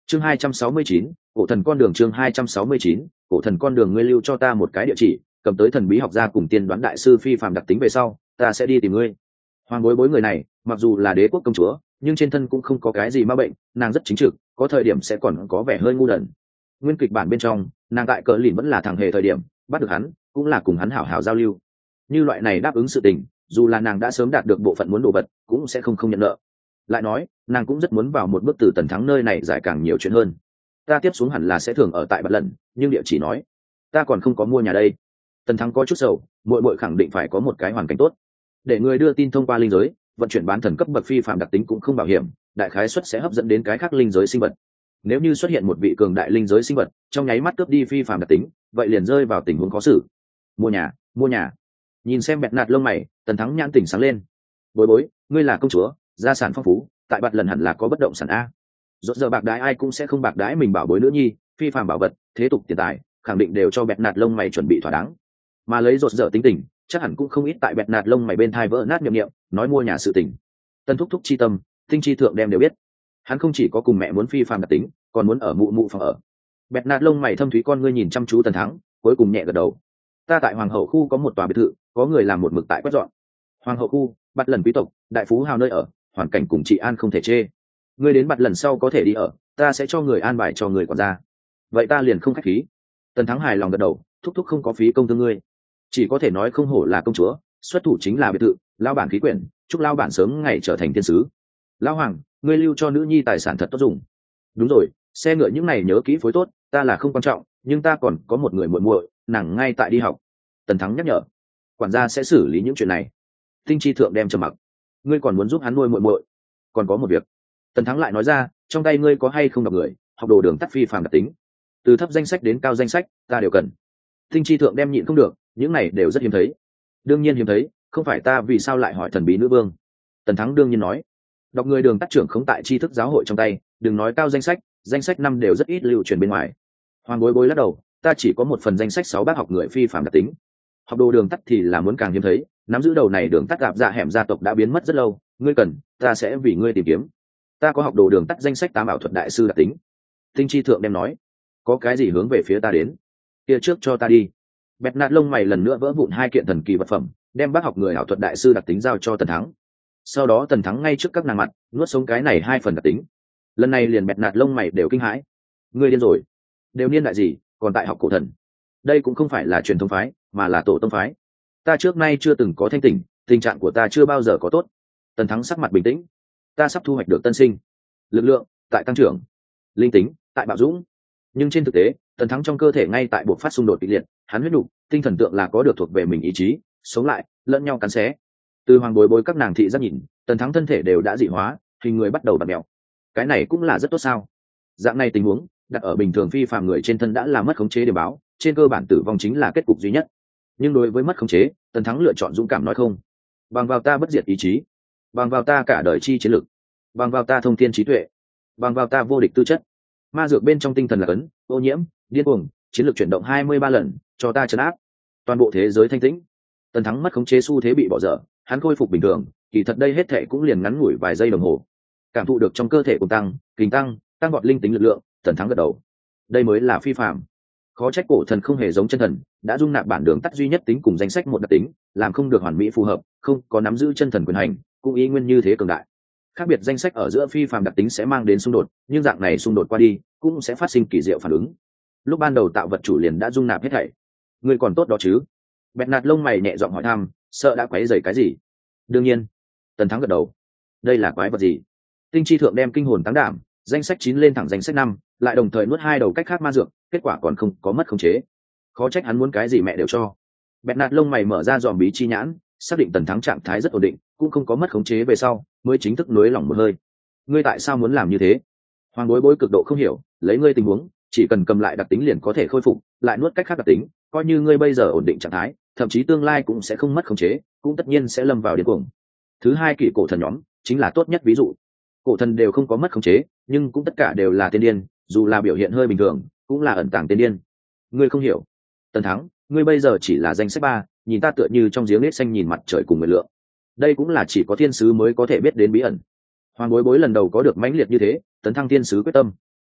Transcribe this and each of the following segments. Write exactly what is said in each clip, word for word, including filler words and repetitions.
chương hai trăm sáu mươi chín, cổ thần con đường. Chương hai trăm sáu mươi chín, cổ thần con đường. Ngươi lưu cho ta một cái địa chỉ, cầm tới thần bí học gia cùng tiên đoán đại sư phi phàm đặc tính về sau, ta sẽ đi tìm ngươi. Hoàng bối bối người này mặc dù là đế quốc công chúa, nhưng trên thân cũng không có cái gì ma bệnh, nàng rất chính trực, có thời điểm sẽ còn có vẻ hơi ngu đần. Nguyên kịch bản bên trong, nàng tại cờ lìn vẫn là thằng hề thời điểm bắt được hắn, cũng là cùng hắn hảo hảo giao lưu. Như loại này đáp ứng sự tình, dù là nàng đã sớm đạt được bộ phận muốn đồ vật, cũng sẽ không không nhận nợ. Lại nói, nàng cũng rất muốn vào một bước từ Tần Thắng nơi này giải càng nhiều chuyện hơn. Ta tiếp xuống hẳn là sẽ thường ở tại Bạt Lần, nhưng địa chỉ nói, ta còn không có mua nhà đây. Tần Thắng có chút sầu, muội muội khẳng định phải có một cái hoàn cảnh tốt. Để người đưa tin thông qua linh giới, vận chuyển bán thần cấp bậc phi phạm đặc tính cũng không bảo hiểm, đại khái suất sẽ hấp dẫn đến cái khác linh giới sinh vật. Nếu như xuất hiện một vị cường đại linh giới sinh vật, trong nháy mắt cướp đi phi phạm đặc tính, vậy liền rơi vào tình huống khó xử. Mua nhà, mua nhà. Nhìn xem bẹt nạt lông mày, Tần Thắng nhãn tỉnh sáng lên. Bối bối, ngươi là công chúa, gia sản phong phú, tại Bạt Lần hẳn là có bất động sản a. Rốt giờ bạc đái ai cũng sẽ không bạc đái mình bảo bối nữ nhi, phi phàm bảo vật, thế tục tiền tài, khẳng định đều cho bẹt nạt lông mày chuẩn bị thỏa đáng. Mà lấy rốt giờ tính tình, chắc hẳn cũng không ít tại bẹt nạt lông mày bên thai vỡ nát miệng miệng, nói mua nhà sự tình. Tân thúc thúc chi tâm, tinh chi thượng đem đều biết. Hắn không chỉ có cùng mẹ muốn phi phàm đặc tính, còn muốn ở mụ mụ phòng ở. Bẹt nạt lông mày thâm thúy con ngươi nhìn chăm chú Tần Thắng, cuối cùng nhẹ gật đầu. Ta tại Hoàng hậu khu có một tòa biệt thự, có người làm một mực tại quét dọn. Hoàng hậu khu, Bạt Lần quý tộc, đại phú hào nơi ở, hoàn cảnh cùng chị an không thể chê. Ngươi đến Bạt Lần sau có thể đi ở, ta sẽ cho người an bài cho người quản gia. Vậy ta liền không khách khí. Tần Thắng hài lòng gật đầu, thúc thúc không có phí công thương ngươi. Chỉ có thể nói không hổ là công chúa, xuất thủ chính là biệt thự, lao bản khí quyển, chúc lao bản sớm ngày trở thành thiên sứ. Lão Hoàng, ngươi lưu cho nữ nhi tài sản thật tốt dùng. Đúng rồi, xe ngựa những này nhớ kỹ phối tốt, ta là không quan trọng, nhưng ta còn có một người muội muội, nàng ngay tại đi học. Tần Thắng nhắc nhở. Quản gia sẽ xử lý những chuyện này. Tinh chi thượng đem trầm mặc. Ngươi còn muốn giúp hắn nuôi muội muội? Còn có một việc. Tần Thắng lại nói ra, trong tay ngươi có hay không đọc người, học đồ đường tắt phi phàm đặc tính. Từ thấp danh sách đến cao danh sách, ta đều cần. Tinh chi thượng đem nhịn không được, những này đều rất hiếm thấy. Đương nhiên hiếm thấy, không phải ta vì sao lại hỏi thần bí nữ vương. Tần Thắng đương nhiên nói, đọc người đường tắt trưởng không tại tri thức giáo hội trong tay, đừng nói cao danh sách, danh sách năm đều rất ít lưu truyền bên ngoài. Hoàng bối bối lắc đầu, ta chỉ có một phần danh sách sáu bác học người phi phàm đặc tính. Học đồ đường tắt thì là muốn càng hiếm thấy, nắm giữ đầu này đường tắt gặp dạ hẻm gia tộc đã biến mất rất lâu, ngươi cần, ta sẽ vì ngươi tìm kiếm. Ta có học đồ đường tắt danh sách tám ảo thuật đại sư đặc tính. Tinh chi thượng đem nói, có cái gì hướng về phía ta đến, kia trước cho ta đi. Bẹt nạt lông mày lần nữa vỡ vụn hai kiện thần kỳ vật phẩm, đem bác học người ảo thuật đại sư đặc tính giao cho Tần Thắng. Sau đó Tần Thắng ngay trước các nàng mặt nuốt sống cái này hai phần đặc tính. Lần này liền bẹt nạt lông mày đều kinh hãi. Ngươi điên rồi, đều niên đại gì còn tại học cổ thần? Đây cũng không phải là truyền thống phái, mà là tổ tông phái. Ta trước nay chưa từng có thanh tỉnh, tình trạng của ta chưa bao giờ có tốt. Tần Thắng sắc mặt bình tĩnh. Ta sắp thu hoạch được tân sinh, lực lượng tại tăng trưởng, linh tính tại bạo dũng. Nhưng trên thực tế, Tần Thắng trong cơ thể ngay tại buộc phát xung đột kịch liệt, hắn huyết đủ, tinh thần tượng là có được thuộc về mình ý chí, sống lại, lẫn nhau cắn xé. Từ hoàng bối bối các nàng thị giác nhìn, Tần Thắng thân thể đều đã dị hóa, hình người bắt đầu bạt mèo. Cái này cũng là rất tốt sao? Dạng này tình huống, đặt ở bình thường phi phàm người trên thân đã là mất khống chế điểm báo, trên cơ bản tử vong chính là kết cục duy nhất. Nhưng đối với mất khống chế, Tần Thắng lựa chọn dũng cảm nói không. Bằng vào ta bất diệt ý chí, bằng vào ta cả đời chi chiến lực, bằng vào ta thông thiên trí tuệ, bằng vào ta vô địch tư chất. Ma dược bên trong tinh thần là cấn, ô nhiễm, điên cuồng, chiến lược chuyển động hai mươi ba lần, cho ta trấn áp. Toàn bộ thế giới thanh tĩnh. Tần Thắng mất khống chế xu thế bị bỏ dở, hắn khôi phục bình thường, kỳ thật đây hết thệ cũng liền ngắn ngủi vài giây đồng hồ. Cảm thụ được trong cơ thể cùng tăng, kình tăng, tăng vọt linh tính lực lượng, Tần Thắng gật đầu. Đây mới là phi phàm. Khó trách cổ thần không hề giống chân thần, đã dung nạp bản đường tắt duy nhất tính cùng danh sách một đặc tính, làm không được hoàn mỹ phù hợp, không có nắm giữ chân thần quyền hành, cũng ý nguyên như thế cường đại. Khác biệt danh sách ở giữa phi phàm đặc tính sẽ mang đến xung đột, nhưng dạng này xung đột qua đi, cũng sẽ phát sinh kỳ diệu phản ứng. Lúc ban đầu tạo vật chủ liền đã dung nạp hết thảy. Ngươi còn tốt đó chứ? Bẹt nạt lông mày nhẹ giọng hỏi thăm, sợ đã quấy rầy cái gì? Đương nhiên. Tần Thắng gật đầu. Đây là quái vật gì? Tinh chi thượng đem kinh hồn táng đảm, danh sách chín lên thẳng danh sách năm, lại đồng thời nuốt hai đầu cách khác ma dược, kết quả còn không có mất khống chế. Khó trách hắn muốn cái gì mẹ đều cho. Bẹt nạt lông mày mở ra dòm bí chi nhãn, xác định Tần Thắng trạng thái rất ổn định, cũng không có mất khống chế về sau, mới chính thức nới lỏng một hơi. Ngươi tại sao muốn làm như thế? Hoàng bối bối cực độ không hiểu, lấy ngươi tình huống, chỉ cần cầm lại đặc tính liền có thể khôi phục, lại nuốt cách khác đặc tính, coi như ngươi bây giờ ổn định trạng thái, thậm chí tương lai cũng sẽ không mất khống chế, cũng tất nhiên sẽ lâm vào điên cuồng. Thứ hai kỷ cổ thần nhóm chính là tốt nhất ví dụ. Cổ thần đều không có mất khống chế, nhưng cũng tất cả đều là tiên điên, dù là biểu hiện hơi bình thường, cũng là ẩn tàng tiên điên. Ngươi không hiểu. Tần Thắng, ngươi bây giờ chỉ là danh sách ba, nhìn ta tựa như trong giếng nết xanh nhìn mặt trời cùng nguyệt lượng. Đây cũng là chỉ có thiên sứ mới có thể biết đến bí ẩn. Hoàng bối bối lần đầu có được mãnh liệt như thế, tấn thăng thiên sứ quyết tâm.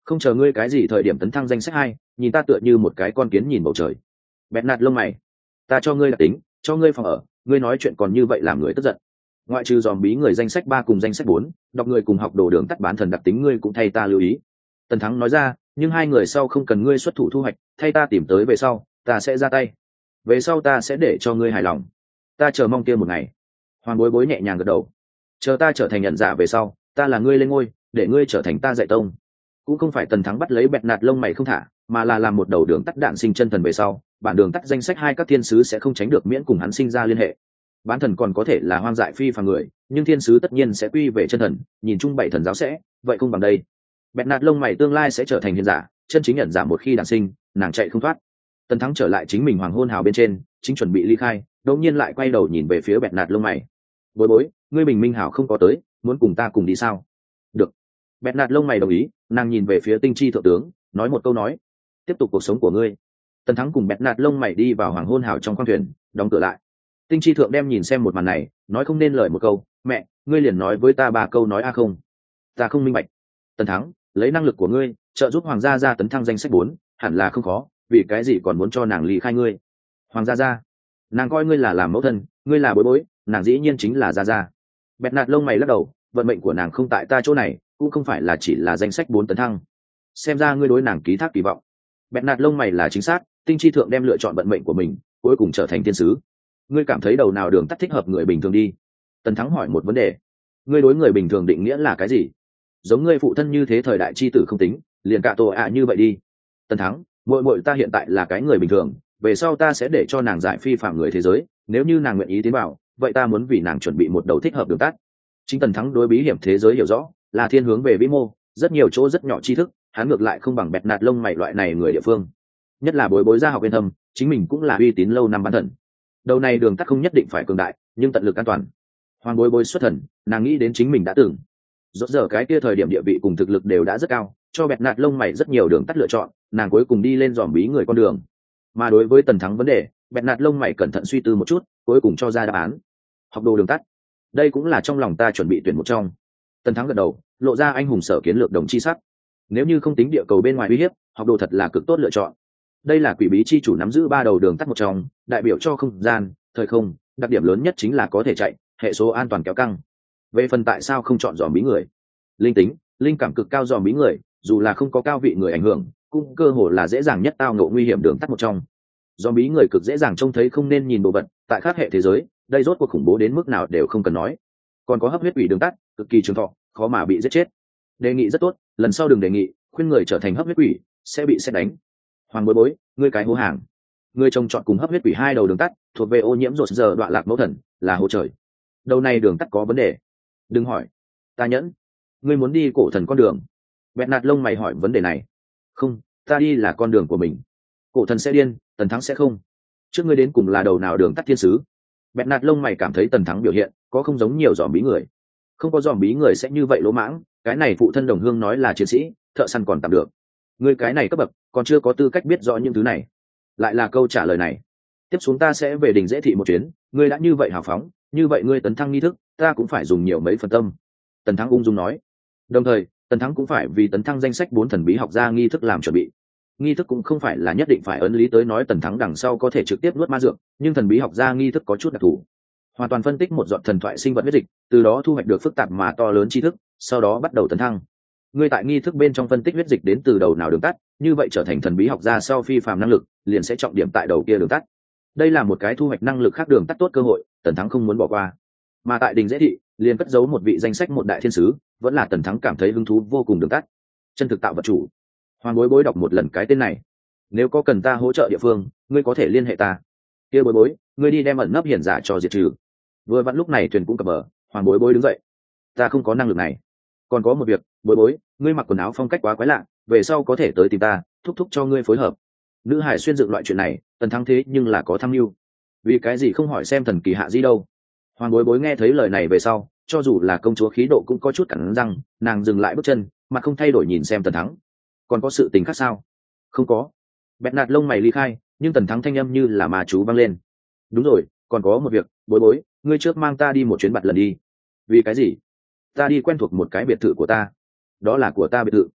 không chờ ngươi cái gì thời điểm tấn thăng danh sách hai, nhìn ta tựa như một cái con kiến nhìn bầu trời. Bẹt nạt lông mày. Ta cho ngươi đặc tính, cho ngươi phòng ở, ngươi nói chuyện còn như vậy làm người tức giận. Ngoại trừ dòm bí người danh sách ba cùng danh sách bốn, đọc người cùng học đồ đường tắt bán thần đặc tính ngươi cũng thay ta lưu ý. Tần Thắng nói ra, nhưng hai người sau không cần ngươi xuất thủ thu hoạch, thay ta tìm tới về sau, ta sẽ ra tay. Về sau ta sẽ để cho ngươi hài lòng. Ta chờ mong kia một ngày. Hoàng Bối Bối nhẹ nhàng gật đầu. Chờ ta trở thành nhận giả về sau, ta là ngươi lên ngôi, để ngươi trở thành ta dạy tông. Cũng không phải Tần Thắng bắt lấy bẹt nạt lông mày không thả, mà là làm một đầu đường tắt đạn sinh chân thần về sau, bản đường tắt danh sách hai các thiên sứ sẽ không tránh được miễn cùng hắn sinh ra liên hệ. Bán thần còn có thể là hoang dại phi phàm người, nhưng thiên sứ tất nhiên sẽ quy về chân thần, nhìn chung bảy thần giáo sẽ, vậy không bằng đây. Bẹt nạt lông mày tương lai sẽ trở thành hiền giả, chân chính nhận giả một khi đản sinh, nàng chạy không thoát. Tần Thắng trở lại chính mình hoàng hôn hào bên trên, chính chuẩn bị ly khai, đột nhiên lại quay đầu nhìn về phía bẹt nạt lông mày. Bối bối, ngươi bình minh hảo không có tới, muốn cùng ta cùng đi sao? Được. Bẹt nạt lông mày đồng ý, nàng nhìn về phía tinh chi thượng tướng, nói một câu nói, tiếp tục cuộc sống của ngươi. Tần Thắng cùng bẹt nạt lông mày đi vào hoàng hôn hào trong khoang thuyền, đóng cửa lại. Tinh chi thượng đem nhìn xem một màn này, nói không nên lời một câu, mẹ, ngươi liền nói với ta ba câu nói a không? Ta không minh bạch. Tần Thắng, lấy năng lực của ngươi, trợ giúp hoàng gia gia tấn thăng danh sách bốn, hẳn là không khó, vì cái gì còn muốn cho nàng ly khai ngươi? Hoàng gia gia, nàng coi ngươi là làm mẫu thân, ngươi là bối bối, nàng dĩ nhiên chính là gia gia. Bẹt nạt lông mày lắc đầu, vận mệnh của nàng không tại ta chỗ này, cũng không phải là chỉ là danh sách bốn tấn thăng. Xem ra ngươi đối nàng ký thác kỳ vọng. Bẹt nạt lông mày là chính xác, tinh chi thượng đem lựa chọn vận mệnh của mình, cuối cùng trở thành thiên sứ. Ngươi cảm thấy đầu nào đường tắt thích hợp người bình thường đi? Tần Thắng hỏi một vấn đề. Ngươi đối người bình thường định nghĩa là cái gì? Giống ngươi phụ thân như thế thời đại chi tử không tính, liền cả tổ ạ như vậy đi. Tần Thắng, muội muội ta hiện tại là cái người bình thường, về sau ta sẽ để cho nàng giải phi phạm người thế giới, nếu như nàng nguyện ý tiến vào, vậy ta muốn vì nàng chuẩn bị một đầu thích hợp đường tắt. Chính Tần Thắng đối bí hiểm thế giới hiểu rõ, là thiên hướng về vĩ mô, rất nhiều chỗ rất nhỏ tri thức, hắn ngược lại không bằng bẹt nạt lông mày loại này người địa phương. Nhất là bối bối gia học yên thâm, chính mình cũng là uy tín lâu năm bán thần. Đầu này đường tắt không nhất định phải cường đại, nhưng tận lực an toàn. Hoàng bối bối xuất thần, nàng nghĩ đến chính mình đã từng rốt giờ cái kia thời điểm địa vị cùng thực lực đều đã rất cao, cho bẹt nạt lông mày rất nhiều đường tắt lựa chọn, nàng cuối cùng đi lên dòm bí người con đường. Mà đối với Tần Thắng vấn đề, bẹt nạt lông mày cẩn thận suy tư một chút, cuối cùng cho ra đáp án. Học đồ đường tắt, đây cũng là trong lòng ta chuẩn bị tuyển một trong. Tần Thắng gật đầu, lộ ra anh hùng sở kiến lược đồng chi sắc. Nếu như không tính địa cầu bên ngoài uy hiếp, học đồ thật là cực tốt lựa chọn. Đây là quỷ bí chi chủ nắm giữ ba đầu đường tắt một trong, đại biểu cho không gian, thời không, đặc điểm lớn nhất chính là có thể chạy, hệ số an toàn kéo căng. Về phần tại sao không chọn dòm bí người, linh tính, linh cảm cực cao dòm bí người, dù là không có cao vị người ảnh hưởng, cũng cơ hồ là dễ dàng nhất tao ngộ nguy hiểm đường tắt một trong. Dòm bí người cực dễ dàng trông thấy không nên nhìn đồ vật, tại khác hệ thế giới, đây rốt cuộc khủng bố đến mức nào đều không cần nói. Còn có hấp huyết quỷ đường tắt, cực kỳ trường thọ, khó mà bị giết chết. Đề nghị rất tốt, lần sau đừng đề nghị, khuyên người trở thành hấp huyết quỷ sẽ bị xét đánh. Hoàng bối bối, ngươi cái hố hàng. Ngươi trông chọn cùng hấp huyết quỷ hai đầu đường tắt, thuộc về ô nhiễm rột giờ đoạn lạc mẫu thần, là hố trời. Đầu này đường tắt có vấn đề. Đừng hỏi, ta nhẫn. Ngươi muốn đi cổ thần con đường? Bẹt nạt lông mày hỏi vấn đề này. Không, ta đi là con đường của mình. Cổ thần sẽ điên, Tần Thắng sẽ không. Trước ngươi đến cùng là đầu nào đường tắt thiên sứ? Bẹt nạt lông mày cảm thấy Tần Thắng biểu hiện có không giống nhiều dòm bí người. Không có dòm bí người sẽ như vậy lỗ mãng, cái này phụ thân đồng hương nói là chiến sĩ, thợ săn còn tạm được. Ngươi cái này cấp bậc, còn chưa có tư cách biết rõ những thứ này. Lại là câu trả lời này. Tiếp xuống ta sẽ về đình dễ thị một chuyến, ngươi đã như vậy hào phóng, như vậy ngươi tấn thăng nghi thức, ta cũng phải dùng nhiều mấy phần tâm. Tần Thắng ung dung nói. Đồng thời, Tần Thắng cũng phải vì tấn thăng danh sách bốn thần bí học ra nghi thức làm chuẩn bị. Nghi thức cũng không phải là nhất định phải ấn lý tới nói Tần Thắng đằng sau có thể trực tiếp nuốt ma dược, nhưng thần bí học ra nghi thức có chút đặc thù. Hoàn toàn phân tích một giọt thần thoại sinh vật huyết dịch, từ đó thu hoạch được phức tạp mà to lớn tri thức, sau đó bắt đầu tấn thăng. Ngươi tại nghi thức bên trong phân tích huyết dịch đến từ đầu nào đường tắt, như vậy trở thành thần bí học gia sau phi phàm năng lực, liền sẽ trọng điểm tại đầu kia đường tắt. Đây là một cái thu hoạch năng lực khác đường tắt tốt cơ hội, Tần Thắng không muốn bỏ qua. Mà tại đình dễ thị, liền cất giấu một vị danh sách một đại thiên sứ, vẫn là Tần Thắng cảm thấy hứng thú vô cùng đường tắt. Chân thực tạo vật chủ. Hoàng bối bối đọc một lần cái tên này. Nếu có cần ta hỗ trợ địa phương, ngươi có thể liên hệ ta. Kia bối bối, ngươi đi đem ẩn nấp hiển giả cho diệt trừ. Vừa vặn lúc này thuyền cũng cập bờ, Hoàng bối bối đứng dậy. Ta không có năng lực này. Còn có một việc, bối bối, ngươi mặc quần áo phong cách quá quái lạ, về sau có thể tới tìm ta, thúc thúc cho ngươi phối hợp. Nữ hải xuyên dựng loại chuyện này, Tần Thắng thế nhưng là có tham mưu. Vì cái gì không hỏi xem thần kỳ hạ di đâu? Hoàng bối bối nghe thấy lời này về sau, cho dù là công chúa khí độ cũng có chút cắn răng, nàng dừng lại bước chân, mà không thay đổi nhìn xem Tần Thắng. Còn có sự tình khác sao? Không có. Bẹt nạt lông mày ly khai, nhưng Tần Thắng thanh âm như là ma chú vang lên. Đúng rồi, còn có một việc, bối bối, ngươi trước mang ta đi một chuyến bặt lần đi. Vì cái gì? Ta đi quen thuộc một cái biệt thự của ta. Đó là của ta biệt thự.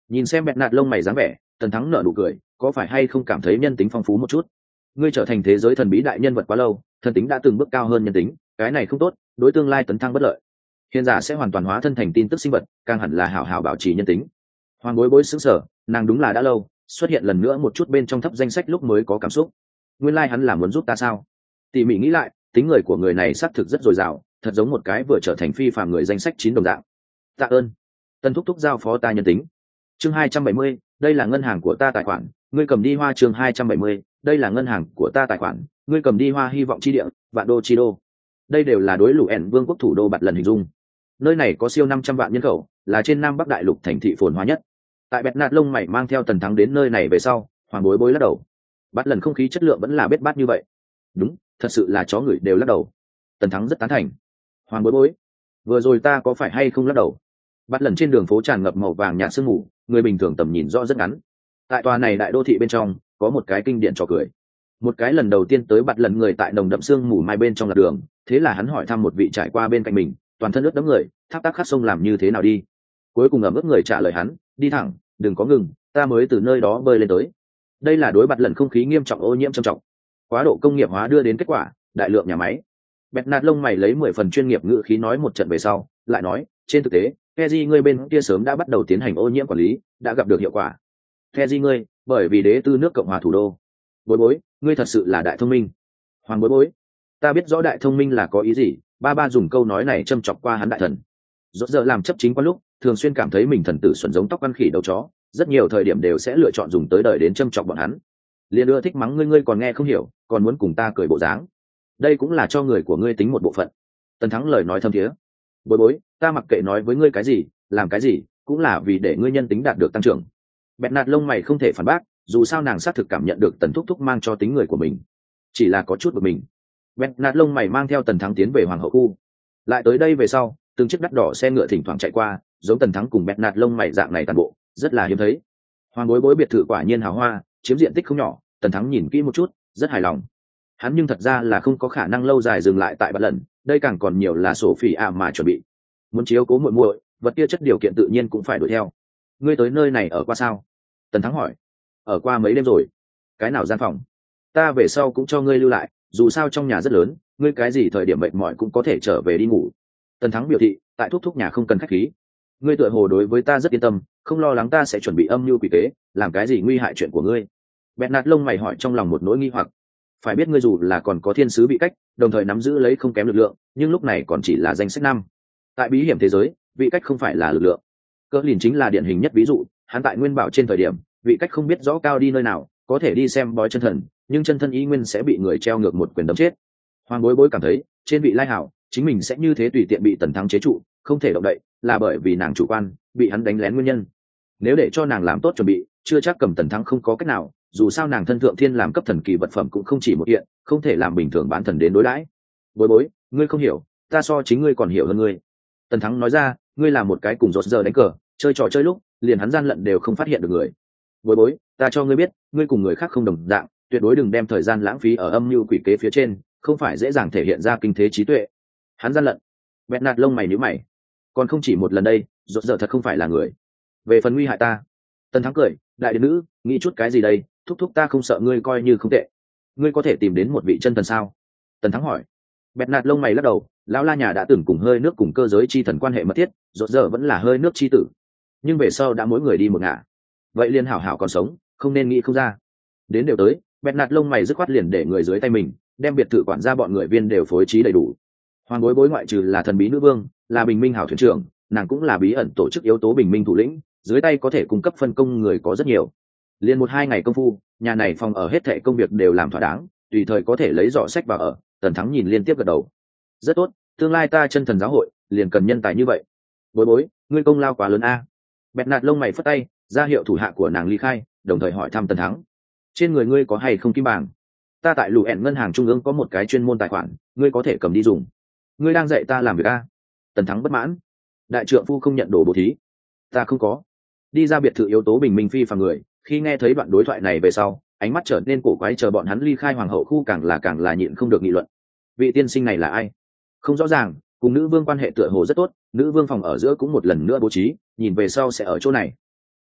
Nhìn xem bẹt nạt lông mày dáng vẻ, Tần Thắng nở nụ cười, có phải hay không cảm thấy nhân tính phong phú một chút? Ngươi trở thành thế giới thần bí đại nhân vật quá lâu, thần tính đã từng bước cao hơn nhân tính, cái này không tốt, đối tương lai tấn thăng bất lợi. Hiền giả sẽ hoàn toàn hóa thân thành tin tức sinh vật, càng hẳn là hảo hảo bảo trì nhân tính. Hoàng bối bối sững sờ, nàng đúng là đã lâu xuất hiện lần nữa một chút bên trong thấp danh sách lúc mới có cảm xúc. Nguyên lai like hắn là muốn giúp ta sao? Tỉ mỉ nghĩ lại, tính người của người này xác thực rất dồi dào, thật giống một cái vừa trở thành phi phàm người danh sách chín đồng dạng. Tạ ơn. Tần thúc thúc giao phó ta nhân tính. Chương hai trăm bảy mươi, đây là ngân hàng của ta tài khoản, ngươi cầm đi hoa. Chương hai trăm bảy mươi, đây là ngân hàng của ta tài khoản, ngươi cầm đi hoa. Hy vọng chi địa, vạn đô chi đô. Đây đều là đối lũ ẻn vương quốc thủ đô Bạt Lần hình dung. Nơi này có siêu năm trăm vạn nhân khẩu, là trên Nam Bắc đại lục thành thị phồn hoa nhất. Tại bẹt nạt lông mày mang theo Tần Thắng đến nơi này về sau, Hoàng bối bối lắc đầu. Bạt Lần không khí chất lượng vẫn là bết bát như vậy. Đúng, thật sự là chó người đều lắc đầu. Tần Thắng rất tán thành. Hoàng bối bối, vừa rồi ta có phải hay không lắc đầu? Bạt Lần trên đường phố tràn ngập màu vàng nhạt sương mù, người bình thường tầm nhìn rõ rất ngắn. Tại tòa này đại đô thị bên trong, có một cái kinh điển trò cười. Một cái lần đầu tiên tới Bạt Lần người tại nồng đậm sương mù mai bên trong lạc đường, thế là hắn hỏi thăm một vị trải qua bên cạnh mình, toàn thân ướt đẫm người, thác tác khát sông làm như thế nào đi? Cuối cùng ẩm ướt người trả lời hắn, đi thẳng, đừng có ngừng, ta mới từ nơi đó bơi lên tới. Đây là đối Bạt Lần không khí nghiêm trọng ô nhiễm trầm trọng. Quá độ công nghiệp hóa đưa đến kết quả, đại lượng nhà máy. Bẹt nạt lông mày lấy mười phần chuyên nghiệp ngữ khí nói một trận về sau, lại nói, trên thực tế, Keji ngươi bên kia sớm đã bắt đầu tiến hành ô nhiễm quản lý, đã gặp được hiệu quả. Keji ngươi, bởi vì đế tư nước Cộng hòa thủ đô. Bối bối, ngươi thật sự là đại thông minh. Hoàng bối bối, ta biết rõ đại thông minh là có ý gì, ba ba dùng câu nói này châm chọc qua hắn đại thần. Rốt giờ làm chấp chính quan lúc, thường xuyên cảm thấy mình thần tử xuẩn giống tóc ăn khỉ đầu chó, rất nhiều thời điểm đều sẽ lựa chọn dùng tới đời đến châm chọc bọn hắn. Liên ưa thích mắng ngươi ngươi còn nghe không hiểu, còn muốn cùng ta cười bộ dáng. Đây cũng là cho người của ngươi tính một bộ phận. Tần Thắng lời nói thâm thiế. Bối bối, ta mặc kệ nói với ngươi cái gì, làm cái gì, cũng là vì để ngươi nhân tính đạt được tăng trưởng. Bẹt nạt lông mày không thể phản bác, dù sao nàng xác thực cảm nhận được Tần thúc thúc mang cho tính người của mình, chỉ là có chút bực mình. Bẹt nạt lông mày mang theo Tần Thắng tiến về hoàng hậu khu. Lại tới đây về sau, từng chiếc đắt đỏ xe ngựa thỉnh thoảng chạy qua, giống Tần Thắng cùng bẹt nạt lông mày dạng này toàn bộ, rất là hiếm thấy. Hoàng bối bối biệt thự quả nhiên hào hoa, chiếm diện tích không nhỏ, Tần Thắng nhìn kỹ một chút, rất hài lòng. Hắn nhưng thật ra là không có khả năng lâu dài dừng lại tại Bạt Lần, đây càng còn nhiều là sổ phỉ ạ mà chuẩn bị. Muốn chiếu cố muội muội, vật kia chất điều kiện tự nhiên cũng phải đuổi theo. Ngươi tới nơi này ở qua sao? Tần Thắng hỏi. Ở qua mấy đêm rồi. Cái nào gian phòng? Ta về sau cũng cho ngươi lưu lại, dù sao trong nhà rất lớn, ngươi cái gì thời điểm mệt mỏi cũng có thể trở về đi ngủ. Tần Thắng biểu thị, tại thúc thúc nhà không cần khách khí. Ngươi tựa hồ đối với ta rất yên tâm, không lo lắng ta sẽ chuẩn bị âm mưu quỷ kế, làm cái gì nguy hại chuyện của ngươi. Bẹt nạt lông mày hỏi trong lòng một nỗi nghi hoặc. Phải biết ngươi dù là còn có thiên sứ bị cách, đồng thời nắm giữ lấy không kém lực lượng, nhưng lúc này còn chỉ là danh sách năm. Tại bí hiểm thế giới, vị cách không phải là lực lượng. Cỡ lìn chính là điển hình nhất ví dụ, hắn tại nguyên bảo trên thời điểm, vị cách không biết rõ cao đi nơi nào, có thể đi xem bói chân thần, nhưng chân thân ý nguyên sẽ bị người treo ngược một quyền đấm chết. Hoàng bối bối cảm thấy, trên vị lai hảo, chính mình sẽ như thế tùy tiện bị Tần Thắng chế trụ, không thể động đậy, là bởi vì nàng chủ quan, bị hắn đánh lén nguyên nhân. Nếu để cho nàng làm tốt chuẩn bị, chưa chắc cầm Tần Thắng không có cách nào, dù sao nàng thân thượng thiên làm cấp thần kỳ vật phẩm cũng không chỉ một kiện, không thể làm bình thường bán thần đến đối đãi. Bối bối, ngươi không hiểu, ta so chính ngươi còn hiểu hơn ngươi. Tần Thắng nói ra, ngươi là một cái cùng rốt giờ đánh cờ, chơi trò chơi lúc, liền hắn gian lận đều không phát hiện được người. Bối bối, ta cho ngươi biết, ngươi cùng người khác không đồng dạng, tuyệt đối đừng đem thời gian lãng phí ở âm mưu quỷ kế phía trên, không phải dễ dàng thể hiện ra kinh thế trí tuệ. Hắn gian lận. Bẹt nạt lông mày nhíu mày. Còn không chỉ một lần đây, rốt giờ thật không phải là người. Về phần nguy hại ta. Tần Thắng cười, đại đệ nữ, nghĩ chút cái gì đây, thúc thúc ta không sợ ngươi coi như không tệ. Ngươi có thể tìm đến một vị chân thần sao? Tần Thắng hỏi. Bẹt nạt lông mày lắc đầu, lão la nhà đã từng cùng hơi nước cùng cơ giới chi thần quan hệ mật thiết, rốt giờ vẫn là hơi nước chi tử, nhưng về sau đã mỗi người đi một ngả. Vậy liên hảo hảo còn sống, không nên nghĩ không ra. Đến đều tới, bẹt nạt lông mày dứt khoát liền để người dưới tay mình, đem biệt thự quản gia bọn người viên đều phối trí đầy đủ. Hoàng bối bối ngoại trừ là thần bí nữ vương, là bình minh hảo thuyền trưởng, nàng cũng là bí ẩn tổ chức yếu tố bình minh thủ lĩnh, dưới tay có thể cung cấp phân công người có rất nhiều. Liên một hai ngày công phu, nhà này phòng ở hết thảy công việc đều làm thỏa đáng, tùy thời có thể lấy giỏ sách vào ở. Tần Thắng nhìn liên tiếp gật đầu. Rất tốt, tương lai ta chân thần giáo hội liền cần nhân tài như vậy. Bối bối, ngươi công lao quá lớn a. Bẹt nạt lông mày phất tay, ra hiệu thủ hạ của nàng ly khai, đồng thời hỏi thăm Tần Thắng. Trên người ngươi có hay không kim bảng? Ta tại lù ẹn ngân hàng trung ương có một cái chuyên môn tài khoản, ngươi có thể cầm đi dùng. Ngươi đang dạy ta làm việc a? Tần Thắng bất mãn. Đại trượng phu không nhận đồ bố thí. Ta không có. Đi ra biệt thự yếu tố bình minh phi phàm người, khi nghe thấy đoạn đối thoại này về sau, ánh mắt trở nên cổ quái, chờ bọn hắn ly khai hoàng hậu khu càng là càng là nhịn không được nghị luận. Vị tiên sinh này là ai? Không rõ ràng, cùng nữ vương quan hệ tựa hồ rất tốt, nữ vương phòng ở giữa cũng một lần nữa bố trí, nhìn về sau sẽ ở chỗ này.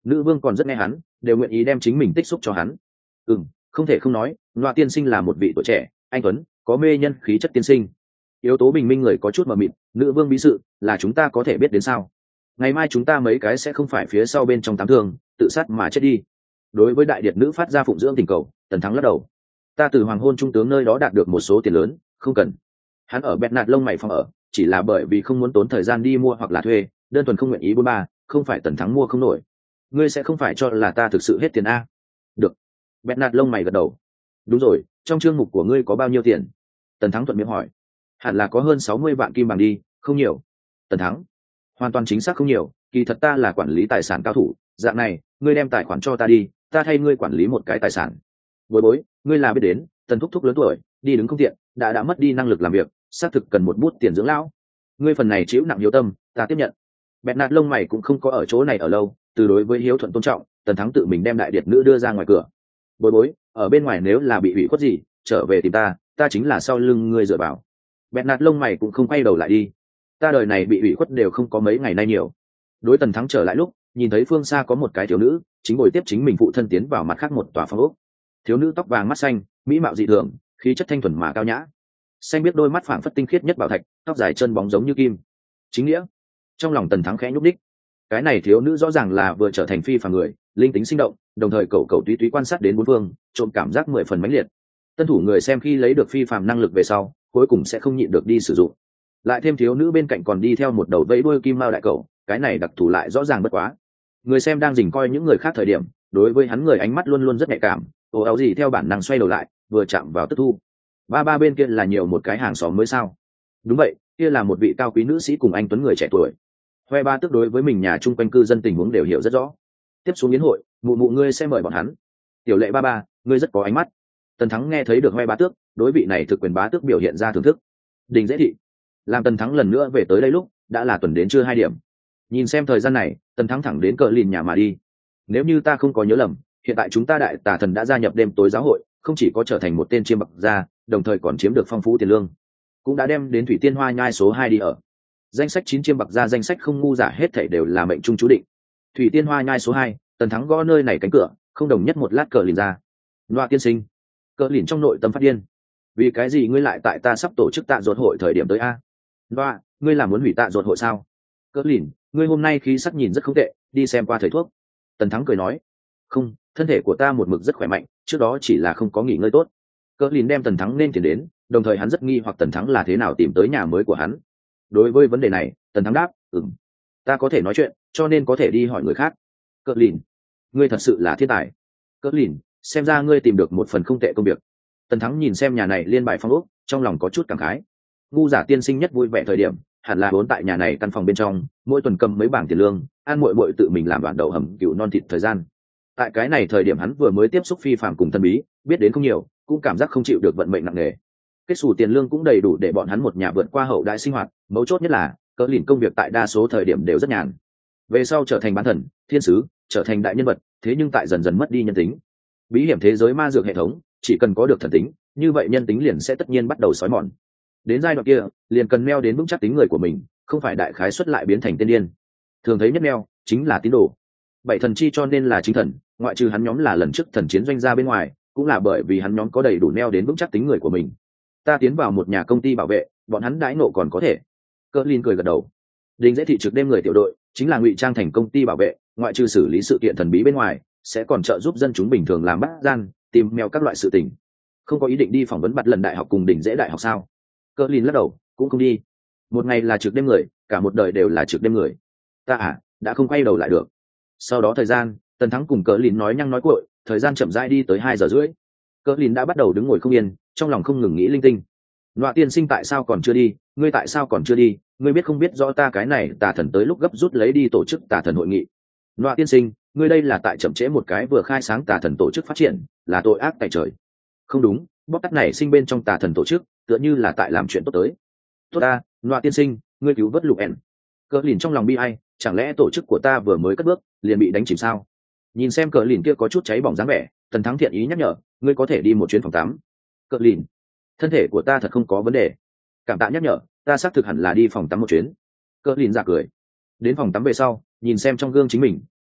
nữ vương còn rất nghe hắn, đều nguyện ý đem chính mình tích xúc cho hắn. Ừ, không thể không nói, Loa tiên sinh là một vị tuổi trẻ anh tuấn có mê nhân khí chất tiên sinh. Yếu tố bình minh người có chút mờ mịt, nữ vương bí sự là chúng ta có thể biết đến sao? Ngày mai chúng ta mấy cái sẽ không phải phía sau bên trong tám thương tự sát mà chết đi. Đối với đại điệt nữ phát ra phụng dưỡng tình cầu, Tần Thắng lắc đầu. Ta từ hoàng hôn trung tướng nơi đó đạt được một số tiền lớn, không cần. Hắn ở bẹt nạt lông mày phòng ở, chỉ là bởi vì không muốn tốn thời gian đi mua hoặc là thuê, đơn thuần không nguyện ý bốn ba, không phải Tần Thắng mua không nổi. Ngươi sẽ không phải cho là ta thực sự hết tiền a? Được. Bẹt nạt lông mày gật đầu. Đúng rồi, trong chương mục của ngươi có bao nhiêu tiền? Tần Thắng thuận miệng hỏi. Hẳn là có hơn sáu mươi vạn kim bằng đi, không nhiều. Tần Thắng. Hoàn toàn chính xác không nhiều, kỳ thật ta là quản lý tài sản cao thủ, dạng này, ngươi đem tài khoản cho ta đi, ta thay ngươi quản lý một cái tài sản. Bối bối, ngươi là biết đến, Tần thúc thúc lớn tuổi, đi đứng không tiện, đã đã mất đi năng lực làm việc, xác thực cần một bút tiền dưỡng lão. Ngươi phần này chịu nặng hiếu tâm, ta tiếp nhận. Bẹt nạt lông mày cũng không có ở chỗ này ở lâu, từ đối với hiếu thuận tôn trọng, Tần Thắng tự mình đem đại điệt nữ đưa ra ngoài cửa. Bối bối, ở bên ngoài nếu là bị ủy khuất gì, trở về tìm ta, ta chính là sau lưng ngươi dựa vào. Bẹt nạt lông mày cũng không quay đầu lại đi. Ta đời này bị ủy khuất đều không có mấy ngày nay nhiều. Đối Tần Thắng trở lại lúc, nhìn thấy phương xa có một cái thiếu nữ, chính ngồi tiếp chính mình phụ thân tiến vào mặt khác một tòa phòng ốc. Thiếu nữ tóc vàng mắt xanh, mỹ mạo dị thường, khí chất thanh thuần mà cao nhã. Xanh biết đôi mắt phảng phất tinh khiết nhất bảo thạch, tóc dài chân bóng giống như kim. Chính nghĩa. Trong lòng Tần Thắng khẽ nhúc đích. Cái này thiếu nữ rõ ràng là vừa trở thành phi phàm người, linh tính sinh động, đồng thời cầu cầu túy túy quan sát đến bốn phương, trộm cảm giác mười phần mãnh liệt. Tân thủ người xem khi lấy được phi phàm năng lực về sau, cuối cùng sẽ không nhịn được đi sử dụng. Lại thêm thiếu nữ bên cạnh còn đi theo một đầu vẫy đuôi kim mao đại cầu, cái này đặc thù lại rõ ràng bất quá. Người xem đang dình coi những người khác thời điểm, đối với hắn người ánh mắt luôn luôn rất nhạy cảm, ồ áo gì theo bản năng xoay đầu lại, vừa chạm vào tức thu. Ba ba bên kia là nhiều một cái hàng xóm mới sao? Đúng vậy, kia là một vị cao quý nữ sĩ cùng anh tuấn người trẻ tuổi. Hoe ba tức đối với mình nhà chung quanh cư dân tình huống đều hiểu rất rõ. Tiếp xuống yến hội, mụ mụ ngươi sẽ mời bọn hắn. Tiểu lệ ba ba, ngươi rất có ánh mắt. Tần Thắng nghe thấy được Hoe ba tước, đối vị này thực quyền bá tước biểu hiện ra thưởng thức. Đình dễ thị. Làm Tần Thắng lần nữa về tới đây lúc đã là tuần đến trưa hai điểm. Nhìn xem thời gian này, Tần Thắng thẳng đến cờ lìn nhà mà đi. Nếu như ta không có nhớ lầm, hiện tại chúng ta đại tà thần đã gia nhập đêm tối giáo hội, không chỉ có trở thành một tên chiêm bậc gia, đồng thời còn chiếm được phong phú tiền lương, cũng đã đem đến thủy tiên hoa nhai số hai đi ở. Danh sách chín chiêm bậc gia danh sách không ngu giả hết thảy đều là mệnh trung chú định. Thủy tiên hoa nhai số hai, Tần Thắng gõ nơi này cánh cửa, không đồng nhất một lát cờ lìn ra. Loa tiên sinh. Cờ lìn trong nội tâm phát điên. Vì cái gì ngươi lại tại ta sắp tổ chức tạ ruột hội thời điểm tới a? Loa, ngươi là muốn hủy tạ ruột hội sao? Cờ lìn, ngươi hôm nay khí sắc nhìn rất không tệ, đi xem qua thầy thuốc. Tần Thắng cười nói. Không, thân thể của ta một mực rất khỏe mạnh, trước đó chỉ là không có nghỉ ngơi tốt. Cờ lìn đem Tần Thắng nên tiền đến, đồng thời hắn rất nghi hoặc Tần Thắng là thế nào tìm tới nhà mới của hắn. Đối với vấn đề này, Tần Thắng đáp, ừm, ta có thể nói chuyện, cho nên có thể đi hỏi người khác. Cờ lìn, ngươi thật sự là thiên tài. Cờ lìn, xem ra ngươi tìm được một phần không tệ công việc. Tần Thắng nhìn xem nhà này liên bài phong ốc, trong lòng có chút cảm khái. Ngu giả tiên sinh nhất vui vẻ thời điểm, hẳn là vốn tại nhà này căn phòng bên trong, mỗi tuần cầm mấy bảng tiền lương, ăn muội muội tự mình làm đoạn đậu hầm cừu non thịt thời gian. Tại cái này thời điểm hắn vừa mới tiếp xúc phi phàm cùng thần bí, biết đến không nhiều, cũng cảm giác không chịu được vận mệnh nặng nề. Kết xù tiền lương cũng đầy đủ để bọn hắn một nhà vượt qua hậu đại sinh hoạt, mấu chốt nhất là cỡ lìn công việc tại đa số thời điểm đều rất nhàn. Về sau trở thành bán thần, thiên sứ, trở thành đại nhân vật, thế nhưng tại dần dần mất đi nhân tính. Bí hiểm thế giới ma dược hệ thống, chỉ cần có được thần tính, như vậy nhân tính liền sẽ tất nhiên bắt đầu xói mòn. Đến giai đoạn kia, liền cần meo đến vững chắc tính người của mình, không phải đại khái xuất lại biến thành tiên điên. Thường thấy nhất meo chính là tín đồ. Bảy thần chi cho nên là chính thần, ngoại trừ hắn nhóm là lần trước thần chiến doanh ra bên ngoài, cũng là bởi vì hắn nhóm có đầy đủ meo đến vững chắc tính người của mình. Ta tiến vào một nhà công ty bảo vệ, bọn hắn đãi nộ còn có thể. Cỡ Lin cười gật đầu. Đình dễ thị trực đêm người tiểu đội chính là ngụy trang thành công ty bảo vệ, ngoại trừ xử lý sự kiện thần bí bên ngoài, sẽ còn trợ giúp dân chúng bình thường làm bắt gian, tìm mèo các loại sự tình. Không có ý định đi phỏng vấn bắt lần đại học cùng đỉnh dễ đại học sao? Cỡ Lin lắc đầu, cũng không đi. Một ngày là trực đêm người, cả một đời đều là trực đêm người. Ta à, đã không quay đầu lại được. Sau đó thời gian, Tần Thắng cùng Cỡ Lin nói nhăng nói cuội, thời gian chậm rãi đi tới hai giờ rưỡi. Cỡ Lin đã bắt đầu đứng ngồi không yên, trong lòng không ngừng nghĩ linh tinh. Loa tiên sinh tại sao còn chưa đi? Ngươi tại sao còn chưa đi? Ngươi biết không biết rõ ta cái này tà thần tới lúc gấp rút lấy đi tổ chức tà thần hội nghị. Loa tiên sinh, ngươi đây là tại chậm trễ một cái vừa khai sáng tà thần tổ chức phát triển, là tội ác tại trời. Không đúng, bóc tắt này sinh bên trong tà thần tổ chức, tựa như là tại làm chuyện tốt tới. Tốt ta, Loa tiên sinh, ngươi cứu vớt lục ẻn. Cỡ Lìn trong lòng bi ai, chẳng lẽ tổ chức của ta vừa mới cất bước, liền bị đánh chìm sao? Nhìn xem Cỡ Lìn kia có chút cháy bỏng dáng vẻ, Tần Thắng thiện ý nhắc nhở, ngươi có thể đi một chuyến phòng tắm. Cỡ Lìn, thân thể của ta thật không có vấn đề. Cảm tạ nhắc nhở, ta xác thực hẳn là đi phòng tắm một chuyến. Cỡ Lìn giả cười. Đến phòng tắm về sau, nhìn xem trong gương chính mình,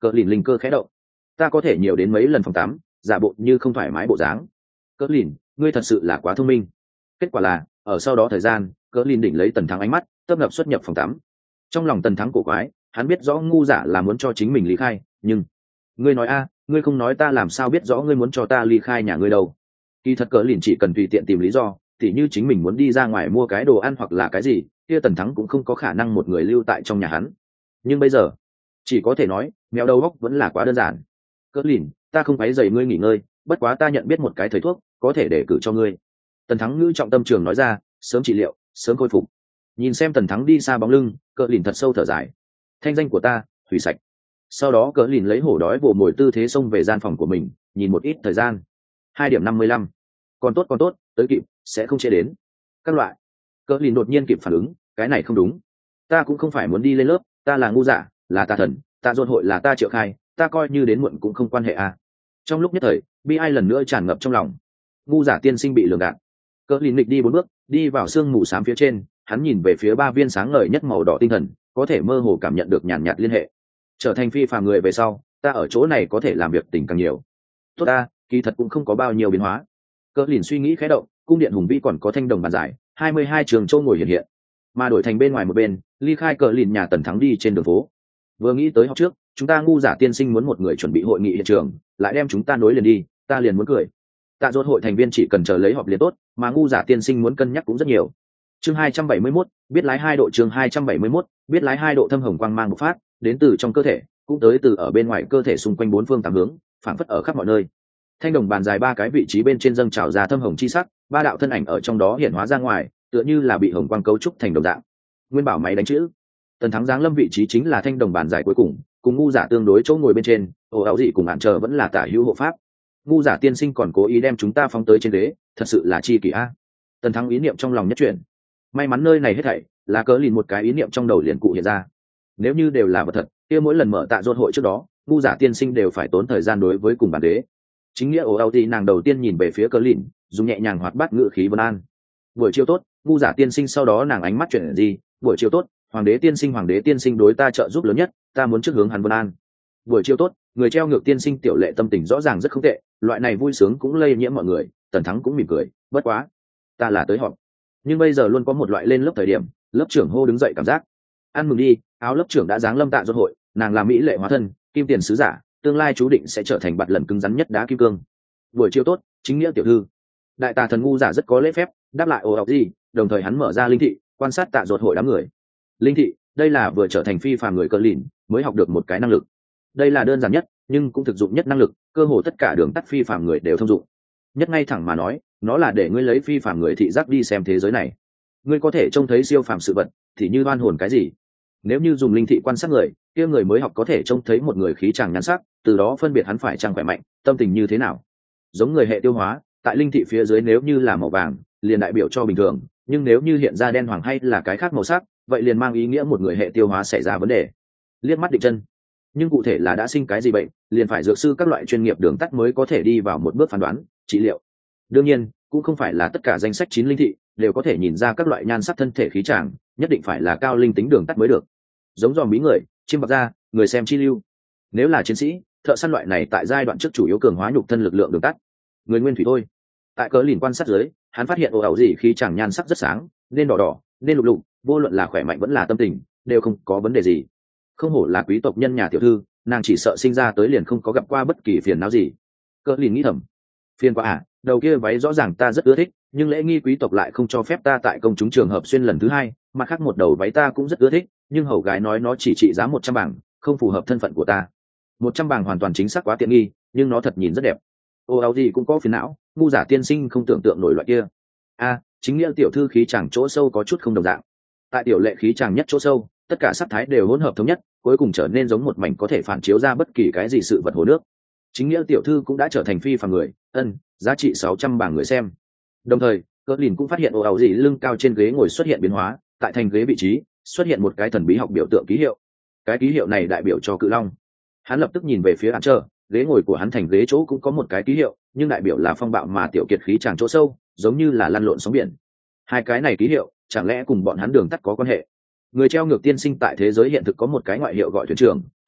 Cờ lìn linh cơ khẽ động. Ta có thể nhiều đến mấy lần phòng tắm, giả bộ như không thoải mái bộ dáng. Cờ lìn, ngươi thật sự là quá thông minh. Kết quả là ở sau đó thời gian, Cờ lìn đỉnh lấy Tần Thắng ánh mắt tấp nập xuất nhập phòng tắm. Trong lòng Tần Thắng cổ quái, hắn biết rõ ngu giả là muốn cho chính mình ly khai, nhưng ngươi nói a ngươi không nói ta làm sao biết rõ ngươi muốn cho ta ly khai nhà ngươi đâu. Kỳ thật Cờ lìn chỉ cần tùy tiện tìm lý do, tỉ như chính mình muốn đi ra ngoài mua cái đồ ăn hoặc là cái gì, kia Tần Thắng cũng không có khả năng một người lưu tại trong nhà hắn. Nhưng bây giờ chỉ có thể nói mèo đầu góc vẫn là quá đơn giản. Cờ lìn, ta không phải dày ngươi nghỉ ngơi, bất quá ta nhận biết một cái thầy thuốc có thể để cử cho ngươi. Tần Thắng ngữ trọng tâm trường nói ra, sớm trị liệu sớm khôi phục. Nhìn xem Tần Thắng đi xa bóng lưng, Cờ lìn thật sâu thở dài. Thanh danh của ta hủy sạch. Sau đó Cờ lìn lấy hổ đói vồ mồi tư thế xông về gian phòng của mình, nhìn một ít thời gian. Hai điểm năm mươi lăm. Còn tốt còn tốt, tới kịp, sẽ không trễ đến. Các loại. Cờ lìn đột nhiên kịp phản ứng, cái này không đúng. Ta cũng không phải muốn đi lên lớp, ta là ngu giả, là ta thần, ta dồn hội là ta Triệu Khai, ta coi như đến muộn cũng không quan hệ à. Trong lúc nhất thời, bi ai lần nữa tràn ngập trong lòng. Ngu giả tiên sinh bị lường gạt. Cờ lìn nghịch đi bốn bước, đi vào sương mù xám phía trên, hắn nhìn về phía ba viên sáng ngời nhất màu đỏ tinh thần, có thể mơ hồ cảm nhận được nhàn nhạt liên hệ. Trở thành phi phàm người về sau, ta ở chỗ này có thể làm việc tình càng nhiều. Tốt ta, kỳ thật cũng không có bao nhiêu biến hóa. Cờ lìn suy nghĩ khẽ động, cung điện hùng vĩ còn có thanh đồng bàn giải, hai mươi hai trường châu ngồi hiện hiện. Mà đổi thành bên ngoài một bên, ly khai Cờ lìn nhà Tần Thắng đi trên đường phố. Vừa nghĩ tới học trước, chúng ta ngu giả tiên sinh muốn một người chuẩn bị hội nghị hiện trường, lại đem chúng ta nối liền đi, ta liền muốn cười. Tạ Dốt hội thành viên chỉ cần chờ lấy họp liền tốt, mà ngu giả tiên sinh muốn cân nhắc cũng rất nhiều. Chương hai trăm bảy mươi mốt, biết lái hai độ chương hai trăm bảy mươi mốt, biết lái hai độ thâm hồng quang mang bộc phát, đến từ trong cơ thể, cũng tới từ ở bên ngoài cơ thể xung quanh bốn phương tám hướng, phảng phất ở khắp mọi nơi. Thanh đồng bàn dài ba cái vị trí bên trên dâng trào ra thâm hồng chi sắc, ba đạo thân ảnh ở trong đó hiện hóa ra ngoài, tựa như là bị hồng quang cấu trúc thành đồng dạng. Nguyên bảo máy đánh chữ. Tần Thắng giáng lâm vị trí chính là thanh đồng bàn dài cuối cùng, cùng ngu giả tương đối chỗ ngồi bên trên, ồ ảo dị cùng hạn chờ vẫn là tả hữu hộ pháp. Ngu giả tiên sinh còn cố ý đem chúng ta phóng tới trên ghế, thật sự là chi kỷ a. Tần Thắng ý niệm trong lòng nhất chuyển. May mắn nơi này hết thảy là Cờ lìn một cái ý niệm trong đầu liền cụ hiện ra. Nếu như đều là vật thật, kia mỗi lần mở Tạ Dốt hội trước đó, ngu giả tiên sinh đều phải tốn thời gian đối với cùng bản đế. Chính nghĩa ồ ảo dị nàng đầu tiên nhìn về phía Cờ lìn, dùng nhẹ nhàng hoạt bát ngữ khí vân an. Buổi chiều tốt, ngu giả tiên sinh. Sau đó nàng ánh mắt chuyển gì, buổi chiều tốt, hoàng đế tiên sinh. Hoàng đế tiên sinh đối ta trợ giúp lớn nhất, ta muốn trước hướng hắn vân an. Buổi chiều tốt, người treo ngược tiên sinh. Tiểu lệ tâm tình rõ ràng rất không tệ, loại này vui sướng cũng lây nhiễm mọi người. Tần Thắng cũng mỉm cười, bất quá ta là tới họp, nhưng bây giờ luôn có một loại lên lớp thời điểm lớp trưởng hô đứng dậy cảm giác. Ăn mừng đi, áo lớp trưởng đã giáng lâm Tạ Dốt hội, nàng là mỹ lệ hóa thân, kim tiền sứ giả, tương lai chú định sẽ trở thành bạt lần cứng rắn nhất đá kim cương. Buổi chiều tốt, chính nghĩa tiểu thư. Đại tà thần ngu giả rất có lễ phép đáp lại ồ ọc gì, đồng thời hắn mở ra linh thị quan sát Tạ Dốt hội đám người. Linh thị, đây là vừa trở thành phi phàm người Cờ lìn mới học được một cái năng lực. Đây là đơn giản nhất nhưng cũng thực dụng nhất năng lực, cơ hồ tất cả đường tắt phi phàm người đều thông dụng. Nhất ngay thẳng mà nói, nó là để ngươi lấy phi phàm người thị giác đi xem thế giới này. Ngươi có thể trông thấy siêu phàm sự vật, thì như oan hồn cái gì. Nếu như dùng linh thị quan sát người, kia người mới học có thể trông thấy một người khí chàng nhan sắc, từ đó phân biệt hắn phải chăng khỏe mạnh, tâm tình như thế nào. Giống người hệ tiêu hóa, tại linh thị phía dưới nếu như là màu vàng, liền đại biểu cho bình thường, nhưng nếu như hiện ra đen hoàng hay là cái khác màu sắc, vậy liền mang ý nghĩa một người hệ tiêu hóa xảy ra vấn đề. Liếc mắt định chân. Nhưng cụ thể là đã sinh cái gì bệnh, liền phải dược sư các loại chuyên nghiệp đường tắt mới có thể đi vào một bước phán đoán, trị liệu. Đương nhiên, cũng không phải là tất cả danh sách chín linh thị đều có thể nhìn ra các loại nhan sắc thân thể khí tràng, nhất định phải là cao linh tính đường tắt mới được. Giống dòm bí người, chim bạc da, người xem chi lưu. Nếu là chiến sĩ, thợ săn loại này tại giai đoạn trước chủ yếu cường hóa nhục thân lực lượng đường tắt. Người nguyên thủy thôi. Tại Cờ lìn quan sát dưới, hắn phát hiện ồ ảo gì khí tràng nhan sắc rất sáng, nên đỏ đỏ, nên lục lục, vô luận là khỏe mạnh vẫn là tâm tình, đều không có vấn đề gì. Không hổ là quý tộc nhân nhà tiểu thư, nàng chỉ sợ sinh ra tới liền không có gặp qua bất kỳ phiền não gì. Cờ lìn nghĩ thầm, phiền quá à, đầu kia váy rõ ràng ta rất ưa thích, nhưng lễ nghi quý tộc lại không cho phép ta tại công chúng trường hợp xuyên lần thứ hai, mặt khác một đầu váy ta cũng rất ưa thích, nhưng hầu gái nói nó chỉ trị giá một trăm bảng, không phù hợp thân phận của ta. Một trăm bảng hoàn toàn chính xác quá tiện nghi, nhưng nó thật nhìn rất đẹp. Ô áo gì cũng có phiền não, ngu giả tiên sinh không tưởng tượng nổi loại kia. A, chính nghĩa tiểu thư khí chàng chỗ sâu có chút không đồng dạng. Tại tiểu lệ khí chàng nhất chỗ sâu, tất cả sắc thái đều hỗn hợp thống nhất, cuối cùng trở nên giống một mảnh có thể phản chiếu ra bất kỳ cái gì sự vật hồ nước. Chính nghĩa tiểu thư cũng đã trở thành phi phàm người, ân, giá trị sáu trăm bảng người xem. Đồng thời, Cờ lìn cũng phát hiện ồ ảo gì lưng cao trên ghế ngồi xuất hiện biến hóa, tại thành ghế vị trí xuất hiện một cái thần bí học biểu tượng ký hiệu. Cái ký hiệu này đại biểu cho cự long. Hắn lập tức nhìn về phía hắn chờ, ghế ngồi của hắn thành ghế chỗ cũng có một cái ký hiệu, nhưng đại biểu là phong bạo mà tiểu kiệt khí tràng chỗ sâu, giống như là lăn lộn sóng biển. Hai cái này ký hiệu, chẳng lẽ cùng bọn hắn đường tắt có quan hệ? Người treo ngược tiên sinh tại thế giới hiện thực có một cái ngoại hiệu gọi thuyền trưởng,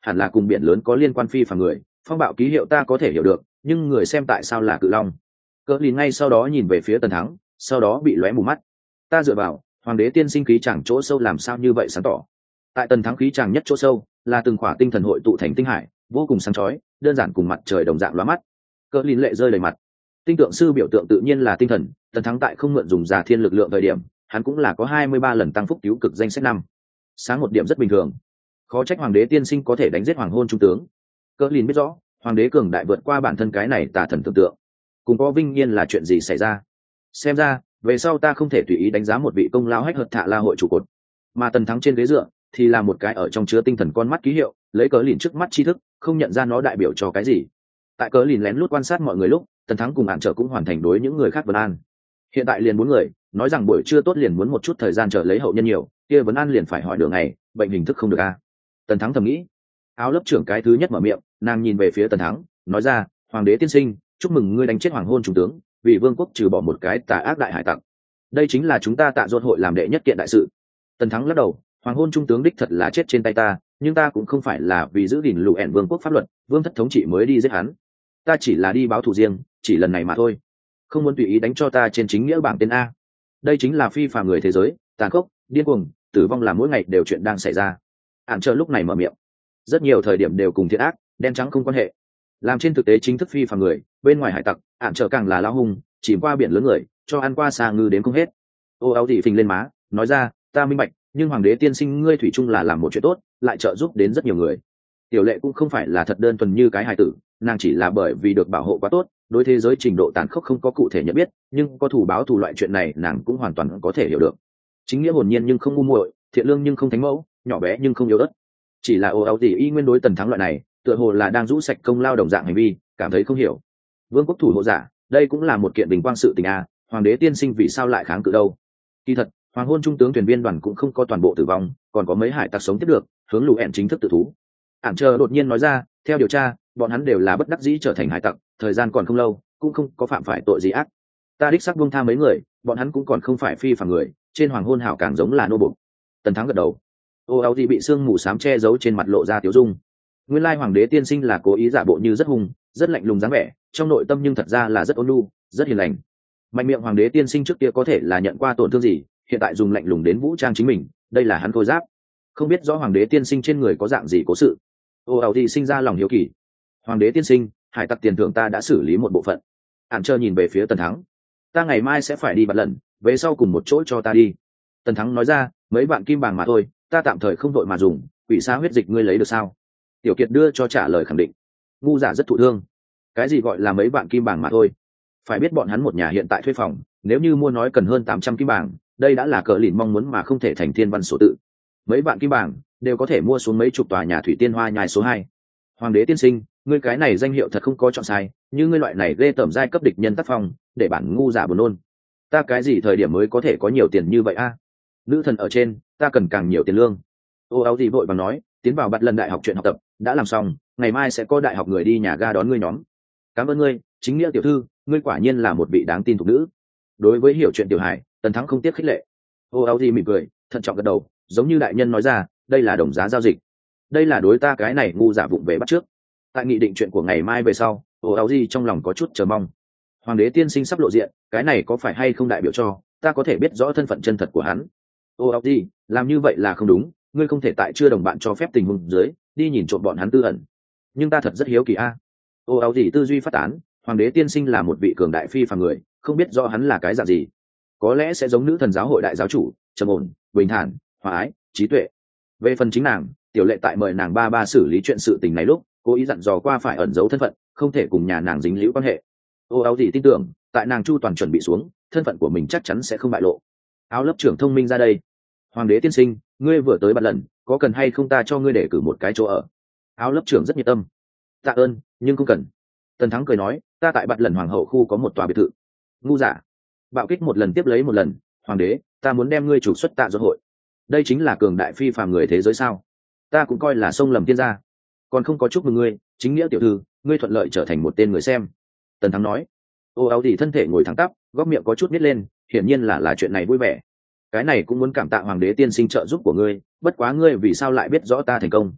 hẳn là cùng biển lớn có liên quan phi phàm người. Phong bạo ký hiệu ta có thể hiểu được, nhưng người xem tại sao là cự long? Cỡ lìn ngay sau đó nhìn về phía Tần Thắng, sau đó bị lóe mù mắt. Ta dựa vào, hoàng đế tiên sinh khí chẳng chỗ sâu làm sao như vậy sáng tỏ. Tại Tần Thắng khí chẳng nhất chỗ sâu là từng khỏa tinh thần hội tụ thành tinh hải, vô cùng sáng chói, đơn giản cùng mặt trời đồng dạng lóa mắt. Cỡ lìn lệ rơi đầy mặt. Tinh tượng sư biểu tượng tự nhiên là tinh thần, Tần Thắng tại không mượn dùng giả thiên lực lượng thời điểm, hắn cũng là có hai mươi ba lần tăng phúc cứu cực danh sách năm. Sáng một điểm rất bình thường. Khó trách hoàng đế tiên sinh có thể đánh giết hoàng hôn trung tướng. Cỡ lìn biết rõ, hoàng đế cường đại vượt qua bản thân cái này tà thần tưởng tượng. Cùng có vinh nhiên là chuyện gì xảy ra? Xem ra, về sau ta không thể tùy ý đánh giá một vị công lao hách hợt thạ la hội trụ cột. Mà Tần Thắng trên ghế dựa thì là một cái ở trong chứa tinh thần con mắt ký hiệu, lấy cỡ lìn trước mắt tri thức, không nhận ra nó đại biểu cho cái gì. Tại cỡ lìn lén lút quan sát mọi người lúc, Tần Thắng cùng Ản Trở cũng hoàn thành đối những người khác vấn an. Hiện tại liền bốn người, nói rằng buổi trưa tốt liền muốn một chút thời gian chờ lấy hậu nhân nhiều, kia vấn an liền phải hỏi đường ngày, bệnh hình thức không được a. À? Tần Thắng thầm nghĩ. Áo lớp trưởng cái thứ nhất mở miệng, nàng nhìn về phía Tần Thắng, nói ra, hoàng đế tiên sinh, chúc mừng ngươi đánh chết hoàng hôn trung tướng, vì vương quốc trừ bỏ một cái tà ác đại hải tặc. Đây chính là chúng ta Tạ Duật hội làm đệ nhất kiện đại sự. Tần Thắng lắc đầu, hoàng hôn trung tướng đích thật là chết trên tay ta, nhưng ta cũng không phải là vì giữ gìn lũ ẻn vương quốc pháp luật, vương thất thống trị mới đi giết hắn. Ta chỉ là đi báo thù riêng, chỉ lần này mà thôi, không muốn tùy ý đánh cho ta trên chính nghĩa bảng tên A. Đây chính là phi phàm người thế giới, tàn khốc, điên cuồng, tử vong là mỗi ngày đều chuyện đang xảy ra. Ản Trợ lúc này mở miệng, rất nhiều thời điểm đều cùng thiện ác, đen trắng không quan hệ. Làm trên thực tế chính thức phi phàm người, bên ngoài hải tặc, Ản Trợ càng là lão hung, chìm qua biển lớn người, cho ăn qua xà ngư đến không hết. Ô áo thị phình lên má, nói ra, ta minh bạch, nhưng hoàng đế tiên sinh ngươi thủy chung là làm một chuyện tốt, lại trợ giúp đến rất nhiều người. Tiểu Lệ cũng không phải là thật đơn thuần như cái hài tử, nàng chỉ là bởi vì được bảo hộ quá tốt, đối thế giới trình độ tàn khốc không có cụ thể nhận biết, nhưng có thủ báo thù loại chuyện này nàng cũng hoàn toàn có thể hiểu được. Chính nghĩa hồn nhiên nhưng không ngu muội, thiện lương nhưng không thánh mẫu, nhỏ bé nhưng không yếu ớt. Chỉ là ô áo tỷ y nguyên đối Tần Thắng loại này, tựa hồ là đang rũ sạch công lao đồng dạng hành vi, cảm thấy không hiểu. Vương quốc thủ hộ giả, đây cũng là một kiện bình quang sự tình a, hoàng đế tiên sinh vì sao lại kháng cự đâu? Kỳ thật, hoàng hôn trung tướng thuyền viên đoàn cũng không có toàn bộ tử vong, còn có mấy hải tặc sống tiếp được, hướng lũ ẻn chính thức tự thú. Ản Chờ đột nhiên nói ra, theo điều tra, bọn hắn đều là bất đắc dĩ trở thành hải tặc, thời gian còn không lâu, cũng không có phạm phải tội gì ác. Ta đích xác buông tha mấy người, bọn hắn cũng còn không phải phi phàm người, trên hoàng hôn hảo càng giống là nô bộc. Tần Thắng gật đầu. Ô áo gì bị sương mù xám che giấu trên mặt lộ ra tiểu dung. Nguyên lai hoàng đế tiên sinh là cố ý giả bộ như rất hung, rất lạnh lùng dáng vẻ, trong nội tâm nhưng thật ra là rất ôn nhu, rất hiền lành. Mạnh miệng hoàng đế tiên sinh trước kia có thể là nhận qua tổn thương gì, hiện tại dùng lạnh lùng đến vũ trang chính mình, đây là hắn khôi giáp. Không biết rõ hoàng đế tiên sinh trên người có dạng gì cố sự. Ô áo gì sinh ra lòng hiếu kỳ. Hoàng đế tiên sinh, hải tặc tiền thưởng ta đã xử lý một bộ phận. Ản Chờ nhìn về phía Tần Thắng, ta ngày mai sẽ phải đi bạt lần, về sau cùng một chỗ cho ta đi. Tần Thắng nói ra, mấy vạn kim bàng mà thôi, ta tạm thời không đội mà dùng, quỷ xa huyết dịch ngươi lấy được sao? Tiểu Kiệt đưa cho trả lời khẳng định. Ngu giả rất thụ thương. Cái gì gọi là mấy vạn kim bàng mà thôi? Phải biết bọn hắn một nhà hiện tại thuê phòng, nếu như mua nói cần hơn tám trăm kim bàng, đây đã là cỡ lìn mong muốn mà không thể thành thiên văn số tự. Mấy vạn kim bàng đều có thể mua xuống mấy chục tòa nhà thủy tiên hoa nhai số hai. Hoàng đế tiên sinh, ngươi cái này danh hiệu thật không có chọn sai, như ngươi loại này ghê tởm giai cấp địch nhân tác phong, để bản ngu giả buồn nôn. Ta cái gì thời điểm mới có thể có nhiều tiền như vậy a? Nữ thần ở trên, ta cần càng nhiều tiền lương. Ô áo gì vội vàng nói, tiến vào bạt lần đại học chuyện học tập đã làm xong, ngày mai sẽ có đại học người đi nhà ga đón ngươi nhóm. Cảm ơn ngươi, chính nghĩa tiểu thư, ngươi quả nhiên là một vị đáng tin thuộc nữ. Đối với hiểu chuyện tiểu hải, Tần Thắng không tiếc khích lệ. Ô áo gì mỉm cười, thận trọng gật đầu, giống như đại nhân nói ra, đây là đồng giá giao dịch. Đây là đối ta cái này ngu giả vụng về bắt trước. Tại nghị định chuyện của ngày mai về sau, ô áo gì trong lòng có chút chờ mong. Hoàng đế tiên sinh sắp lộ diện, cái này có phải hay không đại biểu cho ta có thể biết rõ thân phận chân thật của hắn? Ô áo gì, làm như vậy là không đúng, ngươi không thể tại chưa đồng bạn cho phép tình huống dưới đi nhìn trộm bọn hắn tư ẩn. Nhưng ta thật rất hiếu kỳ a. Ô áo gì tư duy phát tán, hoàng đế tiên sinh là một vị cường đại phi phàm người, không biết rõ hắn là cái dạng gì. Có lẽ sẽ giống nữ thần giáo hội đại giáo chủ, trầm ổn, bình thản, hòa ái, trí tuệ. Về phần chính nàng, Tiểu Lệ tại mời nàng ba ba xử lý chuyện sự tình này lúc, cố ý dặn dò qua phải ẩn giấu thân phận, không thể cùng nhà nàng dính liễu quan hệ. Ô áo gì tin tưởng, tại nàng chu toàn chuẩn bị xuống, thân phận của mình chắc chắn sẽ không bại lộ. Áo lớp trưởng thông minh ra đây. Hoàng đế tiên sinh, ngươi vừa tới bạt lần, có cần hay không ta cho ngươi để cử một cái chỗ ở? Áo lớp trưởng rất nhiệt tâm. Tạ ơn, nhưng không cần. Tần Thắng cười nói, ta tại bạt lần hoàng hậu khu có một tòa biệt thự. Ngu giả. Bạo kích một lần tiếp lấy một lần. Hoàng đế, ta muốn đem ngươi trục xuất Tạ Duật hội. Đây chính là cường đại phi phàm người thế giới sao? Ta cũng coi là sông lầm tiên gia. Còn không có chúc mừng ngươi, chính nghĩa tiểu thư, ngươi thuận lợi trở thành một tên người xem. Tần Thắng nói. Ô áo gì thân thể ngồi thẳng tắp, góc miệng có chút nít lên, hiển nhiên là là chuyện này vui vẻ. Cái này cũng muốn cảm tạ hoàng đế tiên sinh trợ giúp của ngươi, bất quá ngươi vì sao lại biết rõ ta thành công?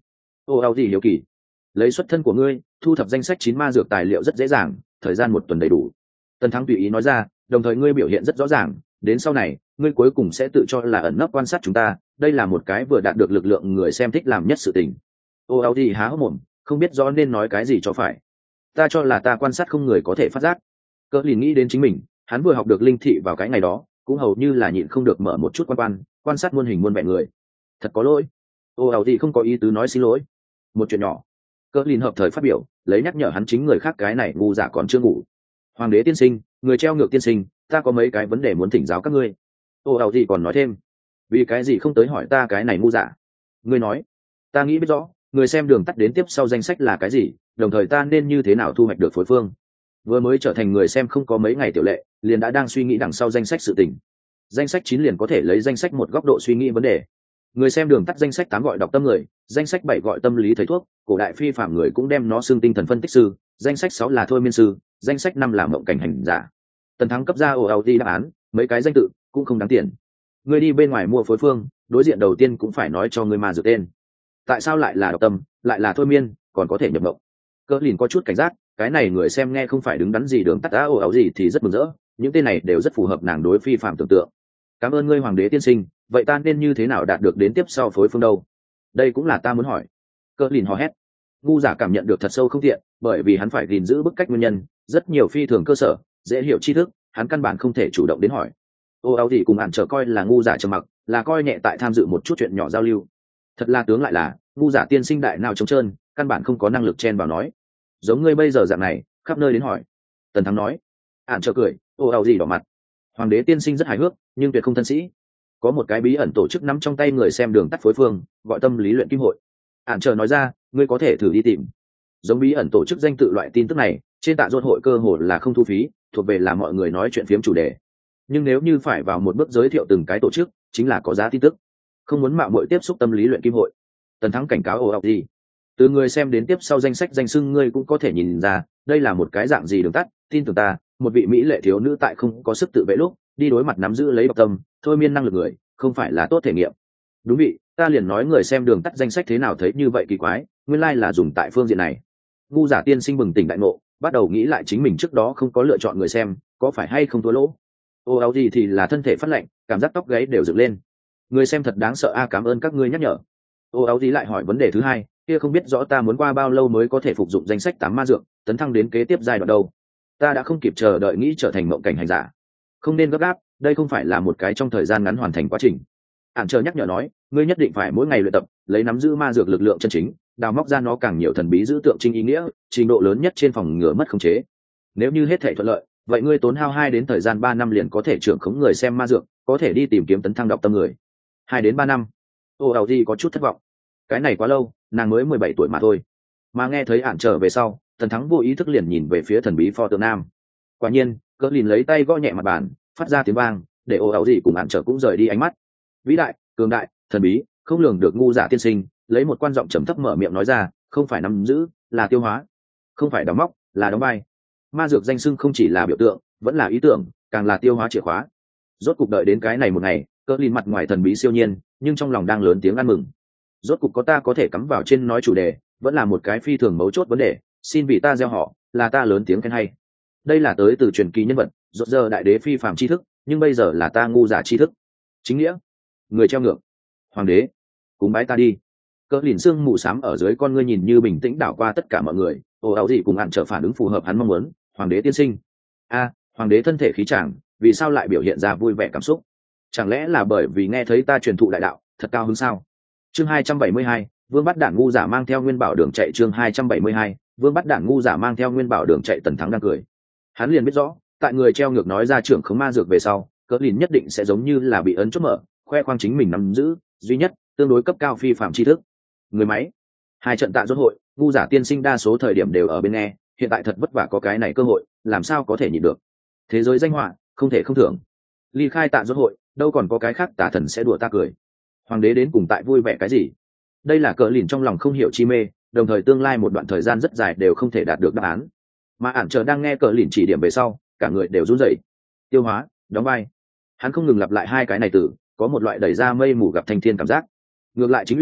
ô áo gì hiểu kỳ, lấy xuất thân của ngươi thu thập danh sách chín ma dược tài liệu rất dễ dàng, thời gian một tuần đầy đủ. Tần Thắng tùy ý nói ra, đồng thời ngươi biểu hiện rất rõ ràng, đến sau này ngươi cuối cùng sẽ tự cho là ẩn nấp quan sát chúng ta, đây là một cái vừa đạt được lực lượng người xem thích làm nhất sự tình. ô áo gì há hốc mồm, không biết rõ nên nói cái gì cho phải. Ta cho là ta quan sát không người có thể phát giác. Cỡ lìn nghĩ đến chính mình, hắn vừa học được linh thị vào cái ngày đó, cũng hầu như là nhịn không được mở một chút quan quan quan sát muôn hình muôn vẻ người. Thật có lỗi. ô áo gì không có ý tứ nói xin lỗi. Một chuyện nhỏ. Cỡ lìn hợp thời phát biểu, lấy nhắc nhở hắn chính người khác cái này ngu giả còn chưa ngủ. Hoàng đế tiên sinh, người treo ngược tiên sinh, ta có mấy cái vấn đề muốn thỉnh giáo các ngươi. ô áo gì còn nói thêm, vì cái gì không tới hỏi ta cái này ngu giả. Ngươi nói, ta nghĩ biết rõ người xem đường tắt đến tiếp sau danh sách là cái gì, đồng thời ta nên như thế nào thu hoạch được phối phương. Vừa mới trở thành người xem không có mấy ngày tiểu lệ, liền đã đang suy nghĩ đằng sau danh sách sự tình. Danh sách chín liền có thể lấy danh sách một góc độ suy nghĩ vấn đề. Người xem đường tắt danh sách tám gọi đọc tâm người, danh sách bảy gọi tâm lý thầy thuốc, cổ đại phi phạm người cũng đem nó xưng tinh thần phân tích sư, danh sách sáu là thôi miên sư, danh sách năm là mộng cảnh hành giả. Tần Thắng cấp ra ồ ào đi đáp án, mấy cái danh tự cũng không đáng tiền. Người đi bên ngoài mua phối phương, đối diện đầu tiên cũng phải nói cho người mà dược tên. Tại sao lại là đọc tâm, lại là thôi miên, còn có thể nhập mộng. Cỡ lìn có chút cảnh giác, cái này người xem nghe không phải đứng đắn gì đường tắt đã ồ ào gì thì rất mừng rỡ, những tên này đều rất phù hợp nàng đối phi phạm tưởng tượng. Cảm ơn ngươi hoàng đế tiên sinh, vậy ta nên như thế nào đạt được đến tiếp sau phối phương đâu? Đây cũng là ta muốn hỏi. Cỡ lìn hò hét. Ngu giả cảm nhận được thật sâu không tiện, bởi vì hắn phải gìn giữ bức cách nguyên nhân, rất nhiều phi thường cơ sở dễ hiểu tri thức hắn căn bản không thể chủ động đến hỏi. ô áo thì cùng ạn trở coi là ngu giả trầm mặc, là coi nhẹ tại tham dự một chút chuyện nhỏ giao lưu. Thật là tướng lại là ngu giả tiên sinh đại nào trống trơn, căn bản không có năng lực chen vào nói. Giống ngươi bây giờ dạng này khắp nơi đến hỏi. Tần Thắng nói. Ạn trở cười, ô áo gì đỏ mặt. Hoàng đế tiên sinh rất hài hước nhưng tuyệt không thân sĩ. Có một cái bí ẩn tổ chức nắm trong tay người xem đường tắt phối phương, gọi tâm lý luyện kim hội. Ạn trở nói ra, ngươi có thể thử đi tìm. Giống bí ẩn tổ chức danh tự loại tin tức này trên tạ rốt hội cơ hội là không thu phí, thuộc về là mọi người nói chuyện phiếm chủ đề. Nhưng nếu như phải vào một bước giới thiệu từng cái tổ chức, chính là có giá tin tức. Không muốn mạo muội tiếp xúc tâm lý luyện kim hội. Tần Thắng cảnh cáo ồ ọc gì. Từ người xem đến tiếp sau danh sách danh xưng ngươi cũng có thể nhìn ra, đây là một cái dạng gì đường tắt, tin tưởng ta, một vị mỹ lệ thiếu nữ tại không có sức tự vệ lúc, đi đối mặt nắm giữ lấy độc tâm, thôi miên năng lực người, không phải là tốt thể nghiệm. Đúng vị, ta liền nói người xem đường tắt danh sách thế nào thấy như vậy kỳ quái, nguyên lai like là dùng tại phương diện này. Ngu giả tiên sinh bừng tỉnh đại ngộ, bắt đầu nghĩ lại chính mình trước đó không có lựa chọn người xem, có phải hay không thua lỗ. ô áo gì thì là thân thể phát lạnh, cảm giác tóc gáy đều dựng lên. Người xem thật đáng sợ a, cảm ơn các ngươi nhắc nhở. ô áo gì lại hỏi vấn đề thứ hai, kia không biết rõ ta muốn qua bao lâu mới có thể phục dụng danh sách tám ma dược, tấn thăng đến kế tiếp giai đoạn đâu. Ta đã không kịp chờ đợi nghĩ trở thành mộng cảnh hành giả. Không nên gấp gáp, đây không phải là một cái trong thời gian ngắn hoàn thành quá trình. Ản chờ nhắc nhở nói, ngươi nhất định phải mỗi ngày luyện tập, lấy nắm giữ ma dược lực lượng chân chính, đào móc ra nó càng nhiều thần bí giữ tượng trinh ý nghĩa, trình độ lớn nhất trên phòng ngừa mất khống chế. Nếu như hết thể thuận lợi, vậy ngươi tốn hao hai đến thời gian ba năm liền có thể trưởng khống người xem ma dược, có thể đi tìm kiếm tấn thăng đọc tâm người. Hai đến ba năm. ô ảo gì có chút thất vọng. Cái này quá lâu, nàng mới mười bảy tuổi mà thôi. Mà nghe thấy Ản trở về sau, Tần Thắng vô ý thức liền nhìn về phía thần bí pho tượng nam. Quả nhiên, cỡ lìn lấy tay gõ nhẹ mặt bàn, phát ra tiếng vang, để ô ảo gì cùng Ản trở cũng rời đi ánh mắt. Vĩ đại, cường đại, thần bí, không lường được ngu giả tiên sinh, lấy một quan giọng trầm thấp mở miệng nói ra, không phải nắm giữ, là tiêu hóa, không phải đóng móc, là đóng vai. Ma dược danh xưng không chỉ là biểu tượng, vẫn là ý tưởng, càng là tiêu hóa chìa khóa. Rốt cục đợi đến cái này một ngày, cỡ lìn mặt ngoài thần bí siêu nhiên, nhưng trong lòng đang lớn tiếng ăn mừng. Rốt cục có ta có thể cắm vào trên nói chủ đề, vẫn là một cái phi thường mấu chốt vấn đề, xin vì ta gieo họ, là ta lớn tiếng khen hay. Đây là tới từ truyền kỳ nhân vật, rốt giờ đại đế phi phàm tri thức, nhưng bây giờ là ta ngu giả tri thức. Chính nghĩa, người treo ngược, hoàng đế, cúng bái ta đi. Cỡ lìn xương mù xám ở dưới con ngươi nhìn như bình tĩnh đảo qua tất cả mọi người, ồ ảo gì cùng Ản trở phản ứng phù hợp hắn mong muốn. Hoàng đế tiên sinh, a hoàng đế thân thể khí chàng, vì sao lại biểu hiện ra vui vẻ cảm xúc? Chẳng lẽ là bởi vì nghe thấy ta truyền thụ đại đạo, thật cao hứng sao? Chương hai trăm bảy mươi hai, vương bắt đản ngu giả mang theo nguyên bảo đường chạy. Chương hai trăm bảy mươi hai, vương bắt đản ngu giả mang theo nguyên bảo đường chạy. Tần Thắng đang cười, hắn liền biết rõ, tại người treo ngược nói ra trưởng khống ma dược về sau, cỡ lìn nhất định sẽ giống như là bị ấn chốt mở, khoe khoang chính mình nắm giữ duy nhất tương đối cấp cao phi phạm tri thức. Người máy, hai trận tạ rốt hội, ngu giả tiên sinh đa số thời điểm đều ở bên nghe, hiện tại thật vất vả có cái này cơ hội, làm sao có thể nhịn được. Thế giới danh họa, không thể không thưởng. Ly khai tạ rốt hội, đâu còn có cái khác tả thần sẽ đùa ta cười. Hoàng đế đến cùng tại vui vẻ cái gì? Đây là cỡ lìn trong lòng không hiểu chi mê, đồng thời tương lai một đoạn thời gian rất dài đều không thể đạt được đáp án. Mà Ản chờ đang nghe cỡ lìn chỉ điểm về sau, cả người đều run rẩy. Tiêu hóa, đóng vai. Hắn không ngừng lặp lại hai cái này từ, có một loại đẩy ra mây mù gặp thanh thiên cảm giác. Ngược lại chính ủy,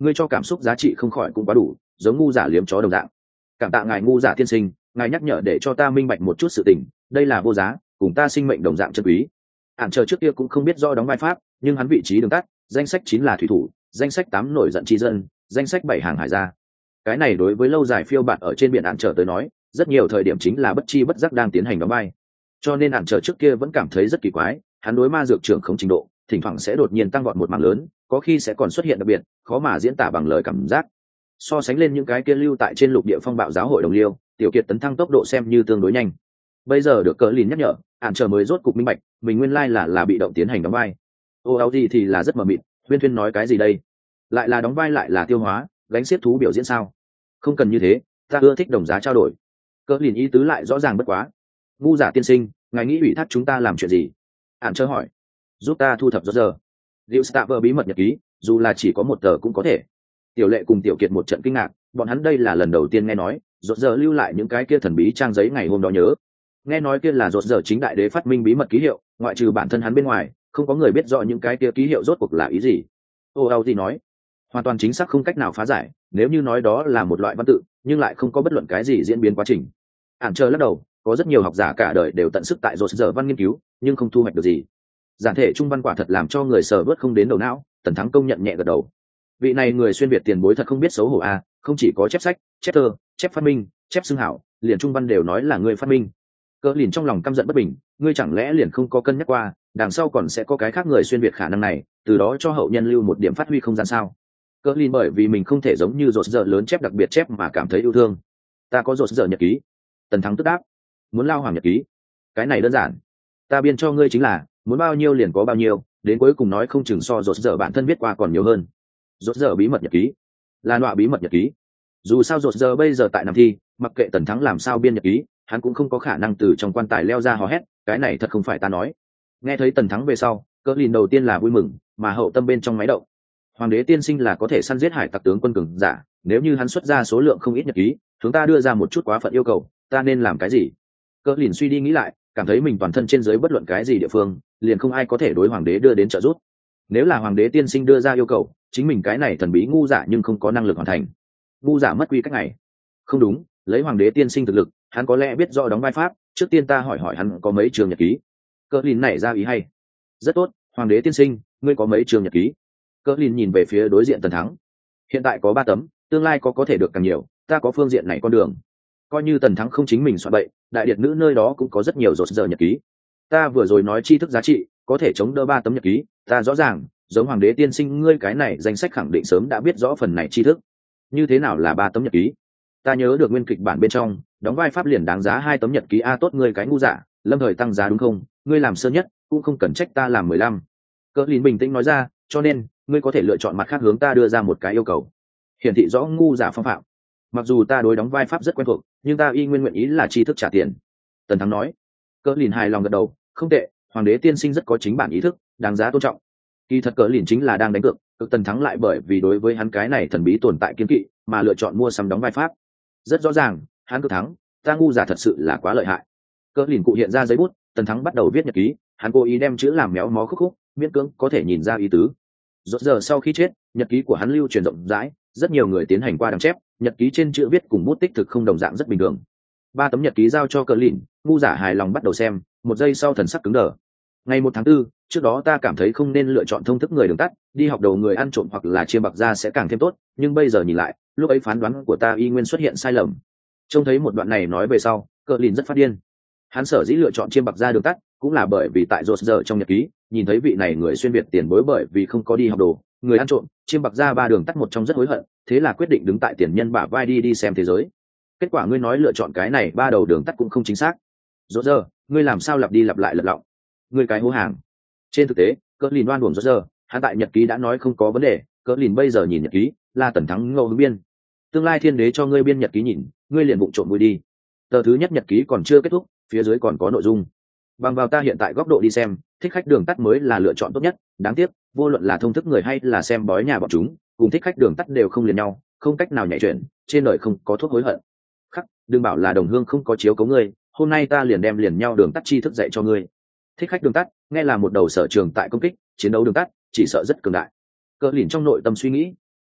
ngươi cho cảm xúc giá trị không khỏi cũng quá đủ, giống ngu giả liếm chó đồng dạng. Cảm tạ ngài ngu giả tiên sinh, ngài nhắc nhở để cho ta minh bạch một chút sự tình, đây là vô giá, cùng ta sinh mệnh đồng dạng chân quý. Ản chờ trước kia cũng không biết rõ đóng vai pháp, nhưng hắn vị trí đường tắt, danh sách chín là thủy thủ, danh sách tám nổi giận tri dân, danh sách bảy hàng hải gia. Cái này đối với lâu dài phiêu bạt ở trên biển Ản chờ tới nói, rất nhiều thời điểm chính là bất chi bất giác đang tiến hành đóng vai. Cho nên Ản chờ trước kia vẫn cảm thấy rất kỳ quái, hắn đối ma dược trưởng không trình độ, thỉnh thoảng sẽ đột nhiên tăng vọt một mảng lớn, có khi sẽ còn xuất hiện đặc biệt, khó mà diễn tả bằng lời cảm giác. So sánh lên những cái kia lưu tại trên lục địa phong bạo giáo hội đồng liêu, tiểu kiệt tấn thăng tốc độ xem như tương đối nhanh. Bây giờ được cỡ lìn nhắc nhở, Ản chờ mới rốt cục minh bạch, mình nguyên lai là là bị động tiến hành đóng vai. Ô áo gì thì là rất mờ mịt, huyên thuyên nói cái gì đây? Lại là đóng vai lại là tiêu hóa, gánh xiết thú biểu diễn sao? Không cần như thế, ta ưa thích đồng giá trao đổi. Cỡ lìn ý tứ lại rõ ràng bất quá. Ngu giả tiên sinh, ngài nghĩ ủy thác chúng ta làm chuyện gì? Ản chờ hỏi. Giúp ta thu thập rốt giờ. Liệu Staver bí mật nhật ký, dù là chỉ có một tờ cũng có thể. Tiểu lệ cùng tiểu kiệt một trận kinh ngạc, bọn hắn đây là lần đầu tiên nghe nói rốt giờ lưu lại những cái kia thần bí trang giấy ngày hôm đó nhớ. Nghe nói kia là rốt giờ chính đại đế phát minh bí mật ký hiệu, ngoại trừ bản thân hắn bên ngoài, không có người biết rõ những cái kia ký hiệu rốt cuộc là ý gì. Ô Áo gì nói, hoàn toàn chính xác không cách nào phá giải, nếu như nói đó là một loại văn tự, nhưng lại không có bất luận cái gì diễn biến quá trình. Ản chờ lắc đầu, có rất nhiều học giả cả đời đều tận sức tại rốt giờ văn nghiên cứu, nhưng không thu hoạch được gì. Giản thể trung văn quả thật làm cho người sờ vớt không đến đầu não. Tần Thắng công nhận nhẹ gật đầu. Vị này người xuyên việt tiền bối thật không biết xấu hổ à, không chỉ có chép sách, chép thơ, chép phát minh, chép xưng hảo, liền trung văn đều nói là người phát minh. Cỡ lìn trong lòng căm giận bất bình, ngươi chẳng lẽ liền không có cân nhắc qua, đằng sau còn sẽ có cái khác người xuyên việt khả năng này, từ đó cho hậu nhân lưu một điểm phát huy không gian sao? Cỡ lìn bởi vì mình không thể giống như rốt giờ lớn chép đặc biệt chép mà cảm thấy yêu thương. Ta có rốt giờ nhật ký. Tần Thắng tức đáp, muốn lao hoàng nhật ký? Cái này đơn giản, ta biên cho ngươi chính là muốn bao nhiêu liền có bao nhiêu, đến cuối cùng nói không chừng so rốt giờ bản thân viết qua còn nhiều hơn. Rốt giờ bí mật nhật ký là nọa bí mật nhật ký. Dù sao rốt giờ bây giờ tại nằm thi, mặc kệ Tần Thắng làm sao biên nhật ký, hắn cũng không có khả năng từ trong quan tài leo ra hò hét, cái này thật không phải ta nói. Nghe thấy Tần Thắng về sau, Cỡ lìn đầu tiên là vui mừng, mà hậu tâm bên trong máy động. Hoàng đế tiên sinh là có thể săn giết hải tặc tướng quân cường giả, nếu như hắn xuất ra số lượng không ít nhật ký, chúng ta đưa ra một chút quá phận yêu cầu, ta nên làm cái gì? Cỡ lìn suy đi nghĩ lại, cảm thấy mình toàn thân trên dưới bất luận cái gì địa phương, liền không ai có thể đối hoàng đế đưa đến trợ giúp. Nếu là hoàng đế tiên sinh đưa ra yêu cầu, chính mình cái này thần bí ngu giả nhưng không có năng lực hoàn thành. Ngu giả mất quy cách này. Không đúng, lấy hoàng đế tiên sinh thực lực, hắn có lẽ biết rõ đóng vai pháp, trước tiên ta hỏi hỏi hắn có mấy trường nhật ký. Cỡ lìn nảy ra ý hay. Rất tốt, hoàng đế tiên sinh, ngươi có mấy trường nhật ký? Cỡ lìn nhìn về phía đối diện Tần Thắng. Hiện tại có ba tấm, tương lai có có thể được càng nhiều, ta có phương diện này con đường. Coi như Tần Thắng không chính mình soạn bậy, đại điệt nữ nơi đó cũng có rất nhiều rốt giờ nhật ký. Ta vừa rồi nói tri thức giá trị, có thể chống đỡ ba tấm nhật ký, ta rõ ràng, giống hoàng đế tiên sinh ngươi cái này danh sách khẳng định sớm đã biết rõ phần này tri thức. Như thế nào là ba tấm nhật ký? Ta nhớ được nguyên kịch bản bên trong, đóng vai pháp liền đáng giá hai tấm nhật ký a. Tốt, ngươi cái ngu giả, lâm thời tăng giá đúng không? Ngươi làm sơ nhất, cũng không cần trách ta làm mười lăm. Cỡ lìn bình tĩnh nói ra, cho nên ngươi có thể lựa chọn mặt khác hướng ta đưa ra một cái yêu cầu, hiển thị rõ ngu giả phong phạm. Mặc dù ta đối đóng vai pháp rất quen thuộc, nhưng ta y nguyên nguyện ý là tri thức trả tiền. Tần Thắng nói. Cỡ lìn hài lòng gật đầu, không tệ, hoàng đế tiên sinh rất có chính bản ý thức, đáng giá tôn trọng. Kỳ thật Cỡ lìn chính là đang đánh cược, cực Tần Thắng lại bởi vì đối với hắn cái này thần bí tồn tại kiên kỵ mà lựa chọn mua sắm đóng vai pháp. Rất rõ ràng, hắn cực thắng, ta ngu giả thật sự là quá lợi hại. Cỡ lìn cụ hiện ra giấy bút, Tần Thắng bắt đầu viết nhật ký, hắn cố ý đem chữ làm méo mó khúc khúc, miễn cưỡng có thể nhìn ra ý tứ. Rốt giờ sau khi chết, nhật ký của hắn lưu truyền rộng rãi, rất nhiều người tiến hành qua đằng chép, nhật ký trên chữ viết cùng bút tích thực không đồng dạng rất bình thường. Ba tấm nhật ký giao cho Cỡ lìn, ngu giả hài lòng bắt đầu xem, một giây sau thần sắc cứng đờ. Ngày một tháng tư, trước đó ta cảm thấy không nên lựa chọn thông thức người đường tắt, đi học đầu người ăn trộm hoặc là chiêm bạc ra sẽ càng thêm tốt, nhưng bây giờ nhìn lại, lúc ấy phán đoán của ta y nguyên xuất hiện sai lầm. Trông thấy một đoạn này nói về sau, Cỡ lìn rất phát điên. Hắn sở dĩ lựa chọn chiêm bạc ra đường tắt, cũng là bởi vì tại rốt giờ trong nhật ký, nhìn thấy vị này người xuyên việt tiền bối bởi vì không có đi học đồ, người ăn trộm, chiêm bạc ra ba đường tắt một trong rất hối hận, thế là quyết định đứng tại tiền nhân bả vai đi đi xem thế giới. Kết quả ngươi nói lựa chọn cái này ba đầu đường tắt cũng không chính xác. Rốt giờ, ngươi làm sao lặp đi lặp lại lật lọng? Ngươi cái hố hàng. Trên thực tế, Cỡ lìn đoan buồn rốt giờ, hắn tại nhật ký đã nói không có vấn đề, Cỡ lìn bây giờ nhìn nhật ký, là Tần Thắng ngẫu hứng biên. Tương lai thiên đế cho ngươi biên nhật ký nhìn, ngươi liền bụng trộm vui đi. Tờ thứ nhất nhật ký còn chưa kết thúc, phía dưới còn có nội dung. Bằng vào ta hiện tại góc độ đi xem, thích khách đường tắt mới là lựa chọn tốt nhất, đáng tiếc, vô luận là thông thức người hay là xem bói nhà bọn chúng, cùng thích khách đường tắt đều không liền nhau, không cách nào nhảy chuyển, trên đời không có thuốc hối hận. Khắc, đừng bảo là đồng hương không có chiếu cấu ngươi, hôm nay ta liền đem liền nhau đường tắt chi thức dạy cho ngươi. Thích khách đường tắt, nghe là một đầu sở trường tại công kích, chiến đấu đường tắt, chỉ sợ rất cường đại. Cỡ lìn trong nội tâm suy nghĩ,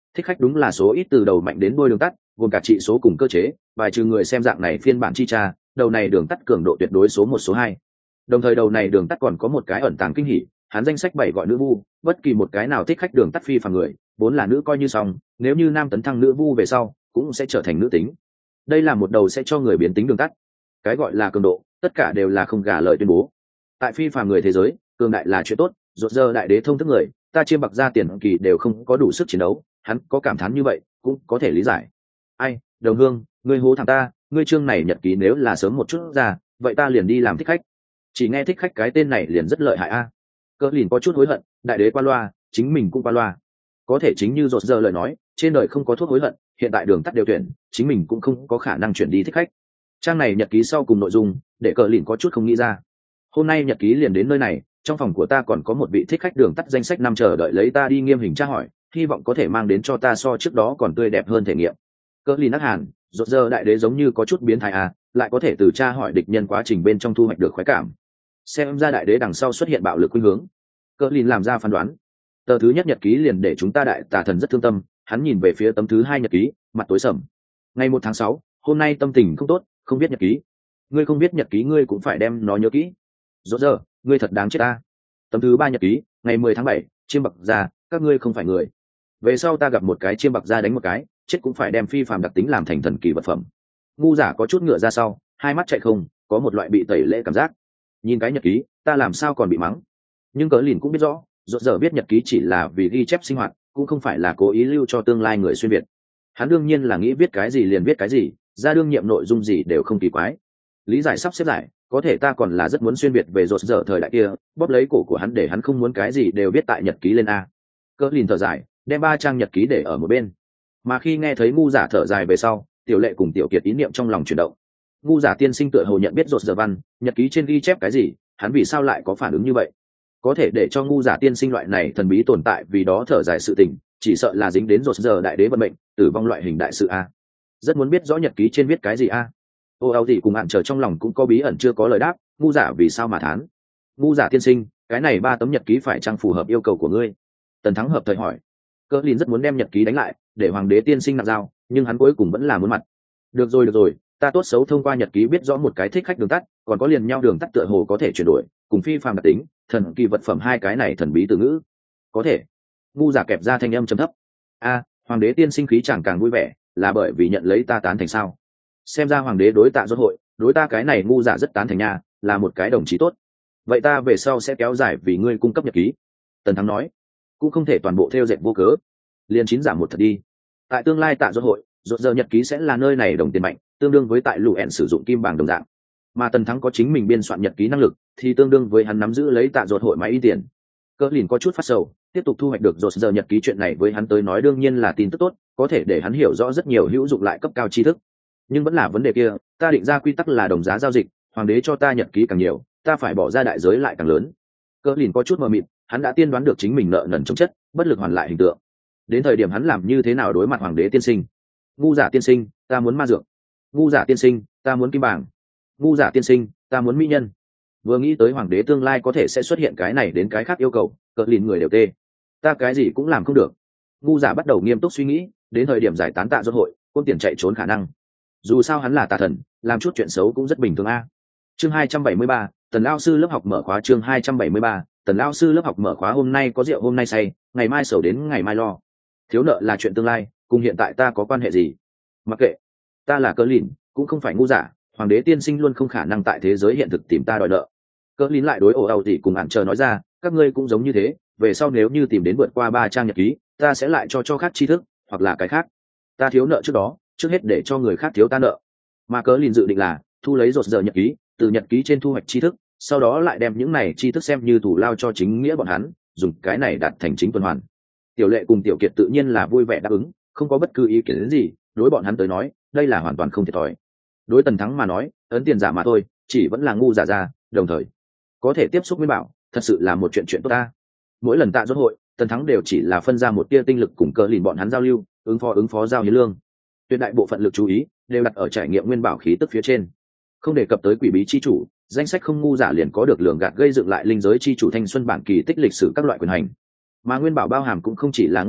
thích khách đúng là số ít từ đầu mạnh đến đuôi đường tắt, gồm cả trị số cùng cơ chế, bài trừ người xem dạng này phiên bản chi tra, đầu này đường tắt cường độ tuyệt đối số một số hai. Đồng thời đầu này đường tắt còn có một cái ẩn tàng kinh hỉ, hắn danh sách bảy gọi nữ vu, bất kỳ một cái nào thích khách đường tắt phi phàm người, vốn là nữ coi như xong, nếu như nam tấn thăng nữ vu về sau, cũng sẽ trở thành nữ tính. Đây là một đầu sẽ cho người biến tính đường tắt. Cái gọi là cường độ, tất cả đều là không gả lời tuyên bố. Tại phi phàm người thế giới, cường đại là chuyện tốt, rốt giờ đại đế thông thức người, ta chiêm bạc ra tiền kỳ đều không có đủ sức chiến đấu, hắn có cảm thán như vậy, cũng có thể lý giải. Ai, đồng hương, ngươi hố thằng ta, ngươi chương này nhật ký nếu là sớm một chút ra, vậy ta liền đi làm thích khách. Chỉ nghe thích khách cái tên này liền rất lợi hại a. À. Cỡ lìn có chút hối hận, đại đế qua loa, chính mình cũng qua loa. Có thể chính như rốt giờ lời nói, trên đời không có thuốc hối hận, hiện tại đường tắt đều tuyển, chính mình cũng không có khả năng chuyển đi thích khách. Trang này nhật ký sau cùng nội dung, để cỡ lìn có chút không nghĩ ra. Hôm nay nhật ký liền đến nơi này, trong phòng của ta còn có một vị thích khách đường tắt danh sách năm chờ đợi lấy ta đi nghiêm hình tra hỏi, hy vọng có thể mang đến cho ta so trước đó còn tươi đẹp hơn thể nghiệm. Cỡ lìn nát hàn, rốt giờ đại đế giống như có chút biến thái à, lại có thể từ tra hỏi địch nhân quá trình bên trong thu hoạch được khoái cảm. Xem ra đại đế đằng sau xuất hiện bạo lực khuynh hướng. Cỡ lìn làm ra phán đoán. Tờ thứ nhất nhật ký liền để chúng ta đại tà thần rất thương tâm, hắn nhìn về phía tấm thứ hai nhật ký, mặt tối sầm. Ngày một tháng sáu, hôm nay tâm tình không tốt, không biết nhật ký. Ngươi không biết nhật ký ngươi cũng phải đem nó nhớ kỹ. Rốt giờ, ngươi thật đáng chết ta. Tấm thứ ba nhật ký, ngày mười tháng bảy, chiêm bạc ra, các ngươi không phải người. Về sau ta gặp một cái chiêm bạc ra đánh một cái, chết cũng phải đem phi phàm đặc tính làm thành thần kỳ vật phẩm. Ngu giả có chút ngựa ra sau, hai mắt chạy không, có một loại bị tẩy lễ cảm giác. Nhìn cái nhật ký, ta làm sao còn bị mắng. Nhưng cỡ lìn cũng biết rõ, rốt giờ viết nhật ký chỉ là vì ghi chép sinh hoạt, cũng không phải là cố ý lưu cho tương lai người xuyên việt. Hắn đương nhiên là nghĩ viết cái gì liền viết cái gì, ra đương nhiệm nội dung gì đều không kỳ quái. Lý giải sắp xếp lại, có thể ta còn là rất muốn xuyên việt về rốt giờ thời đại kia, bóp lấy cổ của hắn để hắn không muốn cái gì đều viết tại nhật ký lên a. Cỡ lìn thở dài, đem ba trang nhật ký để ở một bên. Mà khi nghe thấy ngu giả thở dài về sau, tiểu lệ cùng tiểu kiệt ý niệm trong lòng chuyển động. Ngu giả tiên sinh tựa hồ nhận biết rốt giờ văn, nhật ký trên ghi chép cái gì, hắn vì sao lại có phản ứng như vậy? Có thể để cho ngu giả tiên sinh loại này thần bí tồn tại vì đó thở dài sự tình, chỉ sợ là dính đến rốt giờ đại đế vận mệnh, tử vong loại hình đại sự a. Rất muốn biết rõ nhật ký trên viết cái gì a. Ô áo gì cùng hạn chờ trong lòng cũng có bí ẩn chưa có lời đáp, ngu giả vì sao mà thán? Ngu giả tiên sinh, cái này ba tấm nhật ký phải chăng phù hợp yêu cầu của ngươi? Tần Thắng hợp thời hỏi. Cỡ lìn rất muốn đem nhật ký đánh lại, để hoàng đế tiên sinh nạp giao, nhưng hắn cuối cùng vẫn là muốn mặt. Được rồi được rồi, ta tốt xấu thông qua nhật ký biết rõ một cái thích khách đường tắt, còn có liền nhau đường tắt tựa hồ có thể chuyển đổi, cùng phi phàm đặc tính, thần kỳ vật phẩm hai cái này thần bí từ ngữ. Có thể. Ngu giả kẹp ra thanh âm trầm thấp. A, hoàng đế tiên sinh khí chẳng càng vui vẻ, là bởi vì nhận lấy ta tán thành sao? Xem ra hoàng đế đối tạ rốt hội, đối ta cái này ngu giả rất tán thành nha, là một cái đồng chí tốt. Vậy ta về sau sẽ kéo dài vì ngươi cung cấp nhật ký. Tần Thắng nói. Cũng không thể toàn bộ theo dệt vô cớ. Liên chín giảm một thật đi. Tại tương lai tạ rốt hội, rốt giờ nhật ký sẽ là nơi này đồng tiền mạnh, tương đương với tại lũ ẹn sử dụng kim bảng đồng dạng. Mà Tần Thắng có chính mình biên soạn nhật ký năng lực, thì tương đương với hắn nắm giữ lấy tạ rốt hội máy in tiền. Cỡ lìn có chút phát sầu, tiếp tục thu hoạch được rốt giờ nhật ký chuyện này với hắn tới nói đương nhiên là tin tức tốt, có thể để hắn hiểu rõ rất nhiều hữu dụng lại cấp cao tri thức. Nhưng vẫn là vấn đề kia, ta định ra quy tắc là đồng giá giao dịch, hoàng đế cho ta nhật ký càng nhiều, ta phải bỏ ra đại giới lại càng lớn. Cỡ lìn có chút mờ mịt, hắn đã tiên đoán được chính mình nợ nần chống chất, bất lực hoàn lại hình tượng. Đến thời điểm hắn làm như thế nào đối mặt hoàng đế tiên sinh? Ngu giả tiên sinh, ta muốn ma dược. Ngu giả tiên sinh, ta muốn kim bảng. Ngu giả tiên sinh, ta muốn mỹ nhân. Vừa nghĩ tới hoàng đế tương lai có thể sẽ xuất hiện cái này đến cái khác yêu cầu, cỡ lìn người đều tê. Ta cái gì cũng làm không được. Ngu giả bắt đầu nghiêm túc suy nghĩ, đến thời điểm giải tán tạ rốt hội, quân tiền chạy trốn khả năng. Dù sao hắn là tà thần, làm chút chuyện xấu cũng rất bình thường a. Chương hai trăm bảy mươi ba, Tần lão sư lớp học mở khóa. Chương hai trăm bảy mươi ba, Tần lão sư lớp học mở khóa. Hôm nay có rượu hôm nay say, ngày mai sầu đến ngày mai lo. Thiếu nợ là chuyện tương lai, cùng hiện tại ta có quan hệ gì? Mặc kệ, ta là Cỡ lìn, cũng không phải ngu giả, hoàng đế tiên sinh luôn không khả năng tại thế giới hiện thực tìm ta đòi nợ. Cỡ lìn lại đối ổ ẩu gì cùng hạn chờ nói ra, các ngươi cũng giống như thế, về sau nếu như tìm đến vượt qua ba trang nhật ký, ta sẽ lại cho cho khác tri thức, hoặc là cái khác. Ta thiếu nợ trước đó, trước hết để cho người khác thiếu ta nợ. Mà Cỡ lìn dự định là thu lấy rốt giờ nhật ký, từ nhật ký trên thu hoạch tri thức, sau đó lại đem những này tri thức xem như thủ lao cho chính nghĩa bọn hắn, dùng cái này đạt thành chính tuần hoàn. Tiểu lệ cùng tiểu kiệt tự nhiên là vui vẻ đáp ứng, không có bất cứ ý kiến đến gì, đối bọn hắn tới nói, đây là hoàn toàn không thiệt thòi. Đối Tần Thắng mà nói, ấn tiền giả mà thôi, chỉ vẫn là ngu giả ra, đồng thời có thể tiếp xúc Nguyên Bảo, thật sự là một chuyện chuyện tốt ta. Mỗi lần tạ rốt hội, Tần Thắng đều chỉ là phân ra một tia tinh lực cùng Cỡ lìn bọn hắn giao lưu, ứng phó ứng phó giao hiến lương. Tuyệt đại bộ phận lực chú ý đều đặt ở trải nghiệm Nguyên Bảo khí tức phía trên, không đề cập tới quỷ bí chi chủ, danh sách không ngu giả liền có được lường gạt gây dựng lại linh giới chi chủ thanh xuân bản kỳ tích lịch sử các loại quyền hành. Mà Nguyên Bảo bao hàm cũng không chỉ là ngu giả,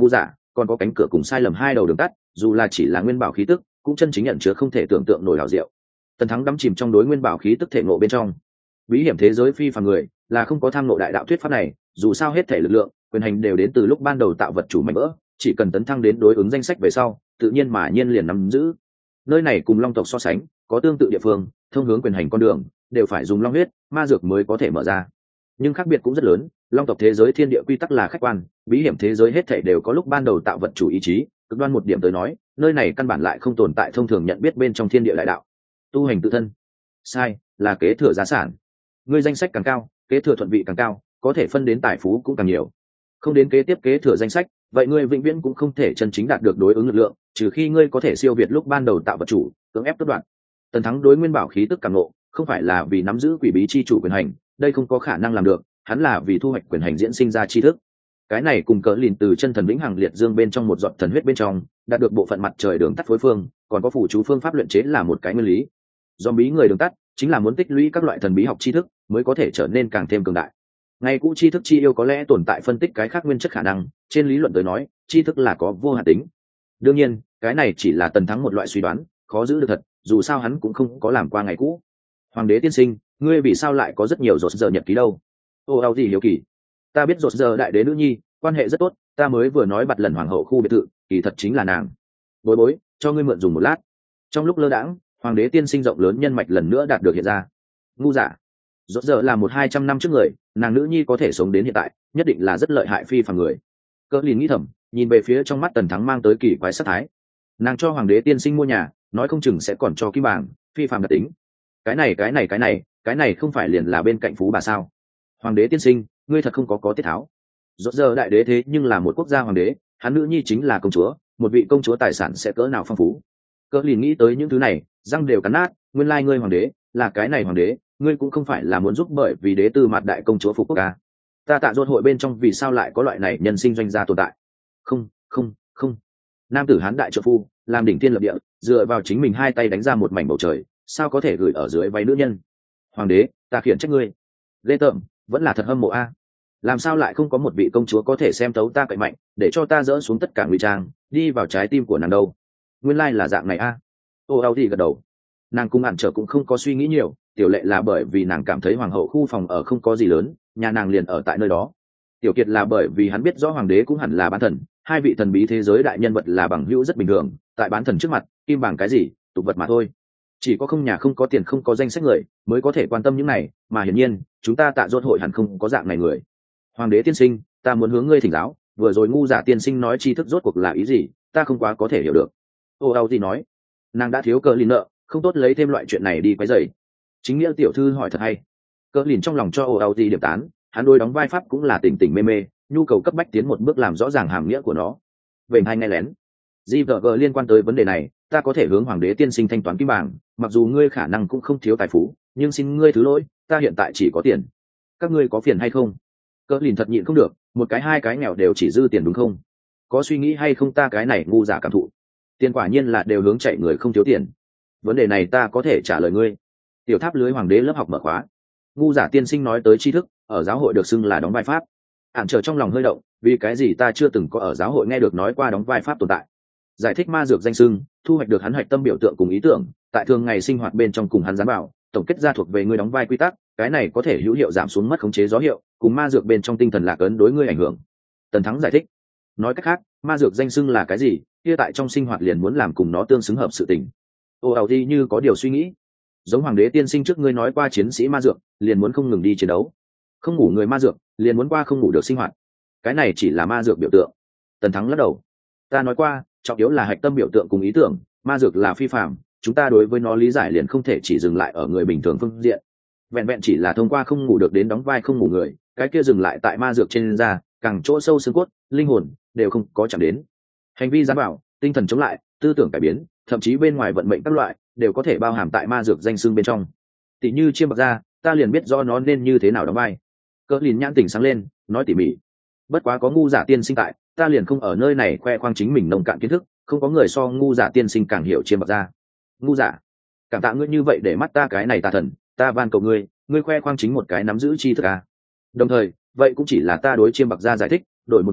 còn có cánh cửa cùng sai lầm hai đầu đường tắt, dù là chỉ là nguyên bảo khí tức cũng chân chính nhận chứa không thể tưởng tượng nổi hảo diệu. Tần Thắng đắm chìm trong đối nguyên bảo khí tức thể ngộ bên trong. Bí hiểm thế giới phi phàm người là không có tham ngộ đại đạo thuyết pháp này, dù sao hết thể lực lượng quyền hành đều đến từ lúc ban đầu tạo vật chủ mạnh vỡ, chỉ cần tấn thăng đến đối ứng danh sách về sau tự nhiên mà nhiên liền nắm giữ. Nơi này cùng long tộc so sánh có tương tự địa phương, thông hướng quyền hành con đường đều phải dùng long huyết ma dược mới có thể mở ra, nhưng khác biệt cũng rất lớn. Long tộc thế giới thiên địa quy tắc là khách quan, bí hiểm thế giới hết thể đều có lúc ban đầu tạo vật chủ ý chí, cực đoan một điểm tới nói nơi này căn bản lại không tồn tại thông thường nhận biết bên trong thiên địa đại đạo. Tu hành tự thân sai, là kế thừa gia sản. Ngươi danh sách càng cao kế thừa thuận vị càng cao, có thể phân đến tài phú cũng càng nhiều. Không đến kế tiếp kế thừa danh sách, vậy ngươi vĩnh viễn cũng không thể chân chính đạt được đối ứng lực lượng, trừ khi ngươi có thể siêu việt lúc ban đầu tạo vật chủ cưỡng ép tất đoạn. Tần Thắng đối nguyên bảo khí tức càng ngộ, không phải là vì nắm giữ quỷ bí chi chủ quyền hành, đây không có khả năng làm được, hắn là vì thu hoạch quyền hành diễn sinh ra tri thức. Cái này cùng cỡ lìn từ chân thần vĩnh hằng liệt dương bên trong một giọt thần huyết bên trong đạt được bộ phận mặt trời đường tắt phối phương, còn có phủ chú phương pháp luyện chế là một cái nguyên lý. Do bí người đường tắt chính là muốn tích lũy các loại thần bí học tri thức mới có thể trở nên càng thêm cường đại. Ngày cũ tri thức chi yêu có lẽ tồn tại phân tích cái khác nguyên chất khả năng, trên lý luận tới nói tri thức là có vô hạn tính. Đương nhiên cái này chỉ là Tần Thắng một loại suy đoán, khó giữ được thật, dù sao hắn cũng không có làm qua ngày cũ. Hoàng đế tiên sinh, ngươi vì sao lại có rất nhiều rột giờ nhật ký đâu? Ô ao gì hiếu kỳ. Ta biết rột giờ đại đế nữ nhi quan hệ rất tốt, ta mới vừa nói bặt lần hoàng hậu khu biệt thự kỳ thật chính là nàng. Bối bối, cho ngươi mượn dùng một lát. Trong lúc lơ đãng, hoàng đế tiên sinh rộng lớn nhân mạch lần nữa đạt được hiện ra. Ngu giả. Rốt giờ là một hai trăm năm trước người, nàng nữ nhi có thể sống đến hiện tại nhất định là rất lợi hại phi phàm người. Cỡ lìn nghĩ thầm, nhìn về phía trong mắt Tần Thắng mang tới kỳ quái sát thái. Nàng cho hoàng đế tiên sinh mua nhà, nói không chừng sẽ còn cho kim bảng phi phàm đặc tính. Cái này cái này cái này cái này không phải liền là bên cạnh phú bà sao? Hoàng đế tiên sinh, ngươi thật không có có tiết tháo. Rốt giờ đại đế thế nhưng là một quốc gia hoàng đế, hắn nữ nhi chính là công chúa, một vị công chúa tài sản sẽ cỡ nào phong phú. Cỡ lìn nghĩ tới những thứ này răng đều cắn nát. Nguyên lai ngươi hoàng đế là cái này hoàng đế, ngươi cũng không phải là muốn giúp bởi vì đế tư mặt đại công chúa phục quốc ca. Ta tạ rốt hội bên trong vì sao lại có loại này nhân sinh doanh gia tồn tại? Không không không. Nam tử hán đại trợ phu làm đỉnh thiên lập địa, dựa vào chính mình hai tay đánh ra một mảnh bầu trời, sao có thể gửi ở dưới váy nữ nhân? Hoàng đế, ta khiển trách ngươi. Ghê tởm, vẫn là thật hâm mộ a. Làm sao lại không có một vị công chúa có thể xem tấu ta cậy mạnh, để cho ta dỡ xuống tất cả ngụy trang, đi vào trái tim của nàng đâu? Nguyên lai là dạng này a. Ô ao thì gật đầu. Nàng cung ản trở cũng không có suy nghĩ nhiều, tiểu lệ là bởi vì nàng cảm thấy hoàng hậu khu phòng ở không có gì lớn, nhà nàng liền ở tại nơi đó. Tiểu kiệt là bởi vì hắn biết rõ hoàng đế cũng hẳn là bán thần, hai vị thần bí thế giới đại nhân vật là bằng hữu rất bình thường, tại bán thần trước mặt kim bằng cái gì tục vật mà thôi. Chỉ có không nhà không có tiền không có danh sách người mới có thể quan tâm những này, mà hiển nhiên chúng ta tạ rốt hội hẳn không có dạng này người. Hoàng đế tiên sinh, ta muốn hướng ngươi thỉnh giáo, vừa rồi ngu giả tiên sinh nói tri thức rốt cuộc là ý gì, ta không quá có thể hiểu được. Ô ao gì nói, nàng đã thiếu cờ lìn nợ, không tốt lấy thêm loại chuyện này đi quấy rầy. Chính nghĩa tiểu thư hỏi thật hay. Cờ lìn trong lòng cho ô ao gì điểm tán, hắn đối đóng vai pháp cũng là tỉnh tỉnh mê mê, nhu cầu cấp bách tiến một bước làm rõ ràng hàm nghĩa của nó. Về hai nghe lén gi vờ gờ liên quan tới vấn đề này, ta có thể hướng hoàng đế tiên sinh thanh toán kim bảng, mặc dù ngươi khả năng cũng không thiếu tài phú, nhưng xin ngươi thứ lỗi, ta hiện tại chỉ có tiền. Các ngươi có phiền hay không? Cỡ lìn thật nhịn không được, một cái hai cái nghèo đều chỉ dư tiền đúng không? Có suy nghĩ hay không ta cái này ngu giả cảm thụ? Tiền quả nhiên là đều hướng chạy người không thiếu tiền. Vấn đề này ta có thể trả lời ngươi. Tiểu tháp lưới hoàng đế lớp học mở khóa. Ngu giả tiên sinh nói tới tri thức, ở giáo hội được xưng là đóng vai pháp. Ản trở trong lòng hơi động, vì cái gì ta chưa từng có ở giáo hội nghe được nói qua đóng vai pháp tồn tại. Giải thích ma dược danh xưng, thu hoạch được hắn hoạch tâm biểu tượng cùng ý tưởng, tại thường ngày sinh hoạt bên trong cùng hắn giám bảo, tổng kết ra thuộc về ngươi đóng vai quy tắc, cái này có thể hữu hiệu giảm xuống mất khống chế gió hiệu, cùng ma dược bên trong tinh thần lạc ấn đối ngươi ảnh hưởng. Tần Thắng giải thích, nói cách khác, ma dược danh xưng là cái gì, kia tại trong sinh hoạt liền muốn làm cùng nó tương xứng hợp sự tình. Ô ảo đi như có điều suy nghĩ, giống hoàng đế tiên sinh trước ngươi nói qua chiến sĩ ma dược liền muốn không ngừng đi chiến đấu, không ngủ người ma dược liền muốn qua không ngủ được sinh hoạt, cái này chỉ là ma dược biểu tượng. Tần Thắng lắc đầu, ta nói qua trọng yếu là hạch tâm biểu tượng cùng ý tưởng, ma dược là phi phạm, chúng ta đối với nó lý giải liền không thể chỉ dừng lại ở người bình thường phương diện, vẹn vẹn chỉ là thông qua không ngủ được đến đóng vai không ngủ người, cái kia dừng lại tại ma dược trên da, càng chỗ sâu xương cốt linh hồn đều không có chạm đến. Hành vi giám bảo, tinh thần chống lại, tư tưởng cải biến, thậm chí bên ngoài vận mệnh các loại đều có thể bao hàm tại ma dược danh xưng bên trong. Tỷ như chiêm bạc ra, ta liền biết do nó nên như thế nào đóng vai. Cỡ lìn nhãn tỉnh sáng lên, nói tỉ mỉ, bất quá có ngu giả tiên sinh tại, ta liền không ở nơi này khoe khoang chính mình nông cạn kiến thức, không có người so ngu giả tiên sinh càng hiểu chiêm bạc ra. Ngu giả, cảm tạ ngươi như vậy để mắt ta cái này tà thần, ta van cầu ngươi, ngươi khoe khoang chính một cái nắm giữ tri thức à. Đồng thời vậy cũng chỉ là ta đối chiêm bạc ra giải thích, đổi một người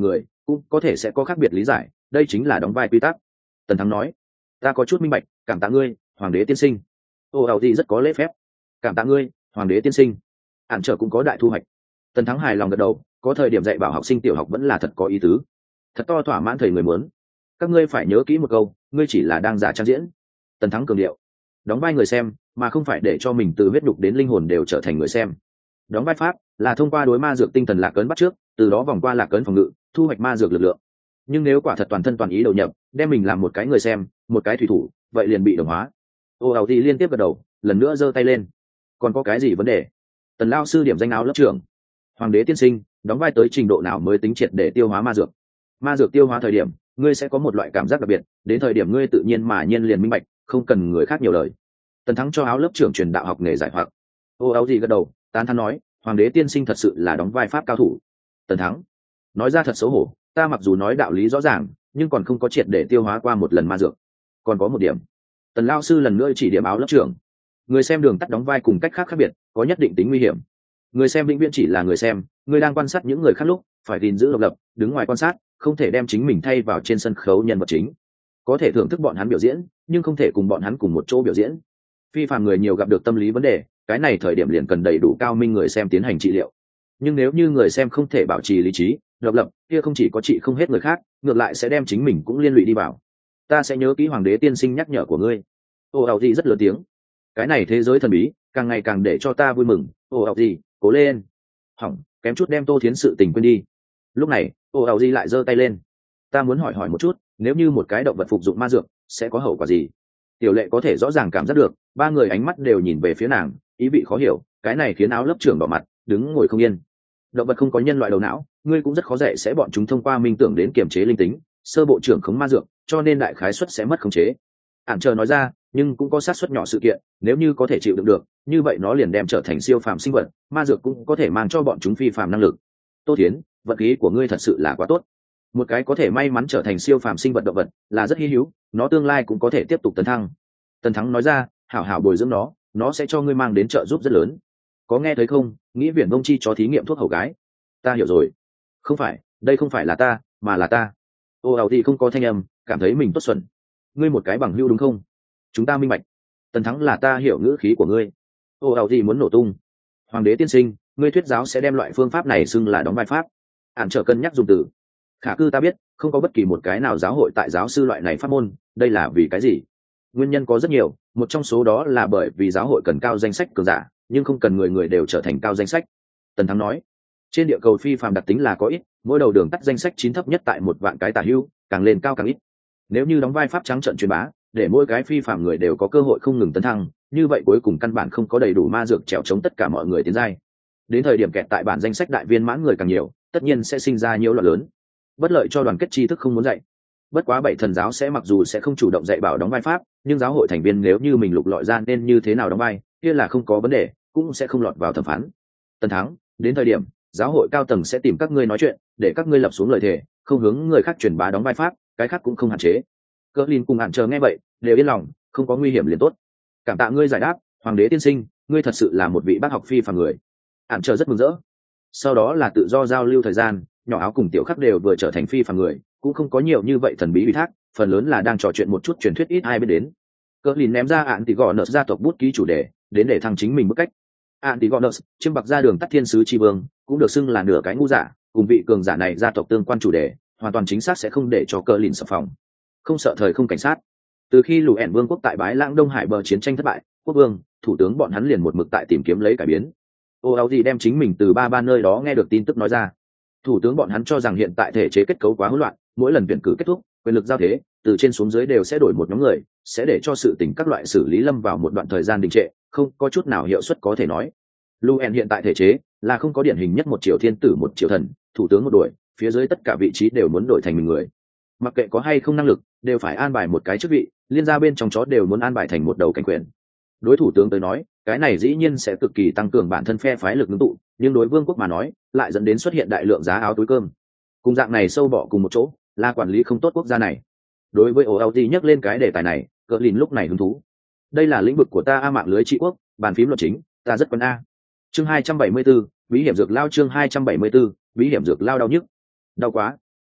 cũng có thể sẽ có khác biệt lý giải, đây chính là đóng vai quy tắc. Tần Thắng nói. Ta có chút minh bạch, cảm tạ ngươi, hoàng đế tiên sinh. Ô ảo gì rất có lễ phép. Cảm tạ ngươi, hoàng đế tiên sinh. Ản trở cũng có đại thu hoạch. Tần Thắng hài lòng gật đầu, có thời điểm dạy bảo học sinh tiểu học vẫn là thật có ý tứ, thật to thỏa mãn thầy người muốn. Các ngươi phải nhớ kỹ một câu, ngươi chỉ là đang giả trang diễn. Tần Thắng cường điệu. Đóng vai người xem, mà không phải để cho mình từ huyết nhục đến linh hồn đều trở thành người xem. Đóng vai pháp là thông qua đối ma dược tinh thần lạc ấn bắt trước, từ đó vòng qua lạc ấn phòng ngự, thu hoạch ma dược lực lượng. Nhưng nếu quả thật toàn thân toàn ý đầu nhập, đem mình làm một cái người xem, một cái thủy thủ, vậy liền bị đồng hóa. Ô ảo gì liên tiếp gật đầu, lần nữa giơ tay lên. Còn có cái gì vấn đề? Tần lao sư điểm danh áo lớp trưởng. Hoàng đế tiên sinh, đóng vai tới trình độ nào mới tính triệt để tiêu hóa ma dược? Ma dược tiêu hóa thời điểm, ngươi sẽ có một loại cảm giác đặc biệt, đến thời điểm ngươi tự nhiên mà nhiên liền minh bạch, không cần người khác nhiều lời. Tần Thắng cho áo lớp trưởng truyền đạo học nghề giải hoặc. Ô áo gì gật đầu, tán thán nói, hoàng đế tiên sinh thật sự là đóng vai pháp cao thủ. Tần Thắng nói ra thật xấu hổ, ta mặc dù nói đạo lý rõ ràng, nhưng còn không có triệt để tiêu hóa qua một lần ma dược. Còn có một điểm. Tần lao sư lần nữa chỉ điểm áo lớp trưởng. Người xem đường tắt đóng vai cùng cách khác khác biệt, có nhất định tính nguy hiểm. Người xem vĩnh viễn chỉ là người xem, người đang quan sát những người khác lúc phải gìn giữ độc lập, đứng ngoài quan sát, không thể đem chính mình thay vào trên sân khấu nhân vật chính. Có thể thưởng thức bọn hắn biểu diễn, nhưng không thể cùng bọn hắn cùng một chỗ biểu diễn. Phi phàm người nhiều gặp được tâm lý vấn đề, cái này thời điểm liền cần đầy đủ cao minh người xem tiến hành trị liệu. Nhưng nếu như người xem không thể bảo trì lý trí, độc lập, kia không chỉ có trị không hết người khác, ngược lại sẽ đem chính mình cũng liên lụy đi vào. Ta sẽ nhớ kỹ hoàng đế tiên sinh nhắc nhở của ngươi. Ô ảo gì rất lớn tiếng. Cái này thế giới thần bí, càng ngày càng để cho ta vui mừng. Ô ảo gì, cố lên. Hỏng, kém chút đem Tô Thiến sự tình quên đi. Lúc này, ô ảo gì lại giơ tay lên. Ta muốn hỏi hỏi một chút, nếu như một cái động vật phục dụng ma dược, sẽ có hậu quả gì? Tiểu Lệ có thể rõ ràng cảm giác được, ba người ánh mắt đều nhìn về phía nàng, ý vị khó hiểu, cái này khiến áo lớp trưởng đỏ mặt, đứng ngồi không yên. Động vật không có nhân loại đầu não, ngươi cũng rất khó dạy sẽ bọn chúng thông qua minh tưởng đến kiềm chế linh tính, sơ bộ trưởng khống ma dược, cho nên đại khái suất sẽ mất khống chế. Ản chờ nói ra, nhưng cũng có sát suất nhỏ sự kiện, nếu như có thể chịu đựng được, như vậy nó liền đem trở thành siêu phàm sinh vật, ma dược cũng có thể mang cho bọn chúng phi phàm năng lực. Tô Thiến, vận khí của ngươi thật sự là quá tốt. Một cái có thể may mắn trở thành siêu phàm sinh vật động vật là rất hy hữu, nó tương lai cũng có thể tiếp tục tấn thăng. Tần Thắng nói ra, hảo hảo bồi dưỡng nó, nó sẽ cho ngươi mang đến trợ giúp rất lớn. Có nghe thấy không, nghĩ viển vông chi cho thí nghiệm thuốc hầu gái. Ta hiểu rồi. Không phải, đây không phải là ta, mà là ta. Ô ảo thì không có thanh âm, cảm thấy mình tốt xuẩn. Ngươi một cái bằng hữu đúng không? Chúng ta minh bạch. Tần Thắng là ta hiểu ngữ khí của ngươi. Ô ảo gì muốn nổ tung. Hoàng đế tiên sinh, ngươi thuyết giáo sẽ đem loại phương pháp này xưng là đóng vai pháp. Ản trở cân nhắc dùng từ. Khả cư ta biết, không có bất kỳ một cái nào giáo hội tại giáo sư loại này pháp môn, đây là vì cái gì? Nguyên nhân có rất nhiều, một trong số đó là bởi vì giáo hội cần cao danh sách cường giả, nhưng không cần người người đều trở thành cao danh sách. Tần Thắng nói, trên địa cầu phi phàm đặc tính là có ít, mỗi đầu đường tắt danh sách chín thấp nhất tại một vạn cái tả hữu, càng lên cao càng ít. Nếu như đóng vai pháp trắng trận truyền bá, để mỗi cái phi phàm người đều có cơ hội không ngừng tấn thăng, như vậy cuối cùng căn bản không có đầy đủ ma dược trèo chống tất cả mọi người tiến giai. Đến thời điểm kẹt tại bản danh sách đại viên mãn người càng nhiều, tất nhiên sẽ sinh ra nhiều loạn lớn, bất lợi cho đoàn kết tri thức không muốn dạy. Bất quá bảy thần giáo sẽ mặc dù sẽ không chủ động dạy bảo đóng vai pháp, nhưng giáo hội thành viên nếu như mình lục lọi ra nên như thế nào đóng vai, kia là không có vấn đề, cũng sẽ không lọt vào thẩm phán. Tần Thắng, đến thời điểm giáo hội cao tầng sẽ tìm các ngươi nói chuyện, để các ngươi lập xuống lời thề, không hướng người khác truyền bá đóng vai pháp, cái khác cũng không hạn chế. Cỡ Lin cùng Hạn chờ nghe vậy, đều yên lòng, không có nguy hiểm liền tốt. Cảm tạ ngươi giải đáp, hoàng đế tiên sinh, ngươi thật sự là một vị bác học phi phàm người. Hạn chờ rất mừng rỡ. Sau đó là tự do giao lưu thời gian, nhỏ áo cùng tiểu khắc đều vừa trở thành phi phàm người, cũng không có nhiều như vậy thần bí ủy thác, phần lớn là đang trò chuyện một chút truyền thuyết ít ai biết đến. Cỡ Lin ném ra Ạn tỷ gõ nợ gia tộc bút ký chủ đề, đến để thăng chính mình bức cách. Ạn tỷ gõ nợ chiêm bạc ra đường tắt thiên sứ tri vương, cũng được xưng là nửa cái ngu giả, cùng vị cường giả này gia tộc tương quan chủ đề, hoàn toàn chính xác sẽ không để cho Cỡ Lin sập phòng. Không sợ thời không cảnh sát. Từ khi lù ẻn vương quốc tại bái lãng đông hải bờ chiến tranh thất bại, quốc vương thủ tướng bọn hắn liền một mực tại tìm kiếm lấy cải biến. Ô áo gì đem chính mình từ ba ba nơi đó nghe được tin tức nói ra. Thủ tướng bọn hắn cho rằng hiện tại thể chế kết cấu quá hỗn loạn, mỗi lần tuyển cử kết thúc, quyền lực giao thế từ trên xuống dưới đều sẽ đổi một nhóm người, sẽ để cho sự tình các loại xử lý lâm vào một đoạn thời gian đình trệ, không có chút nào hiệu suất có thể nói. Luen hiện tại thể chế là không có điển hình nhất một triều thiên tử một triều thần, thủ tướng một đuổi, phía dưới tất cả vị trí đều muốn đổi thành mình người. Mặc kệ có hay không năng lực, đều phải an bài một cái chức vị, liên gia bên trong chó đều muốn an bài thành một đầu cảnh quyền. Đối thủ tướng tới nói, cái này dĩ nhiên sẽ cực kỳ tăng cường bản thân phe phái lực ngưng tụ, nhưng đối vương quốc mà nói, lại dẫn đến xuất hiện đại lượng giá áo túi cơm. Cùng dạng này sâu bọ cùng một chỗ, là quản lý không tốt quốc gia này. Đối với ô eo tê nhắc lên cái đề tài này, Cỡ Lin lúc này hứng thú. Đây là lĩnh vực của ta, a mạng lưới trị quốc, bàn phím luật chính, ta rất quen a. Chương hai trăm bảy mươi bốn, bí hiểm dược lao chương hai trăm bảy mươi 4, bí hiểm dược lao đau nhức. Đau quá.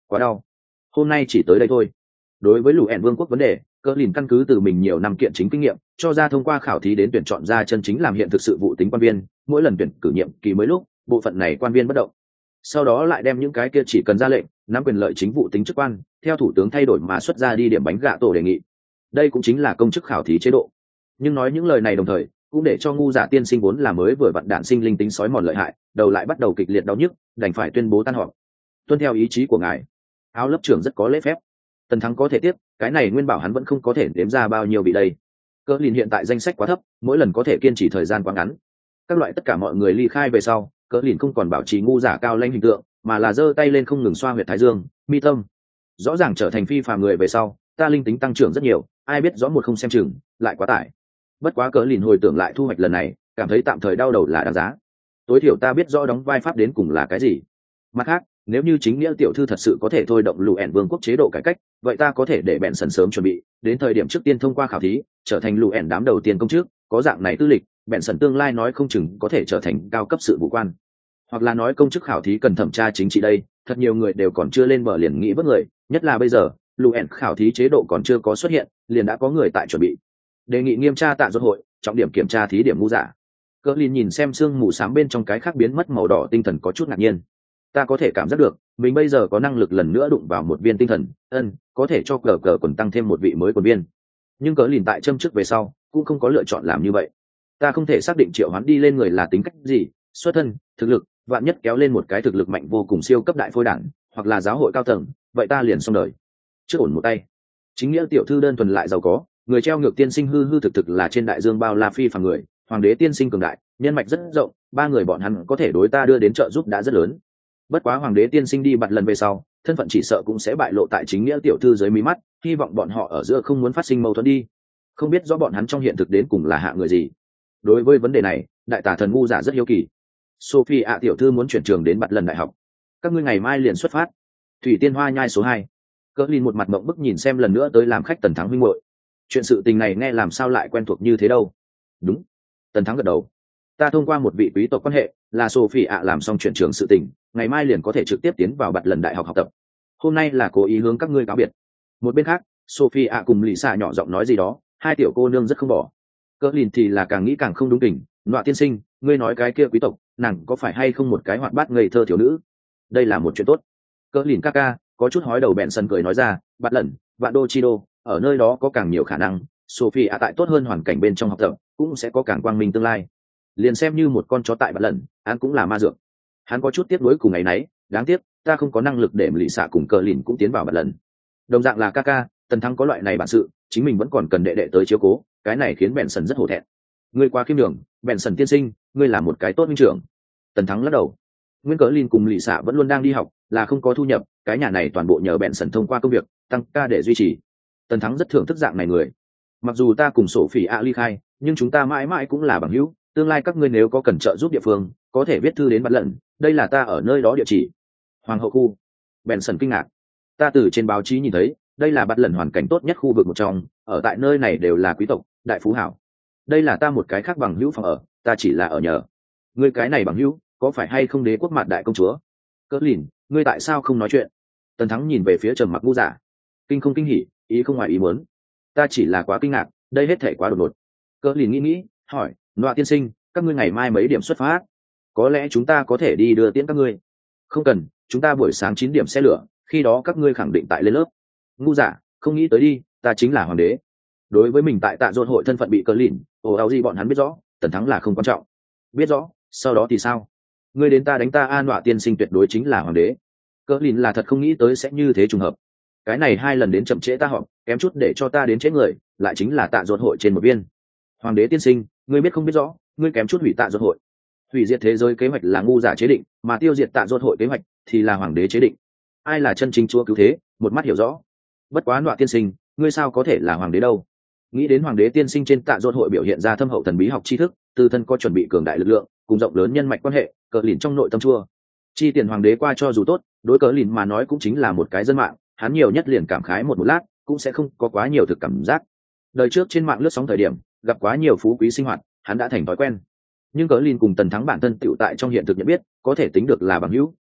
quá đau. Hôm nay chỉ tới đây thôi. Đối với lũ ẻn vương quốc vấn đề, cỡ lìn căn cứ từ mình nhiều năm kiện chính kinh nghiệm cho ra thông qua khảo thí đến tuyển chọn ra chân chính làm hiện thực sự vụ tính quan viên. Mỗi lần tuyển cử nhiệm kỳ mới lúc bộ phận này quan viên bất động, sau đó lại đem những cái kia chỉ cần ra lệnh nắm quyền lợi chính vụ tính chức quan theo thủ tướng thay đổi mà xuất ra đi điểm bánh gạ tổ đề nghị. Đây cũng chính là công chức khảo thí chế độ. Nhưng nói những lời này đồng thời cũng để cho ngu giả tiên sinh vốn là mới vừa vặn đạn sinh linh tính sói mòn lợi hại, đầu lại bắt đầu kịch liệt đau nhức, đành phải tuyên bố tan họp. Tuân theo ý chí của ngài. Áo lớp trưởng rất có lễ phép. Tần Thắng có thể tiếp, cái này nguyên bảo hắn vẫn không có thể đếm ra bao nhiêu vị đây. Cỡ lìn hiện tại danh sách quá thấp, mỗi lần có thể kiên trì thời gian quá ngắn. Các loại tất cả mọi người ly khai về sau, Cỡ lìn không còn bảo trì ngu giả cao lãnh hình tượng, mà là giơ tay lên không ngừng xoa huyệt thái dương, mi tâm. Rõ ràng trở thành phi phàm người về sau, ta linh tính tăng trưởng rất nhiều, ai biết rõ một không xem chừng, lại quá tải. Bất quá Cỡ lìn hồi tưởng lại thu hoạch lần này, cảm thấy tạm thời đau đầu là đáng giá. Tối thiểu ta biết rõ đóng vai pháp đến cùng là cái gì. Mặt khác, nếu như chính nghĩa tiểu thư thật sự có thể thôi động lù ẻn vương quốc chế độ cải cách, vậy ta có thể để bèn sần sớm chuẩn bị, đến thời điểm trước tiên thông qua khảo thí, trở thành lù ẻn đám đầu tiên công chức, có dạng này tư lịch, bèn sần tương lai nói không chừng có thể trở thành cao cấp sự vụ quan. Hoặc là nói công chức khảo thí cần thẩm tra chính trị đây, thật nhiều người đều còn chưa lên bờ liền nghĩ vớt người, nhất là bây giờ, lù ẻn khảo thí chế độ còn chưa có xuất hiện, liền đã có người tại chuẩn bị. Đề nghị nghiêm tra tạ dốt hội, trọng điểm kiểm tra thí điểm ngu giả. Cỡ lìn nhìn xem sương mù xám bên trong cái khác biến mất màu đỏ, tinh thần có chút ngạc nhiên. Ta có thể cảm giác được mình bây giờ có năng lực lần nữa đụng vào một viên tinh thần ân có thể cho cờ cờ quần tăng thêm một vị mới quần viên. Nhưng cỡ lìn tại châm trước về sau cũng không có lựa chọn làm như vậy. Ta không thể xác định triệu hoán đi lên người là tính cách gì, xuất thân, thực lực, vạn nhất kéo lên một cái thực lực mạnh vô cùng siêu cấp đại phôi đảng hoặc là giáo hội cao tầng, vậy ta liền xong đời. Trước ổn một tay. Chính nghĩa tiểu thư đơn thuần lại giàu có, người treo ngược tiên sinh hư hư thực thực là trên đại dương bao la phi phàm người, hoàng đế tiên sinh cường đại, nhân mạch rất rộng, ba người bọn hắn có thể đối ta đưa đến trợ giúp đã rất lớn. Bất quá hoàng đế tiên sinh đi bặt lần về sau, thân phận chỉ sợ cũng sẽ bại lộ tại chính nghĩa tiểu thư dưới mí mắt, hy vọng bọn họ ở giữa không muốn phát sinh mâu thuẫn đi. Không biết rõ bọn hắn trong hiện thực đến cùng là hạ người gì. Đối với vấn đề này, đại tả thần ngu giả rất hiếu kỳ. Sophie ạ tiểu thư muốn chuyển trường đến bặt lần đại học, các ngươi ngày mai liền xuất phát. Thủy Tiên Hoa nhai số hai. Cỡ lìn một mặt mộng bức nhìn xem lần nữa tới làm khách Tần Thắng huynh muội. Chuyện sự tình này nghe làm sao lại quen thuộc như thế đâu. Đúng. Tần Thắng gật đầu. Ta thông qua một vị quý tộc quan hệ, là Sophie ạ làm xong chuyển trường sự tình, ngày mai liền có thể trực tiếp tiến vào bặt lần đại học học tập. Hôm nay là cố ý hướng các ngươi cáo biệt. Một bên khác, Sophie ạ cùng lì xạ nhỏ giọng nói gì đó, hai tiểu cô nương rất không bỏ. Cỡ lìn thì là càng nghĩ càng không đúng tình. Nọa tiên sinh, ngươi nói cái kia quý tộc, nàng có phải hay không một cái hoạt bát ngây thơ thiếu nữ? Đây là một chuyện tốt. Cỡ lìn ca ca có chút hói đầu bẹn sân cười nói ra, bặt lần, vạn đô chi đô, ở nơi đó có càng nhiều khả năng. Sophie ạ tại tốt hơn hoàn cảnh bên trong học tập, cũng sẽ có càng quang minh tương lai. Liền xem như một con chó tại bặt lần, hắn cũng là ma dược. Hắn có chút tiếc nuối cùng ngày nấy, đáng tiếc ta không có năng lực để lì xạ cùng cờ lìn cũng tiến vào bặt lần. Đồng dạng là ca ca, Tần Thắng có loại này bản sự, chính mình vẫn còn cần đệ đệ tới chiếu cố, cái này khiến bẹn sần rất hổ thẹn. Ngươi qua khiêm đường, bẹn sần tiên sinh, ngươi là một cái tốt minh trưởng. Tần Thắng lắc đầu. Nguyên cờ lìn cùng lì xạ vẫn luôn đang đi học, là không có thu nhập, cái nhà này toàn bộ nhờ bẹn sần thông qua công việc tăng ca để duy trì. Tần Thắng rất thưởng thức dạng này người. Mặc dù ta cùng sổ phỉ ạ ly khai, nhưng chúng ta mãi mãi cũng là bằng hữu, tương lai các ngươi nếu có cần trợ giúp địa phương, có thể viết thư đến bặt lần, đây là ta ở nơi đó địa chỉ. Hoàng hậu khu. Benson kinh ngạc. Ta từ trên báo chí nhìn thấy, đây là bặt lần hoàn cảnh tốt nhất khu vực một trong, ở tại nơi này đều là quý tộc, đại phú hảo. Đây là ta một cái khác bằng hữu phòng ở, ta chỉ là ở nhờ. Ngươi cái này bằng hữu, có phải hay không đế quốc mặt đại công chúa? Cỡ lìn, ngươi tại sao không nói chuyện? Tần Thắng nhìn về phía Trầm Mặc ngu giả. Kinh không kinh hỉ, ý không ngoài ý muốn. Ta chỉ là quá kinh ngạc, đây hết thể quá đột ngột. Cỡ lìn nghĩ nghĩ, hỏi, Nọa tiên sinh, các ngươi ngày mai mấy điểm xuất phát? Có lẽ chúng ta có thể đi đưa tiễn các ngươi. Không cần, chúng ta buổi sáng chín điểm xe lửa, khi đó các ngươi khẳng định tại lên lớp. Ngu giả, không nghĩ tới đi, ta chính là hoàng đế. Đối với mình tại tạ dột hội thân phận bị cờ lìn, ồ áo gì bọn hắn biết rõ, Tần Thắng là không quan trọng. Biết rõ, sau đó thì sao? Ngươi đến ta đánh ta an Nọa tiên sinh tuyệt đối chính là hoàng đế. Cờ lìn là thật không nghĩ tới sẽ như thế trùng hợp. Cái này hai lần đến chậm trễ ta họp, kém chút để cho ta đến trễ người, lại chính là tạ dột hội trên một viên. Hoàng đế tiên sinh, ngươi biết không biết rõ, ngươi kém chút hủy tạ dột hội. Hủy diệt thế giới kế hoạch là ngu giả chế định, mà tiêu diệt tạ dột hội kế hoạch thì là hoàng đế chế định. Ai là chân chính chúa cứu thế, một mắt hiểu rõ. Bất quá Nọa tiên sinh, ngươi sao có thể là hoàng đế đâu? Nghĩ đến hoàng đế tiên sinh trên tạ dột hội biểu hiện ra thâm hậu thần bí học tri thức, từ thân có chuẩn bị cường đại lực lượng, cùng rộng lớn nhân mạch quan hệ, cờ lìn trong nội tâm chua. Chi tiền hoàng đế qua cho dù tốt, đối cờ lìn mà nói cũng chính là một cái dân mạng, hắn nhiều nhất liền cảm khái một một lát, cũng sẽ không có quá nhiều thực cảm giác. Đời trước trên mạng lướt sóng thời điểm, gặp quá nhiều phú quý sinh hoạt, hắn đã thành thói quen. Nhưng cờ lìn cùng Tần Thắng bản thân tựu tại trong hiện thực nhận biết, có thể tính được là bằng hữu,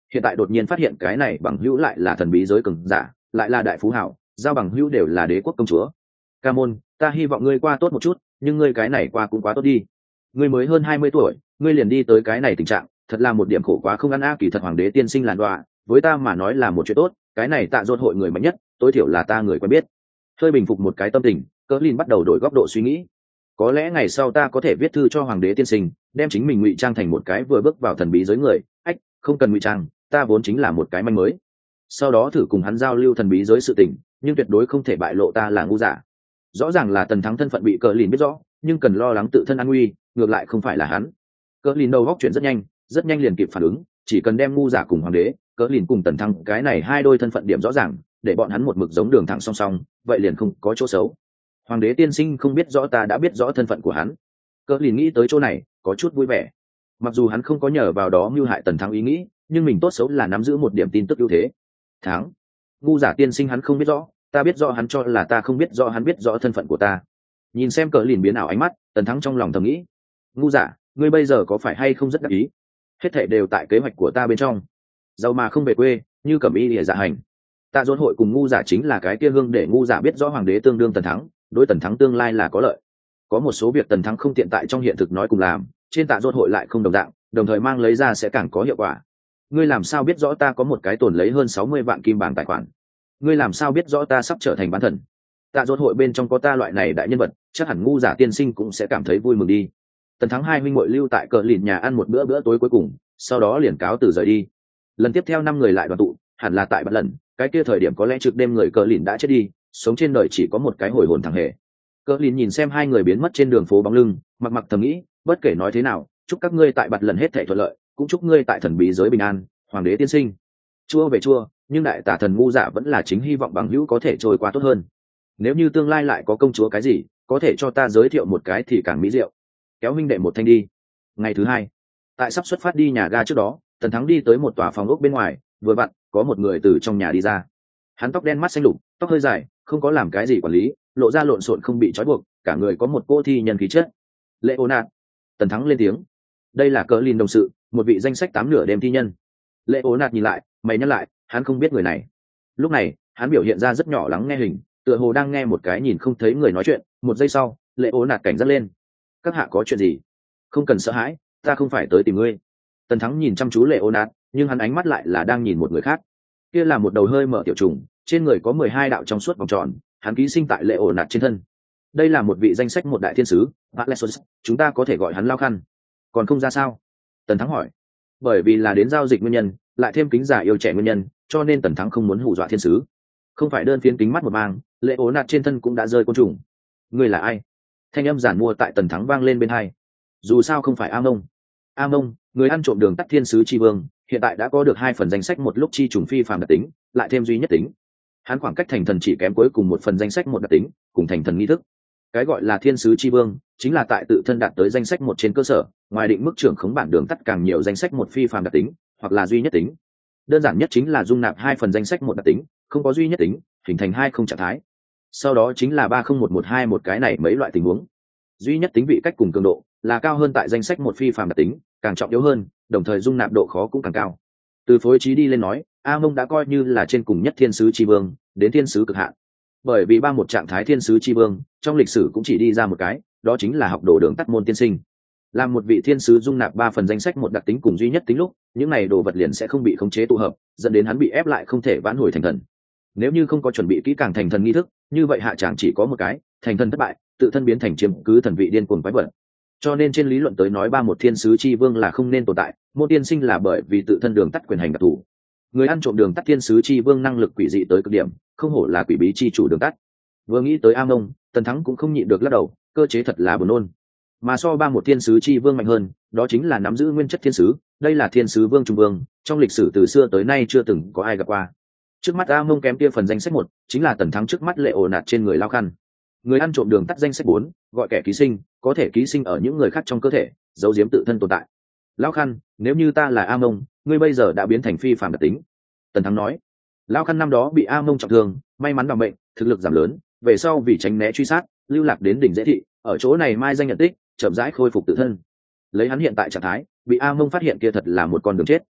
hiện tại đột nhiên phát hiện cái này bằng hữu lại là thần bí giới cường giả, lại là đại phú hảo, giao bằng hữu đều là đế quốc công chúa. Ca môn, ta hy vọng ngươi qua tốt một chút, nhưng ngươi cái này qua cũng quá tốt đi. Ngươi mới hơn hai mươi tuổi, ngươi liền đi tới cái này tình trạng, thật là một điểm khổ quá không ăn a. Kỳ thật hoàng đế tiên sinh làn đọa, với ta mà nói là một chuyện tốt, cái này Tạ Dột hội người mạnh nhất, tối thiểu là ta người quen biết. Hơi bình phục một cái tâm tình, Cỡ Lìn bắt đầu đổi góc độ suy nghĩ. Có lẽ ngày sau ta có thể viết thư cho hoàng đế tiên sinh, đem chính mình ngụy trang thành một cái vừa bước vào thần bí giới người. Ách, không cần ngụy trang, ta vốn chính là một cái manh mới. Sau đó thử cùng hắn giao lưu thần bí giới sự tình, nhưng tuyệt đối không thể bại lộ ta là ngu giả. Rõ ràng là Tần Thắng thân phận bị Cỡ Lìn biết rõ, nhưng cần lo lắng tự thân an nguy, ngược lại không phải là hắn. Cỡ Lìn đầu góc chuyện rất nhanh, rất nhanh liền kịp phản ứng, chỉ cần đem ngu giả cùng hoàng đế, Cỡ Lìn cùng Tần Thắng cái này hai đôi thân phận điểm rõ ràng, để bọn hắn một mực giống đường thẳng song song, vậy liền không có chỗ xấu. Hoàng đế tiên sinh không biết rõ ta đã biết rõ thân phận của hắn. Cỡ Lìn nghĩ tới chỗ này, có chút vui vẻ. Mặc dù hắn không có nhờ vào đó mưu hại Tần Thắng ý nghĩ, nhưng mình tốt xấu là nắm giữ một điểm tin tức ưu thế. Thắng, ngu giả tiên sinh hắn không biết rõ, ta biết rõ hắn cho là ta không biết rõ hắn biết rõ thân phận của ta. Nhìn xem Cỡ Lìn biến ảo ánh mắt, Tần Thắng trong lòng thầm nghĩ, ngu giả, ngươi bây giờ có phải hay không rất đắc ý? Hết thảy đều tại kế hoạch của ta bên trong. Giàu mà không về quê, như cẩm y lìa dạ hành. Tạ Dột hội cùng ngu giả chính là cái kia hương để ngu giả biết rõ hoàng đế tương đương Tần Thắng, đối Tần Thắng tương lai là có lợi. Có một số việc Tần Thắng không tiện tại trong hiện thực nói cùng làm, trên Tạ Dột hội lại không đồng dạng, đồng thời mang lấy ra sẽ càng có hiệu quả. Ngươi làm sao biết rõ ta có một cái tồn lấy hơn sáu mươi vạn kim bảng tài khoản? Ngươi làm sao biết rõ ta sắp trở thành bán thần? Tạ Dột hội bên trong có ta loại này đại nhân vật, chắc hẳn ngu giả tiên sinh cũng sẽ cảm thấy vui mừng đi. Tần Thắng hai huynh muội lưu tại Cỡ Lìn nhà ăn một bữa bữa tối cuối cùng, sau đó liền cáo từ rời đi. Lần tiếp theo năm người lại đoàn tụ, hẳn là tại Bạt Lần, cái kia thời điểm có lẽ trực đêm người Cỡ Lìn đã chết đi, sống trên đời chỉ có một cái hồi hồn thằng hề. Cỡ Lìn nhìn xem hai người biến mất trên đường phố bóng lưng, mặc mặc thầm nghĩ, bất kể nói thế nào, chúc các ngươi tại Bạt Lần hết thảy thuận lợi, cũng chúc ngươi tại thần bí giới bình an, hoàng đế tiên sinh. Chua về chua, nhưng đại tả thần ngu dạ vẫn là chính hy vọng bằng hữu có thể trôi qua tốt hơn. Nếu như tương lai lại có công chúa cái gì, có thể cho ta giới thiệu một cái thì càng mỹ diệu. Kéo huynh đệ một thanh đi. Ngày thứ hai, tại sắp xuất phát đi nhà ga trước đó, Tần Thắng đi tới một tòa phòng ốc bên ngoài, vừa vặn có một người từ trong nhà đi ra. Hắn tóc đen mắt xanh lục, tóc hơi dài, không có làm cái gì quản lý, lộ ra lộn xộn không bị trói buộc, cả người có một cô thi nhân khí chất. Lệ Ô Nạt. Tần Thắng lên tiếng. Đây là Cỡ Lìn đồng sự, một vị danh sách tám nửa đêm thi nhân. Lệ Ô Nạt nhìn lại, mày nhắc lại, hắn không biết người này. Lúc này, hắn biểu hiện ra rất nhỏ lắng nghe hình, tựa hồ đang nghe một cái nhìn không thấy người nói chuyện. Một giây sau, Lệ Ô Nạt cảnh giác lên. Các hạ có chuyện gì? Không cần sợ hãi, ta không phải tới tìm ngươi. Tần Thắng nhìn chăm chú Lệ Ô Nạt, nhưng hắn ánh mắt lại là đang nhìn một người khác. Kia là một đầu hơi mở tiểu trùng, trên người có mười hai đạo trong suốt vòng tròn, hắn ký sinh tại Lệ Ô Nạt trên thân. Đây là một vị danh sách một đại thiên sứ, Atlesos, chúng ta có thể gọi hắn Lao Khăn. Còn không ra sao? Tần Thắng hỏi. Bởi vì là đến giao dịch nguyên nhân, lại thêm kính giả yêu trẻ nguyên nhân, cho nên Tần Thắng không muốn hù dọa thiên sứ. Không phải đơn phiến kính mắt một mang, Lệ Ô Nạt trên thân cũng đã rơi côn trùng. Ngươi là ai? Thanh âm giản mua tại Tần Thắng vang lên bên hai. Dù sao không phải A Mông. A Mông, người ăn trộm đường tắt thiên sứ chi vương, hiện tại đã có được hai phần danh sách một lúc chi trùng phi phàm đặc tính, lại thêm duy nhất tính. Hắn khoảng cách thành thần chỉ kém cuối cùng một phần danh sách một đặc tính, cùng thành thần nghi thức. Cái gọi là thiên sứ chi vương, chính là tại tự thân đạt tới danh sách một trên cơ sở, ngoài định mức trưởng khống bản đường tắt càng nhiều danh sách một phi phàm đặc tính, hoặc là duy nhất tính. Đơn giản nhất chính là dung nạp hai phần danh sách một đặc tính, không có duy nhất tính, hình thành hai không trạng thái. Sau đó chính là ba không một một hai một cái này mấy loại tình huống. Duy nhất tính vị cách cùng cường độ là cao hơn tại danh sách một phi phàm đặc tính, càng trọng yếu hơn, đồng thời dung nạp độ khó cũng càng cao. Từ phối trí đi lên nói, A Mông đã coi như là trên cùng nhất thiên sứ chi vương, đến thiên sứ cực hạn. Bởi vì ba một trạng thái thiên sứ chi vương, trong lịch sử cũng chỉ đi ra một cái, đó chính là học đồ đường tắt môn tiên sinh. Làm một vị thiên sứ dung nạp ba phần danh sách một đặc tính cùng duy nhất tính lúc, những này đồ vật liền sẽ không bị khống chế tụ hợp, dẫn đến hắn bị ép lại không thể vãn hồi thành thần. Nếu như không có chuẩn bị kỹ càng thành thần nghi thức, như vậy hạ tràng chỉ có một cái, thành thần thất bại, tự thân biến thành chiếm cứ thần vị điên cuồng quái vật. Cho nên trên lý luận tới nói ba một thiên sứ chi vương là không nên tồn tại, môn tiên sinh là bởi vì tự thân đường tắt quyền hành đặc thù. Người ăn trộm đường tắt thiên sứ chi vương năng lực quỷ dị tới cực điểm, không hổ là quỷ bí chi chủ đường tắt. Vừa nghĩ tới A Mông, Tần Thắng cũng không nhịn được lắc đầu, cơ chế thật là buồn nôn. Mà so ba một thiên sứ chi vương mạnh hơn, đó chính là nắm giữ nguyên chất thiên sứ, đây là thiên sứ vương trung vương, trong lịch sử từ xưa tới nay chưa từng có ai gặp qua. Trước mắt A Mông kém kia phần danh sách một, chính là Tần Thắng trước mắt Lệ Ổ Nạt trên người Lao Khăn. Người ăn trộm đường tắt danh sách bốn, gọi kẻ ký sinh, có thể ký sinh ở những người khác trong cơ thể, giấu giếm tự thân tồn tại. Lao Khăn, nếu như ta là A Mông, ngươi bây giờ đã biến thành phi phàm đặc tính. Tần Thắng nói. Lao Khăn năm đó bị A Mông trọng thương, may mắn bằng bệnh, thực lực giảm lớn, về sau vì tránh né truy sát, lưu lạc đến đỉnh Dễ Thị, ở chỗ này mai danh nhận tích, chậm rãi khôi phục tự thân. Lấy hắn hiện tại trạng thái, bị A Mông phát hiện kia thật là một con đường chết.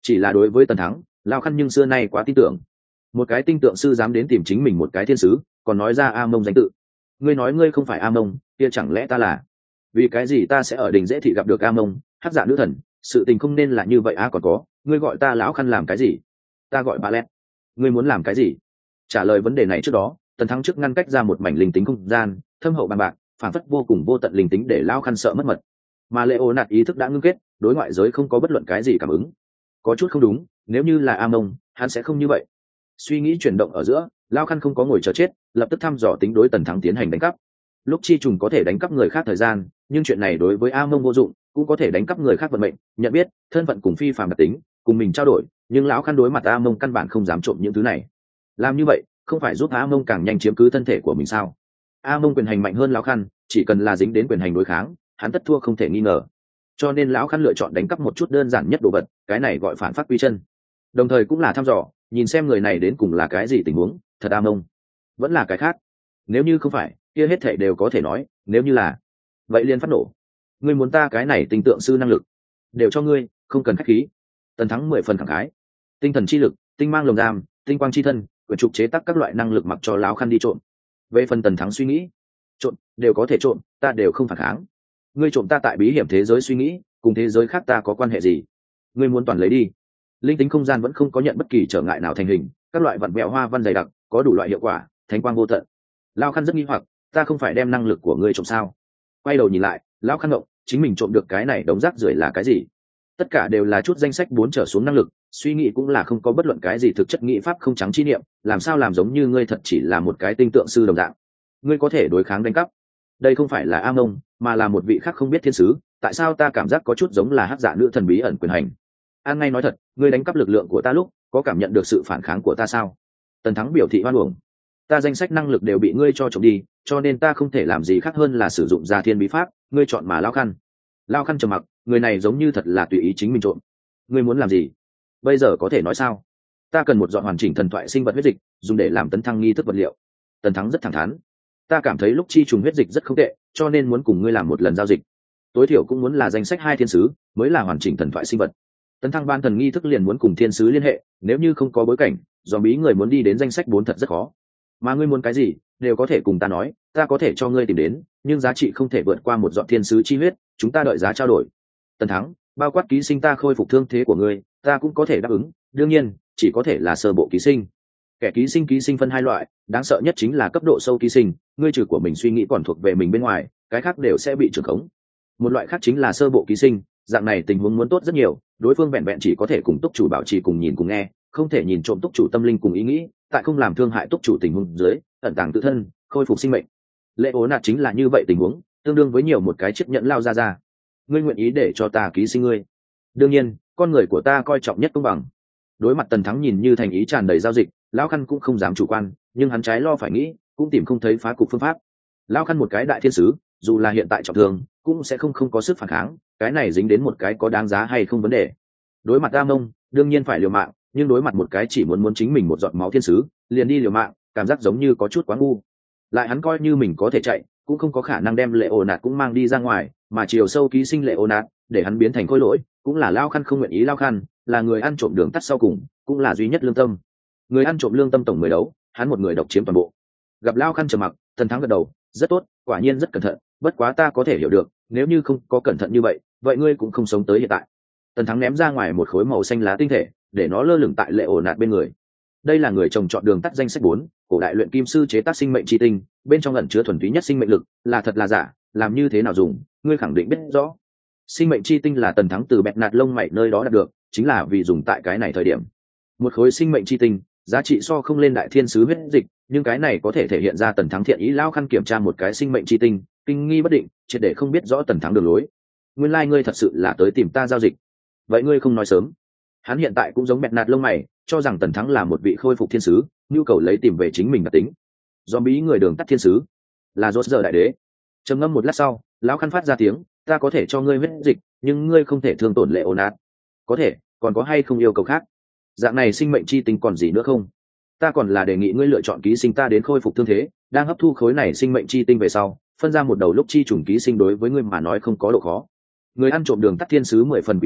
chỉ là đối với tần thắng, lao khăn nhưng xưa nay quá tin tưởng. Một cái tinh tượng sư dám đến tìm chính mình một cái thiên sứ, còn nói ra a mông danh tự. Ngươi nói ngươi không phải a mông, kia chẳng lẽ ta là? Vì cái gì ta sẽ ở đình dễ thị gặp được a mông, hắc dạ nữ thần? Sự tình không nên là như vậy a. Còn có, ngươi gọi ta lão khăn làm cái gì? Ta gọi ba lét. Ngươi muốn làm cái gì? Trả lời vấn đề này trước đó, tần thắng trước ngăn cách ra một mảnh linh tính không gian thâm hậu bằng bạc, phản phất vô cùng vô tận linh tính để lão khăn sợ mất mật. Mà lệ ô nạt ý thức đã ngưng kết, đối ngoại giới không có bất luận cái gì cảm ứng. Có chút không đúng, nếu như là a mông, hắn sẽ không như vậy. Suy nghĩ chuyển động ở giữa, lão khăn không có ngồi chờ chết, lập tức thăm dò tính đối tần thắng tiến hành đánh cắp. Lúc chi trùng có thể đánh cắp người khác thời gian, nhưng chuyện này đối với a mông vô dụng, cũng có thể đánh cắp người khác vận mệnh, nhận biết thân phận cùng phi phàm đặc tính, cùng mình trao đổi. Nhưng lão khăn đối mặt a mông căn bản không dám trộm những thứ này. Làm như vậy không phải giúp a mông càng nhanh chiếm cứ thân thể của mình sao? A mông quyền hành mạnh hơn lão khăn, chỉ cần là dính đến quyền hành đối kháng, hắn tất thua không thể nghi ngờ. Cho nên lão khăn lựa chọn đánh cắp một chút đơn giản nhất đồ vật, cái này gọi phản phát quy chân. Đồng thời cũng là thăm dò, nhìn xem người này đến cùng là cái gì tình huống, thật a mông, vẫn là cái khác. Nếu như không phải, kia hết thảy đều có thể nói, nếu như là, vậy liền phát nổ. Ngươi muốn ta cái này tinh tượng sư năng lực, đều cho ngươi, không cần khách khí. Tần thắng mười phần khẳng khái. Tinh thần chi lực, tinh mang lồng giam, tinh quang chi thân, quyển trục chế tác các loại năng lực mặc cho lão khăn đi trộm. Về phần tần thắng suy nghĩ, trộm đều có thể trộm, ta đều không phản kháng. Ngươi trộm ta tại bí hiểm thế giới suy nghĩ, cùng thế giới khác ta có quan hệ gì? Ngươi muốn toàn lấy đi. Linh tính không gian vẫn không có nhận bất kỳ trở ngại nào thành hình, các loại vặn vẹo hoa văn dày đặc, có đủ loại hiệu quả, thánh quang vô tận. Lão khăn rất nghi hoặc, ta không phải đem năng lực của ngươi trộm sao? Quay đầu nhìn lại, lão khăn ngộng, chính mình trộm được cái này đống rác rưởi là cái gì? Tất cả đều là chút danh sách bốn trở xuống năng lực, suy nghĩ cũng là không có bất luận cái gì thực chất nghĩ pháp không trắng chi niệm, làm sao làm giống như ngươi thật chỉ là một cái tinh tượng sư đồng dạng. Ngươi có thể đối kháng đánh cắp. Đây không phải là a mông, mà là một vị khác không biết thiên sứ, tại sao ta cảm giác có chút giống là hắc dạ nữ thần bí ẩn quyền hành. An ngay nói thật, ngươi đánh cắp lực lượng của ta lúc, có cảm nhận được sự phản kháng của ta sao? Tần thắng biểu thị hoan uổng. Ta danh sách năng lực đều bị ngươi cho trộm đi, cho nên ta không thể làm gì khác hơn là sử dụng gia thiên bí pháp, ngươi chọn mà lao khăn. Lao khăn trầm mặc, người này giống như thật là tùy ý chính mình trộm. Ngươi muốn làm gì? Bây giờ có thể nói sao? Ta cần một dọn hoàn chỉnh thần thoại sinh vật huyết dịch, dùng để làm tấn thăng nghi thức vật liệu. Tần thắng rất thẳng thắn. Ta cảm thấy lúc chi trùng huyết dịch rất không tệ, cho nên muốn cùng ngươi làm một lần giao dịch. Tối thiểu cũng muốn là danh sách hai thiên sứ, mới là hoàn chỉnh thần thoại sinh vật. Tấn thăng ban thần nghi thức liền muốn cùng thiên sứ liên hệ, nếu như không có bối cảnh, do bí người muốn đi đến danh sách bốn thật rất khó. Mà ngươi muốn cái gì, đều có thể cùng ta nói, ta có thể cho ngươi tìm đến, nhưng giá trị không thể vượt qua một dọn thiên sứ chi huyết, chúng ta đợi giá trao đổi. Tần thắng, bao quát ký sinh ta khôi phục thương thế của ngươi, ta cũng có thể đáp ứng, đương nhiên, chỉ có thể là sơ bộ ký sinh. Kẻ ký sinh ký sinh phân hai loại, đáng sợ nhất chính là cấp độ sâu ký sinh, ngươi trừ của mình suy nghĩ còn thuộc về mình bên ngoài, cái khác đều sẽ bị trưởng khống. Một loại khác chính là sơ bộ ký sinh, dạng này tình huống muốn tốt rất nhiều, đối phương vẹn vẹn chỉ có thể cùng túc chủ bảo trì cùng nhìn cùng nghe, không thể nhìn trộm túc chủ tâm linh cùng ý nghĩ, tại không làm thương hại túc chủ tình huống dưới, ẩn tàng tự thân, khôi phục sinh mệnh. Lệ ố nạt chính là như vậy tình huống, tương đương với nhiều một cái chiếc nhẫn lao ra ra. Ngươi nguyện ý để cho ta ký sinh ngươi? Đương nhiên, con người của ta coi trọng nhất công bằng. Đối mặt Tần Thắng nhìn như thành ý tràn đầy giao dịch, lão khăn cũng không dám chủ quan, nhưng hắn trái lo phải nghĩ, cũng tìm không thấy phá cục phương pháp. Lão khăn một cái đại thiên sứ, dù là hiện tại trọng thương, cũng sẽ không không có sức phản kháng, cái này dính đến một cái có đáng giá hay không vấn đề. Đối mặt A Mông, đương nhiên phải liều mạng, nhưng đối mặt một cái chỉ muốn muốn chính mình một giọt máu thiên sứ, liền đi liều mạng, cảm giác giống như có chút quá ngu. Lại hắn coi như mình có thể chạy, cũng không có khả năng đem Lệ Ổ Nạt cũng mang đi ra ngoài, mà chiều sâu ký sinh Lệ Ổ Nạt, để hắn biến thành khôi lỗi, cũng là Lao Khăn không nguyện ý. Lao Khăn là người ăn trộm đường tắt sau cùng, cũng là duy nhất lương tâm. Người ăn trộm lương tâm tổng mười đấu, hắn một người độc chiếm toàn bộ. Gặp Lao Khăn trầm mặc, Tần Thắng gật đầu, rất tốt, quả nhiên rất cẩn thận, bất quá ta có thể hiểu được, nếu như không có cẩn thận như vậy, vậy ngươi cũng không sống tới hiện tại. Tần Thắng ném ra ngoài một khối màu xanh lá tinh thể, để nó lơ lửng tại Lệ Ổ Nạt bên người. Đây là người trồng chọn đường tắt danh sách bốn, cổ đại luyện kim sư chế tác sinh mệnh chi tinh, bên trong ẩn chứa thuần túy nhất sinh mệnh lực, là thật là giả, làm như thế nào dùng, ngươi khẳng định biết rõ. Sinh mệnh chi tinh là Tần Thắng từ bẹt nạt lông mày nơi đó đạt được, chính là vì dùng tại cái này thời điểm. Một khối sinh mệnh chi tinh, giá trị so không lên đại thiên sứ huyết dịch, nhưng cái này có thể thể hiện ra Tần Thắng thiện ý. Lao Khăn kiểm tra một cái sinh mệnh chi tinh, kinh nghi bất định, triệt để không biết rõ Tần Thắng đường lối. Nguyên lai like ngươi thật sự là tới tìm ta giao dịch, vậy ngươi không nói sớm. Hắn hiện tại cũng giống bẹt nạt lông mày, cho rằng Tần Thắng là một vị khôi phục thiên sứ, nhu cầu lấy tìm về chính mình đặc tính. Do bí người đường tắt thiên sứ là rốt giờ đại đế. Trầm ngâm một lát sau, lão Khăn phát ra tiếng, ta có thể cho ngươi huyết dịch, nhưng ngươi không thể thương tổn Lệ Ổ Nạt. Có thể, còn có hay không yêu cầu khác? Dạng này sinh mệnh chi tinh còn gì nữa không? Ta còn là đề nghị ngươi lựa chọn ký sinh ta đến khôi phục thương thế, đang hấp thu khối này sinh mệnh chi tinh về sau, phân ra một đầu lúc chi trùng ký sinh đối với ngươi mà nói không có độ khó. Người ăn trộm đường tắt thiên sứ mười phần bị dị,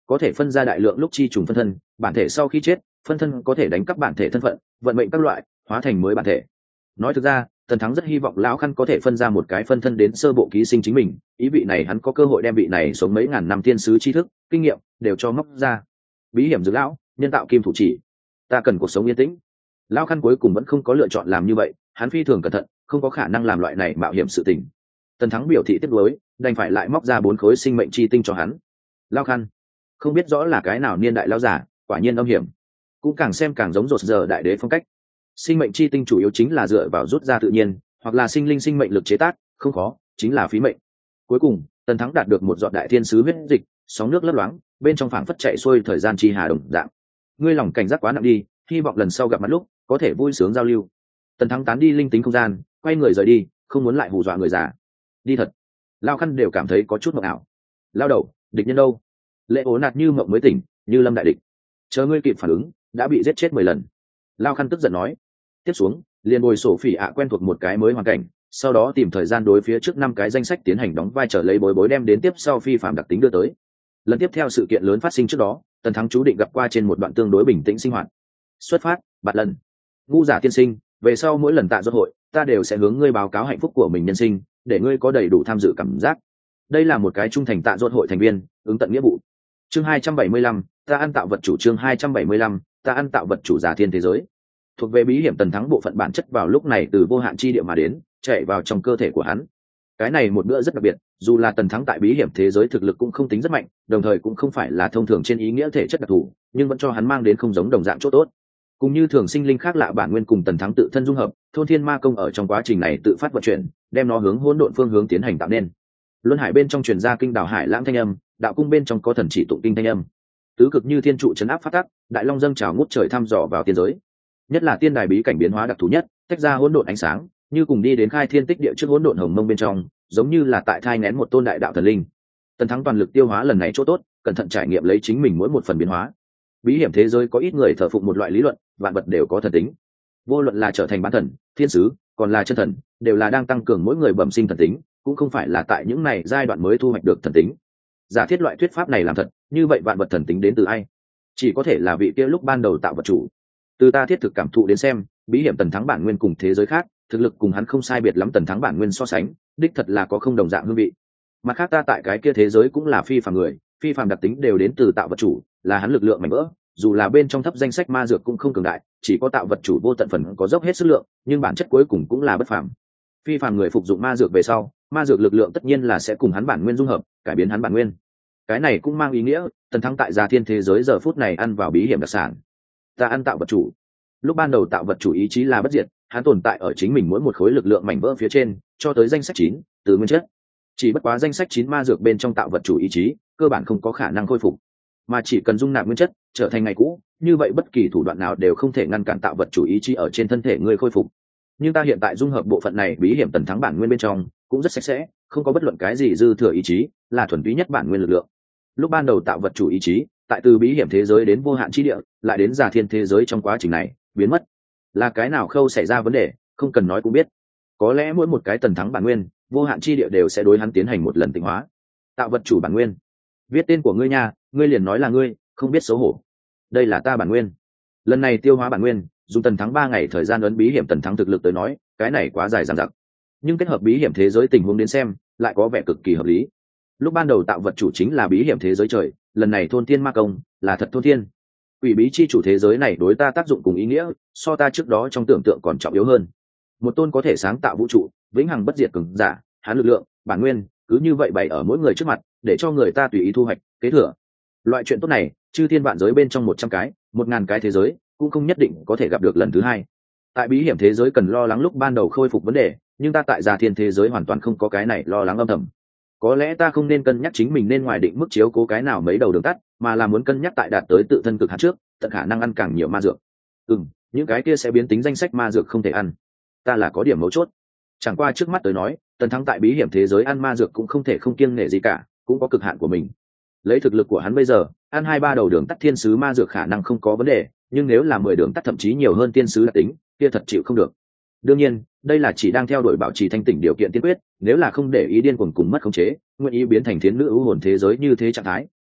có thể phân ra đại lượng lúc chi trùng phân thân, bản thể sau khi chết phân thân có thể đánh cắp bản thể thân phận, vận mệnh các loại, hóa thành mới bản thể. Nói thực ra, Tần Thắng rất hy vọng lão khăn có thể phân ra một cái phân thân đến sơ bộ ký sinh chính mình, ý vị này hắn có cơ hội đem vị này sống mấy ngàn năm thiên sứ tri thức kinh nghiệm đều cho móc ra. Bí hiểm dược lão, nhân tạo kim thủ chỉ, ta cần cuộc sống yên tĩnh. Lão khăn cuối cùng vẫn không có lựa chọn làm như vậy, hắn phi thường cẩn thận, không có khả năng làm loại này mạo hiểm sự tình. Tần Thắng biểu thị tiếp nối, đành phải lại móc ra bốn khối sinh mệnh chi tinh cho hắn. Lão khăn, không biết rõ là cái nào niên đại lão giả, quả nhiên âm hiểm, cũng càng xem càng giống rột giờ đại đế phong cách. Sinh mệnh chi tinh chủ yếu chính là dựa vào rút ra tự nhiên, hoặc là sinh linh sinh mệnh lực chế tác, không khó, chính là phí mệnh. Cuối cùng, Tần Thắng đạt được một giọt đại thiên sứ huyết dịch, sóng nước lấp loáng, bên trong phảng phất chạy xuôi thời gian chi hà đồng dạng. Ngươi lòng cảnh giác quá nặng đi, hy vọng lần sau gặp mặt lúc có thể vui sướng giao lưu. Tần Thắng tán đi linh tính không gian, quay người rời đi, không muốn lại hù dọa người già. Đi thật. Lao Khăn đều cảm thấy có chút mộng ảo. Lao đầu, địch nhân đâu? Lệ ố nạt như mộng mới tỉnh, như lâm đại địch. Chờ ngươi kịp phản ứng, đã bị giết chết mười lần. Lao Khăn tức giận nói. Tiếp xuống, liền bồi sổ phỉ ạ quen thuộc một cái mới hoàn cảnh, sau đó tìm thời gian đối phía trước năm cái danh sách tiến hành đóng vai trở lấy bối bối đem đến tiếp sau phi phạm đặc tính đưa tới. Lần tiếp theo sự kiện lớn phát sinh trước đó, Tần Thắng chú định gặp qua trên một đoạn tương đối bình tĩnh sinh hoạt. Xuất phát, bạt lần. Ngu giả tiên sinh, về sau mỗi lần tạ rốt hội, ta đều sẽ hướng ngươi báo cáo hạnh phúc của mình nhân sinh, để ngươi có đầy đủ tham dự cảm giác. Đây là một cái trung thành tạ rốt hội thành viên, ứng tận nghĩa vụ. Chương hai trăm bảy mươi lăm, ta ăn tạo vật chủ chương hai trăm bảy mươi lăm, ta ăn tạo vật chủ giả thiên thế giới. Thuộc về bí hiểm Tần Thắng bộ phận bản chất vào lúc này từ vô hạn chi địa mà đến, chạy vào trong cơ thể của hắn. Cái này một bữa rất đặc biệt, dù là Tần Thắng tại bí hiểm thế giới thực lực cũng không tính rất mạnh, đồng thời cũng không phải là thông thường trên ý nghĩa thể chất đặc thù, nhưng vẫn cho hắn mang đến không giống đồng dạng chỗ tốt. Cũng như thường sinh linh khác lạ bản nguyên cùng Tần Thắng tự thân dung hợp, thôn thiên ma công ở trong quá trình này tự phát vận chuyển, đem nó hướng hỗn độn phương hướng tiến hành tạo nên. Luân hải bên trong truyền ra kinh đảo hải lãng thanh âm, đạo cung bên trong có thần chỉ tụng kinh thanh âm. Tứ cực như thiên trụ chấn áp phát tắc, đại long dâng trào ngút trời thăm dò vào tiên giới. Nhất là tiên đài bí cảnh biến hóa đặc thù nhất, tách ra hỗn độn ánh sáng, như cùng đi đến khai thiên tích địa trước hỗn độn hồng mông bên trong, giống như là tại thai nghén một tôn đại đạo thần linh. Tần Thắng toàn lực tiêu hóa lần này chỗ tốt, cẩn thận trải nghiệm lấy chính mình mỗi một phần biến hóa. Bí hiểm thế giới có ít người thờ phụng một loại lý luận, vạn vật đều có thần tính. Vô luận là trở thành bán thần, thiên sứ, còn là chân thần, đều là đang tăng cường mỗi người bẩm sinh thần tính, cũng không phải là tại những này giai đoạn mới thu hoạch được thần tính. Giả thiết loại thuyết pháp này làm thật, như vậy vạn vật thần tính đến từ ai? Chỉ có thể là vị kia lúc ban đầu tạo vật chủ. Từ ta thiết thực cảm thụ đến xem, bí hiểm Tần Thắng bản nguyên cùng thế giới khác, thực lực cùng hắn không sai biệt lắm Tần Thắng bản nguyên so sánh, đích thật là có không đồng dạng hương vị. Mặt khác ta tại cái kia thế giới cũng là phi phàm người, phi phàm đặc tính đều đến từ tạo vật chủ, là hắn lực lượng mạnh mẽ, dù là bên trong thấp danh sách ma dược cũng không cường đại, chỉ có tạo vật chủ vô tận phần có dốc hết sức lượng, nhưng bản chất cuối cùng cũng là bất phàm. Phi phàm người phục dụng ma dược về sau, ma dược lực lượng tất nhiên là sẽ cùng hắn bản nguyên dung hợp, cải biến hắn bản nguyên. Cái này cũng mang ý nghĩa, Tần Thắng tại gia thiên thế giới giờ phút này ăn vào bí hiểm đặc sản. Ta ăn tạo vật chủ. Lúc ban đầu tạo vật chủ ý chí là bất diệt, hắn tồn tại ở chính mình mỗi một khối lực lượng mảnh vỡ phía trên, cho tới danh sách chín, từ nguyên chất. Chỉ bất quá danh sách chín ma dược bên trong tạo vật chủ ý chí, cơ bản không có khả năng khôi phục, mà chỉ cần dung nạp nguyên chất, trở thành ngày cũ, như vậy bất kỳ thủ đoạn nào đều không thể ngăn cản tạo vật chủ ý chí ở trên thân thể người khôi phục. Nhưng ta hiện tại dung hợp bộ phận này bí hiểm Tần Thắng bản nguyên bên trong, cũng rất sạch sẽ, không có bất luận cái gì dư thừa ý chí, là thuần túy nhất bản nguyên lực lượng. Lúc ban đầu tạo vật chủ ý chí, tại từ bí hiểm thế giới đến vô hạn chi địa, lại đến giả thiên thế giới trong quá trình này, biến mất. Là cái nào khâu xảy ra vấn đề, không cần nói cũng biết. Có lẽ mỗi một cái Tần Thắng bản nguyên, vô hạn chi địa đều sẽ đối hắn tiến hành một lần tịnh hóa. Tạo vật chủ bản nguyên. Viết tên của ngươi nha, ngươi liền nói là ngươi, không biết xấu hổ. Đây là ta bản nguyên. Lần này tiêu hóa bản nguyên, dùng Tần Thắng ba ngày thời gian ấn bí hiểm Tần Thắng thực lực tới nói, cái này quá dài dằng dặc. Nhưng kết hợp bí hiểm thế giới tình huống đến xem, lại có vẻ cực kỳ hợp lý. Lúc ban đầu tạo vật chủ chính là bí hiểm thế giới trời, lần này thôn thiên ma công là thật thôn thiên. Quỷ bí chi chủ thế giới này đối ta tác dụng cùng ý nghĩa, so ta trước đó trong tưởng tượng còn trọng yếu hơn. Một tôn có thể sáng tạo vũ trụ, vĩnh hằng bất diệt cường giả, hắn lực lượng, bản nguyên, cứ như vậy bày ở mỗi người trước mặt, để cho người ta tùy ý thu hoạch, kế thừa. Loại chuyện tốt này, chư thiên vạn giới bên trong một trăm cái, một ngàn cái thế giới, cũng không nhất định có thể gặp được lần thứ hai. Tại bí hiểm thế giới cần lo lắng lúc ban đầu khôi phục vấn đề, nhưng ta tại gia thiên thế giới hoàn toàn không có cái này lo lắng âm thầm. Có lẽ ta không nên cân nhắc chính mình nên ngoài định mức chiếu cố cái nào mấy đầu đường tắt, mà là muốn cân nhắc tại đạt tới tự thân cực hạn trước, tận khả năng ăn càng nhiều ma dược. Ừm, những cái kia sẽ biến tính danh sách ma dược không thể ăn. Ta là có điểm mấu chốt. Chẳng qua trước mắt tới nói, Tần Thắng tại bí hiểm thế giới ăn ma dược cũng không thể không kiêng nể gì cả, cũng có cực hạn của mình. Lấy thực lực của hắn bây giờ, ăn hai ba đầu đường tắt thiên sứ ma dược khả năng không có vấn đề, nhưng nếu là mười đường tắt thậm chí nhiều hơn thiên sứ đặc tính, kia thật chịu không được. Đương nhiên, đây là chỉ đang theo đuổi bảo trì thanh tỉnh điều kiện tiên quyết, nếu là không để ý điên cuồng cùng mất khống chế, nguyện ý biến thành thiến nữ ưu hồn thế giới như thế trạng thái,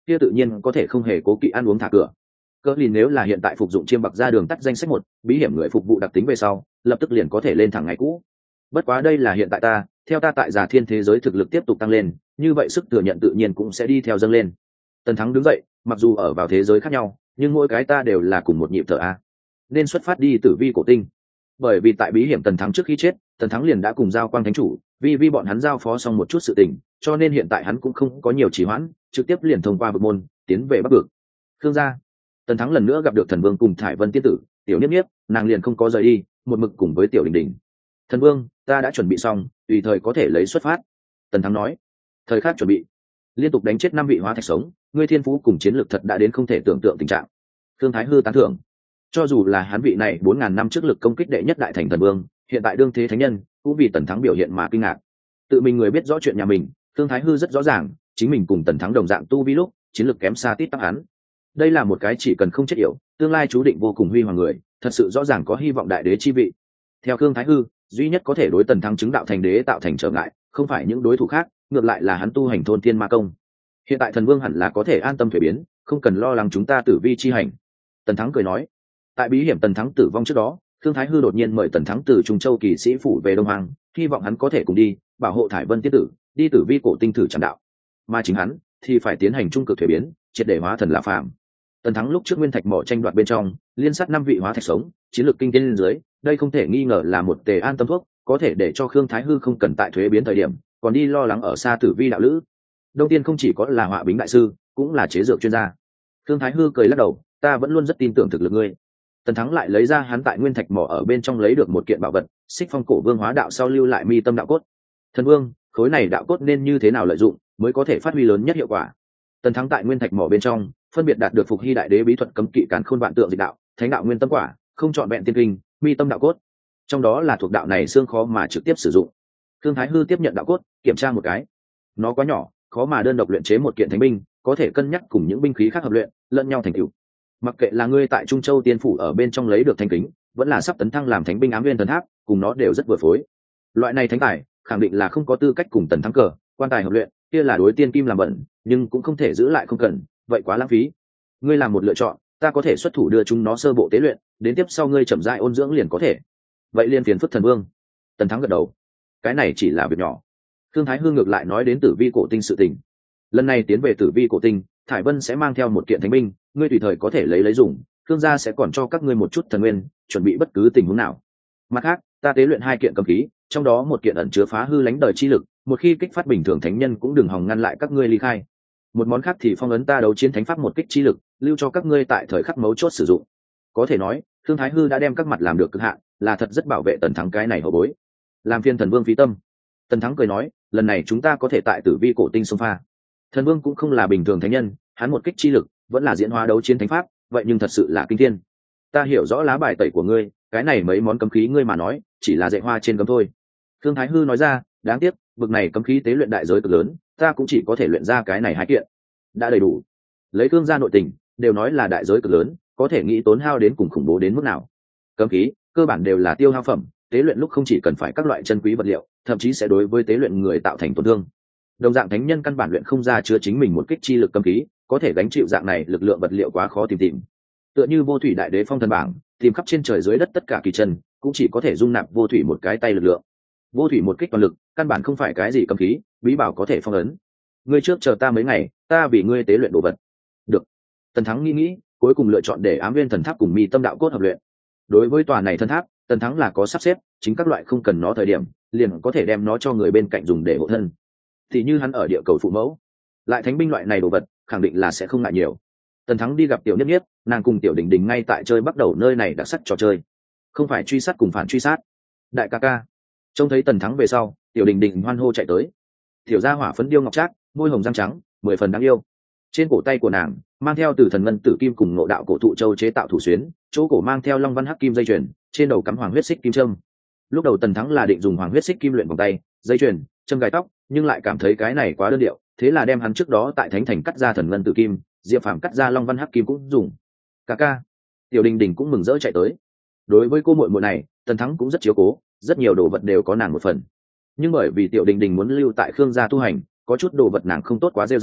kia tự nhiên có thể không hề cố kỵ ăn uống thả cửa. Cỡ lìn nếu là hiện tại phục dụng chiêm bạc ra đường tắt danh sách một bí hiểm người phục vụ đặc tính về sau lập tức liền có thể lên thẳng ngày cũ. Bất quá đây là hiện tại ta, theo ta tại giả thiên thế giới thực lực tiếp tục tăng lên, như vậy sức thừa nhận tự nhiên cũng sẽ đi theo dâng lên. Tần Thắng đứng dậy, mặc dù ở vào thế giới khác nhau, nhưng mỗi cái ta đều là cùng một nhịp thở a. Nên xuất phát đi tử vi cổ tinh. Bởi vì tại bí hiểm Tần Thắng trước khi chết, Tần Thắng liền đã cùng giao quang thánh chủ, vì vi bọn hắn giao phó xong một chút sự tình, cho nên hiện tại hắn cũng không có nhiều trì hoãn, trực tiếp liền thông qua vực môn, tiến về Bắc Vực. Khương gia. Tần Thắng lần nữa gặp được Thần Vương cùng Thải Vân tiên tử, tiểu Niếp Niếp, nàng liền không có rời đi, một mực cùng với tiểu Đình Đình. Thần Vương, ta đã chuẩn bị xong, tùy thời có thể lấy xuất phát. Tần Thắng nói. Thời khắc chuẩn bị. Liên tục đánh chết năm vị hóa thạch sống, ngươi thiên phú cùng chiến lược thật đã đến không thể tưởng tượng tình trạng. Thương Thái Hư tán thưởng. Cho dù là hắn vị này bốn ngàn năm trước lực công kích đệ nhất đại thành thần vương, hiện tại đương thế thánh nhân, cũng vì Tần Thắng biểu hiện mà kinh ngạc. Tự mình người biết rõ chuyện nhà mình, Thương Thái Hư rất rõ ràng, chính mình cùng Tần Thắng đồng dạng tu vi lúc, chiến lược kém xa tít tắp hắn. Đây là một cái chỉ cần không chết yểu, tương lai chú định vô cùng huy hoàng người, thật sự rõ ràng có hy vọng đại đế chi vị. Theo Thương Thái Hư, duy nhất có thể đối Tần Thắng chứng đạo thành đế tạo thành trở ngại, không phải những đối thủ khác, ngược lại là hắn tu hành thôn thiên ma công. Hiện tại thần vương hẳn là có thể an tâm thuế biến, không cần lo lắng chúng ta tử vi chi hành. Tần Thắng cười nói. Tại bí hiểm Tần Thắng tử vong trước đó, Thương Thái Hư đột nhiên mời Tần Thắng từ Trung Châu kỳ sĩ phủ về Đông Hoàng, hy vọng hắn có thể cùng đi bảo hộ Thải Vân tiên tử, đi tử vi cổ tinh thử tràn đạo. Mà chính hắn thì phải tiến hành trung cực thuế biến, triệt để hóa thần là phàm. Tần Thắng lúc trước nguyên thạch mỏ tranh đoạt bên trong, liên sát năm vị hóa thạch sống, chiến lược kinh thiên lên dưới, đây không thể nghi ngờ là một tề an tâm thuốc, có thể để cho Khương Thái Hư không cần tại thuế biến thời điểm, còn đi lo lắng ở xa tử vi đạo lữ. Đông tiên không chỉ có là họa bính đại sư, cũng là chế dược chuyên gia. Khương Thái Hư cười lắc đầu, ta vẫn luôn rất tin tưởng thực lực ngươi. Tần Thắng lại lấy ra hắn tại nguyên thạch mỏ ở bên trong lấy được một kiện bảo vật, Xích Phong cổ vương hóa đạo sau lưu lại mi tâm đạo cốt. Thần vương, khối này đạo cốt nên như thế nào lợi dụng mới có thể phát huy lớn nhất hiệu quả? Tần Thắng tại nguyên thạch mỏ bên trong phân biệt đạt được phục hy đại đế bí thuật cấm kỵ càn khôn vạn tượng dịch đạo, thánh đạo nguyên tâm quả, không chọn vẹn tiên kinh, mi tâm đạo cốt. Trong đó là thuộc đạo này xương khó mà trực tiếp sử dụng. Khương Thái Hư tiếp nhận đạo cốt, kiểm tra một cái. Nó quá nhỏ, khó mà đơn độc luyện chế một kiện thánh binh, có thể cân nhắc cùng những binh khí khác hợp luyện, lẫn nhau thành tựu. Mặc kệ là ngươi tại Trung Châu tiên phủ ở bên trong lấy được thanh kính, vẫn là sắp tấn thăng làm thánh binh ám nguyên thần tháp, cùng nó đều rất vừa phối. Loại này thánh tài, khẳng định là không có tư cách cùng Tần Thắng cờ, quan tài hợp luyện, kia là đối tiên kim làm bẩn, nhưng cũng không thể giữ lại không cần, vậy quá lãng phí. Ngươi làm một lựa chọn, ta có thể xuất thủ đưa chúng nó sơ bộ tế luyện, đến tiếp sau ngươi chậm rãi ôn dưỡng liền có thể. Vậy liên phiền phức thần vương. Tần Thắng gật đầu. Cái này chỉ là việc nhỏ. Thương Thái Hư ngược lại nói đến tử vi cổ tinh sự tình. Lần này tiến về tử vi cổ tinh, Thải Vân sẽ mang theo một kiện thánh binh, ngươi tùy thời có thể lấy lấy dùng, Thương gia sẽ còn cho các ngươi một chút thần nguyên, chuẩn bị bất cứ tình huống nào. Mặt khác, ta tế luyện hai kiện cấm khí, trong đó một kiện ẩn chứa phá hư lánh đời chi lực, một khi kích phát bình thường thánh nhân cũng đừng hòng ngăn lại các ngươi ly khai. Một món khác thì phong ấn ta đấu chiến thánh pháp một kích chi lực, lưu cho các ngươi tại thời khắc mấu chốt sử dụng. Có thể nói, Thương Thái Hư đã đem các mặt làm được cực hạn, là thật rất bảo vệ Tần Thắng cái này hậu bối. Làm phiên thần vương phí tâm. Tần Thắng cười nói, lần này chúng ta có thể tại tử vi cổ tinh xông pha. Thần vương cũng không là bình thường thánh nhân, hắn một kích chi lực vẫn là diễn hóa đấu chiến thánh pháp, vậy nhưng thật sự là kinh thiên. Ta hiểu rõ lá bài tẩy của ngươi, cái này mấy món cấm khí ngươi mà nói, chỉ là dạy hoa trên cấm thôi. Thương Thái Hư nói ra, đáng tiếc, vực này cấm khí tế luyện đại giới cực lớn, ta cũng chỉ có thể luyện ra cái này hai kiện. Đã đầy đủ. Lấy Thương gia nội tình, đều nói là đại giới cực lớn, có thể nghĩ tốn hao đến cùng khủng bố đến mức nào. Cấm khí, cơ bản đều là tiêu hao phẩm, tế luyện lúc không chỉ cần phải các loại chân quý vật liệu, thậm chí sẽ đối với tế luyện người tạo thành tổn thương. Đồng dạng thánh nhân căn bản luyện không ra chứa chính mình một kích chi lực cấm khí, có thể gánh chịu dạng này lực lượng vật liệu quá khó tìm tìm. Tựa như vô thủy đại đế phong thần bảng, tìm khắp trên trời dưới đất tất cả kỳ chân, cũng chỉ có thể dung nạp vô thủy một cái tay lực lượng. Vô thủy một kích toàn lực, căn bản không phải cái gì cấm khí, bí bảo có thể phong ấn. Ngươi trước chờ ta mấy ngày, ta vì ngươi tế luyện đồ vật. Được. Tần Thắng nghĩ nghĩ, cuối cùng lựa chọn để ám nguyên thần tháp cùng mi tâm đạo cốt hợp luyện. Đối với tòa này thần tháp, Tần Thắng là có sắp xếp, chính các loại không cần nó thời điểm, liền có thể đem nó cho người bên cạnh dùng để hộ thân. Thì như hắn ở địa cầu phụ mẫu, lại thánh binh loại này đồ vật, khẳng định là sẽ không ngại nhiều. Tần Thắng đi gặp Tiểu Niếp Niếp, nàng cùng Tiểu Đình Đình ngay tại chơi bắt đầu nơi này đặc sắc trò chơi, không phải truy sát cùng phản truy sát. Đại ca ca. Trông thấy Tần Thắng về sau, Tiểu Đình Đình hoan hô chạy tới. Tiểu gia hỏa phấn điêu ngọc trác, môi hồng răng trắng, mười phần đáng yêu. Trên cổ tay của nàng mang theo từ thần ngân tử kim cùng ngộ đạo cổ thụ châu chế tạo thủ xuyến, chỗ cổ mang theo long văn hắc kim dây chuyền, trên đầu cắm hoàng huyết xích kim trâm. Lúc đầu Tần Thắng là định dùng hoàng huyết xích kim luyện vòng tay, dây chuyền, châm gai tóc, nhưng lại cảm thấy cái này quá đơn điệu, thế là đem hắn trước đó tại thánh thành cắt ra thần ngân tử kim, diệp phàm cắt ra long văn hắc kim cũng dùng. Ca ca. Tiểu Đình Đình cũng mừng rỡ chạy tới. Đối với cô muội muội này, Tần Thắng cũng rất chiếu cố, rất nhiều đồ vật đều có nàng một phần. Nhưng bởi vì Tiểu Đình Đình muốn lưu tại Khương gia tu hành, có chút đồ vật nàng không tốt quá rêu rao,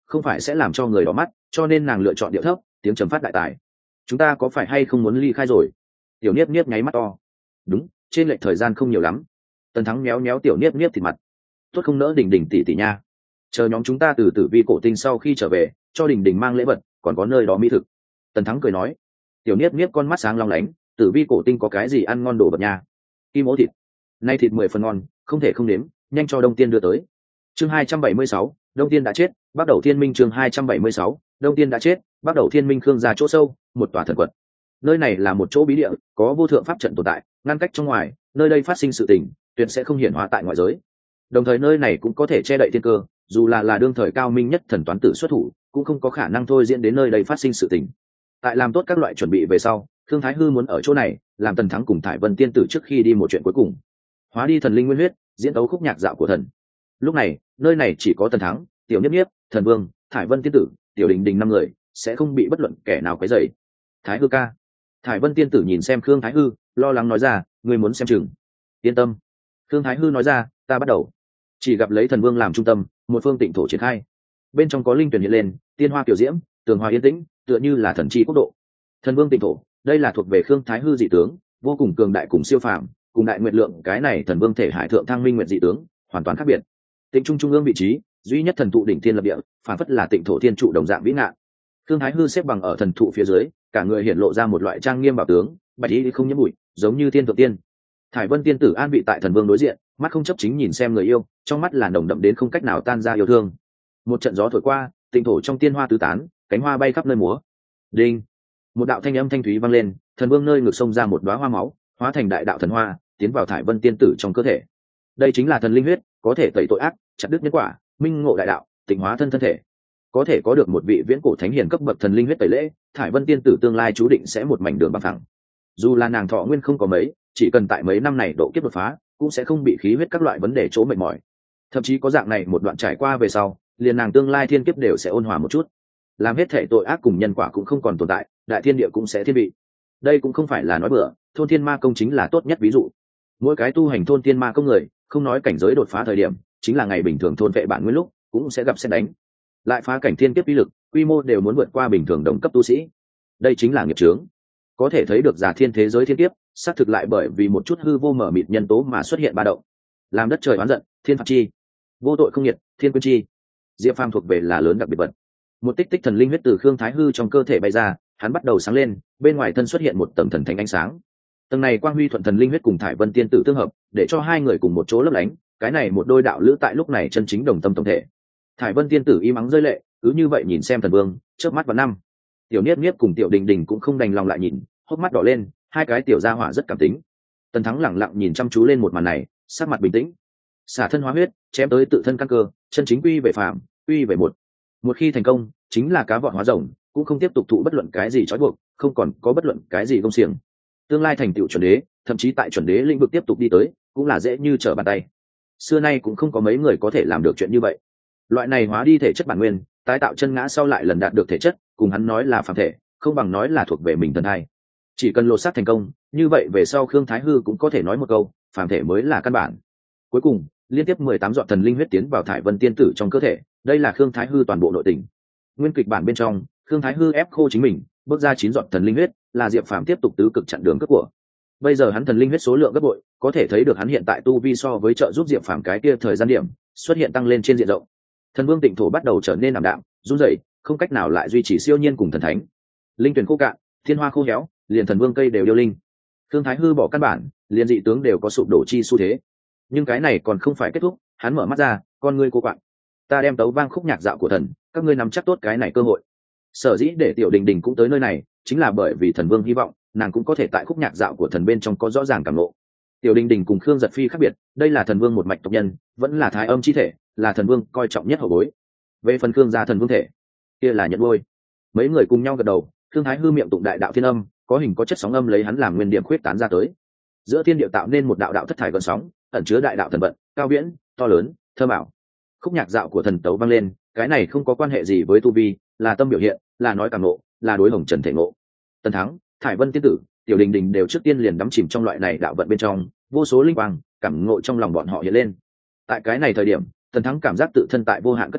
không phải sẽ làm cho người đỏ mắt, cho nên nàng lựa chọn điệu thấp, tiếng trầm phát đại tài. Chúng ta có phải hay không muốn ly khai rồi? Tiểu Niếp Niếp nháy mắt to. Đúng, trên lệch thời gian không nhiều lắm. Tần Thắng méo méo Tiểu Niếp Niếp thì mặt. Tốt không nỡ Đình Đình tỷ tỷ nha. Chờ nhóm chúng ta từ Tử Vi cổ tinh sau khi trở về, cho Đình Đình mang lễ vật, còn có nơi đó mỹ thực. Tần Thắng cười nói. Tiểu Niếp Niếp con mắt sáng long lánh, Tử Vi cổ tinh có cái gì ăn ngon đồ vật nha? Kim ố thịt. Nay thịt mười phần ngon, không thể không nếm, nhanh cho Đông Tiên đưa tới. Chương hai trăm bảy mươi sáu, Đông Tiên đã chết, bắt đầu Thiên Minh chương hai trăm bảy mươi sáu, Đông Tiên đã chết, bắt đầu Thiên Minh Khương gia chỗ sâu, một tòa thần quật. Nơi này là một chỗ bí địa, có vô thượng pháp trận tồn tại, ngăn cách trong ngoài, nơi đây phát sinh sự tình, tuyệt sẽ không hiển hóa tại ngoại giới. Đồng thời nơi này cũng có thể che đậy thiên cơ, dù là là đương thời cao minh nhất thần toán tử xuất thủ, cũng không có khả năng thôi diễn đến nơi đây phát sinh sự tình. Tại làm tốt các loại chuẩn bị về sau, Khương Thái Hư muốn ở chỗ này, làm Tần Thắng cùng Thải Vân tiên tử trước khi đi một chuyện cuối cùng. Hóa đi thần linh nguyên huyết, diễn tấu khúc nhạc dạo của thần. Lúc này, nơi này chỉ có Tần Thắng, Tiểu Niếp Niếp, Thần Vương, Thải Vân tiên tử, Tiểu Đình Đình năm người, sẽ không bị bất luận kẻ nào quấy rầy. Thái Hư ca. Thải Vân tiên tử nhìn xem Khương Thái Hư, lo lắng nói ra, ngươi muốn xem chừng. Yên tâm. Khương Thái Hư nói ra, ta bắt đầu. Chỉ gặp lấy Thần Vương làm trung tâm, một phương tịnh thổ triển khai. Bên trong có linh tuyển hiện lên, tiên hoa tiểu diễm, tường hoa yên tĩnh, tựa như là thần chi quốc độ. Thần Vương tịnh thổ, đây là thuộc về Khương Thái Hư dị tướng, vô cùng cường đại cùng siêu phàm, cùng đại nguyệt lượng cái này Thần Vương thể hải thượng thăng minh nguyệt dị tướng, hoàn toàn khác biệt. Tịnh trung trung ương vị trí, duy nhất thần thụ đỉnh thiên lập địa, phản phất là tịnh thổ thiên trụ đồng dạng vĩ ngạn. Khương Thái Hư xếp bằng ở thần thụ phía dưới, cả người hiện lộ ra một loại trang nghiêm bảo tướng, bạch y không nhiễm bụi, giống như thiên thượng tiên. Thải Vân tiên tử an vị tại Thần Vương đối diện, mắt không chấp chính nhìn xem người yêu, trong mắt là nồng đậm đến không cách nào tan ra yêu thương. Một trận gió thổi qua, tịnh thổ trong tiên hoa tứ tán, cánh hoa bay khắp nơi múa. Đinh! Một đạo thanh âm thanh thúy vang lên, Thần Vương nơi ngực xông ra một đóa hoa máu, hóa thành đại đạo thần hoa, tiến vào Thải Vân tiên tử trong cơ thể. Đây chính là thần linh huyết, có thể tẩy tội ác, chặt đứt nhân quả, minh ngộ đại đạo, tịnh hóa thân thân thể. Có thể có được một vị viễn cổ thánh hiền cấp bậc thần linh huyết tẩy lễ, Thải Vân tiên tử tương lai chú định sẽ một mảnh đường bằng phẳng. Dù là nàng thọ nguyên không có mấy, chỉ cần tại mấy năm này độ kiếp đột phá, cũng sẽ không bị khí huyết các loại vấn đề chỗ mệt mỏi. Thậm chí có dạng này một đoạn trải qua về sau, liền nàng tương lai thiên kiếp đều sẽ ôn hòa một chút. Làm hết thể tội ác cùng nhân quả cũng không còn tồn tại, đại thiên địa cũng sẽ thiên vị. Đây cũng không phải là nói bừa, thôn thiên ma công chính là tốt nhất ví dụ. Mỗi cái tu hành thôn thiên ma công người, không nói cảnh giới đột phá thời điểm, chính là ngày bình thường thôn vệ bản nguyên lúc, cũng sẽ gặp xét đánh. Lại phá cảnh thiên kiếp uy lực, quy mô đều muốn vượt qua bình thường đồng cấp tu sĩ. Đây chính là nghiệp chướng. Có thể thấy được giả thiên thế giới thiên kiếp, xác thực lại bởi vì một chút hư vô mở mịt nhân tố mà xuất hiện ba động. Làm đất trời oán giận, thiên phạt chi. Vô tội không nhiệt, thiên quân chi. Diệp Phàm thuộc về là lớn đặc biệt vật. Một tích tích thần linh huyết từ Khương Thái Hư trong cơ thể bay ra, hắn bắt đầu sáng lên, bên ngoài thân xuất hiện một tầng thần thánh ánh sáng. Tầng này quang huy thuận thần linh huyết cùng Thải Vân tiên tử tương hợp, để cho hai người cùng một chỗ lấp lánh, cái này một đôi đạo lữ tại lúc này chân chính đồng tâm tổng thể. Thải Vân tiên tử im ắng rơi lệ, cứ như vậy nhìn xem Thần Vương, chớp mắt vào năm. Tiểu Niếp Niếp cùng Tiểu Đình Đình cũng không đành lòng lại nhìn, hốc mắt đỏ lên, hai cái tiểu gia hỏa rất cảm tính. Tần Thắng lẳng lặng nhìn chăm chú lên một màn này, sắc mặt bình tĩnh. Xả thân hóa huyết, chém tới tự thân căn cơ, chân chính quy về phàm, quy về một. Một khi thành công, chính là cá vọt hóa rồng, cũng không tiếp tục thụ bất luận cái gì trói buộc, không còn có bất luận cái gì công xiềng. Tương lai thành tựu chuẩn đế, thậm chí tại chuẩn đế lĩnh vực tiếp tục đi tới, cũng là dễ như trở bàn tay. Xưa nay cũng không có mấy người có thể làm được chuyện như vậy. Loại này hóa đi thể chất bản nguyên, tái tạo chân ngã sau lại lần đạt được thể chất, cùng hắn nói là phàm thể, không bằng nói là thuộc về mình thần thai. Chỉ cần lột xác thành công, như vậy về sau Khương Thái Hư cũng có thể nói một câu, phàm thể mới là căn bản. Cuối cùng, liên tiếp mười tám giọt thần linh huyết tiến vào Thải Vân tiên tử trong cơ thể, đây là Khương Thái Hư toàn bộ nội tình. Nguyên kịch bản bên trong, Khương Thái Hư ép khô chính mình, bước ra chín giọt thần linh huyết, là Diệp Phàm tiếp tục tứ cực chặn đường cướp của. Bây giờ hắn thần linh huyết số lượng gấp bội, có thể thấy được hắn hiện tại tu vi so với trợ giúp Diệp Phàm cái kia thời gian điểm, xuất hiện tăng lên trên diện rộng. Thần Vương Tịnh Thổ bắt đầu trở nên ảm đạm, run rẩy, không cách nào lại duy trì siêu nhiên cùng thần thánh. Linh tuyển khô cạn, thiên hoa khô héo, liền Thần Vương cây đều điêu linh. Khương Thái Hư bỏ căn bản, liền dị tướng đều có sụp đổ chi xu thế. Nhưng cái này còn không phải kết thúc, hắn mở mắt ra, con ngươi cô quạng. Ta đem tấu vang khúc nhạc dạo của thần, các ngươi nắm chắc tốt cái này cơ hội. Sở dĩ để Tiểu Đình Đình cũng tới nơi này, chính là bởi vì Thần Vương hy vọng nàng cũng có thể tại khúc nhạc dạo của thần bên trong có rõ ràng cảm ngộ. Tiểu Đình Đình cùng Khương Giật Phi khác biệt, đây là Thần Vương một mạch tộc nhân, vẫn là thái âm chi thể, là Thần Vương coi trọng nhất hậu bối. Về phần Khương gia Thần Vương thể, kia là nhận nuôi. Mấy người cùng nhau gật đầu, Khương Thái Hư miệng tụng đại đạo thiên âm, có hình có chất sóng âm lấy hắn làm nguyên điểm khuyết tán ra tới. Giữa thiên địa tạo nên một đạo đạo thất thải gợn sóng, ẩn chứa đại đạo thần vận, cao viễn, to lớn, thơ bảo. Khúc nhạc dạo của thần tấu vang lên, cái này không có quan hệ gì với tu vi, là tâm biểu hiện, là nói cảm ngộ, là đối hồng trần thể ngộ. Tần Thắng, Thải Vân tiên tử, Tiểu Đình Đình đều trước tiên liền đắm chìm trong loại này đạo vận bên trong, vô số linh quang, cảm ngộ trong lòng bọn họ hiện lên. Tại cái này thời điểm, Tần Thắng cảm giác tự thân tại vô hạn cất cao,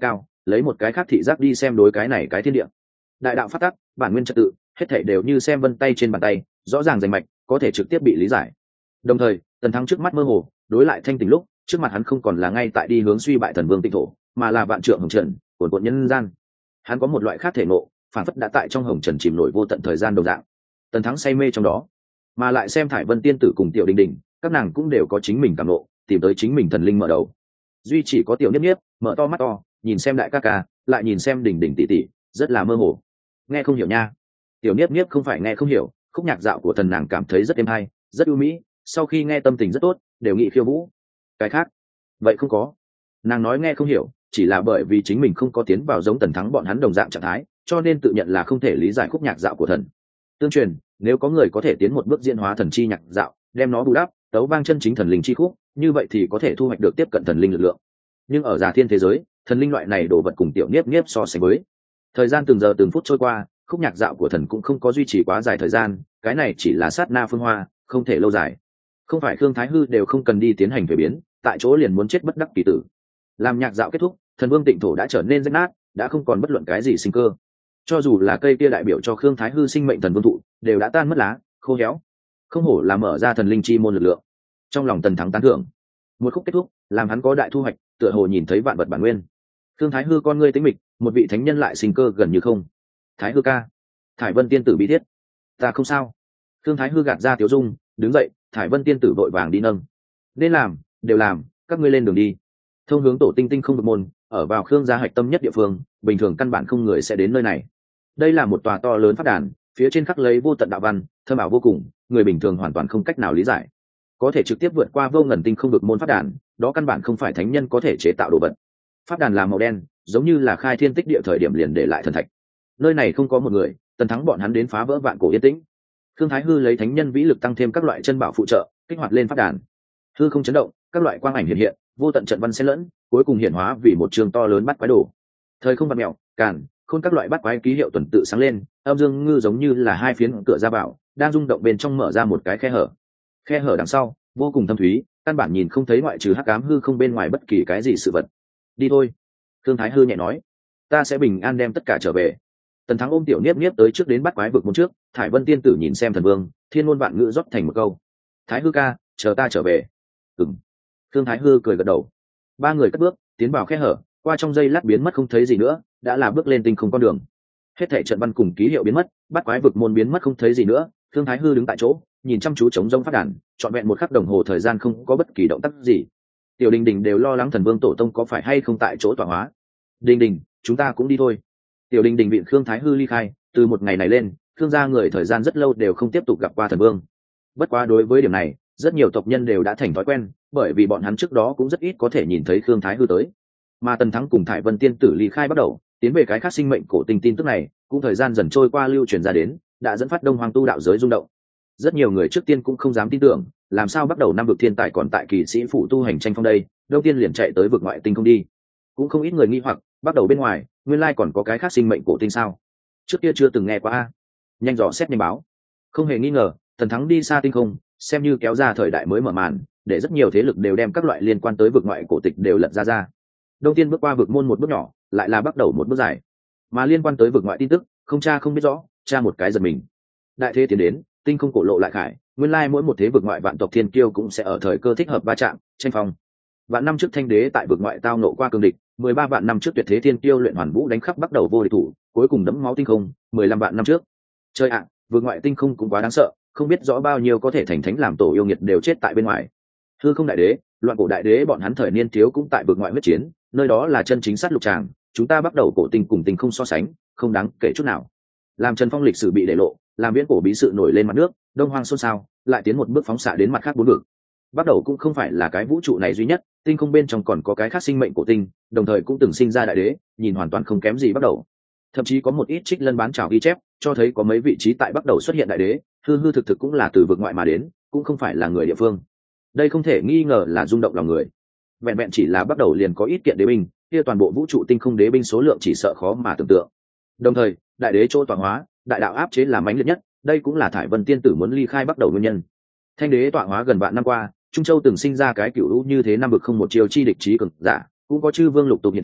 lấy một cái khác thị giác đi xem đối cái này cái thiên địa. Đại đạo phát tắc, bản nguyên trật tự, hết thảy đều như xem vân tay trên bàn tay, rõ ràng rành mạch, có thể trực tiếp bị lý giải. Đồng thời, Tần Thắng trước mắt mơ hồ, đối lại thanh tỉnh lúc, trước mặt hắn không còn là ngay tại đi hướng suy bại thần vương tịnh thổ, mà là vạn trượng hồng trần, cuồn cuộn nhân gian. Hắn có một loại khác thể nộ, phản phất đã tại trong hồng trần chìm nổi vô tận thời gian đồng dạng. Tần Thắng say mê trong đó, mà lại xem Thải Vân tiên tử cùng Tiểu Đình Đình, các nàng cũng đều có chính mình cảm nộ, tìm tới chính mình thần linh mở đầu. Duy chỉ có Tiểu Niếp Niếp mở to mắt to, nhìn xem đại ca ca, lại nhìn xem Đình Đình tỷ tỷ, rất là mơ hồ. Nghe không hiểu nha. Tiểu Niếp Niếp không phải nghe không hiểu, khúc nhạc dạo của thần nàng cảm thấy rất êm hay, rất ưu mỹ, sau khi nghe tâm tình rất tốt, đều nghĩ khiêu vũ. Cái khác, vậy không có. Nàng nói nghe không hiểu, chỉ là bởi vì chính mình không có tiến vào giống Tần Thắng bọn hắn đồng dạng trạng thái, cho nên tự nhận là không thể lý giải khúc nhạc dạo của thần. Tương truyền, nếu có người có thể tiến một bước diễn hóa thần chi nhạc dạo, đem nó bù đắp, tấu vang chân chính thần linh chi khúc, như vậy thì có thể thu hoạch được tiếp cận thần linh lực lượng. Nhưng ở giả thiên thế giới, thần linh loại này đồ vật cùng Tiểu Niếp Niếp so sánh với. Thời gian từng giờ từng phút trôi qua, khúc nhạc dạo của thần cũng không có duy trì quá dài thời gian, cái này chỉ là sát na phương hoa, không thể lâu dài. Không phải Khương Thái Hư đều không cần đi tiến hành thuế biến, tại chỗ liền muốn chết bất đắc kỳ tử. Làm nhạc dạo kết thúc, thần vương tịnh thổ đã trở nên rách nát, đã không còn bất luận cái gì sinh cơ. Cho dù là cây kia đại biểu cho Khương Thái Hư sinh mệnh thần vương thụ, đều đã tan mất lá, khô héo. Không hổ là mở ra thần linh chi môn lực lượng. Trong lòng Tần Thắng tán thưởng. Một khúc kết thúc, làm hắn có đại thu hoạch, tựa hồ nhìn thấy vạn vật bản nguyên. Khương Thái Hư con ngươi tĩnh mịch, một vị thánh nhân lại sinh cơ gần như không. Thái Hư ca, Thải Vân tiên tử bí thiết, ta không sao. Khương Thái Hư gạt ra tiểu dung, đứng dậy, Thải Vân tiên tử vội vàng đi nâng. Nên làm, đều làm, các ngươi lên đường đi. Thông hướng tổ tinh tinh không được môn, ở vào Khương gia hạch tâm nhất địa phương, bình thường căn bản không người sẽ đến nơi này. Đây là một tòa to lớn pháp đàn, phía trên khắc lấy vô tận đạo văn, thâm ảo vô cùng, người bình thường hoàn toàn không cách nào lý giải. Có thể trực tiếp vượt qua vô ngần tinh không được môn pháp đàn, đó căn bản không phải thánh nhân có thể chế tạo đồ vật. Pháp đàn là màu đen, giống như là khai thiên tích địa thời điểm liền để lại thần thạch. Nơi này không có một người, Tần Thắng bọn hắn đến phá vỡ vạn cổ yên tĩnh. Khương Thái Hư lấy thánh nhân vĩ lực tăng thêm các loại chân bảo phụ trợ, kích hoạt lên pháp đàn. Hư không chấn động, các loại quang ảnh hiện hiện, vô tận trận văn xen lẫn, cuối cùng hiện hóa vì một trường to lớn bắt quái đồ. Thời không vặn mèo, càn, khôn các loại bắt quái ký hiệu tuần tự sáng lên, âm dương ngư giống như là hai phiến cửa ra vào, đang rung động bên trong mở ra một cái khe hở. Khe hở đằng sau, vô cùng thâm thúy, căn bản nhìn không thấy ngoại trừ hắc ám hư không bên ngoài bất kỳ cái gì sự vật. Đi thôi. Khương Thái Hư nhẹ nói, ta sẽ bình an đem tất cả trở về. Tần Thắng ôm Tiểu Niếp Niếp tới trước đến bắt quái vực môn trước, Thải Vân tiên tử nhìn xem thần vương, thiên ngôn vạn ngữ rót thành một câu. Thái Hư ca, chờ ta trở về. Ừm. Khương Thái Hư cười gật đầu. Ba người cất bước, tiến vào khe hở, qua trong giây lát biến mất không thấy gì nữa, đã là bước lên tinh không con đường. Hết thảy trận văn cùng ký hiệu biến mất, bắt quái vực môn biến mất không thấy gì nữa, Khương Thái Hư đứng tại chỗ, nhìn chăm chú chống rông phát đàn, trọn vẹn một khắc đồng hồ thời gian không có bất kỳ động tác gì. Tiểu Đình Đình đều lo lắng thần vương tổ tông có phải hay không tại chỗ tọa hóa. Đình Đình, chúng ta cũng đi thôi. Tiểu Đình Đình vịn Khương Thái Hư ly khai, từ một ngày này lên, Khương gia người thời gian rất lâu đều không tiếp tục gặp qua thần vương. Bất quá đối với điểm này, rất nhiều tộc nhân đều đã thành thói quen, bởi vì bọn hắn trước đó cũng rất ít có thể nhìn thấy Khương Thái Hư tới. Mà Tần Thắng cùng Thải Vân tiên tử ly khai bắt đầu, tiến về cái khác sinh mệnh cổ tinh tin tức này, cũng thời gian dần trôi qua lưu truyền ra đến, đã dẫn phát Đông Hoang tu đạo giới rung động. Rất nhiều người trước tiên cũng không dám tin tưởng, làm sao bắt đầu năm vực thiên tài còn tại kỳ sĩ phụ tu hành tranh phong đây, đầu tiên liền chạy tới vực ngoại tinh không đi. Cũng không ít người nghi hoặc, bắt đầu bên ngoài, nguyên lai còn có cái khác sinh mệnh cổ tinh sao? Trước kia chưa từng nghe qua a. Nhanh dò xét nhanh báo. Không hề nghi ngờ, Tần Thắng đi xa tinh không, xem như kéo ra thời đại mới mở màn, để rất nhiều thế lực đều đem các loại liên quan tới vực ngoại cổ tịch đều lật ra ra. Đầu tiên bước qua vực môn một bước nhỏ, lại là bắt đầu một bước dài. Mà liên quan tới vực ngoại tin tức, không tra không biết rõ, tra một cái giật mình. Đại thế tiến đến, tinh không cổ lộ lại khải, nguyên lai mỗi một thế vực ngoại vạn tộc thiên kiêu cũng sẽ ở thời cơ thích hợp va chạm, tranh phong. Vạn năm trước Thanh đế tại vực ngoại tao nộ qua cường địch, mười ba vạn năm trước tuyệt thế thiên kiêu luyện hoàn vũ đánh khắp bắt đầu vô địch thủ, cuối cùng đẫm máu tinh không, mười lăm vạn năm trước. Chơi ạ, à, vực ngoại tinh không cũng quá đáng sợ, không biết rõ bao nhiêu có thể thành thánh làm tổ yêu nghiệt đều chết tại bên ngoài. Hư không đại đế, loạn cổ đại đế bọn hắn thời niên thiếu cũng tại vực ngoại huyết chiến, nơi đó là chân chính sát lục tràng, chúng ta bắt đầu cổ tinh cùng tinh không so sánh, không đáng kể chút nào. Làm Trần Phong lịch sử bị để lộ, làm viễn cổ bí sự nổi lên mặt nước, Đông Hoang xôn xao, lại tiến một bước phóng xạ đến mặt khác bốn vực. Bắt đầu cũng không phải là cái vũ trụ này duy nhất, tinh không bên trong còn có cái khác sinh mệnh cổ tinh, đồng thời cũng từng sinh ra đại đế, nhìn hoàn toàn không kém gì bắt đầu. Thậm chí có một ít trích lân bán chảo ghi chép, cho thấy có mấy vị trí tại bắt đầu xuất hiện đại đế, hư hư thực thực cũng là từ vực ngoại mà đến, cũng không phải là người địa phương. Đây không thể nghi ngờ là rung động lòng người. Vẹn vẹn chỉ là bắt đầu liền có ít kiện đế binh, kia toàn bộ vũ trụ tinh không đế binh số lượng chỉ sợ khó mà tưởng tượng. Đồng thời, đại đế chỗ tọa hóa, đại đạo áp chế là mãnh liệt nhất, đây cũng là Thải Vân tiên tử muốn ly khai bắt đầu nguyên nhân. Thanh đế tọa hóa gần vạn năm qua, Trung Châu từng sinh ra cái cựu lũ như thế năm vực không một chiều chi địch trí cường giả, cũng có chư vương lục tục như thế,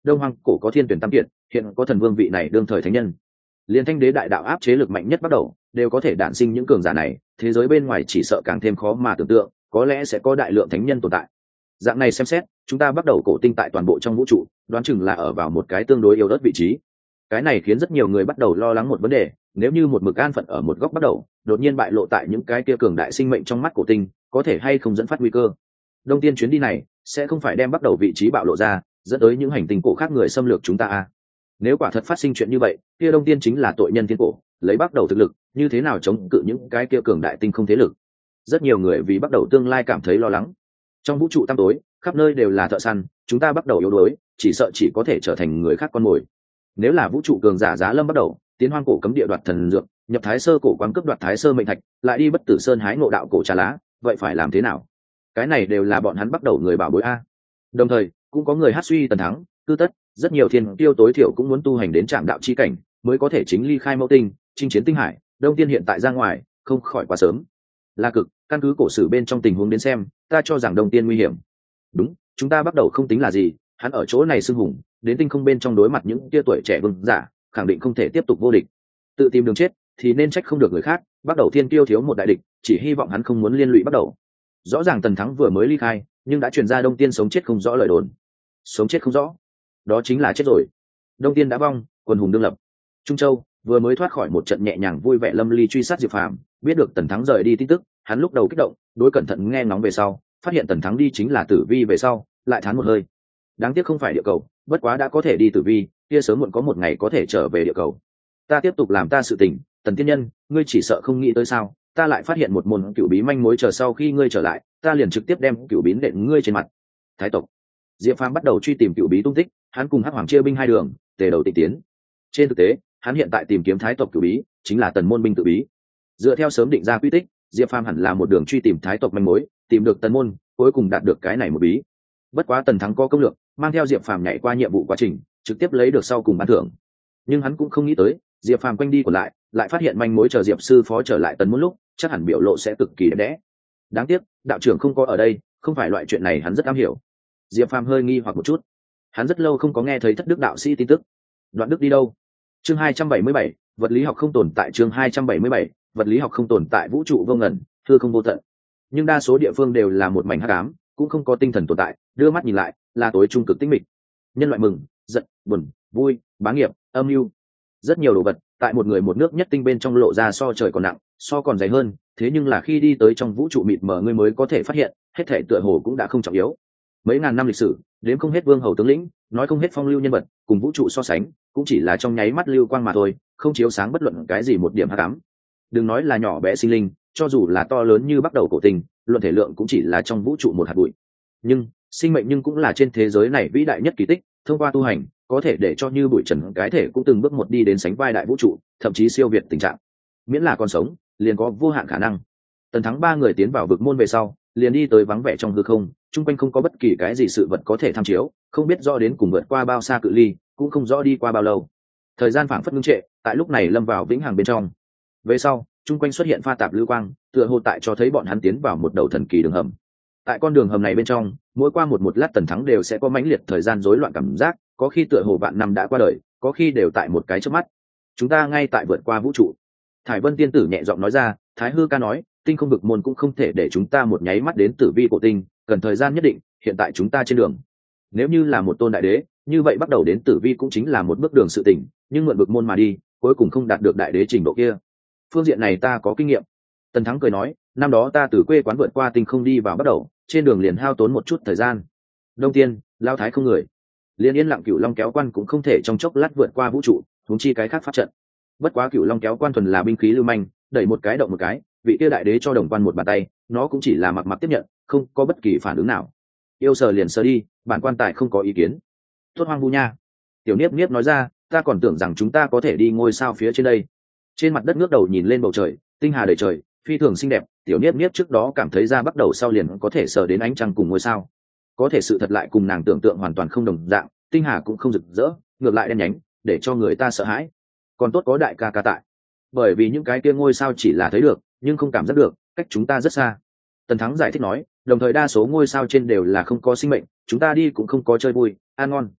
đông hoang cổ có thiên tuyển tam kiệt, hiện có thần vương vị này đương thời thánh nhân. Liên thanh đế đại đạo áp chế lực mạnh nhất bắt đầu đều có thể đản sinh những cường giả này, thế giới bên ngoài chỉ sợ càng thêm khó mà tưởng tượng, có lẽ sẽ có đại lượng thánh nhân tồn tại. Dạng này xem xét, chúng ta bắt đầu cổ tinh tại toàn bộ trong vũ trụ, đoán chừng là ở vào một cái tương đối yếu ớt vị trí. Cái này khiến rất nhiều người bắt đầu lo lắng một vấn đề, nếu như một mực an phận ở một góc bắt đầu, đột nhiên bại lộ tại những cái kia cường đại sinh mệnh trong mắt cổ tinh, có thể hay không dẫn phát nguy cơ. Đông tiên chuyến đi này sẽ không phải đem bắt đầu vị trí bạo lộ ra, dẫn tới những hành tinh cổ khác người xâm lược chúng ta à? Nếu quả thật phát sinh chuyện như vậy, kia Đông tiên chính là tội nhân thiên cổ, lấy bắt đầu thực lực, như thế nào chống cự những cái kia cường đại tinh không thế lực? Rất nhiều người vì bắt đầu tương lai cảm thấy lo lắng. Trong vũ trụ tăm tối, khắp nơi đều là thợ săn, chúng ta bắt đầu yếu đuối, chỉ sợ chỉ có thể trở thành người khác con mồi. Nếu là vũ trụ cường giả giá lâm bắt đầu, tiến hoang cổ cấm địa đoạt thần dược, nhập thái sơ cổ quán cướp đoạt thái sơ mệnh thạch, lại đi bất tử sơn hái ngộ đạo cổ trà lá, vậy phải làm thế nào? Cái này đều là bọn hắn bắt đầu người bảo bối a. Đồng thời cũng có người hát suy tần thắng, cư tất, rất nhiều thiên tiêu tối thiểu cũng muốn tu hành đến trạm đạo chi cảnh, mới có thể chính ly khai mẫu tinh, chinh chiến tinh hải. Đông tiên hiện tại ra ngoài, không khỏi quá sớm. La Cực, căn cứ cổ sử bên trong tình huống đến xem, ta cho rằng Đông tiên nguy hiểm. Đúng, chúng ta bắt đầu không tính là gì, hắn ở chỗ này xưng hùng, đến tinh không bên trong đối mặt những tia tuổi trẻ vương giả, khẳng định không thể tiếp tục vô địch. Tự tìm đường chết thì nên trách không được người khác, bắt đầu thiên tiêu thiếu một đại địch, chỉ hy vọng hắn không muốn liên lụy bắt đầu. Rõ ràng tần thắng vừa mới ly khai, nhưng đã truyền ra Đông tiên sống chết không rõ lời đồn. Sống chết không rõ, đó chính là chết rồi. Đông tiên đã vong, quần hùng đương lập. Trung Châu vừa mới thoát khỏi một trận nhẹ nhàng vui vẻ lâm ly truy sát Diệp Phàm, biết được tần thắng rời đi tin tức, hắn lúc đầu kích động, đối cẩn thận nghe ngóng về sau, phát hiện tần thắng đi chính là tử vi về sau, lại thán một hơi. Đáng tiếc không phải địa cầu, bất quá đã có thể đi tử vi, kia sớm muộn có một ngày có thể trở về địa cầu. Ta tiếp tục làm ta sự tình, Tần tiên nhân, ngươi chỉ sợ không nghĩ tới sao? Ta lại phát hiện một môn cửu bí manh mối, chờ sau khi ngươi trở lại, ta liền trực tiếp đem cửu bí đệm ngươi trên mặt. Thái tộc. Diệp Phàm bắt đầu truy tìm cửu bí tung tích, hắn cùng Hắc Hoàng chia binh hai đường, tề đầu tịch tiến. Trên thực tế, hắn hiện tại tìm kiếm thái tộc cửu bí, chính là tần môn binh tự bí. Dựa theo sớm định ra quy tích, Diệp Phàm hẳn là một đường truy tìm thái tộc manh mối, tìm được tần môn, cuối cùng đạt được cái này một bí. Bất quá tần thắng có công lược, mang theo Diệp Phàm nhảy qua nhiệm vụ quá trình, trực tiếp lấy được sau cùng ban thưởng. Nhưng hắn cũng không nghĩ tới, Diệp Phàm quanh đi còn lại, lại phát hiện manh mối, chờ Diệp sư phó trở lại tần môn lúc, chắc hẳn biểu lộ sẽ cực kỳ đẹp đẽ. Đáng tiếc, đạo trưởng không có ở đây, không phải loại chuyện này hắn rất am hiểu. Diệp Phàm hơi nghi hoặc một chút, hắn rất lâu không có nghe thấy thất đức đạo sĩ tin tức. Đoạn đức đi đâu? Chương hai trăm bảy mươi bảy, vật lý học không tồn tại. Chương hai trăm bảy mươi bảy, vật lý học không tồn tại. Vũ trụ vô ngần, hư không vô tận, nhưng đa số địa phương đều là một mảnh hắc ám, cũng không có tinh thần tồn tại. Đưa mắt nhìn lại, là tối trung cực tĩnh mịch. Nhân loại mừng, giận, buồn, vui, bá nghiệp, âm mưu, rất nhiều đồ vật tại một người một nước nhất tinh bên trong lộ ra so trời còn nặng, so còn dày hơn. Thế nhưng là khi đi tới trong vũ trụ mịt mờ, ngươi mới có thể phát hiện, hết thể tựa hồ cũng đã không trọng yếu. Mấy ngàn năm lịch sử, đến không hết vương hầu tướng lĩnh, nói không hết phong lưu nhân vật, cùng vũ trụ so sánh, cũng chỉ là trong nháy mắt lưu quang mà thôi, không chiếu sáng bất luận cái gì một điểm hắc ám. Đừng nói là nhỏ bé sinh linh, cho dù là to lớn như bắt đầu cổ tình, luận thể lượng cũng chỉ là trong vũ trụ một hạt bụi. Nhưng sinh mệnh nhưng cũng là trên thế giới này vĩ đại nhất kỳ tích, thông qua tu hành có thể để cho như bụi trần cái thể cũng từng bước một đi đến sánh vai đại vũ trụ, thậm chí siêu việt tình trạng. Miễn là còn sống, liền có vô hạn khả năng. Tần thắng ba người tiến vào vực môn về sau, liền đi tới vắng vẻ trong hư không, chung quanh không có bất kỳ cái gì sự vật có thể tham chiếu, không biết rõ đến cùng vượt qua bao xa cự ly, cũng không rõ đi qua bao lâu. Thời gian phảng phất ngưng trệ, tại lúc này lâm vào vĩnh hằng bên trong. Về sau, chung quanh xuất hiện pha tạp lưu quang, tựa hồ tại cho thấy bọn hắn tiến vào một đầu thần kỳ đường hầm. Tại con đường hầm này bên trong, mỗi qua một một lát Tần thắng đều sẽ có mãnh liệt thời gian rối loạn cảm giác, có khi tựa hồ vạn năm đã qua đời, có khi đều tại một cái chớp mắt. Chúng ta ngay tại vượt qua vũ trụ. Thải Vân tiên tử nhẹ giọng nói ra. Thái hư ca nói, tinh không vực môn cũng không thể để chúng ta một nháy mắt đến tử vi cổ tinh, cần thời gian nhất định. Hiện tại chúng ta trên đường, nếu như là một tôn đại đế, như vậy bắt đầu đến tử vi cũng chính là một bước đường sự tỉnh, nhưng mượn vực môn mà đi, cuối cùng không đạt được đại đế trình độ kia. Phương diện này ta có kinh nghiệm. Tần thắng cười nói, năm đó ta từ quê quán vượt qua tinh không đi vào bắt đầu, trên đường liền hao tốn một chút thời gian. Đông tiên, lao thái không người, liền yên lặng cửu long kéo quan cũng không thể trong chốc lát vượt qua vũ trụ, huống chi cái khác pháp trận. Bất quá cửu long kéo quan thuần là binh khí lưu manh, đẩy một cái động một cái, vị kia đại đế cho đồng quan một bàn tay, nó cũng chỉ là mặc mặc tiếp nhận, không có bất kỳ phản ứng nào. Yêu sờ liền sờ đi, bản quan tài không có ý kiến. Tốt hoang vu nha. Tiểu niếp niếp nói ra, ta còn tưởng rằng chúng ta có thể đi ngôi sao phía trên đây. Trên mặt đất ngước đầu nhìn lên bầu trời, tinh hà đầy trời, phi thường xinh đẹp. Tiểu niếp niếp trước đó cảm thấy ra bắt đầu sau liền có thể sờ đến ánh trăng cùng ngôi sao, có thể sự thật lại cùng nàng tưởng tượng hoàn toàn không đồng dạng. Tinh hà cũng không rực rỡ, ngược lại đen nhánh, để cho người ta sợ hãi. Còn tốt có đại ca ca tại, bởi vì những cái kia ngôi sao chỉ là thấy được, nhưng không cảm giác được, cách chúng ta rất xa. Tần thắng giải thích nói, đồng thời đa số ngôi sao trên đều là không có sinh mệnh, chúng ta đi cũng không có chơi vui, ăn ngon.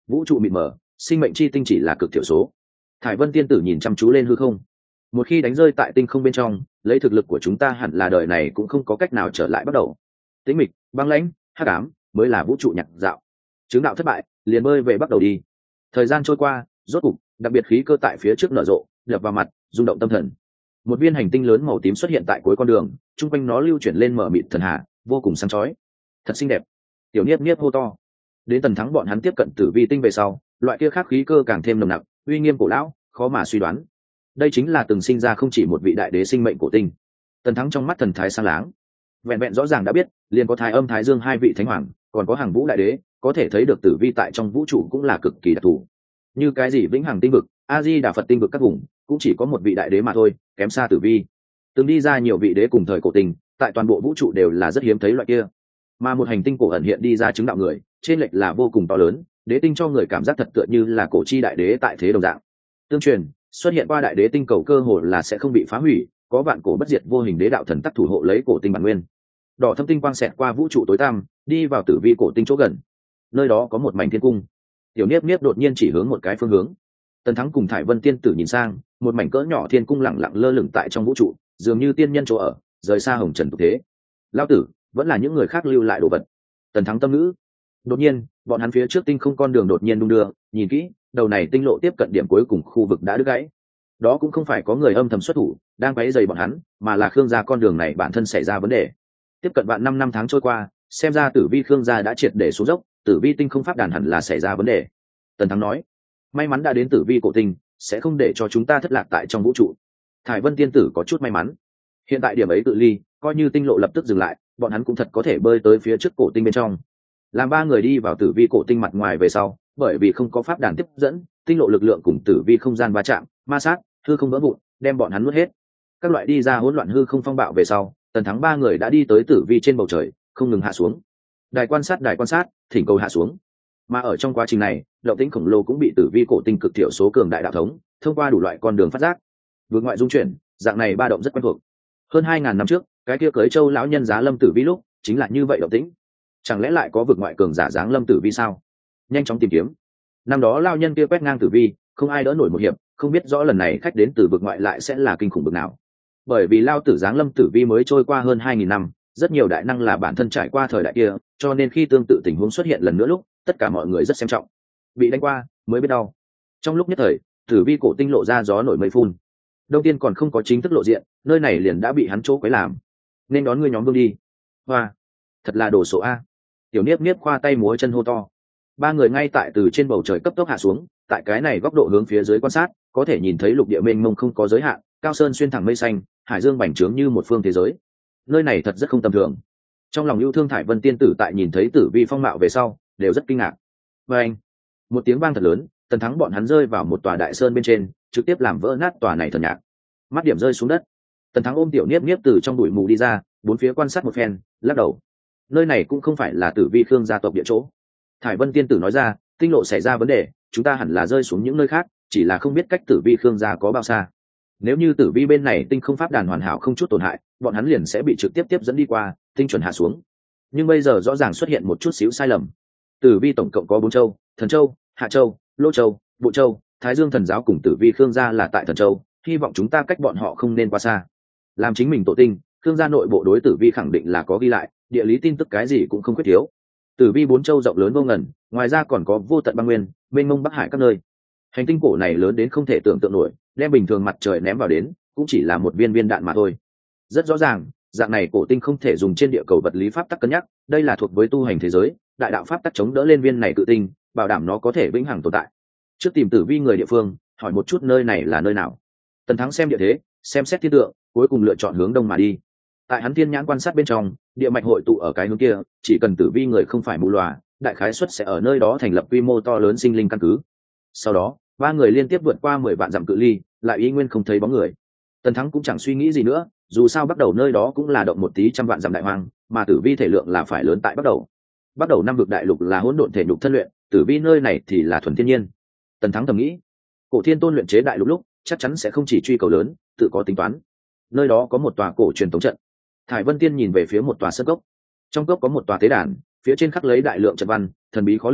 vũ trụ mịt mờ, sinh mệnh chi tinh chỉ là cực thiểu số. Thải Vân tiên tử nhìn chăm chú lên hư không. Một khi đánh rơi tại tinh không bên trong, lấy thực lực của chúng ta hẳn là đời này cũng không có cách nào trở lại bắt đầu. Tĩnh mịch, băng lãnh, hắc ám mới là vũ trụ nhạc dạo. Chứng đạo thất bại, liền bơi về bắt đầu đi. Thời gian trôi qua, rốt cục, đặc biệt khí cơ tại phía trước nở rộ, đập vào mặt, rung động tâm thần. Một viên hành tinh lớn màu tím xuất hiện tại cuối con đường, trung quanh nó lưu chuyển lên mở mịt thần hà, vô cùng sáng chói. Thật xinh đẹp. Tiểu Niếp Niếp hô to. Đến Tần Thắng bọn hắn tiếp cận Tử Vi tinh về sau, loại kia khác khí cơ càng thêm nồng nặc, uy nghiêm cổ lão, khó mà suy đoán. Đây chính là từng sinh ra không chỉ một vị đại đế sinh mệnh cổ tinh. Tần Thắng trong mắt thần thái sáng láng, vẹn vẹn rõ ràng đã biết, liền có Thái Âm Thái Dương hai vị thánh hoàng, còn có Hàng Vũ đại đế, có thể thấy được Tử Vi tại trong vũ trụ cũng là cực kỳ đặc thù. Như cái gì vĩnh hằng tinh vực, A Di Đà Phật tinh vực các vùng, cũng chỉ có một vị đại đế mà thôi, kém xa Tử Vi. Từng đi ra nhiều vị đế cùng thời cổ tinh, tại toàn bộ vũ trụ đều là rất hiếm thấy loại kia. Mà một hành tinh cổ ẩn hiện đi ra chứng đạo người, trên lệch là vô cùng to lớn, đế tinh cho người cảm giác thật tựa như là cổ chi đại đế tại thế đồng dạng. Tương truyền, xuất hiện qua đại đế tinh cầu cơ hồ là sẽ không bị phá hủy, có vạn cổ bất diệt vô hình đế đạo thần tắc thủ hộ lấy cổ tinh bản nguyên. Đỏ thâm tinh quang xẹt qua vũ trụ tối tăm, đi vào Tử Vi cổ tinh chỗ gần. Nơi đó có một mảnh thiên cung. Tiểu Niếp Niếp đột nhiên chỉ hướng một cái phương hướng. Tần Thắng cùng Thải Vân tiên tử nhìn sang, một mảnh cỡ nhỏ thiên cung lặng lặng lơ lửng tại trong vũ trụ, dường như tiên nhân chỗ ở, rời xa hồng trần tục thế. Lão tử, vẫn là những người khác lưu lại đồ vật. Tần Thắng tâm ngữ. Đột nhiên, bọn hắn phía trước tinh không con đường đột nhiên đung đưa, nhìn kỹ, đầu này tinh lộ tiếp cận điểm cuối cùng khu vực đã đứt gãy. Đó cũng không phải có người âm thầm xuất thủ đang quấy rầy bọn hắn, mà là Khương gia con đường này bản thân xảy ra vấn đề. Tiếp cận bạn năm năm tháng trôi qua, xem ra Tử Vi Khương gia đã triệt để xuống dốc, Tử Vi tinh không pháp đàn hẳn là xảy ra vấn đề. Tần Thắng nói, may mắn đã đến Tử Vi cổ tinh, sẽ không để cho chúng ta thất lạc tại trong vũ trụ. Thải Vân tiên tử có chút may mắn, hiện tại điểm ấy tự ly, coi như tinh lộ lập tức dừng lại, bọn hắn cũng thật có thể bơi tới phía trước cổ tinh bên trong. Làm ba người đi vào Tử Vi cổ tinh mặt ngoài về sau, bởi vì không có pháp đàn tiếp dẫn, tinh lộ lực lượng cùng Tử Vi không gian va chạm, ma sát, hư không vỡ vụn, đem bọn hắn nuốt hết. Các loại đi ra hỗn loạn hư không phong bạo về sau, Tần Thắng ba người đã đi tới Tử Vi trên bầu trời, không ngừng hạ xuống. Đài quan sát, đài quan sát, thỉnh cầu hạ xuống. Mà ở trong quá trình này, động tĩnh khổng lồ cũng bị Tử Vi cổ tinh cực thiểu số cường đại đạo thống, thông qua đủ loại con đường phát giác. Vượt ngoại dung chuyển, dạng này ba động rất quen thuộc. Hơn hai ngàn năm trước, cái kia cưới châu lão nhân giá lâm Tử Vi lúc, chính là như vậy động tĩnh. Chẳng lẽ lại có vượt ngoại cường giả dáng lâm Tử Vi sao? Nhanh chóng tìm kiếm. Năm đó lão nhân kia quét ngang Tử Vi, không ai đỡ nổi một hiệp, không biết rõ lần này khách đến từ vực ngoại lại sẽ là kinh khủng bực nào. Bởi vì lao tử giáng lâm Tử Vi mới trôi qua hơn hai nghìn năm, rất nhiều đại năng là bản thân trải qua thời đại kia, cho nên khi tương tự tình huống xuất hiện lần nữa lúc, tất cả mọi người rất xem trọng. Bị đánh qua mới biết đau. Trong lúc nhất thời, Tử Vi cổ tinh lộ ra gió nổi mây phun. Đông Tiên còn không có chính thức lộ diện, nơi này liền đã bị hắn chỗ quấy làm. Nên đón ngươi nhóm vương đi. Hoa, thật là đồ sộ a. Tiểu Niếp Niếp khoa tay múa chân hô to. Ba người ngay tại từ trên bầu trời cấp tốc hạ xuống, tại cái này góc độ hướng phía dưới quan sát, có thể nhìn thấy lục địa mênh mông không có giới hạn, cao sơn xuyên thẳng mây xanh, hải dương bành trướng như một phương thế giới. Nơi này thật rất không tầm thường. Trong lòng yêu thương Thải Vân tiên tử tại nhìn thấy Tử Vi phong mạo về sau, đều rất kinh ngạc. Và anh, một tiếng vang thật lớn, Tần Thắng bọn hắn rơi vào một tòa đại sơn bên trên, trực tiếp làm vỡ nát tòa này thần nhạc. Mắt điểm rơi xuống đất. Tần Thắng ôm Tiểu Niếp Niếp từ trong bụi mù đi ra, bốn phía quan sát một phen, lắc đầu. Nơi này cũng không phải là Tử Vi Khương gia tộc địa chỗ. Thải Vân tiên tử nói ra, tinh lộ xảy ra vấn đề, chúng ta hẳn là rơi xuống những nơi khác, chỉ là không biết cách Tử Vi Khương gia có bao xa. Nếu như Tử Vi bên này tinh không pháp đàn hoàn hảo không chút tổn hại, bọn hắn liền sẽ bị trực tiếp tiếp dẫn đi qua, tinh chuẩn hạ xuống. Nhưng bây giờ rõ ràng xuất hiện một chút xíu sai lầm. Tử Vi tổng cộng có bốn châu: Thần Châu, Hạ Châu, Lô Châu, Bộ Châu, Thái Dương thần giáo cùng Tử Vi Khương gia là tại Thần Châu, hy vọng chúng ta cách bọn họ không nên quá xa. Làm chính mình tổ tinh, Khương gia nội bộ đối Tử Vi khẳng định là có ghi lại, địa lý tin tức cái gì cũng không khuyết thiếu. Tử Vi bốn châu rộng lớn vô ngần, ngoài ra còn có vô tận băng nguyên, mênh mông bắc hải các nơi. Hành tinh cổ này lớn đến không thể tưởng tượng nổi, đem bình thường mặt trời ném vào đến, cũng chỉ là một viên viên đạn mà thôi. Rất rõ ràng, dạng này cổ tinh không thể dùng trên địa cầu vật lý pháp tắc cân nhắc, đây là thuộc với tu hành thế giới, đại đạo pháp tắc chống đỡ lên viên này cự tinh, bảo đảm nó có thể vĩnh hằng tồn tại. Trước tìm Tử Vi người địa phương, hỏi một chút nơi này là nơi nào. Tần Thắng xem địa thế, xem xét thiên tượng, cuối cùng lựa chọn hướng đông mà đi. Tại hắn thiên nhãn quan sát bên trong, địa mạch hội tụ ở cái hướng kia, chỉ cần Tử Vi người không phải mù lòa, đại khái suất sẽ ở nơi đó thành lập quy mô to lớn sinh linh căn cứ. Sau đó, ba người liên tiếp vượt qua mười vạn dặm cự ly, lại y nguyên không thấy bóng người. Tần Thắng cũng chẳng suy nghĩ gì nữa, dù sao bắt đầu nơi đó cũng là động một tí trăm vạn dặm đại hoang, mà Tử Vi thể lượng là phải lớn tại bắt đầu. Bắt đầu năm vực đại lục là hỗn độn thể nhục thân luyện, Tử Vi nơi này thì là thuần thiên nhiên. Tần Thắng thầm nghĩ, cổ thiên tôn luyện chế đại lục lúc chắc chắn sẽ không chỉ truy cầu lớn, tự có tính toán. Nơi đó có một tòa cổ truyền tống trận. Thải Vân Tiên nhìn về phía một tòa sơn cốc. Trong cốc có một tòa tế đàn, phía trên khắc lấy đại lượng trận văn, thần bí khó lường,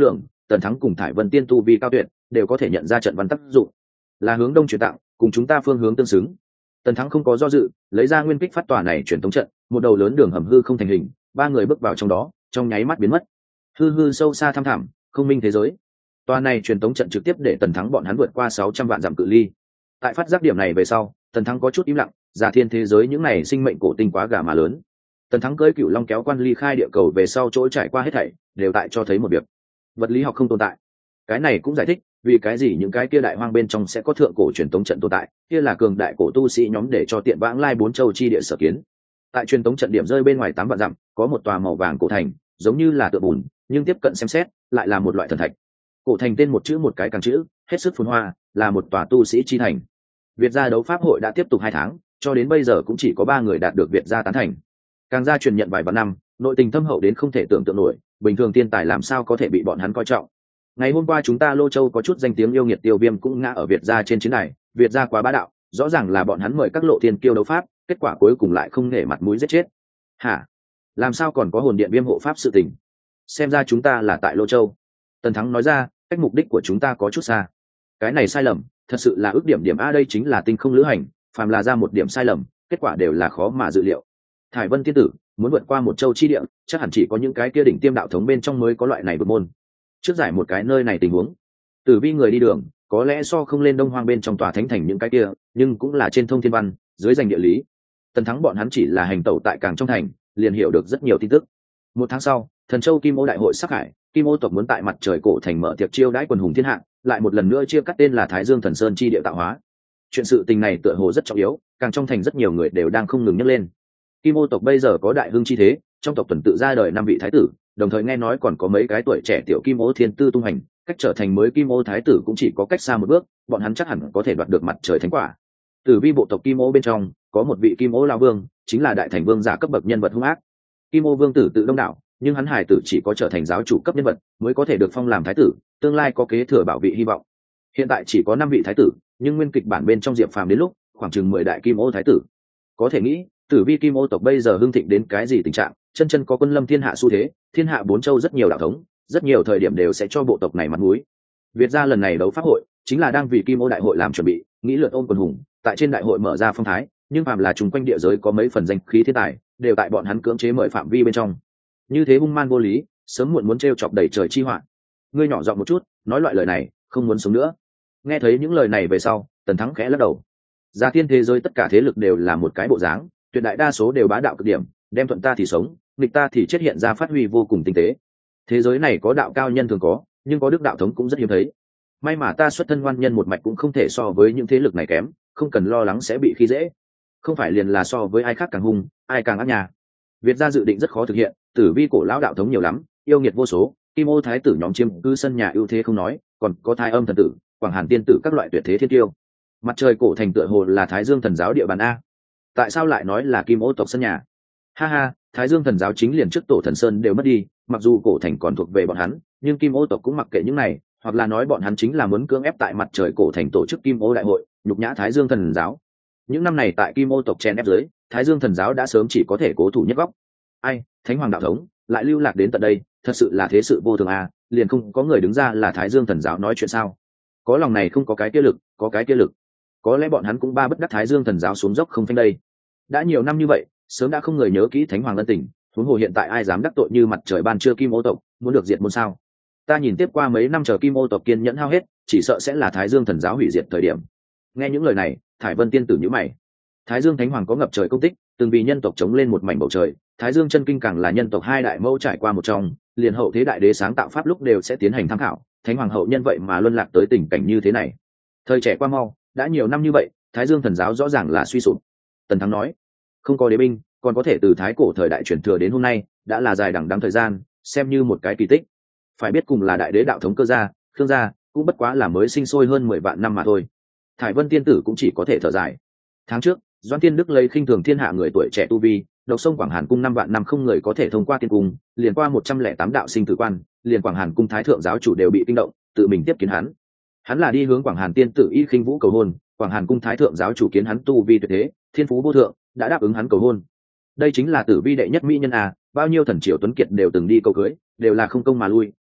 Tần Thắng cùng Thải Vân Tiên tu vi cao tuyệt, đều có thể nhận ra trận văn tác dụng, là hướng đông truyền tặng, cùng chúng ta phương hướng tương xứng. Tần Thắng không có do dự, lấy ra nguyên kích phát tòa này truyền tống trận, một đầu lớn đường hầm hư không thành hình, ba người bước vào trong đó, trong nháy mắt biến mất. Hư hư sâu xa thăm thẳm, không minh thế giới. Tòa này truyền tống trận trực tiếp để Tần Thắng bọn hắn vượt qua sáu trăm vạn dặm cự ly. Tại phát giác điểm này về sau, Tần Thắng có chút im lặng, giả thiên thế giới những này sinh mệnh cổ tinh quá gà mà lớn. Tần Thắng cưỡi cựu long kéo quan ly khai địa cầu về sau chỗ trải qua hết thảy, đều tại cho thấy một việc: vật lý học không tồn tại. Cái này cũng giải thích vì cái gì những cái kia đại hoang bên trong sẽ có thượng cổ truyền tống trận tồn tại, kia là cường đại cổ tu sĩ nhóm để cho tiện vãng lai bốn châu chi địa sở kiến. Tại truyền tống trận điểm rơi bên ngoài tám vạn dặm, có một tòa màu vàng cổ thành, giống như là tượng bùn, nhưng tiếp cận xem xét, lại là một loại thần thạch. Cổ thành tên một chữ một cái càng chữ, hết sức phồn hoa, là một tòa tu sĩ chi thành. Việt gia đấu pháp hội đã tiếp tục hai tháng, cho đến bây giờ cũng chỉ có ba người đạt được Việt gia tán thành. Càng gia truyền nhận vài vạn năm, nội tình thâm hậu đến không thể tưởng tượng nổi, bình thường tiên tài làm sao có thể bị bọn hắn coi trọng. Ngày hôm qua chúng ta Lô Châu có chút danh tiếng yêu nghiệt Tiêu Viêm cũng ngã ở Việt gia trên chiến đài, Việt gia quá bá đạo, rõ ràng là bọn hắn mời các lộ thiên kiêu đấu pháp, kết quả cuối cùng lại không nể mặt mũi giết chết. Hả? Làm sao còn có hồn điện viêm hộ pháp sự tình? Xem ra chúng ta là tại Lô Châu. Tần Thắng nói ra, cách mục đích của chúng ta có chút xa. Cái này sai lầm, thật sự là ước điểm điểm a, đây chính là tinh không lữ hành, phàm là ra một điểm sai lầm, kết quả đều là khó mà dự liệu. Thải Vân tiên tử muốn vượt qua một châu chi địa, chắc hẳn chỉ có những cái kia đỉnh tiêm đạo thống bên trong mới có loại này vượt môn. Trước giải một cái nơi này tình huống, Tử Vi người đi đường, có lẽ so không lên Đông Hoang bên trong tòa thánh thành những cái kia, nhưng cũng là trên thông thiên văn, dưới danh địa lý. Tần Thắng bọn hắn chỉ là hành tẩu tại càng trong thành, liền hiểu được rất nhiều tin tức. Một tháng sau, Thần Châu Kim Ô đại hội sắp khải, Kim Ô tộc muốn tại mặt trời cổ thành mở tiệc chiêu đãi quần hùng thiên hạ, lại một lần nữa chia cắt tên là Thái Dương Thần Sơn chi địa tạo hóa. Chuyện sự tình này tựa hồ rất trọng yếu, càng trong thành rất nhiều người đều đang không ngừng nhắc lên. Kim Ô tộc bây giờ có đại hưng chi thế, trong tộc tuần tự ra đời năm vị thái tử, đồng thời nghe nói còn có mấy cái tuổi trẻ tiểu Kim Ô thiên tư tung hành, cách trở thành mới Kim Ô thái tử cũng chỉ có cách xa một bước, bọn hắn chắc hẳn có thể đoạt được mặt trời thánh quả. Tử Vi bộ tộc Kim Ô bên trong, có một vị Kim Ô lão vương, chính là đại thành vương giả cấp bậc nhân vật hung ác. Kim Ô vương tử tự đông đảo, nhưng hắn hải tử chỉ có trở thành giáo chủ cấp nhân vật mới có thể được phong làm thái tử, tương lai có kế thừa bảo vị hy vọng. Hiện tại chỉ có năm vị thái tử, nhưng nguyên kịch bản bên trong Diệp Phàm đến lúc khoảng chừng mười đại Kim Ô thái tử. Có thể nghĩ, Tử Vi Kim Ô tộc bây giờ hưng thịnh đến cái gì tình trạng, chân chân có quân lâm thiên hạ xu thế, thiên hạ bốn châu rất nhiều đạo thống, rất nhiều thời điểm đều sẽ cho bộ tộc này mặt mũi. Việt gia lần này đấu pháp hội chính là đang vì Kim Ô đại hội làm chuẩn bị, nghĩ lượt ôn quần hùng, tại trên đại hội mở ra phong thái, nhưng phàm là chung quanh địa giới có mấy phần danh khí thiên tài, đều tại bọn hắn cưỡng chế mời phạm vi bên trong. Như thế hung man vô lý, sớm muộn muốn trêu chọc đầy trời chi họa. Ngươi nhỏ giọng một chút, nói loại lời này, không muốn sống nữa. Nghe thấy những lời này về sau, Tần Thắng khẽ lắc đầu. Gia thiên thế giới tất cả thế lực đều là một cái bộ dáng, tuyệt đại đa số đều bá đạo cực điểm, đem thuận ta thì sống, nghịch ta thì chết, hiện ra phát huy vô cùng tinh tế. Thế giới này có đạo cao nhân thường có, nhưng có đức đạo thống cũng rất hiếm thấy. May mà ta xuất thân ngoan nhân một mạch cũng không thể so với những thế lực này kém, không cần lo lắng sẽ bị khi dễ. Không phải liền là so với ai khác càng hung, ai càng ác nhà. Việt gia dự định rất khó thực hiện, Tử Vi cổ lão đạo thống nhiều lắm, yêu nghiệt vô số, Kim Ô thái tử nhóm chiếm cứ sân nhà ưu thế không nói, còn có Thái Âm thần tử, Quảng Hàn tiên tử các loại tuyệt thế thiên tiêu. Mặt trời cổ thành tựa hồ là Thái Dương thần giáo địa bàn a. Tại sao lại nói là Kim Ô tộc sân nhà? Ha ha, Thái Dương thần giáo chính liền trước tổ thần sơn đều mất đi, mặc dù cổ thành còn thuộc về bọn hắn, nhưng Kim Ô tộc cũng mặc kệ những này, hoặc là nói bọn hắn chính là muốn cưỡng ép tại mặt trời cổ thành tổ chức Kim Ô đại hội, nhục nhã Thái Dương thần giáo. Những năm này tại Kim Ô tộc chen ép dưới, Thái Dương thần giáo đã sớm chỉ có thể cố thủ nhất góc. Ai, Thánh Hoàng đạo thống lại lưu lạc đến tận đây, thật sự là thế sự vô thường à, liền không có người đứng ra là Thái Dương thần giáo nói chuyện sao? Có lòng này không có cái kia lực, có cái kia lực. Có lẽ bọn hắn cũng ba bất đắc Thái Dương thần giáo xuống dốc không phanh đây. Đã nhiều năm như vậy, sớm đã không người nhớ kỹ Thánh Hoàng ân tình, huống hồ hiện tại ai dám đắc tội như mặt trời ban trưa Kim Ô tộc, muốn được diệt môn sao? Ta nhìn tiếp qua mấy năm chờ Kim Ô tộc kiên nhẫn hao hết, chỉ sợ sẽ là Thái Dương thần giáo hủy diệt thời điểm. Nghe những lời này, Thải Vân tiên tử nhíu mày. Thái Dương Thánh Hoàng có ngập trời công tích, từng vì nhân tộc chống lên một mảnh bầu trời, Thái Dương chân kinh càng là nhân tộc hai đại mẫu trải qua một trong, liền hậu thế đại đế sáng tạo pháp lúc đều sẽ tiến hành tham khảo, Thánh Hoàng hậu nhân vậy mà luân lạc tới tình cảnh như thế này. Thời trẻ qua mau, đã nhiều năm như vậy, Thái Dương thần giáo rõ ràng là suy sụp. Tần Thắng nói, không có đế binh, còn có thể từ thái cổ thời đại truyền thừa đến hôm nay, đã là dài đằng đẵng thời gian, xem như một cái kỳ tích. Phải biết cùng là đại đế đạo thống Cơ gia, Khương gia, cũng bất quá là mới sinh sôi hơn mười vạn năm mà thôi. Thải Vân tiên tử cũng chỉ có thể thở dài. Tháng trước, Doãn Tiên Đức lấy khinh thường thiên hạ người tuổi trẻ tu vi, độc sông Quảng Hàn cung năm vạn năm không người có thể thông qua tiên cung, liền qua một trăm lẻ tám đạo sinh tử quan, liền Quảng Hàn cung thái thượng giáo chủ đều bị kinh động, tự mình tiếp kiến hắn. Hắn là đi hướng Quảng Hàn tiên tử Y Khinh Vũ cầu hôn, Quảng Hàn cung thái thượng giáo chủ kiến hắn tu vi tuyệt thế, thiên phú vô thượng, đã đáp ứng hắn cầu hôn. Đây chính là Tử Vi đệ nhất mỹ nhân à, bao nhiêu thần triều tuấn kiệt đều từng đi cầu cưới, đều là không công mà lui,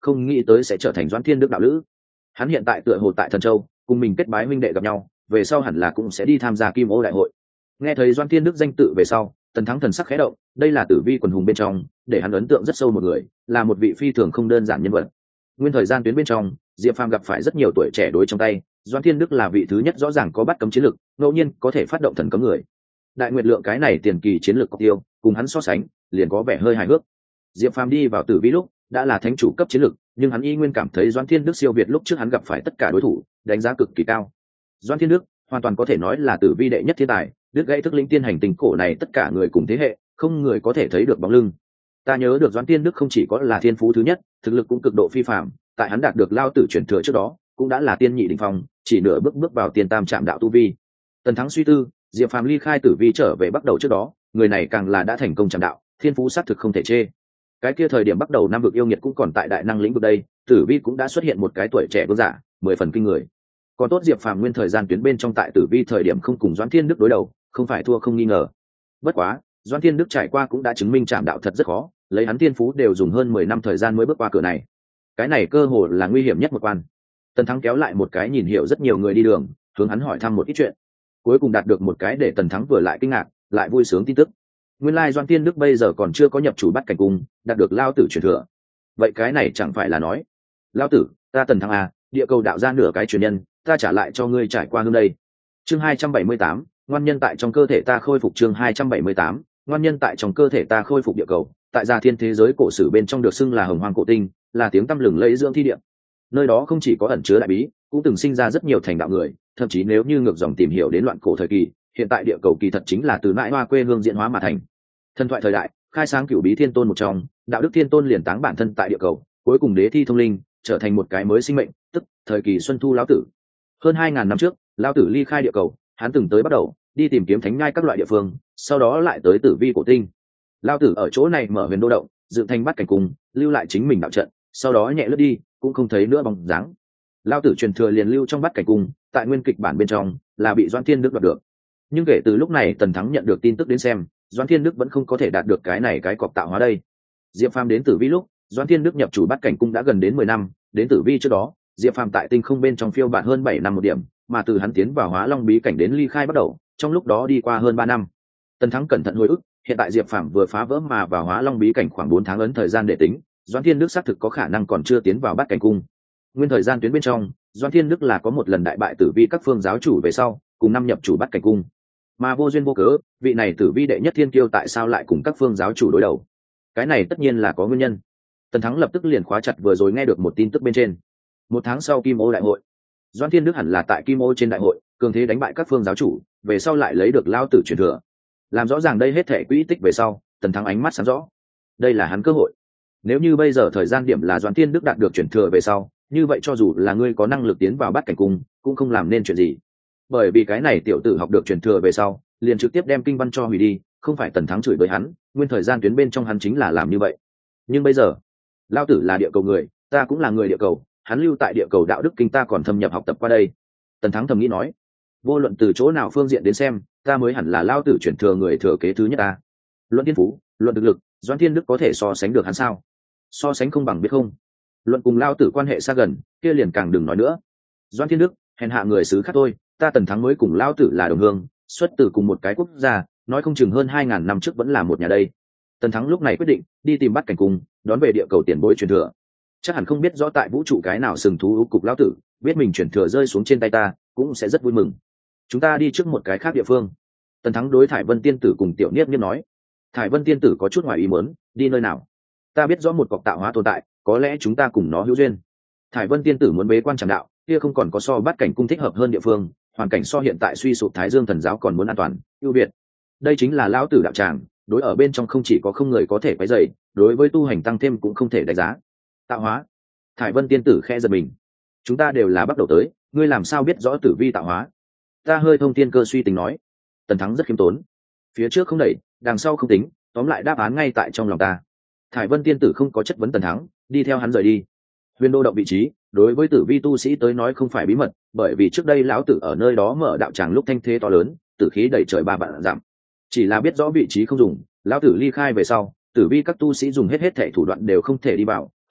không nghĩ tới sẽ trở thành Doãn Thiên Đức đạo lữ. Hắn hiện tại tựa hồ tại Thần Châu cùng mình kết bái huynh đệ gặp nhau, về sau hẳn là cũng sẽ đi tham gia Kim Ô đại hội. Nghe thấy Doãn Thiên Đức danh tự về sau, Tần Thắng thần sắc khẽ động, đây là tử vi quần hùng bên trong để hắn ấn tượng rất sâu một người, là một vị phi thường không đơn giản nhân vật. Nguyên thời gian tuyến bên trong, Diệp Phàm gặp phải rất nhiều tuổi trẻ đối trong tay, Doãn Thiên Đức là vị thứ nhất rõ ràng có bắt cấm chiến lực, ngẫu nhiên có thể phát động thần cấm người. Đại Nguyệt Lượng cái này tiền kỳ chiến lược cọc tiêu, cùng hắn so sánh, liền có vẻ hơi hài hước. Diệp Phàm đi vào tử vi lúc đã là thánh chủ cấp chiến lực, nhưng hắn y nguyên cảm thấy Doãn Thiên Đức siêu việt lúc trước hắn gặp phải tất cả đối thủ, đánh giá cực kỳ cao. Doãn Thiên Đức hoàn toàn có thể nói là tử vi đệ nhất thiên tài, đứt gãy thức lĩnh tiên hành tình cổ này tất cả người cùng thế hệ, không người có thể thấy được bóng lưng. Ta nhớ được Doãn Thiên Đức không chỉ có là thiên phú thứ nhất, thực lực cũng cực độ phi phàm, tại hắn đạt được lao tử chuyển thừa trước đó, cũng đã là tiên nhị đỉnh phong, chỉ nửa bước bước vào tiên tam trạm đạo tu vi. Tần Thắng suy tư, Diệp Phàm ly khai tử vi trở về bắt đầu trước đó, người này càng là đã thành công trạm đạo, thiên phú xác thực không thể chê. Cái kia thời điểm bắt đầu năm vực yêu nghiệt cũng còn tại đại năng lĩnh vực đây, tử vi cũng đã xuất hiện một cái tuổi trẻ vương giả, mười phần kinh người. Còn tốt Diệp Phàm nguyên thời gian tuyến bên trong tại tử vi thời điểm không cùng Doãn Thiên Đức đối đầu, không phải thua không nghi ngờ. Bất quá, Doãn Thiên Đức trải qua cũng đã chứng minh trạm đạo thật rất khó, lấy hắn thiên phú đều dùng hơn mười năm thời gian mới bước qua cửa này. Cái này cơ hồ là nguy hiểm nhất một quan. Tần Thắng kéo lại một cái nhìn hiểu rất nhiều người đi đường, hướng hắn hỏi thăm một ít chuyện. Cuối cùng đạt được một cái để Tần Thắng vừa lại kinh ngạc, lại vui sướng tin tức. Nguyên lai Doãn Thiên Đức bây giờ còn chưa có nhập chủ bắt cảnh cung, đạt được lao tử truyền thừa. Vậy cái này chẳng phải là nói, lao tử, ta Tần Thắng à, địa cầu đạo ra nửa cái truyền nhân, ta trả lại cho ngươi trải qua hương đây. Chương hai trăm bảy mươi tám, ngoan nhân tại trong cơ thể ta khôi phục. Chương hai trăm bảy mươi tám, ngoan nhân tại trong cơ thể ta khôi phục. Địa cầu tại gia thiên thế giới cổ sử bên trong được xưng là hồng hoang cổ tinh, là tiếng tăm lừng lẫy dưỡng thi địa. Nơi đó không chỉ có ẩn chứa đại bí, cũng từng sinh ra rất nhiều thành đạo người, thậm chí nếu như ngược dòng tìm hiểu đến loạn cổ thời kỳ, hiện tại địa cầu kỳ thật chính là từ mãi hoa quê hương diễn hóa mà thành. Thần thoại thời đại, khai sáng cửu bí thiên tôn một trong, đạo đức thiên tôn liền táng bản thân tại địa cầu, cuối cùng đế thi thông linh, trở thành một cái mới sinh mệnh, tức thời kỳ xuân thu lão tử. Hơn hai ngàn năm trước, lão tử ly khai địa cầu, hắn từng tới bắt đầu đi tìm kiếm thánh nhai các loại địa phương, sau đó lại tới tử vi cổ tinh. Lão tử ở chỗ này mở huyền đô động, dựng thành bắt cảnh cung, lưu lại chính mình đạo trận, sau đó nhẹ lướt đi, cũng không thấy nữa bóng dáng. Lão tử truyền thừa liền lưu trong bắt cảnh cung, tại nguyên kịch bản bên trong là bị Doãn Thiên Đức đoạt được. Nhưng kể từ lúc này Tần Thắng nhận được tin tức đến xem, Doãn Thiên Đức vẫn không có thể đạt được cái này cái cọc tạo hóa đây. Diệp Phàm đến tử vi lúc, Doãn Thiên Đức nhập chủ bắt cảnh cung đã gần đến mười năm, đến tử vi trước đó, Diệp Phàm tại tinh không bên trong phiêu bạt hơn bảy năm một điểm, mà từ hắn tiến vào Hóa Long bí cảnh đến ly khai bắt đầu, trong lúc đó đi qua hơn ba năm. Tần Thắng cẩn thận hồi ức, hiện tại Diệp Phàm vừa phá vỡ mà vào Hóa Long bí cảnh khoảng bốn tháng ấn thời gian để tính, Doãn Thiên Đức xác thực có khả năng còn chưa tiến vào bắt cảnh cung. Nguyên thời gian tuyến bên trong, Doãn Thiên Đức là có một lần đại bại tử vi các phương giáo chủ về sau, cùng năm nhập chủ bắt cảnh cung. Mà vô duyên vô cớ, vị này tử vi đệ nhất thiên kiêu tại sao lại cùng các phương giáo chủ đối đầu? Cái này tất nhiên là có nguyên nhân. Tần Thắng lập tức liền khóa chặt vừa rồi nghe được một tin tức bên trên. Một tháng sau Kim Ô đại hội, Doãn Thiên Đức hẳn là tại Kim Ô trên đại hội, cường thế đánh bại các phương giáo chủ, về sau lại lấy được lao tử truyền thừa. Làm rõ ràng đây hết thể quỹ tích về sau, Tần Thắng ánh mắt sáng rõ. Đây là hắn cơ hội. Nếu như bây giờ thời gian điểm là Doãn Thiên Đức đạt được truyền thừa về sau, như vậy cho dù là ngươi có năng lực tiến vào bắt cảnh cung, cũng không làm nên chuyện gì. Bởi vì cái này tiểu tử học được truyền thừa về sau, liền trực tiếp đem kinh văn cho hủy đi, không phải Tần Thắng chửi với hắn, nguyên thời gian tuyến bên trong hắn chính là làm như vậy. Nhưng bây giờ, lao tử là địa cầu người, ta cũng là người địa cầu, hắn lưu tại địa cầu đạo đức kinh ta còn thâm nhập học tập qua đây. Tần Thắng thầm nghĩ nói, vô luận từ chỗ nào phương diện đến xem, ta mới hẳn là lao tử chuyển thừa người thừa kế thứ nhất ta. Luận thiên phú, luận thực lực, Doãn Thiên Đức có thể so sánh được hắn sao? So sánh không bằng biết không? Luận cùng lao tử quan hệ xa gần, kia liền càng đừng nói nữa. Doãn Thiên Đức, hèn hạ người xứ khác thôi, ta Tần Thắng mới cùng lao tử là đồng hương, xuất từ cùng một cái quốc gia, nói không chừng hơn hai ngàn năm trước vẫn là một nhà đây. Tần Thắng lúc này quyết định đi tìm bắt cảnh cung, đón về địa cầu tiền bối truyền thừa. Chắc hẳn không biết rõ tại vũ trụ cái nào sừng thú ưu cục lao tử, biết mình truyền thừa rơi xuống trên tay ta, cũng sẽ rất vui mừng. Chúng ta đi trước một cái khác địa phương. Tần Thắng đối Thải Vân tiên tử cùng Tiểu Niếp Niếp nói. Thải Vân tiên tử có chút ngoài ý muốn, đi nơi nào? Ta biết rõ một cọc tạo hóa tồn tại, có lẽ chúng ta cùng nó hữu duyên. Thải Vân tiên tử muốn bế quan tràng đạo, kia không còn có so bắt cảnh cung thích hợp hơn địa phương, hoàn cảnh so hiện tại suy sụp Thái Dương thần giáo còn muốn an toàn, ưu việt. Đây chính là lão tử đạo tràng, đối ở bên trong không chỉ có không người có thể quấy rầy, đối với tu hành tăng thêm cũng không thể đánh giá. Tạo hóa. Thải Vân tiên tử khẽ giật mình. Chúng ta đều là bắt đầu tới, ngươi làm sao biết rõ tử vi tạo hóa? Ta hơi thông thiên cơ suy tính nói. Tần Thắng rất khiêm tốn. Phía trước không đẩy, đằng sau không tính, tóm lại đáp án ngay tại trong lòng ta. Thải Vân tiên tử không có chất vấn Tần Thắng, đi theo hắn rời đi. Huyền đô động vị trí, đối với tử vi tu sĩ tới nói không phải bí mật, bởi vì trước đây lão tử ở nơi đó mở đạo tràng lúc thanh thế to lớn, tử khí đầy trời ba vạn dặm. Chỉ là biết rõ vị trí không dùng, lão tử ly khai về sau, tử vi các tu sĩ dùng hết hết thảy thủ đoạn đều không thể đi vào,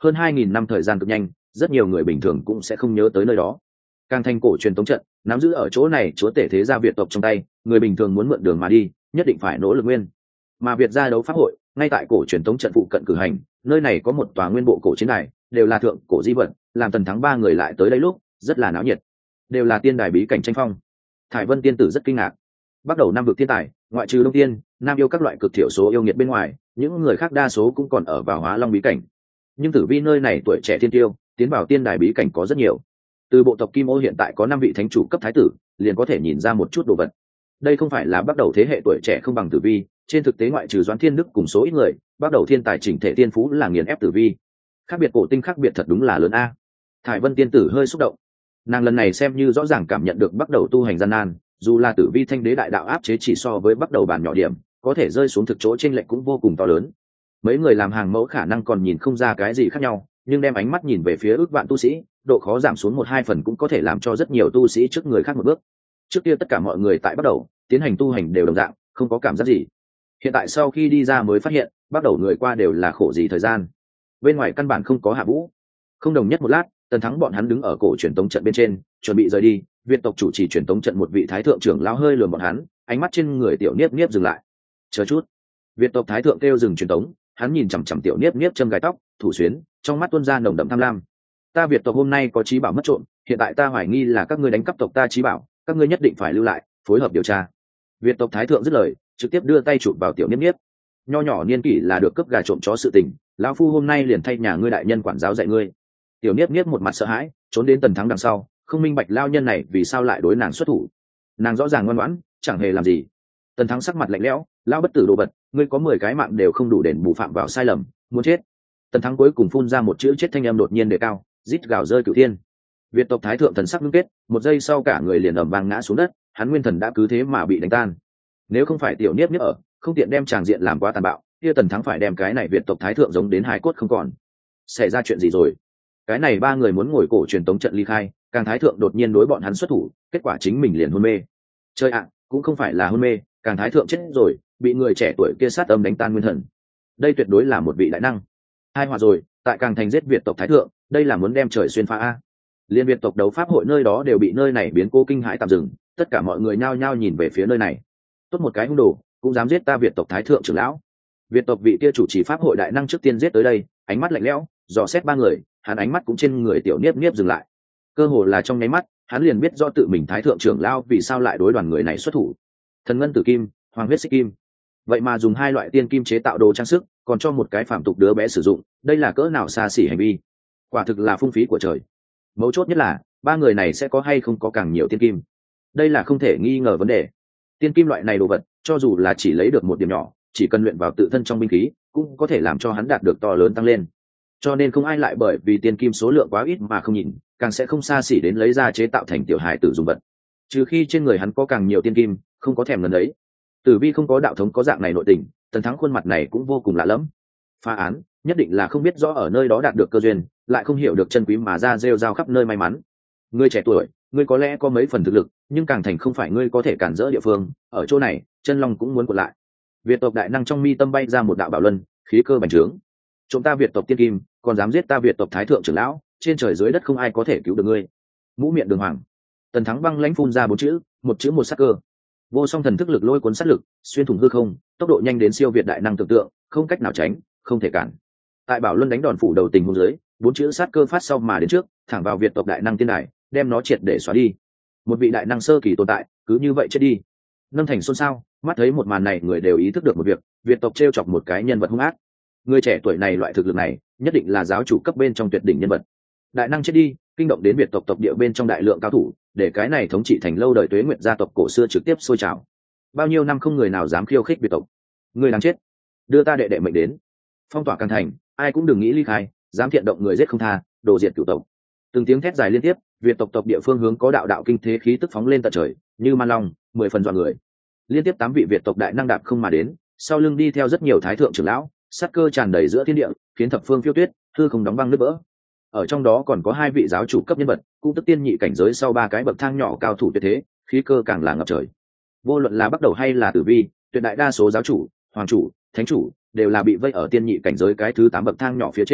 hơn hai nghìn năm thời gian cực nhanh, rất nhiều người bình thường cũng sẽ không nhớ tới nơi đó. Càng thành cổ truyền tống trận nắm giữ ở chỗ này chúa tể thế gia Việt tộc trong tay, người bình thường muốn mượn đường mà đi nhất định phải nỗ lực nguyên. Mà Việt gia đấu pháp hội ngay tại cổ truyền tống trận phụ cận cử hành, nơi này có một tòa nguyên bộ cổ chiến đài, đều là thượng cổ di vật, làm Tần Thắng ba người lại tới đây lúc rất là náo nhiệt, đều là tiên đài bí cảnh tranh phong. Thải Vân tiên tử rất kinh ngạc, bắt đầu năm vực thiên tài, ngoại trừ Đông Tiên, Nam yêu các loại cực thiểu số yêu nghiệt bên ngoài, những người khác đa số cũng còn ở vào Hóa Long bí cảnh. Nhưng Tử Vi nơi này tuổi trẻ thiên tiêu, tiến vào tiên đài bí cảnh có rất nhiều. Từ bộ tộc Kim Ô hiện tại có năm vị thánh chủ cấp thái tử, liền có thể nhìn ra một chút đồ vật. Đây không phải là bắt đầu thế hệ tuổi trẻ không bằng Tử Vi, trên thực tế ngoại trừ Doãn Thiên Đức cùng số ít người, bắt đầu thiên tài chỉnh thể tiên phú là nghiền ép Tử Vi. Khác biệt cổ tinh khác biệt thật đúng là lớn a. Thải Vân tiên tử hơi xúc động, nàng lần này xem như rõ ràng cảm nhận được bắt đầu tu hành gian nan, dù là Tử Vi thanh đế đại đạo áp chế chỉ so với bắt đầu bản nhỏ điểm, có thể rơi xuống thực chỗ trên lệnh cũng vô cùng to lớn. Mấy người làm hàng mẫu khả năng còn nhìn không ra cái gì khác nhau, nhưng đem ánh mắt nhìn về phía ước vạn tu sĩ, độ khó giảm xuống một hai phần cũng có thể làm cho rất nhiều tu sĩ trước người khác một bước. Trước kia tất cả mọi người tại bắt đầu tiến hành tu hành đều đồng dạng, không có cảm giác gì. Hiện tại sau khi đi ra mới phát hiện, bắt đầu người qua đều là khổ gì thời gian. Bên ngoài căn bản không có hạ vũ. Không đồng nhất một lát, Tần Thắng bọn hắn đứng ở cổ truyền tống trận bên trên, chuẩn bị rời đi. Việt tộc chủ trì truyền tống trận một vị thái thượng trưởng lão hơi lườm bọn hắn, ánh mắt trên người tiểu niếp niếp dừng lại. Chờ chút. Việt tộc thái thượng kêu dừng truyền tống, hắn nhìn chằm chằm tiểu niếp niếp châm gai tóc, thủ xuyến, trong mắt tuôn ra nồng đậm tham lam. Ta Việt tộc hôm nay có trí bảo mất trộm, hiện tại ta hoài nghi là các ngươi đánh cắp tộc ta trí bảo, các ngươi nhất định phải lưu lại, phối hợp điều tra. Việt tộc thái thượng dứt lời, trực tiếp đưa tay chụp vào tiểu niếp niếp. Nho nhỏ niên kỷ là được cướp gà trộm chó sự tình, lão phu hôm nay liền thay nhà ngươi đại nhân quản giáo dạy ngươi. Tiểu niếp niếp một mặt sợ hãi, trốn đến Tần Thắng đằng sau, không minh bạch lao nhân này vì sao lại đối nàng xuất thủ. Nàng rõ ràng ngoan ngoãn, chẳng hề làm gì. Tần Thắng sắc mặt lạnh lẽo, lao bất tử đồ vật, ngươi có mười cái mạng đều không đủ đền bù phạm vào sai lầm, muốn chết. Tần Thắng cuối cùng phun ra một chữ chết thanh âm đột nhiên đề cao, rít gào rơi cửu thiên. Việt tộc thái thượng thần sắc ngưng kết, một giây sau cả người liền ầm vang ngã xuống đất, hắn nguyên thần đã cứ thế mà bị đánh tan. Nếu không phải tiểu niếp niếp ở, không tiện đem tràng diện làm quá tàn bạo, kia Tần Thắng phải đem cái này Việt tộc thái thượng giống đến hài cốt không còn. Xảy ra chuyện gì rồi? Cái này ba người muốn ngồi cổ truyền tống trận ly khai, càng thái thượng đột nhiên đối bọn hắn xuất thủ, kết quả chính mình liền hôn mê. Chơi ạ, cũng không phải là hôn mê, càng thái thượng chết rồi, bị người trẻ tuổi kia sát âm đánh tan nguyên thần. Đây tuyệt đối là một vị đại năng. Hai hòa rồi, tại càng thành giết Việt tộc thái thượng, đây là muốn đem trời xuyên phá a. Liên Việt tộc đấu pháp hội nơi đó đều bị nơi này biến cố kinh hãi tạm dừng, tất cả mọi người nhao nhao nhìn về phía nơi này. Tốt một cái hung đồ, cũng dám giết ta Việt tộc thái thượng trưởng lão. Việt tộc vị kia chủ trì pháp hội đại năng trước tiên giết tới đây, ánh mắt lạnh lẽo, dò xét ba người, hắn ánh mắt cũng trên người tiểu niếp niếp dừng lại. Cơ hồ là trong nháy mắt, hắn liền biết do tự mình thái thượng trưởng lão vì sao lại đối đoàn người này xuất thủ. Thần ngân tử kim, hoàng huyết xích kim, vậy mà dùng hai loại tiên kim chế tạo đồ trang sức, còn cho một cái phàm tục đứa bé sử dụng, đây là cỡ nào xa xỉ hành vi, quả thực là phung phí của trời. Mấu chốt nhất là ba người này sẽ có hay không có càng nhiều tiên kim, đây là không thể nghi ngờ vấn đề. Tiên kim loại này đồ vật, cho dù là chỉ lấy được một điểm nhỏ, chỉ cần luyện vào tự thân trong binh khí, cũng có thể làm cho hắn đạt được to lớn tăng lên. Cho nên không ai lại bởi vì tiên kim số lượng quá ít mà không nhìn, càng sẽ không xa xỉ đến lấy ra chế tạo thành tiểu hài tử dùng vật. Trừ khi trên người hắn có càng nhiều tiên kim, không có thèm ngần ấy. Tử Vi không có đạo thống có dạng này nội tình, Tần Thắng khuôn mặt này cũng vô cùng lạ lẫm. Phá án, nhất định là không biết rõ ở nơi đó đạt được cơ duyên, lại không hiểu được chân quý mà ra rêu rao khắp nơi may mắn. Ngươi trẻ tuổi, ngươi có lẽ có mấy phần thực lực, nhưng càng thành không phải ngươi có thể cản rỡ địa phương, ở chỗ này, chân long cũng muốn cuộn lại. Việt tộc đại năng trong mi tâm bay ra một đạo bảo luân, khí cơ bành trướng. Chúng ta Việt tộc tiên kim, còn dám giết ta Việt tộc thái thượng trưởng lão, trên trời dưới đất không ai có thể cứu được ngươi. Mũ miệng đường hoàng. Tần Thắng băng lãnh phun ra bốn chữ, một chữ một sắc cơ. Vô song thần thức lực lôi cuốn sát lực, xuyên thủng hư không, tốc độ nhanh đến siêu việt đại năng tưởng tượng, không cách nào tránh, không thể cản. Tại bảo luân đánh đòn phủ đầu tình huống dưới, bốn chữ sát cơ phát sau mà đến trước, thẳng vào Việt tộc đại năng tiên đài, đem nó triệt để xóa đi. Một vị đại năng sơ kỳ tồn tại, cứ như vậy chết đi. Nâng thành xôn xao, mắt thấy một màn này người đều ý thức được một việc, Việt tộc trêu chọc một cái nhân vật hung ác. Người trẻ tuổi này loại thực lực này, nhất định là giáo chủ cấp bên trong tuyệt đỉnh nhân vật. Đại năng chết đi, kinh động đến Việt tộc tộc địa bên trong đại lượng cao thủ, để cái này thống trị thành lâu đời tuế nguyệt gia tộc cổ xưa trực tiếp sôi trào. Bao nhiêu năm không người nào dám khiêu khích Việt tộc. Người đáng chết, đưa ta đệ đệ mệnh đến, phong tỏa càng thành, ai cũng đừng nghĩ ly khai, dám thiện động người giết không tha, đồ diệt cửu tộc. Từng tiếng thét dài liên tiếp, Việt tộc tộc địa phương hướng có đạo đạo kinh thế khí tức phóng lên tận trời, như man long, mười phần dọa người. Liên tiếp tám vị Việt tộc đại năng đạp không mà đến, sau lưng đi theo rất nhiều thái thượng trưởng lão, sát cơ tràn đầy giữa thiên địa, khiến thập phương phiêu tuyết, hư không đóng băng nứt vỡ. Ở trong đó còn có hai vị giáo chủ cấp nhân vật, cũng tức tiên nhị cảnh giới sau ba cái bậc thang nhỏ cao thủ tuyệt thế, khí cơ càng là ngập trời. Vô luận là bắt đầu hay là tử vi, tuyệt đại đa số giáo chủ, hoàng chủ, thánh chủ đều là bị vây ở tiên nhị cảnh giới cái thứ tám bậc thang nhỏ phía trên,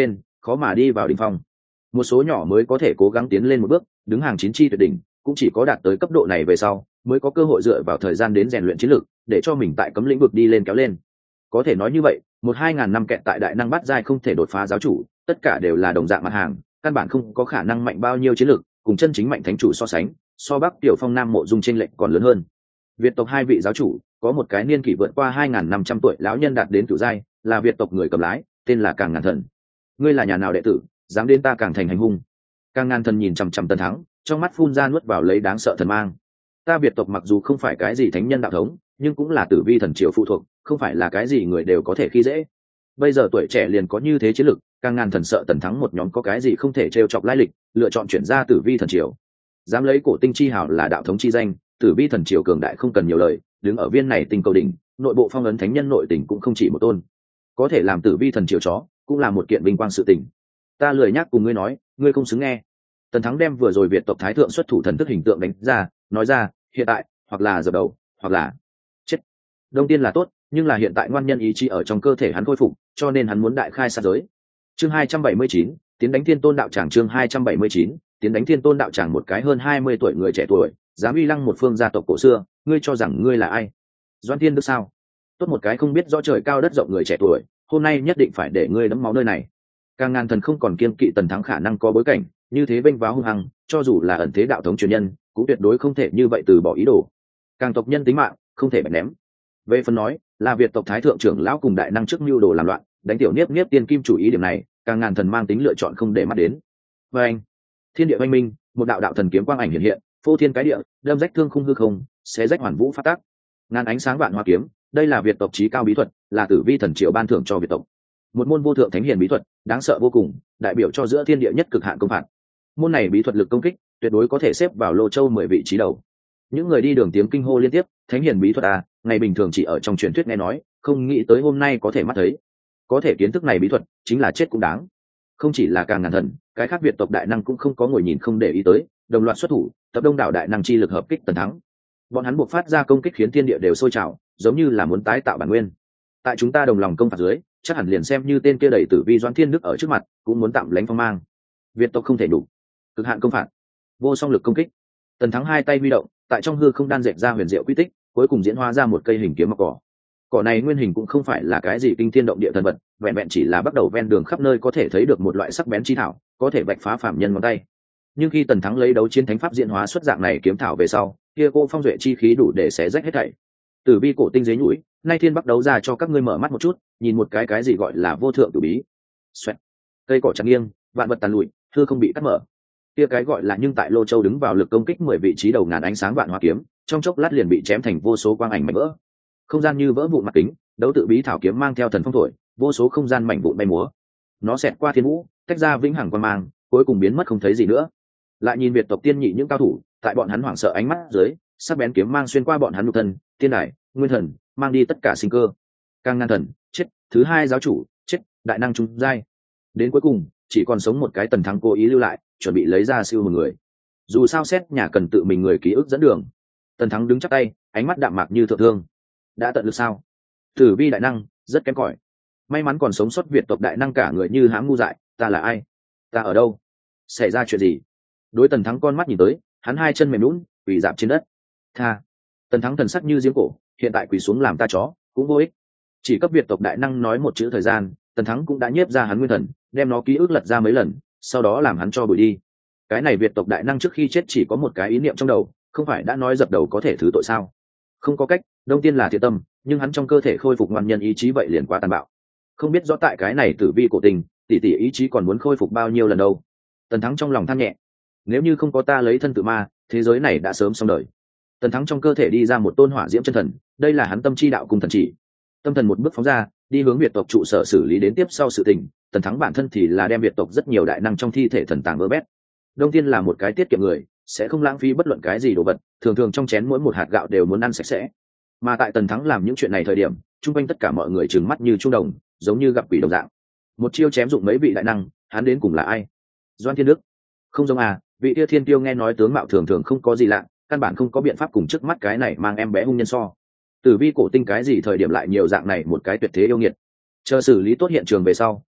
khó mà đi vào đỉnh phong. Một số nhỏ mới có thể cố gắng tiến lên một bước, đứng hàng chín chi tuyệt đỉnh, cũng chỉ có đạt tới cấp độ này về sau mới có cơ hội dựa vào thời gian đến rèn luyện chiến lược, để cho mình tại cấm lĩnh vực đi lên kéo lên. Có thể nói như vậy, một hai ngàn năm kẹt tại đại năng bát giai không thể đột phá giáo chủ, tất cả đều là đồng dạng mặt hàng, căn bản không có khả năng mạnh bao nhiêu chiến lược, cùng chân chính mạnh thánh chủ so sánh, so Bắc Tiểu Phong Nam Mộ Dung chênh lệch còn lớn hơn. Việt tộc hai vị giáo chủ, có một cái niên kỷ vượt qua hai nghìn năm trăm tuổi lão nhân đạt đến cửu giai, là Việt tộc người cầm lái, tên là Càng Ngàn Thần. Ngươi là nhà nào đệ tử, dám đến ta Càng thành hành hung? Càng Ngàn Thần nhìn chằm chằm Tần Thắng, trong mắt phun ra nuốt vào lấy đáng sợ thần mang. Ta Việt tộc mặc dù không phải cái gì thánh nhân đạo thống, nhưng cũng là tử vi thần triều phụ thuộc, không phải là cái gì người đều có thể khi dễ. Bây giờ tuổi trẻ liền có như thế chiến lực, Càng Ngàn Thần sợ Tần Thắng một nhóm có cái gì không thể trêu chọc lai lịch, lựa chọn chuyển ra tử vi thần triều. Dám lấy cổ tinh chi hào là đạo thống chi danh, tử vi thần triều cường đại không cần nhiều lời, đứng ở viên này tinh cầu đỉnh, nội bộ phong ấn thánh nhân nội tình cũng không chỉ một tôn. Có thể làm tử vi thần triều chó, cũng là một kiện vinh quang sự tình. Ta lười nhắc cùng ngươi nói, ngươi không xứng nghe. Tần Thắng đem vừa rồi Việt tộc thái thượng xuất thủ thần thức hình tượng đánh ra, nói ra, hiện tại, hoặc là dập đầu, hoặc là chết. Đông tiên là tốt, nhưng là hiện tại ngoan nhân ý chí ở trong cơ thể hắn khôi phục, cho nên hắn muốn đại khai sát giới. Chương hai trăm bảy mươi chín, tiến đánh Thiên Tôn đạo tràng. Chương hai trăm bảy mươi chín, tiến đánh Thiên Tôn đạo tràng. Một cái hơn hai mươi tuổi người trẻ tuổi, dám uy lăng một phương gia tộc cổ xưa, ngươi cho rằng ngươi là ai? Doan Thiên Đức sao? Tốt một cái không biết rõ trời cao đất rộng người trẻ tuổi, hôm nay nhất định phải để ngươi đẫm máu nơi này. Càng Ngàn Thần không còn kiên kỵ Tần Thắng khả năng có bối cảnh, như thế vênh váo hung hăng, cho dù là ẩn thế đạo thống truyền nhân, cũng tuyệt đối không thể như vậy từ bỏ ý đồ. Càng tộc nhân tính mạng, không thể bạch ném. Về phần nói, là Việt tộc thái thượng trưởng lão cùng đại năng trước mưu đồ làm loạn, đánh tiểu niếp niếp tiên kim chủ ý điểm này, Càng Ngàn Thần mang tính lựa chọn không để mắt đến. Và anh, thiên địa oanh minh, một đạo đạo thần kiếm quang ảnh hiện hiện, phô thiên cái địa, đâm rách thương khung hư không, xé rách hoàn vũ phát tác. Ngàn ánh sáng vạn hoa kiếm, đây là Việt tộc chí cao bí thuật, là tử vi thần triều ban thưởng cho Việt tộc. Một môn vô thượng thánh hiền bí thuật, đáng sợ vô cùng, đại biểu cho giữa thiên địa nhất cực hạn công phạt. Môn này bí thuật lực công kích, tuyệt đối có thể xếp vào lô châu mười vị trí đầu. Những người đi đường tiếng kinh hô liên tiếp, thánh hiền bí thuật à, ngày bình thường chỉ ở trong truyền thuyết nghe nói, không nghĩ tới hôm nay có thể mắt thấy. Có thể kiến thức này bí thuật, chính là chết cũng đáng. Không chỉ là Càng Ngàn Thần, cái khác Việt tộc đại năng cũng không có ngồi nhìn không để ý tới, đồng loạt xuất thủ, tập đông đảo đại năng chi lực hợp kích Tần Thắng. Bọn hắn buộc phát ra công kích khiến thiên địa đều sôi trào, giống như là muốn tái tạo bản nguyên. Tại chúng ta đồng lòng công phạt dưới, chắc hẳn liền xem như tên kia đầy tử vi Doãn Thiên Đức ở trước mặt, cũng muốn tạm lánh phong mang. Việt tộc không thể đủ, cực hạn công phạt, vô song lực công kích. Tần Thắng hai tay huy động, tại trong hư không đan dệt ra huyền diệu quy tích, cuối cùng diễn hóa ra một cây hình kiếm mọc cỏ. Cỏ này nguyên hình cũng không phải là cái gì kinh thiên động địa thần vật, vẹn vẹn chỉ là bắt đầu ven đường khắp nơi có thể thấy được một loại sắc bén chi thảo, có thể vạch phá phàm nhân ngón tay. Nhưng khi Tần Thắng lấy đấu chiến thánh pháp diễn hóa xuất dạng này kiếm thảo về sau, kia cô phong duệ chi khí đủ để xé rách hết thảy. Tử vi cổ tinh dế nhũi, nay thiên bắc đấu ra cho các ngươi mở mắt một chút, nhìn một cái cái gì gọi là vô thượng tử bí. Xoẹt. Cây cỏ chặt nghiêng, vạn vật tàn lụi, hư không bị cắt mở. Kia cái gọi là nhưng tại Lô Châu đứng vào lực công kích mười vị trí đầu ngàn ánh sáng vạn hoa kiếm, trong chốc lát liền bị chém thành vô số quang ảnh mảnh vỡ. Không gian như vỡ vụn mặt kính, đấu tự bí thảo kiếm mang theo thần phong thổi, vô số không gian mảnh vụn bay múa. Nó xẹt qua thiên vũ, tách ra vĩnh hằng quang mang, cuối cùng biến mất không thấy gì nữa. Lại nhìn Việt tộc tiên nhị những cao thủ, tại bọn hắn hoảng sợ ánh mắt dưới, sắc bén kiếm mang xuyên qua bọn hắn nhục thân, tiên đài, nguyên thần, mang đi tất cả sinh cơ. Càng Ngàn Thần chết, thứ hai giáo chủ chết, đại năng trung giai. Đến cuối cùng, chỉ còn sống một cái Tần Thắng cố ý lưu lại, chuẩn bị lấy ra siêu một người. Dù sao xét nhà cần tự mình người ký ức dẫn đường. Tần Thắng đứng chắp tay, ánh mắt đạm mạc như thượng thương. Đã tận lực sao? Tử vi đại năng rất kém cỏi. May mắn còn sống sót Việt tộc đại năng cả người như hãm ngu dại, ta là ai? Ta ở đâu? Xảy ra chuyện gì? Đối Tần Thắng con mắt nhìn tới, hắn hai chân mềm lún, quỳ dạp trên đất. Tha. Tần Thắng thần sắc như giếng cổ, hiện tại quỳ xuống làm ta chó, cũng vô ích. Chỉ cấp Việt tộc đại năng nói một chữ thời gian, Tần Thắng cũng đã nhiếp ra hắn nguyên thần, đem nó ký ức lật ra mấy lần, sau đó làm hắn cho bụi đi. Cái này Việt tộc đại năng trước khi chết chỉ có một cái ý niệm trong đầu, không phải đã nói dập đầu có thể thứ tội sao? Không có cách, Đông Tiên là thiện tâm, nhưng hắn trong cơ thể khôi phục ngoan nhân ý chí vậy liền quá tàn bạo. Không biết rõ tại cái này tử vi cổ tình, tỷ tỷ ý chí còn muốn khôi phục bao nhiêu lần đâu. Tần Thắng trong lòng than nhẹ, nếu như không có ta lấy thân tự ma, thế giới này đã sớm xong đời. Tần Thắng trong cơ thể đi ra một tôn hỏa diễm chân thần, đây là hắn tâm chi đạo cùng thần chỉ. Tâm thần một bước phóng ra, đi hướng Việt tộc trụ sở xử lý đến tiếp sau sự tình. Tần Thắng bản thân thì là đem Việt tộc rất nhiều đại năng trong thi thể thần tàng vỡ bét. Đông Tiên là một cái tiết kiệm người, sẽ không lãng phí bất luận cái gì đồ vật, thường thường trong chén mỗi một hạt gạo đều muốn ăn sạch sẽ. Mà tại Tần Thắng làm những chuyện này thời điểm, chung quanh tất cả mọi người trừng mắt như trung đồng, giống như gặp quỷ đồng dạng. Một chiêu chém dụng mấy vị đại năng, hắn đến cùng là ai? Doan Thiên Đức. Không giống à, vị tia thiên tiêu nghe nói tướng mạo thường thường không có gì lạ, căn bản không có biện pháp cùng trước mắt cái này mang em bé hung nhân so. Tử vi cổ tinh cái gì thời điểm lại nhiều dạng này một cái tuyệt thế yêu nghiệt. Chờ xử lý tốt hiện trường về sau,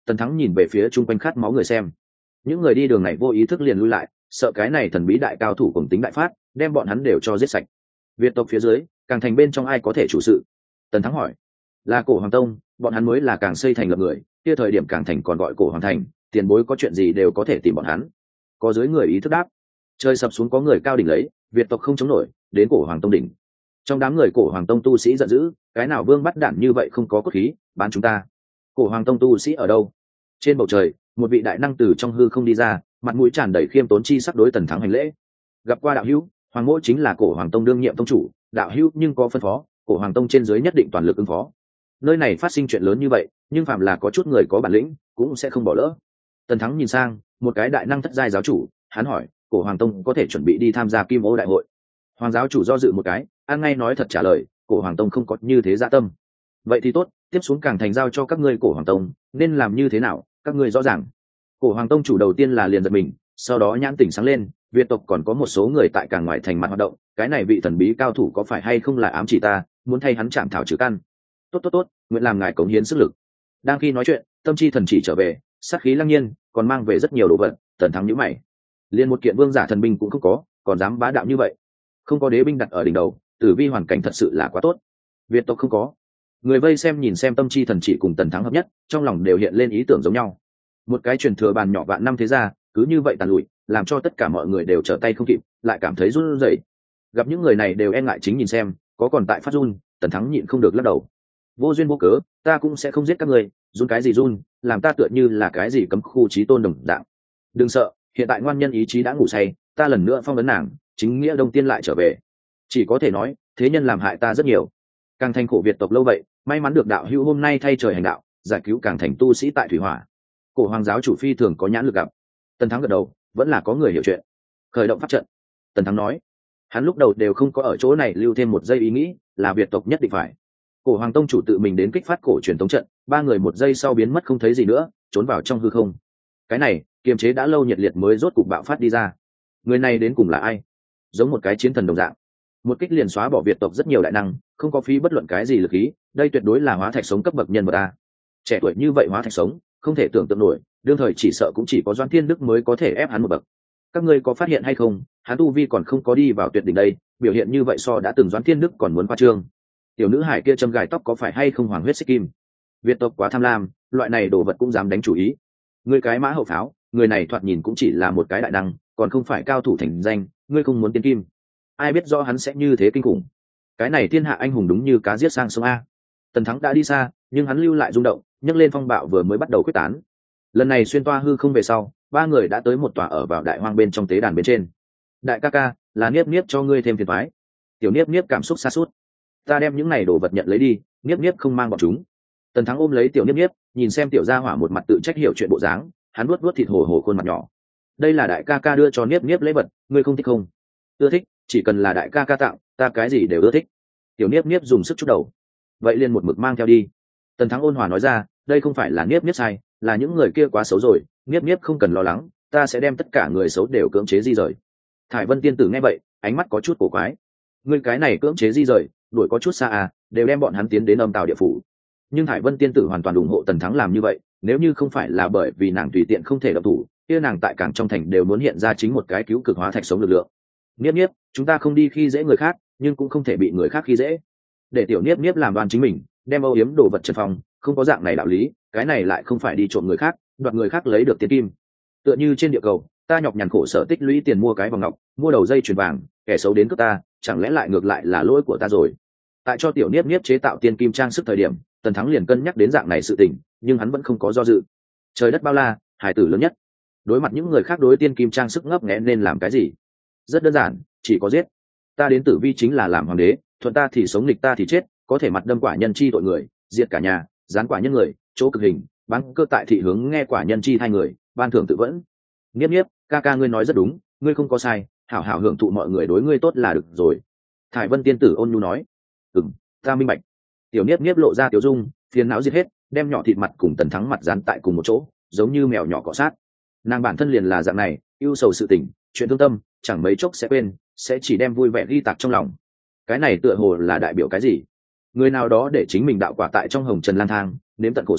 Tần Thắng nhìn về phía chung quanh khát máu người xem. Những người đi đường này vô ý thức liền lui lại, sợ cái này thần bí đại cao thủ cùng tính đại phát đem bọn hắn đều cho giết sạch. Việt tộc phía dưới càng thành bên trong ai có thể chủ sự? Tần Thắng hỏi. Là Cổ Hoàng Tông, bọn hắn mới là càng xây thành lập người, kia thời điểm càng thành còn gọi Cổ Hoàng Thành, tiền bối có chuyện gì đều có thể tìm bọn hắn. Có dưới người ý thức đáp. Trời sập xuống có người cao đỉnh lấy, Việt tộc không chống nổi, đến Cổ Hoàng Tông đỉnh. Trong đám người Cổ Hoàng Tông tu sĩ giận dữ, cái nào vương bắt đản như vậy không có cốt khí, bán chúng ta. Cổ Hoàng Tông tu sĩ ở đâu? Trên bầu trời, một vị đại năng từ trong hư không đi ra, mặt mũi tràn đầy khiêm tốn chi sắc đối Tần Thắng hành lễ. Gặp qua đạo hữu, Hoàng Mỗ chính là Cổ Hoàng Tông đương nhiệm tông chủ, đạo hữu nhưng có phân phó, Cổ Hoàng Tông trên dưới nhất định toàn lực ứng phó. Nơi này phát sinh chuyện lớn như vậy, nhưng phạm là có chút người có bản lĩnh, cũng sẽ không bỏ lỡ. Tần Thắng nhìn sang, một cái đại năng thất giai giáo chủ, hắn hỏi, Cổ Hoàng Tông có thể chuẩn bị đi tham gia Kim Ô đại hội? Hoàng giáo chủ do dự một cái, ăn ngay nói thật trả lời, Cổ Hoàng Tông không có như thế dạ tâm. Vậy thì tốt, tiếp xuống càng thành giao cho các ngươi Cổ Hoàng Tông, nên làm như thế nào, các ngươi rõ ràng. Cổ Hoàng Tông chủ đầu tiên là liền giật mình, sau đó nhãn tỉnh sáng lên, Việt tộc còn có một số người tại càng ngoài thành mặt hoạt động, cái này vị thần bí cao thủ có phải hay không là ám chỉ ta, muốn thay hắn chạm thảo trừ căn. Tốt tốt tốt, nguyện làm ngài cống hiến sức lực. Đang khi nói chuyện, tâm chi thần chỉ trở về, sát khí lăng nhiên, còn mang về rất nhiều đồ vật. Tần Thắng nhíu mày, liền một kiện vương giả thần binh cũng không có, còn dám bá đạo như vậy. Không có đế binh đặt ở đỉnh đầu, tử vi hoàn cảnh thật sự là quá tốt. Việt tộc không có. Người vây xem nhìn xem tâm chi thần chỉ cùng Tần Thắng hợp nhất, trong lòng đều hiện lên ý tưởng giống nhau. Một cái truyền thừa bàn nhỏ vạn năm thế gia, cứ như vậy tàn lụi, làm cho tất cả mọi người đều trở tay không kịp, lại cảm thấy run rẩy. Gặp những người này đều e ngại chính nhìn xem, có còn tại phát run, Tần Thắng nhịn không được lắc đầu. Vô duyên vô cớ, ta cũng sẽ không giết các ngươi, run cái gì run, làm ta tựa như là cái gì cấm khu chí tôn đồng dạng. Đừng sợ, hiện tại ngoan nhân ý chí đã ngủ say, ta lần nữa phong vấn nàng, chính nghĩa đông tiên lại trở về. Chỉ có thể nói, thế nhân làm hại ta rất nhiều. Càng thành khổ Việt tộc lâu vậy, may mắn được đạo hữu hôm nay thay trời hành đạo, giải cứu càng thành tu sĩ tại thủy hỏa. Cổ Hoàng giáo chủ phi thường có nhãn lực gặp. Tần Thắng gật đầu, vẫn là có người hiểu chuyện. Khởi động pháp trận. Tần Thắng nói, hắn lúc đầu đều không có ở chỗ này lưu thêm một giây ý nghĩ, là Việt tộc nhất định phải. Cổ Hoàng tông chủ tự mình đến kích phát cổ truyền tống trận, ba người một giây sau biến mất không thấy gì nữa, trốn vào trong hư không. Cái này, kiềm chế đã lâu nhiệt liệt mới rốt cục bạo phát đi ra. Người này đến cùng là ai? Giống một cái chiến thần đồng dạng, một kích liền xóa bỏ Việt tộc rất nhiều đại năng, không có phí bất luận cái gì lực khí, đây tuyệt đối là hóa thạch sống cấp bậc nhân vật a. Trẻ tuổi như vậy hóa thạch sống, không thể tưởng tượng nổi, đương thời chỉ sợ cũng chỉ có Doãn Thiên Đức mới có thể ép hắn một bậc. Các ngươi có phát hiện hay không, hắn tu vi còn không có đi vào tuyệt đỉnh đây, biểu hiện như vậy so đã từng Doãn Thiên Đức còn muốn khoa trương. Tiểu nữ hải kia châm gài tóc có phải hay không hoàng huyết xích kim? Việt tộc quá tham lam, loại này đồ vật cũng dám đánh chủ ý. Ngươi cái mã hậu pháo, người này thoạt nhìn cũng chỉ là một cái đại năng, còn không phải cao thủ thành danh, ngươi không muốn tiên kim. Ai biết rõ hắn sẽ như thế kinh khủng. Cái này thiên hạ anh hùng đúng như cá giết sang sông a. Tần Thắng đã đi xa, nhưng hắn lưu lại rung động, nhấc lên phong bạo vừa mới bắt đầu quyết tán. Lần này xuyên toa hư không về sau, ba người đã tới một tòa ở vào đại hoang bên trong tế đàn bên trên. Đại ca ca, là Niếp Niếp cho ngươi thêm phiền toái. Tiểu Niếp Niếp cảm xúc xa suốt. Ta đem những này đồ vật nhận lấy đi, Niếp Niếp không mang bọn chúng. Tần Thắng ôm lấy tiểu Niếp Niếp, nhìn xem tiểu gia hỏa một mặt tự trách hiểu chuyện bộ dáng, hắn nuốt nuốt thịt hồ hồ khuôn mặt nhỏ. Đây là đại ca ca đưa cho Niếp Niếp lễ vật, ngươi không thích không? Ưa thích, chỉ cần là đại ca ca tặng, ta cái gì đều ưa thích. Tiểu Niếp Niếp dùng sức chút đầu. Vậy liền một mực mang theo đi. Tần Thắng ôn hòa nói ra, đây không phải là Niếp Niếp sai, là những người kia quá xấu rồi, Niếp Niếp không cần lo lắng, ta sẽ đem tất cả người xấu đều cưỡng chế di rời. Thải Vân tiên tử nghe vậy, ánh mắt có chút cổ quái. Ngươi cái này cưỡng chế di rời, đuổi có chút xa à, đều đem bọn hắn tiến đến âm tào địa phủ. Nhưng Thải Vân tiên tử hoàn toàn ủng hộ Tần Thắng làm như vậy, nếu như không phải là bởi vì nàng tùy tiện không thể động thủ, kia nàng tại cảng trong thành đều muốn hiện ra chính một cái cứu cực hóa thạch sống lực lượng. Niếp Niếp, chúng ta không đi khi dễ người khác, nhưng cũng không thể bị người khác khi dễ. Để tiểu Niếp Niếp làm đoan chính mình, đem âu yếm đồ vật trần phòng, không có dạng này đạo lý, cái này lại không phải đi trộm người khác, đoạt người khác lấy được tiền kim. Tựa như trên địa cầu, ta nhọc nhằn khổ sở tích lũy tiền mua cái vòng ngọc, mua đầu dây chuyền vàng, kẻ xấu đến cướp ta, chẳng lẽ lại ngược lại là lỗi của ta rồi? Tại cho tiểu Niếp Niếp chế tạo tiền kim trang sức thời điểm, Tần Thắng liền cân nhắc đến dạng này sự tình, nhưng hắn vẫn không có do dự. Trời đất bao la, hải tử lớn nhất. Đối mặt những người khác đối tiên kim trang sức ngấp nghé nên làm cái gì? Rất đơn giản, chỉ có giết. Ta đến tử vi chính là làm hoàng đế, thuận ta thì sống, nghịch ta thì chết, có thể mặt đâm quả nhân chi tội người, diệt cả nhà, gián quả nhân người, chỗ cực hình, bán cơ tại thị hướng nghe quả nhân chi hai người, ban thưởng tự vẫn. Niếp Niếp, ca ca ngươi nói rất đúng, ngươi không có sai, hảo hảo hưởng thụ mọi người đối ngươi tốt là được rồi. Thải Vân tiên tử ôn nhu nói. Ừm, ta minh bạch. Tiểu Niếp Niếp lộ ra tiểu dung, phiền não giết hết, đem nhỏ thịt mặt cùng Tần Thắng mặt dán tại cùng một chỗ, giống như mèo nhỏ cọ sát. Nàng bản thân liền là dạng này, ưu sầu sự tình, chuyện thương tâm, chẳng mấy chốc sẽ quên, sẽ chỉ đem vui vẻ ghi tạc trong lòng. Cái này tựa hồ là đại biểu cái gì? Người nào đó để chính mình đạo quả tại trong hồng trần lang thang, nếm tận khổ sở,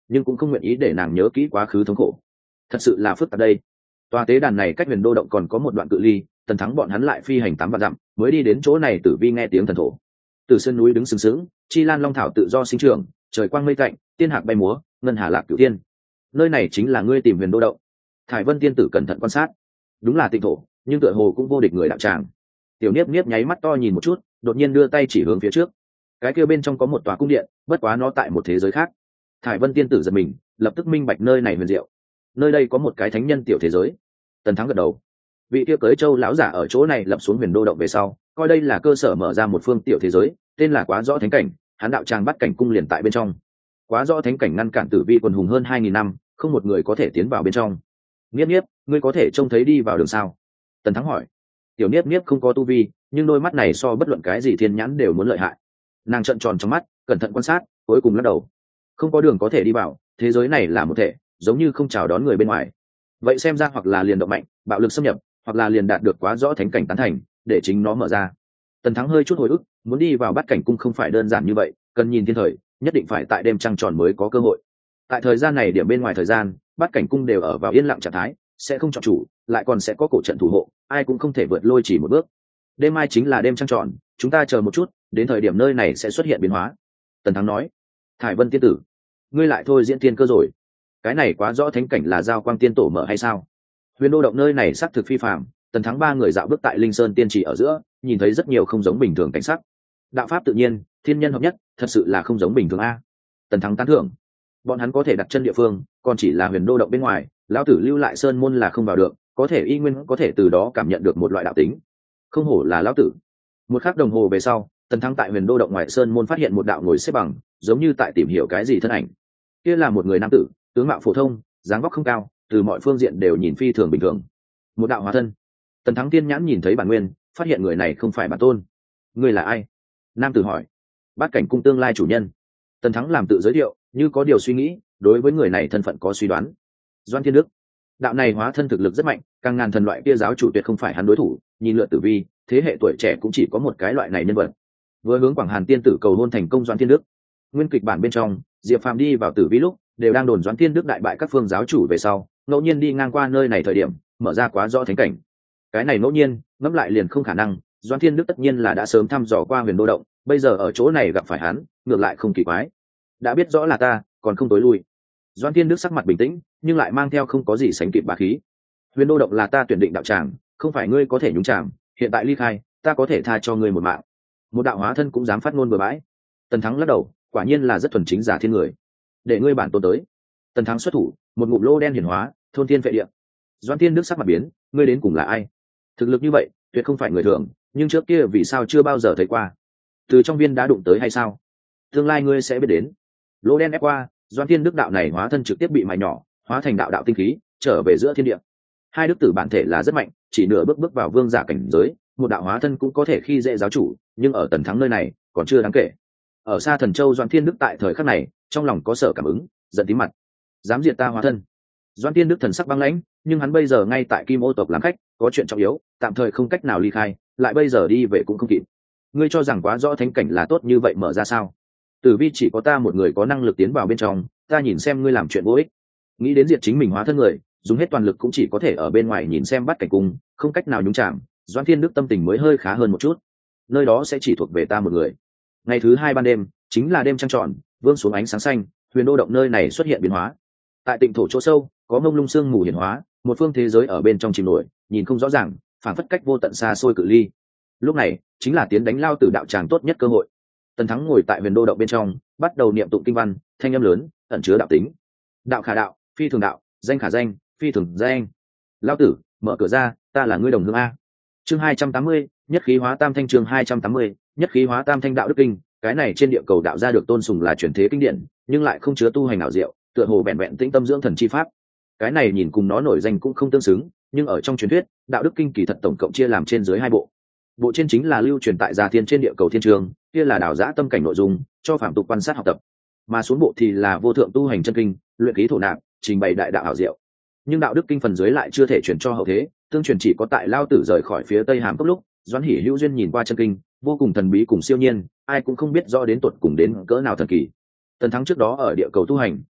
nhưng cũng không nguyện ý để nàng nhớ kỹ quá khứ thống khổ. Thật sự là phức tạp đây. Tòa tế đàn này cách Huyền Đô động còn có một đoạn cự ly, Tần Thắng bọn hắn lại phi hành tám vạn dặm mới đi đến chỗ này. Tử Vi nghe tiếng thần thổ, từ sơn núi đứng sừng sững, chi lan long thảo tự do sinh trưởng, trời quang mây tạnh, tiên hạc bay múa, ngân hà lạc cửu tiên. Nơi này chính là ngươi tìm Huyền Đô động. Thải Vân tiên tử cẩn thận quan sát, đúng là tịnh thổ, nhưng tựa hồ cũng vô địch người đạo tràng. Tiểu Niếp Niếp nháy mắt to nhìn một chút, đột nhiên đưa tay chỉ hướng phía trước. Cái kia bên trong có một tòa cung điện, bất quá nó tại một thế giới khác. Thải Vân tiên tử giật mình, lập tức minh bạch nơi này huyền diệu. Nơi đây có một cái thánh nhân tiểu thế giới. Tần Thắng gật đầu. Vị kia cưới châu lão giả ở chỗ này lập xuống Huyền Đô động về sau, coi đây là cơ sở mở ra một phương tiểu thế giới, tên là Quá Rõ Thánh Cảnh. Hắn đạo tràng bắt cảnh cung liền tại bên trong. Quá Rõ Thánh Cảnh ngăn cản Tử Vi quần hùng hơn hai nghìn năm, không một người có thể tiến vào bên trong. Niếp Niếp, ngươi có thể trông thấy đi vào đường sao? Tần Thắng hỏi. Tiểu Niếp Niếp không có tu vi, nhưng đôi mắt này so bất luận cái gì thiên nhãn đều muốn lợi hại. Nàng trợn tròn trong mắt, cẩn thận quan sát, cuối cùng lắc đầu. Không có đường có thể đi vào, thế giới này là một thể, giống như không chào đón người bên ngoài. Vậy xem ra hoặc là liền động mạnh, bạo lực xâm nhập, hoặc là liền đạt được Quá Rõ Thánh Cảnh tán thành, để chính nó mở ra. Tần Thắng hơi chút hồi ức, muốn đi vào Bát Cảnh cung không phải đơn giản như vậy, cần nhìn thiên thời, nhất định phải tại đêm trăng tròn mới có cơ hội. Tại thời gian này điểm bên ngoài thời gian, Bát Cảnh cung đều ở vào yên lặng trạng thái, sẽ không chọn chủ, lại còn sẽ có cổ trận thủ hộ, ai cũng không thể vượt lôi chỉ một bước. Đêm mai chính là đêm trăng tròn, chúng ta chờ một chút, đến thời điểm nơi này sẽ xuất hiện biến hóa. Tần Thắng nói. Thải Vân tiên tử, ngươi lại thôi diễn tiên cơ rồi. Cái này Quá Rõ Thánh Cảnh là giao quang tiên tổ mở hay sao? Huyền Đô động nơi này xác thực phi phàm. Tần Thắng ba người dạo bước tại Linh Sơn tiên trì ở giữa, nhìn thấy rất nhiều không giống bình thường cảnh sắc. Đạo pháp tự nhiên, thiên nhân hợp nhất, thật sự là không giống bình thường a. Tần Thắng tán thưởng. Bọn hắn có thể đặt chân địa phương, còn chỉ là Huyền Đô động bên ngoài, lão tử lưu lại sơn môn là không vào được, có thể y nguyên có thể từ đó cảm nhận được một loại đạo tính. Không hổ là lão tử. Một khắc đồng hồ về sau, Tần Thắng tại Huyền Đô động ngoài sơn môn phát hiện một đạo ngồi xếp bằng, giống như tại tìm hiểu cái gì thân ảnh. Kia là một người nam tử, tướng mạo phổ thông, dáng vóc không cao, từ mọi phương diện đều nhìn phi thường bình thường. Một đạo hóa thân. Tần Thắng tiên nhãn nhìn thấy bản nguyên, phát hiện người này không phải bản tôn. Người là ai? Nam tử hỏi. Bát Cảnh cung tương lai chủ nhân. Tần Thắng làm tự giới thiệu, như có điều suy nghĩ, đối với người này thân phận có suy đoán. Doan Thiên Đức. Đạo này hóa thân thực lực rất mạnh, càng ngàn thần loại kia giáo chủ tuyệt không phải hắn đối thủ, nhìn lượt tử vi, thế hệ tuổi trẻ cũng chỉ có một cái loại này nhân vật. Vừa hướng Quảng Hàn tiên tử cầu hôn thành công Doan Thiên Đức. Nguyên kịch bản bên trong, Diệp Phàm đi vào tử vi lúc, đều đang đồn Doan Thiên Đức đại bại các phương giáo chủ về sau, ngẫu nhiên đi ngang qua nơi này thời điểm, mở ra Quá Rõ Thánh Cảnh. Cái này ngẫu nhiên, ngẫm lại liền không khả năng, Doan Thiên Đức tất nhiên là đã sớm thăm dò qua Huyền Đô động, bây giờ ở chỗ này gặp phải hắn, ngược lại không kỳ quái. Đã biết rõ là ta, còn không tối lui. Doan Thiên Đức sắc mặt bình tĩnh, nhưng lại mang theo không có gì sánh kịp bá khí. Huyền Đô động là ta tuyển định đạo tràng, không phải ngươi có thể nhúng chàm, hiện tại ly khai, ta có thể tha cho ngươi một mạng. Một đạo hóa thân cũng dám phát ngôn bừa bãi. Tần Thắng lắc đầu, quả nhiên là rất thuần chính giả thiên người. Để ngươi bản tôn tới. Tần Thắng xuất thủ, một ngụm lô đen hiển hóa, thôn thiên vệ địa. Doan Thiên Đức sắc mặt biến, ngươi đến cùng là ai? Thực lực như vậy, tuyệt không phải người thường, nhưng trước kia vì sao chưa bao giờ thấy qua? Từ trong viên đã đụng tới hay sao? Tương lai ngươi sẽ biết đến. Lô đen ép qua, Doan Thiên Đức đạo này hóa thân trực tiếp bị mài nhỏ, hóa thành đạo đạo tinh khí, trở về giữa thiên địa. Hai đức tử bản thể là rất mạnh, chỉ nửa bước bước vào vương giả cảnh giới, một đạo hóa thân cũng có thể khi dễ giáo chủ, nhưng ở Tần Thắng nơi này, còn chưa đáng kể. Ở xa Thần Châu Doan Thiên Đức tại thời khắc này, trong lòng có sở cảm ứng, giận tím mặt. Dám diệt ta hóa thân. Doan Thiên Đức thần sắc băng lãnh, nhưng hắn bây giờ ngay tại Kim Ô tộc làm khách, có chuyện trọng yếu, tạm thời không cách nào ly khai, lại bây giờ đi về cũng không kịp. Ngươi cho rằng Quá Rõ Thánh Cảnh là tốt như vậy mở ra sao? Tử vi chỉ có ta một người có năng lực tiến vào bên trong, ta nhìn xem ngươi làm chuyện vô ích. Nghĩ đến diệt chính mình hóa thân người, dùng hết toàn lực cũng chỉ có thể ở bên ngoài nhìn xem Bát Cảnh cung, không cách nào nhúng chạm. Doan Thiên Đức tâm tình mới hơi khá hơn một chút. Nơi đó sẽ chỉ thuộc về ta một người. Ngày thứ hai ban đêm, chính là đêm trăng tròn, vương xuống ánh sáng xanh, Huyền Đô động nơi này xuất hiện biến hóa. Tại tịnh thổ chỗ sâu, có mông lung sương mù hiển hóa, một phương thế giới ở bên trong chìm nổi, nhìn không rõ ràng, phản phất cách vô tận xa xôi cự ly. Lúc này, chính là tiến đánh lao tử đạo tràng tốt nhất cơ hội. Tần Thắng ngồi tại Huyền Đô động bên trong, bắt đầu niệm tụng kinh văn, thanh âm lớn, ẩn chứa đạo tính. Đạo khả đạo, phi thường đạo, danh khả danh, phi thường danh. Lao tử, mở cửa ra, ta là ngươi đồng hương a. Chương hai trăm tám mươi, nhất khí hóa tam thanh. Chương hai trăm tám mươi, nhất khí hóa tam thanh đạo đức kinh. Cái này trên địa cầu đạo gia được tôn sùng là truyền thế kinh điển, nhưng lại không chứa tu hành ảo diệu, tựa hồ bèn bèn tĩnh tâm dưỡng thần chi pháp. Cái này nhìn cùng nó nổi danh cũng không tương xứng, nhưng ở trong truyền thuyết, đạo đức kinh kỳ thật tổng cộng chia làm trên dưới hai bộ. Bộ trên chính là lưu truyền tại Già Thiên trên địa cầu thiên trường, kia là đảo giã tâm cảnh nội dung, cho phạm tục quan sát học tập. Mà xuống bộ thì là vô thượng tu hành chân kinh, luyện khí thổ nạp, trình bày đại đạo ảo diệu. Nhưng đạo đức kinh phần dưới lại chưa thể truyền cho hậu thế, tương truyền chỉ có tại Lao Tử rời khỏi phía Tây Hàm Cốc lúc, Doãn Hỷ hữu duyên nhìn qua chân kinh, vô cùng thần bí cùng siêu nhiên, ai cũng không biết rõ đến tuột cùng đến cỡ nào thần kỳ. Tần Thắng trước đó ở địa cầu tu hành,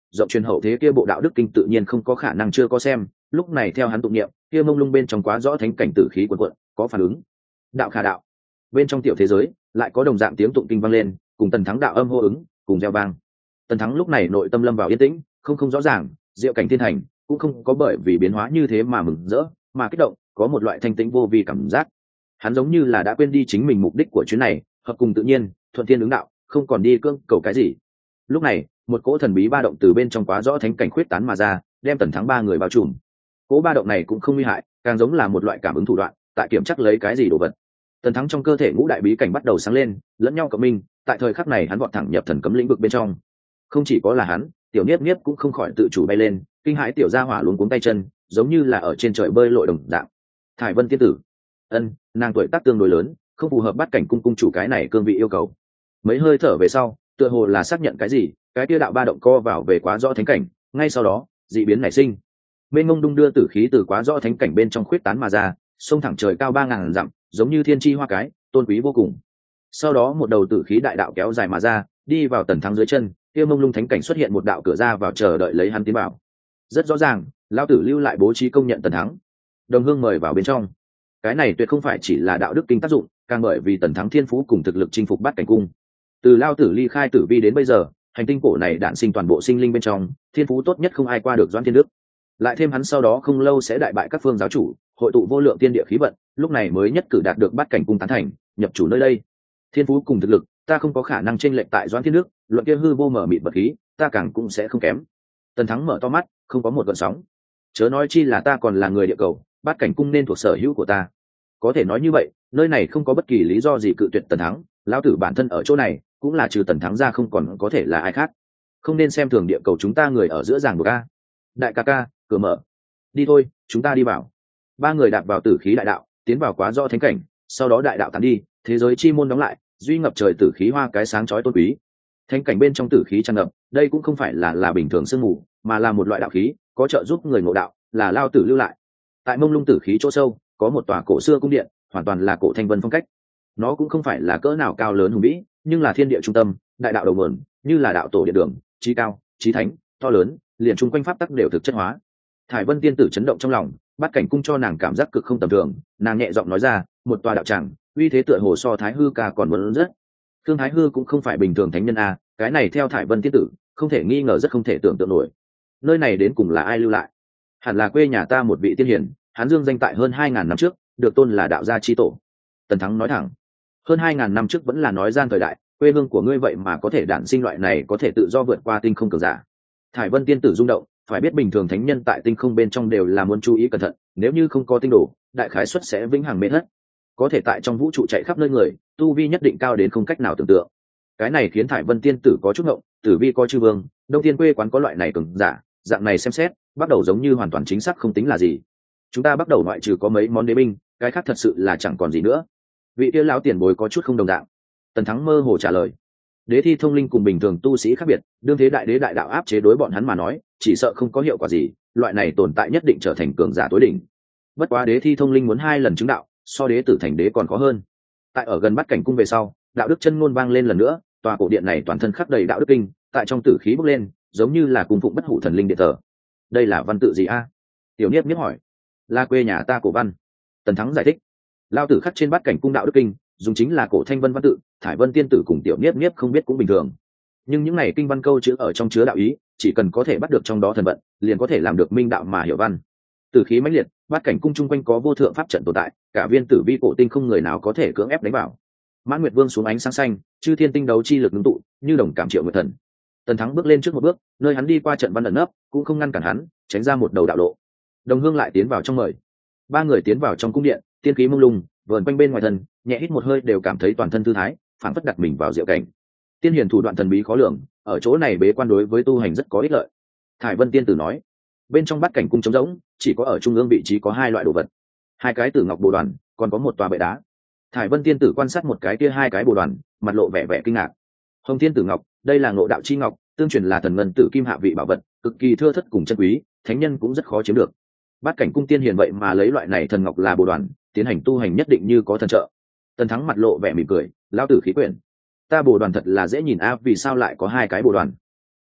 rộng truyền hậu thế kia bộ đạo đức kinh tự nhiên không có khả năng chưa có xem, lúc này theo hắn tụng niệm, kia mông lung bên trong quá rõ thánh cảnh tử khí cuồn cuộn, có phản ứng. Đạo khả đạo. Bên trong tiểu thế giới, lại có đồng dạng tiếng tụng kinh vang lên, cùng Tần Thắng đạo âm hô ứng, cùng gieo vang. Tần Thắng lúc này nội tâm lâm vào yên tĩnh, không không rõ ràng, diệu cảnh thiên hành, cũng không có bởi vì biến hóa như thế mà mừng rỡ, mà kích động, có một loại thanh tĩnh vô vi cảm giác. Hắn giống như là đã quên đi chính mình mục đích của chuyến này, hợp cùng tự nhiên, thuận thiên ứng đạo, không còn đi cưỡng cầu cái gì. Lúc này, một cỗ thần bí ba động từ bên trong quá rõ thánh cảnh khuyết tán mà ra, đem Tần Thắng ba người bao trùm. Cỗ ba động này cũng không nguy hại, càng giống là một loại cảm ứng thủ đoạn, tại kiểm chắc lấy cái gì đồ vật. Tần Thắng trong cơ thể ngũ đại bí cảnh bắt đầu sáng lên, lẫn nhau cộng minh, tại thời khắc này hắn vọt thẳng nhập thần cấm lĩnh vực bên trong. Không chỉ có là hắn, tiểu niếp niếp cũng không khỏi tự chủ bay lên, kinh hãi tiểu gia hỏa luống cuống tay chân, giống như là ở trên trời bơi lội đồng dạng. Thải Vân tiên tử, ân, nàng tuổi tác tương đối lớn, không phù hợp bắt cảnh cung cung chủ cái này cương vị yêu cầu. Mấy hơi thở về sau, tựa hồ là xác nhận cái gì, cái kia đạo ba động co vào về quá rõ thánh cảnh, ngay sau đó, dị biến nảy sinh. Mênh mông đung đưa tử khí từ quá rõ thánh cảnh bên trong khuyết tán mà ra, sông thẳng trời cao ba ngàn dặm, giống như thiên chi hoa cái, tôn quý vô cùng. Sau đó một đầu tử khí đại đạo kéo dài mà ra, đi vào Tần Thắng dưới chân, kia mông lung thánh cảnh xuất hiện một đạo cửa ra vào chờ đợi lấy hắn tiến vào. Rất rõ ràng, lão tử lưu lại bố trí công nhận Tần Thắng. Đồng Hương mời vào bên trong. Cái này tuyệt không phải chỉ là đạo đức kinh tác dụng, càng bởi vì Tần Thắng thiên phú cùng thực lực chinh phục bát cảnh cung. Từ lão tử ly khai tử vi đến bây giờ, hành tinh cổ này đản sinh toàn bộ sinh linh bên trong, thiên phú tốt nhất không ai qua được Doãn Thiên Đức. Lại thêm hắn sau đó không lâu sẽ đại bại các phương giáo chủ, hội tụ vô lượng tiên địa khí vận, lúc này mới nhất cử đạt được bát cảnh cung tán thành, nhập chủ nơi đây. Thiên phú cùng thực lực, ta không có khả năng chênh lệch tại Doãn Thiên Đức, luận kia hư vô mở mịt vật khí, ta càng cũng sẽ không kém. Tần Thắng mở to mắt, không có một gợn sóng. Chớ nói chi là ta còn là người địa cầu, bát cảnh cung nên thuộc sở hữu của ta. Có thể nói như vậy, nơi này không có bất kỳ lý do gì cự tuyệt Tần Thắng, lão tử bản thân ở chỗ này, cũng là trừ Tần Thắng ra không còn có thể là ai khác. Không nên xem thường địa cầu chúng ta người ở giữa ràng buộc a. Đại ca ca, cửa mở. Đi thôi, chúng ta đi vào. Ba người đạp vào tử khí đại đạo, tiến vào quá rõ thánh cảnh, sau đó đại đạo tán đi, thế giới chi môn đóng lại, duy ngập trời tử khí hoa cái sáng chói tôn quý. Thánh cảnh bên trong tử khí tràn ngập, đây cũng không phải là là bình thường sương mù, mà là một loại đạo khí, có trợ giúp người ngộ đạo, là lao tử lưu lại. Tại mông lung tử khí chỗ sâu, có một tòa cổ xưa cung điện, hoàn toàn là cổ thanh vân phong cách. Nó cũng không phải là cỡ nào cao lớn hùng vĩ, nhưng là thiên địa trung tâm, đại đạo đầu nguồn, như là đạo tổ địa đường, chí cao, chí thánh, to lớn, liền chung quanh pháp tắc đều thực chất hóa. Thải Vân tiên tử chấn động trong lòng, bát cảnh cung cho nàng cảm giác cực không tầm thường, nàng nhẹ giọng nói ra, một tòa đạo tràng, uy thế tựa hồ so Thái Hư ca còn muốn rất. Thương Thái Hư cũng không phải bình thường thánh nhân a, cái này theo Thải Vân tiên tử, không thể nghi ngờ rất không thể tưởng tượng nổi. Nơi này đến cùng là ai lưu lại? Hẳn là quê nhà ta một vị tiên hiển, hắn dương danh tại hơn hai ngàn năm trước, được tôn là đạo gia chi tổ. Tần Thắng nói thẳng, hơn hai ngàn năm trước vẫn là nói gian thời đại, quê hương của ngươi vậy mà có thể đản sinh loại này có thể tự do vượt qua tinh không cường giả. Thải Vân tiên tử rung động, phải biết bình thường thánh nhân tại tinh không bên trong đều là muốn chú ý cẩn thận, nếu như không có tinh đồ, đại khái suất sẽ vĩnh hằng mê thất. Có thể tại trong vũ trụ chạy khắp nơi người, tu vi nhất định cao đến không cách nào tưởng tượng. Cái này khiến Thải Vân tiên tử có chút ngộng, tử vi coi chư vương, đông tiên quê quán có loại này cường giả, dạng này xem xét, bắt đầu giống như hoàn toàn chính xác không tính là gì. Chúng ta bắt đầu ngoại trừ có mấy món đế binh, cái khác thật sự là chẳng còn gì nữa. Vị kia lão tiền bối có chút không đồng dạng. Tần Thắng mơ hồ trả lời. Đế thi thông linh cùng bình thường tu sĩ khác biệt, đương thế đại đế đại đạo áp chế đối bọn hắn mà nói, chỉ sợ không có hiệu quả gì, loại này tồn tại nhất định trở thành cường giả tối đỉnh. Bất quá đế thi thông linh muốn hai lần chứng đạo, so đế tử thành đế còn khó hơn. Tại ở gần Bát cảnh cung về sau, đạo đức chân ngôn vang lên lần nữa, tòa cổ điện này toàn thân khắc đầy đạo đức kinh, tại trong tử khí bốc lên, giống như là cung phụng bất hủ thần linh điện thờ. Đây là văn tự gì a? Tiểu Niếp Niếp hỏi. Là quê nhà ta cổ văn. Tần Thắng giải thích. Lao tử khắc trên Bát cảnh cung đạo đức kinh, dùng chính là cổ thanh vân văn tự, Thải Vân tiên tử cùng Tiểu Niếp Niếp không biết cũng bình thường. Nhưng những này kinh văn câu chữ ở trong chứa đạo ý, chỉ cần có thể bắt được trong đó thần vận, liền có thể làm được minh đạo mà hiểu văn. Tử khí mãnh liệt, Bát cảnh cung chung quanh có vô thượng pháp trận tồn tại, cả viên tử vi cổ tinh không người nào có thể cưỡng ép đánh vào. Mãn Nguyệt Vương xuống ánh sáng xanh, chư thiên tinh đấu chi lực ngưng tụ, như đồng cảm triệu nguyệt thần. Tần Thắng bước lên trước một bước, nơi hắn đi qua trận văn ẩn nấp, cũng không ngăn cản hắn, tránh ra một đầu đạo lộ. Đồng Hương lại tiến vào trong mời. Ba người tiến vào trong cung điện, tiên khí mông lung, vờn quanh bên ngoài thân, nhẹ hít một hơi đều cảm thấy toàn thân thư thái, phản phất đặt mình vào diệu cảnh. Tiên hiền thủ đoạn thần bí khó lường, ở chỗ này bế quan đối với tu hành rất có ích lợi. Thải Vân tiên tử nói, bên trong Bát cảnh cung trống rỗng, chỉ có ở trung ương vị trí có hai loại đồ vật, hai cái tử ngọc bồ đoàn, còn có một tòa bệ đá. Thải Vân tiên tử quan sát một cái kia hai cái bồ đoàn, mặt lộ vẻ vẻ kinh ngạc. Hồng Thiên Tử Ngọc, đây là ngộ đạo chi ngọc, tương truyền là thần ngân tử kim hạ vị bảo vật, cực kỳ thưa thất cùng chân quý, thánh nhân cũng rất khó chiếm được. Bát cảnh cung tiên hiền vậy mà lấy loại này thần ngọc là bồ đoàn, tiến hành tu hành nhất định như có thần trợ. Tần Thắng mặt lộ vẻ mỉm cười, lão tử khí quyển. Ta bồ đoàn thật là dễ nhìn a, vì sao lại có hai cái bồ đoàn?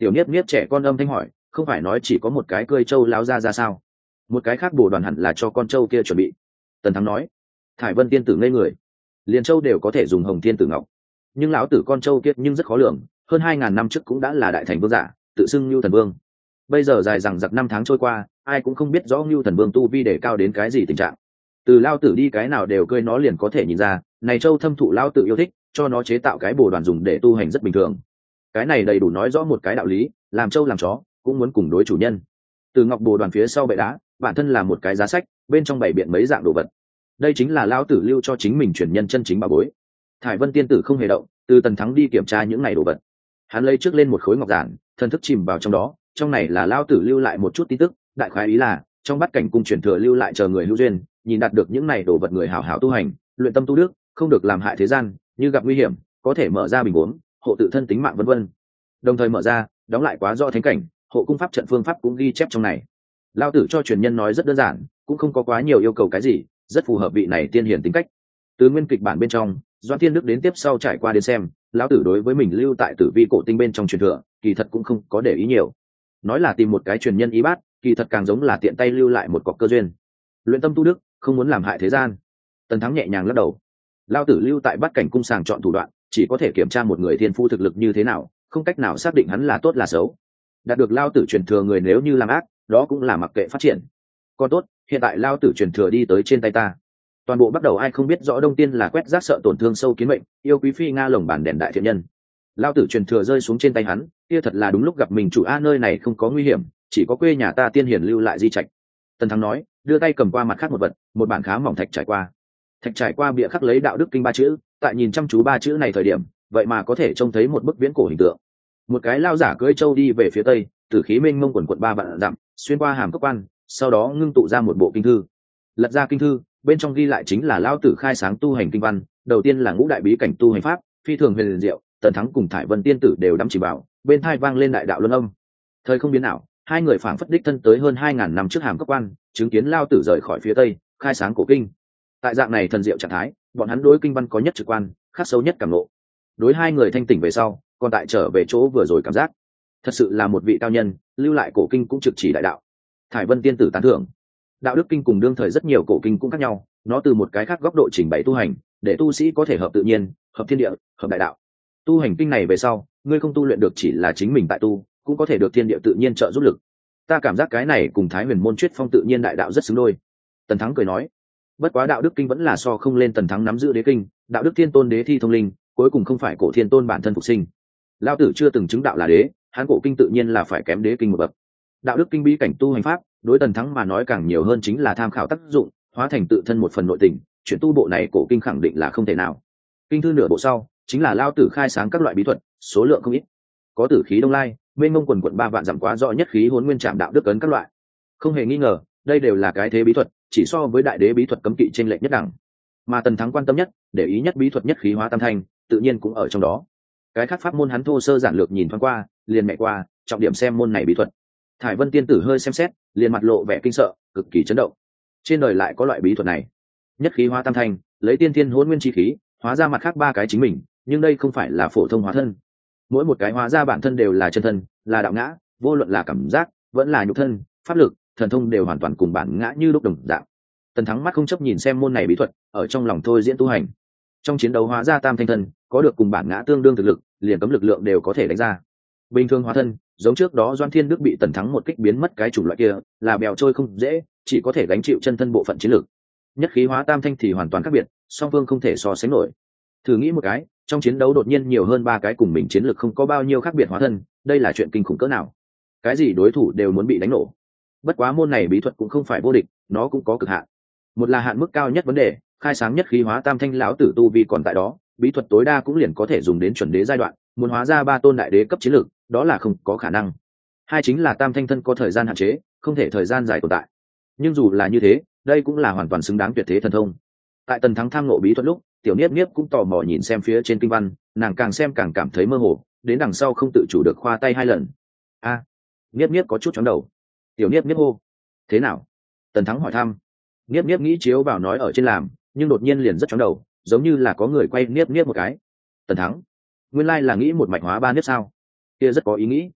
Tiểu Niếp Niếp trẻ con âm thanh hỏi, không phải nói chỉ có một cái cơi trâu láo ra ra sao? Một cái khác bồ đoàn hẳn là cho con trâu kia chuẩn bị. Tần Thắng nói. Thải Vân tiên tử ngây người, liền trâu đều có thể dùng hồng thiên tử ngọc, nhưng lão tử con trâu kia nhưng rất khó lường, hơn hai ngàn năm trước cũng đã là đại thành vương giả, tự xưng Nưu Thần Vương. Bây giờ dài rằng giặc năm tháng trôi qua, ai cũng không biết rõ Nưu Thần Vương tu vi để cao đến cái gì tình trạng. Từ lao tử đi cái nào đều cơi nó liền có thể nhìn ra, này trâu thâm thụ lao tử yêu thích, cho nó chế tạo cái bồ đoàn dùng để tu hành rất bình thường. Cái này đầy đủ nói rõ một cái đạo lý, làm trâu làm chó cũng muốn cùng đối chủ nhân. Từ ngọc bồ đoàn phía sau bệ đá, bản thân là một cái giá sách, bên trong bày biện mấy dạng đồ vật. Đây chính là lao tử lưu cho chính mình truyền nhân chân chính bà bối. Thải Vân tiên tử không hề động, từ Tần Thắng đi kiểm tra những này đồ vật. Hắn lấy trước lên một khối ngọc giản, thần thức chìm vào trong đó, trong này là lao tử lưu lại một chút tin tức, đại khái ý là trong bát cảnh cung truyền thừa lưu lại chờ người hữu duyên, nhìn đạt được những này đồ vật người hảo hảo tu hành, luyện tâm tu đức, không được làm hại thế gian, như gặp nguy hiểm có thể mở ra bình uống, hộ tự thân tính mạng vân vân. Đồng thời mở ra, đóng lại quá rõ thánh cảnh, hộ cung pháp trận phương pháp cũng ghi chép trong này. Lao tử cho truyền nhân nói rất đơn giản, cũng không có quá nhiều yêu cầu cái gì, rất phù hợp vị này tiên hiển tính cách. Từ nguyên kịch bản bên trong, Doãn Thiên Đức đến tiếp sau trải qua đến xem, lão tử đối với mình lưu tại tử vi cổ tinh bên trong truyền thừa, kỳ thật cũng không có để ý nhiều. Nói là tìm một cái truyền nhân ý bát, kỳ thật càng giống là tiện tay lưu lại một cọc cơ duyên. Luyện tâm tu đức, không muốn làm hại thế gian. Tần Thắng nhẹ nhàng lắc đầu. Lão tử lưu tại bát cảnh cung sàng chọn thủ đoạn, chỉ có thể kiểm tra một người thiên phu thực lực như thế nào, không cách nào xác định hắn là tốt là xấu. Đạt được lão tử truyền thừa người nếu như làm ác, đó cũng là mặc kệ phát triển. Còn tốt, hiện tại lão tử truyền thừa đi tới trên tay ta. Toàn bộ bắt đầu ai không biết rõ Đông Tiên là quét rác sợ tổn thương sâu kiến mệnh, yêu quý phi nga lồng bản đèn đại thiện nhân. Lão tử truyền thừa rơi xuống trên tay hắn, kia thật là đúng lúc gặp mình chủ a, nơi này không có nguy hiểm, chỉ có quê nhà ta tiên hiển lưu lại di trạch. Tần Thắng nói, đưa tay cầm qua mặt khác một vật, một bản khá mỏng thạch trải qua. Thạch trải qua bìa khắc lấy đạo đức kinh ba chữ, tại nhìn chăm chú ba chữ này thời điểm, vậy mà có thể trông thấy một bức viễn cổ hình tượng. Một cái lao giả cưỡi trâu đi về phía tây, tử khí mênh mông quần quận ba vạn dặm, xuyên qua hàm cốc quan, sau đó ngưng tụ ra một bộ kinh thư. Lật ra kinh thư, bên trong ghi lại chính là lao tử khai sáng tu hành kinh văn, đầu tiên là ngũ đại bí cảnh tu hành pháp, phi thường huyền diệu. Tần Thắng cùng Thải Vân tiên tử đều đắm chìm vào, bên tai vang lên đại đạo luân âm. Thời không biến ảo, hai người phảng phất đích thân tới hơn hai ngàn năm trước hàm cốc quan, chứng kiến lao tử rời khỏi phía tây, khai sáng cổ kinh. Tại dạng này thần diệu trạng thái, bọn hắn đối kinh văn có nhất trực quan, khắc sâu nhất cảm ngộ. Đối hai người thanh tỉnh về sau, còn tại trở về chỗ vừa rồi cảm giác, thật sự là một vị cao nhân, lưu lại cổ kinh cũng trực chỉ đại đạo. Thải Vân tiên tử tán thưởng. Đạo đức kinh cùng đương thời rất nhiều cổ kinh cũng khác nhau, nó từ một cái khác góc độ trình bày tu hành, để tu sĩ có thể hợp tự nhiên, hợp thiên địa, hợp đại đạo. Tu hành kinh này về sau, ngươi không tu luyện được chỉ là chính mình tại tu, cũng có thể được thiên địa tự nhiên trợ giúp lực. Ta cảm giác cái này cùng Thái Huyền môn chuyết phong tự nhiên đại đạo rất xứng đôi. Tần Thắng cười nói, bất quá đạo đức kinh vẫn là so không lên Tần Thắng nắm giữ đế kinh, đạo đức thiên tôn đế thi thông linh, cuối cùng không phải cổ thiên tôn bản thân phục sinh. Lão tử chưa từng chứng đạo là đế, hắn cổ kinh tự nhiên là phải kém đế kinh một bậc. Đạo đức kinh bí cảnh tu hành pháp, đối Tần Thắng mà nói càng nhiều hơn chính là tham khảo tác dụng, hóa thành tự thân một phần nội tình, chuyện tu bộ này cổ kinh khẳng định là không thể nào. Kinh thư nửa bộ sau, chính là lao tử khai sáng các loại bí thuật, số lượng không ít. Có tử khí đông lai, mênh mông quần quận ba vạn dặm quá rõ nhất khí hồn nguyên trạm đạo đức ấn các loại. Không hề nghi ngờ, đây đều là cái thế bí thuật, chỉ so với đại đế bí thuật cấm kỵ trên lệch nhất đẳng. Mà Tần Thắng quan tâm nhất, để ý nhất bí thuật nhất khí hóa tam thanh, tự nhiên cũng ở trong đó. Cái khác pháp môn hắn thô sơ giản lược nhìn thoáng qua, liền mẹ qua, trọng điểm xem môn này bí thuật. Thải Vân tiên tử hơi xem xét, liền mặt lộ vẻ kinh sợ, cực kỳ chấn động. Trên đời lại có loại bí thuật này. Nhất khí hóa tam thanh, lấy tiên thiên hỗn nguyên chi khí, hóa ra mặt khác ba cái chính mình, nhưng đây không phải là phổ thông hóa thân. Mỗi một cái hóa ra bản thân đều là chân thân, là đạo ngã, vô luận là cảm giác, vẫn là nhục thân, pháp lực, thần thông đều hoàn toàn cùng bản ngã như lúc đồng dạng. Tần Thắng mắt không chấp nhìn xem môn này bí thuật, ở trong lòng thôi diễn tu hành. Trong chiến đấu hóa ra tam thanh thân, có được cùng bản ngã tương đương thực lực, liền cấm lực lượng đều có thể đánh ra. Bình thường hóa thân, giống trước đó Doan Thiên Đức bị Tần Thắng một kích biến mất cái chủng loại kia, là bèo trôi không dễ, chỉ có thể gánh chịu chân thân bộ phận chiến lược. Nhất khí hóa tam thanh thì hoàn toàn khác biệt, song phương không thể so sánh nổi. Thử nghĩ một cái, trong chiến đấu đột nhiên nhiều hơn ba cái cùng mình chiến lược không có bao nhiêu khác biệt hóa thân, đây là chuyện kinh khủng cỡ nào? Cái gì đối thủ đều muốn bị đánh nổ. Bất quá môn này bí thuật cũng không phải vô địch, nó cũng có cực hạn. Một là hạn mức cao nhất vấn đề, khai sáng nhất khí hóa tam thanh lão tử tu vi còn tại đó, bí thuật tối đa cũng liền có thể dùng đến chuẩn đế giai đoạn, muốn hóa ra ba tôn đại đế cấp chiến lược, đó là không có khả năng. Hai chính là tam thanh thân có thời gian hạn chế, không thể thời gian dài tồn tại. Nhưng dù là như thế, đây cũng là hoàn toàn xứng đáng tuyệt thế thần thông. Tại Tần Thắng tham ngộ bí thuật lúc, Tiểu Niếp Niếp cũng tò mò nhìn xem phía trên kinh văn, nàng càng xem càng cảm thấy mơ hồ, đến đằng sau không tự chủ được khoa tay hai lần. A, à, Niếp Niếp có chút chóng đầu. Tiểu Niếp Niếp hô, thế nào? Tần Thắng hỏi thăm. Niếp Niếp nghĩ chiếu vào nói ở trên làm, nhưng đột nhiên liền rất chóng đầu, giống như là có người quay Niếp Niếp một cái. Tần Thắng, nguyên lai là nghĩ một mạch hóa ba Niếp sao? Kia rất có ý nghĩ.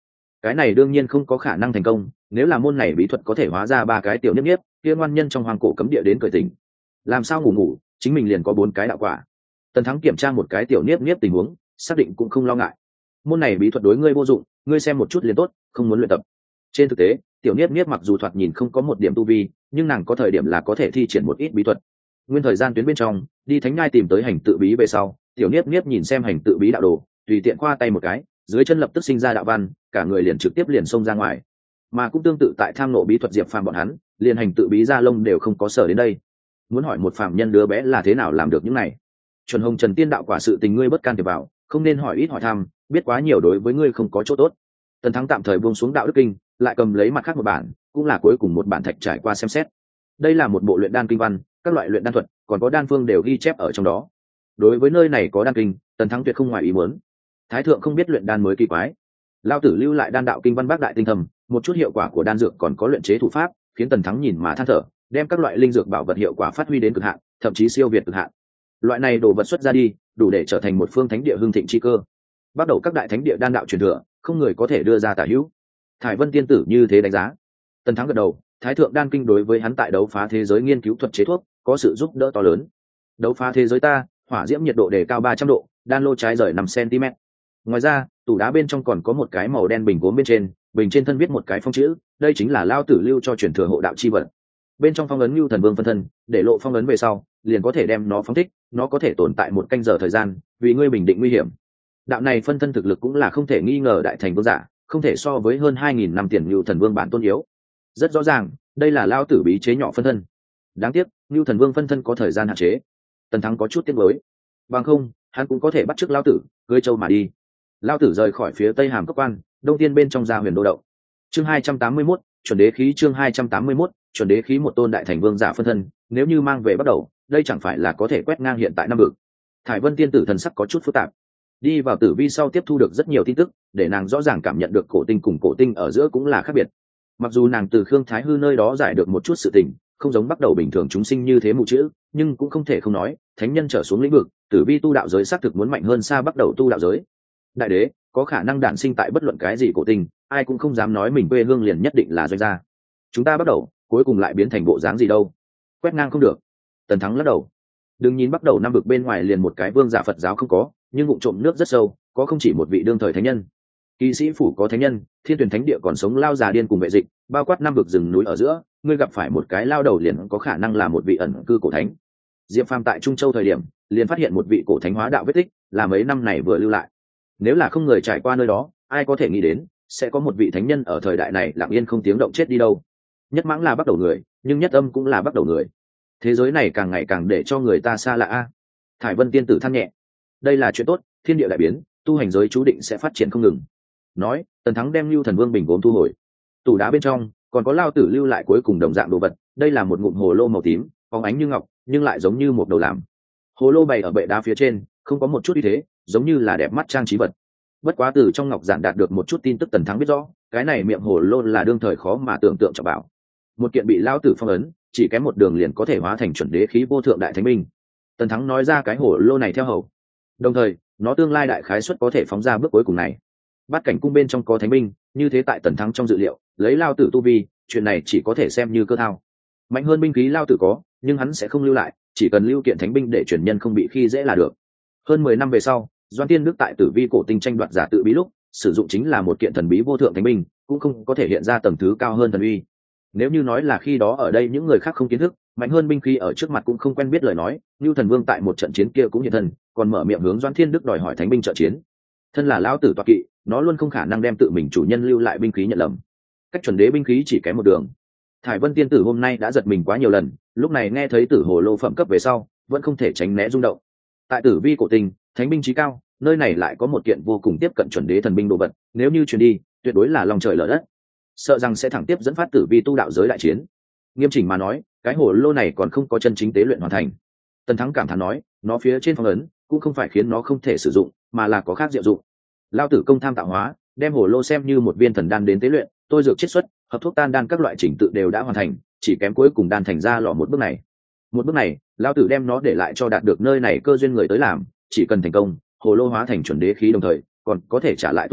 cái này đương nhiên không có khả năng thành công, nếu là môn này bí thuật có thể hóa ra ba cái tiểu niếp niếp, kia ngoan nhân trong hoàng cổ cấm địa đến cởi tình, làm sao ngủ ngủ chính mình liền có bốn cái đạo quả. Tần Thắng kiểm tra một cái tiểu niếp niếp tình huống, xác định cũng không lo ngại. Môn này bí thuật đối ngươi vô dụng, ngươi xem một chút liền tốt, không muốn luyện tập. Trên thực tế, tiểu niếp niếp mặc dù thoạt nhìn không có một điểm tu vi, nhưng nàng có thời điểm là có thể thi triển một ít bí thuật. Nguyên thời gian tuyến bên trong, đi thánh nhai tìm tới hành tự bí về sau, tiểu niếp niếp nhìn xem hành tự bí đạo đồ, tùy tiện khoa tay một cái, dưới chân lập tức sinh ra đạo văn, cả người liền trực tiếp liền xông ra ngoài. Mà cũng tương tự tại tham nộ bí thuật diệp phàm bọn hắn, liền hành tự bí ra lông đều không có sở đến đây. Muốn hỏi một phàm nhân đứa bé là thế nào làm được những này? Chuẩn Hồng Trần Tiên đạo quả sự tình ngươi bất can thiệp vào, không nên hỏi ít hỏi thăm, biết quá nhiều đối với ngươi không có chỗ tốt. Tần Thắng tạm thời buông xuống đạo đức kinh, lại cầm lấy mặt khác một bản, cũng là cuối cùng một bản thạch trải qua xem xét. Đây là một bộ luyện đan kinh văn, các loại luyện đan thuật, còn có đan phương đều ghi chép ở trong đó. Đối với nơi này có đan kinh, Tần Thắng tuyệt không ngoài ý muốn. Thái thượng không biết luyện đan mới kỳ quái. Lao tử lưu lại đan đạo kinh văn bác đại tinh thầm, một chút hiệu quả của đan dược còn có luyện chế thủ pháp, khiến Tần Thắng nhìn mà than thở, đem các loại linh dược bảo vật hiệu quả phát huy đến cực hạn, thậm chí siêu việt cực hạn. Loại này đồ vật xuất ra đi, đủ để trở thành một phương thánh địa hưng thịnh chi cơ. Bắt đầu các đại thánh địa đan đạo truyền thừa, không người có thể đưa ra tả hữu. Thải Vân tiên tử như thế đánh giá. Tần Thắng gật đầu, Thái thượng đan kinh đối với hắn tại đấu phá thế giới nghiên cứu thuật chế thuốc có sự giúp đỡ to lớn. Đấu phá thế giới ta, hỏa diễm nhiệt độ đề cao ba trăm độ, đan lô trái rời năm xăng-ti-mét. Ngoài ra, tủ đá bên trong còn có một cái màu đen bình gốm bên trên, bình trên thân viết một cái phong chữ, đây chính là lao tử lưu cho truyền thừa hộ đạo chi vật. Bên trong phong ấn Nưu Thần Vương phân thân, để lộ phong ấn về sau, liền có thể đem nó phóng thích, nó có thể tồn tại một canh giờ thời gian, vì ngươi bình định nguy hiểm. Đạo này phân thân thực lực cũng là không thể nghi ngờ đại thành vương giả, không thể so với hơn hai nghìn năm tiền Nưu Thần Vương bản tôn yếu. Rất rõ ràng, đây là lao tử bí chế nhỏ phân thân. Đáng tiếc, Nưu Thần Vương phân thân có thời gian hạn chế. Tần Thắng có chút tiếc nuối. Bằng không, hắn cũng có thể bắt chước lao tử, cưỡi châu mà đi. Lao tử rời khỏi phía Tây Hàm Cốc Quan, đông tiên bên trong ra huyền đô đậu. Chương hai trăm tám mươi mốt, chuẩn đế khí chương hai trăm tám mươi mốt, chuẩn đế khí một tôn đại thành vương giả phân thân, nếu như mang về bắt đầu, đây chẳng phải là có thể quét ngang hiện tại năm vực. Thải Vân tiên tử thần sắc có chút phức tạp. Đi vào tử vi sau tiếp thu được rất nhiều tin tức, để nàng rõ ràng cảm nhận được cổ tinh cùng cổ tinh ở giữa cũng là khác biệt. Mặc dù nàng từ Khương Thái Hư nơi đó giải được một chút sự tình, không giống bắt đầu bình thường chúng sinh như thế mù chữ, nhưng cũng không thể không nói, thánh nhân trở xuống lĩnh vực, tử vi tu đạo giới xác thực muốn mạnh hơn xa bắt đầu tu đạo giới. Đại đế có khả năng đản sinh tại bất luận cái gì cổ tinh, ai cũng không dám nói mình quê hương liền nhất định là doanh gia. Chúng ta bắt đầu cuối cùng lại biến thành bộ dáng gì đâu? Quét ngang không được. Tần Thắng lắc đầu. Đừng nhìn bắt đầu năm vực bên ngoài liền một cái vương giả Phật giáo không có, nhưng vụng trộm nước rất sâu, có không chỉ một vị đương thời thánh nhân. Kỵ sĩ phủ có thánh nhân, thiên tuyển thánh địa còn sống lao già điên cùng vệ dịch, bao quát năm vực rừng núi ở giữa, ngươi gặp phải một cái lao đầu liền có khả năng là một vị ẩn cư cổ thánh. Diệp Phàm tại Trung Châu thời điểm, liền phát hiện một vị cổ thánh hóa đạo vết tích, là mấy năm này vừa lưu lại. Nếu là không người trải qua nơi đó, ai có thể nghĩ đến sẽ có một vị thánh nhân ở thời đại này lặng yên không tiếng động chết đi đâu. Nhất mãng là bắt đầu người, nhưng nhất âm cũng là bắt đầu người. Thế giới này càng ngày càng để cho người ta xa lạ a. Thải Vân tiên tử than nhẹ. Đây là chuyện tốt, thiên địa đại biến, tu hành giới chú định sẽ phát triển không ngừng. Nói, Tần Thắng đem Lưu Thần Vương bình gốm thu hồi. Tủ đá bên trong còn có lao tử lưu lại cuối cùng đồng dạng đồ vật, đây là một ngụm hồ lô màu tím, phóng ánh như ngọc, nhưng lại giống như một đầu làm. Hồ lô bày ở bệ đá phía trên, không có một chút uy thế, giống như là đẹp mắt trang trí vật. Bất quá từ trong ngọc giản đạt được một chút tin tức, Tần Thắng biết rõ, cái này miệng hồ lô là đương thời khó mà tưởng tượng trọng bảo. Một kiện bị lao tử phong ấn, chỉ kém một đường liền có thể hóa thành chuẩn đế khí vô thượng đại thánh binh. Tần Thắng nói ra cái hồ lô này theo hầu. Đồng thời, nó tương lai đại khái suất có thể phóng ra bước cuối cùng này. Bát cảnh cung bên trong có thánh binh, như thế tại Tần Thắng trong dự liệu, lấy lao tử tu vi, chuyện này chỉ có thể xem như cơ thao. Mạnh hơn binh khí lao tử có, nhưng hắn sẽ không lưu lại, chỉ cần lưu kiện thánh binh để truyền nhân không bị khi dễ là được. Hơn mười năm về sau, Doan Tiên Đức tại Tử Vi cổ tinh tranh đoạt giả tự bí lúc, sử dụng chính là một kiện thần bí vô thượng thánh binh, cũng không có thể hiện ra tầng thứ cao hơn thần uy. Nếu như nói là khi đó ở đây những người khác không kiến thức, mạnh hơn binh khí ở trước mặt cũng không quen biết lời nói, Nưu Thần Vương tại một trận chiến kia cũng hiện thân, còn mở miệng hướng Doan Thiên Đức đòi hỏi thánh binh trợ chiến. Thân là lão tử tọa kỵ, nó luôn không khả năng đem tự mình chủ nhân lưu lại binh khí nhận lầm. Cách chuẩn đế binh khí chỉ kém một đường. Thải Vân tiên tử hôm nay đã giật mình quá nhiều lần, lúc này nghe thấy tử hồ lô phẩm cấp về sau, vẫn không thể tránh né rung động. Tại Tử Vi cổ tinh, thánh binh chí cao, nơi này lại có một kiện vô cùng tiếp cận chuẩn đế thần binh đồ vật, nếu như truyền đi, tuyệt đối là lòng trời lở đất, sợ rằng sẽ thẳng tiếp dẫn phát Tử Vi tu đạo giới đại chiến. Nghiêm chỉnh mà nói, cái hồ lô này còn không có chân chính tế luyện hoàn thành. Tần Thắng cảm thán nói, nó phía trên phong ấn cũng không phải khiến nó không thể sử dụng, mà là có khác diệu dụng. Lao tử công tham tạo hóa, đem hồ lô xem như một viên thần đan đến tế luyện, tôi dược chiết xuất, hợp thuốc tan đan các loại chỉnh tự đều đã hoàn thành, chỉ kém cuối cùng đan thành ra lò một bước này. Một bước này, Lao tử đem nó để lại cho đạt được nơi này cơ duyên người tới làm, chỉ cần thành công, hồ lô hóa thành chuẩn đế khí đồng thời, còn có thể trả lại tu sĩ,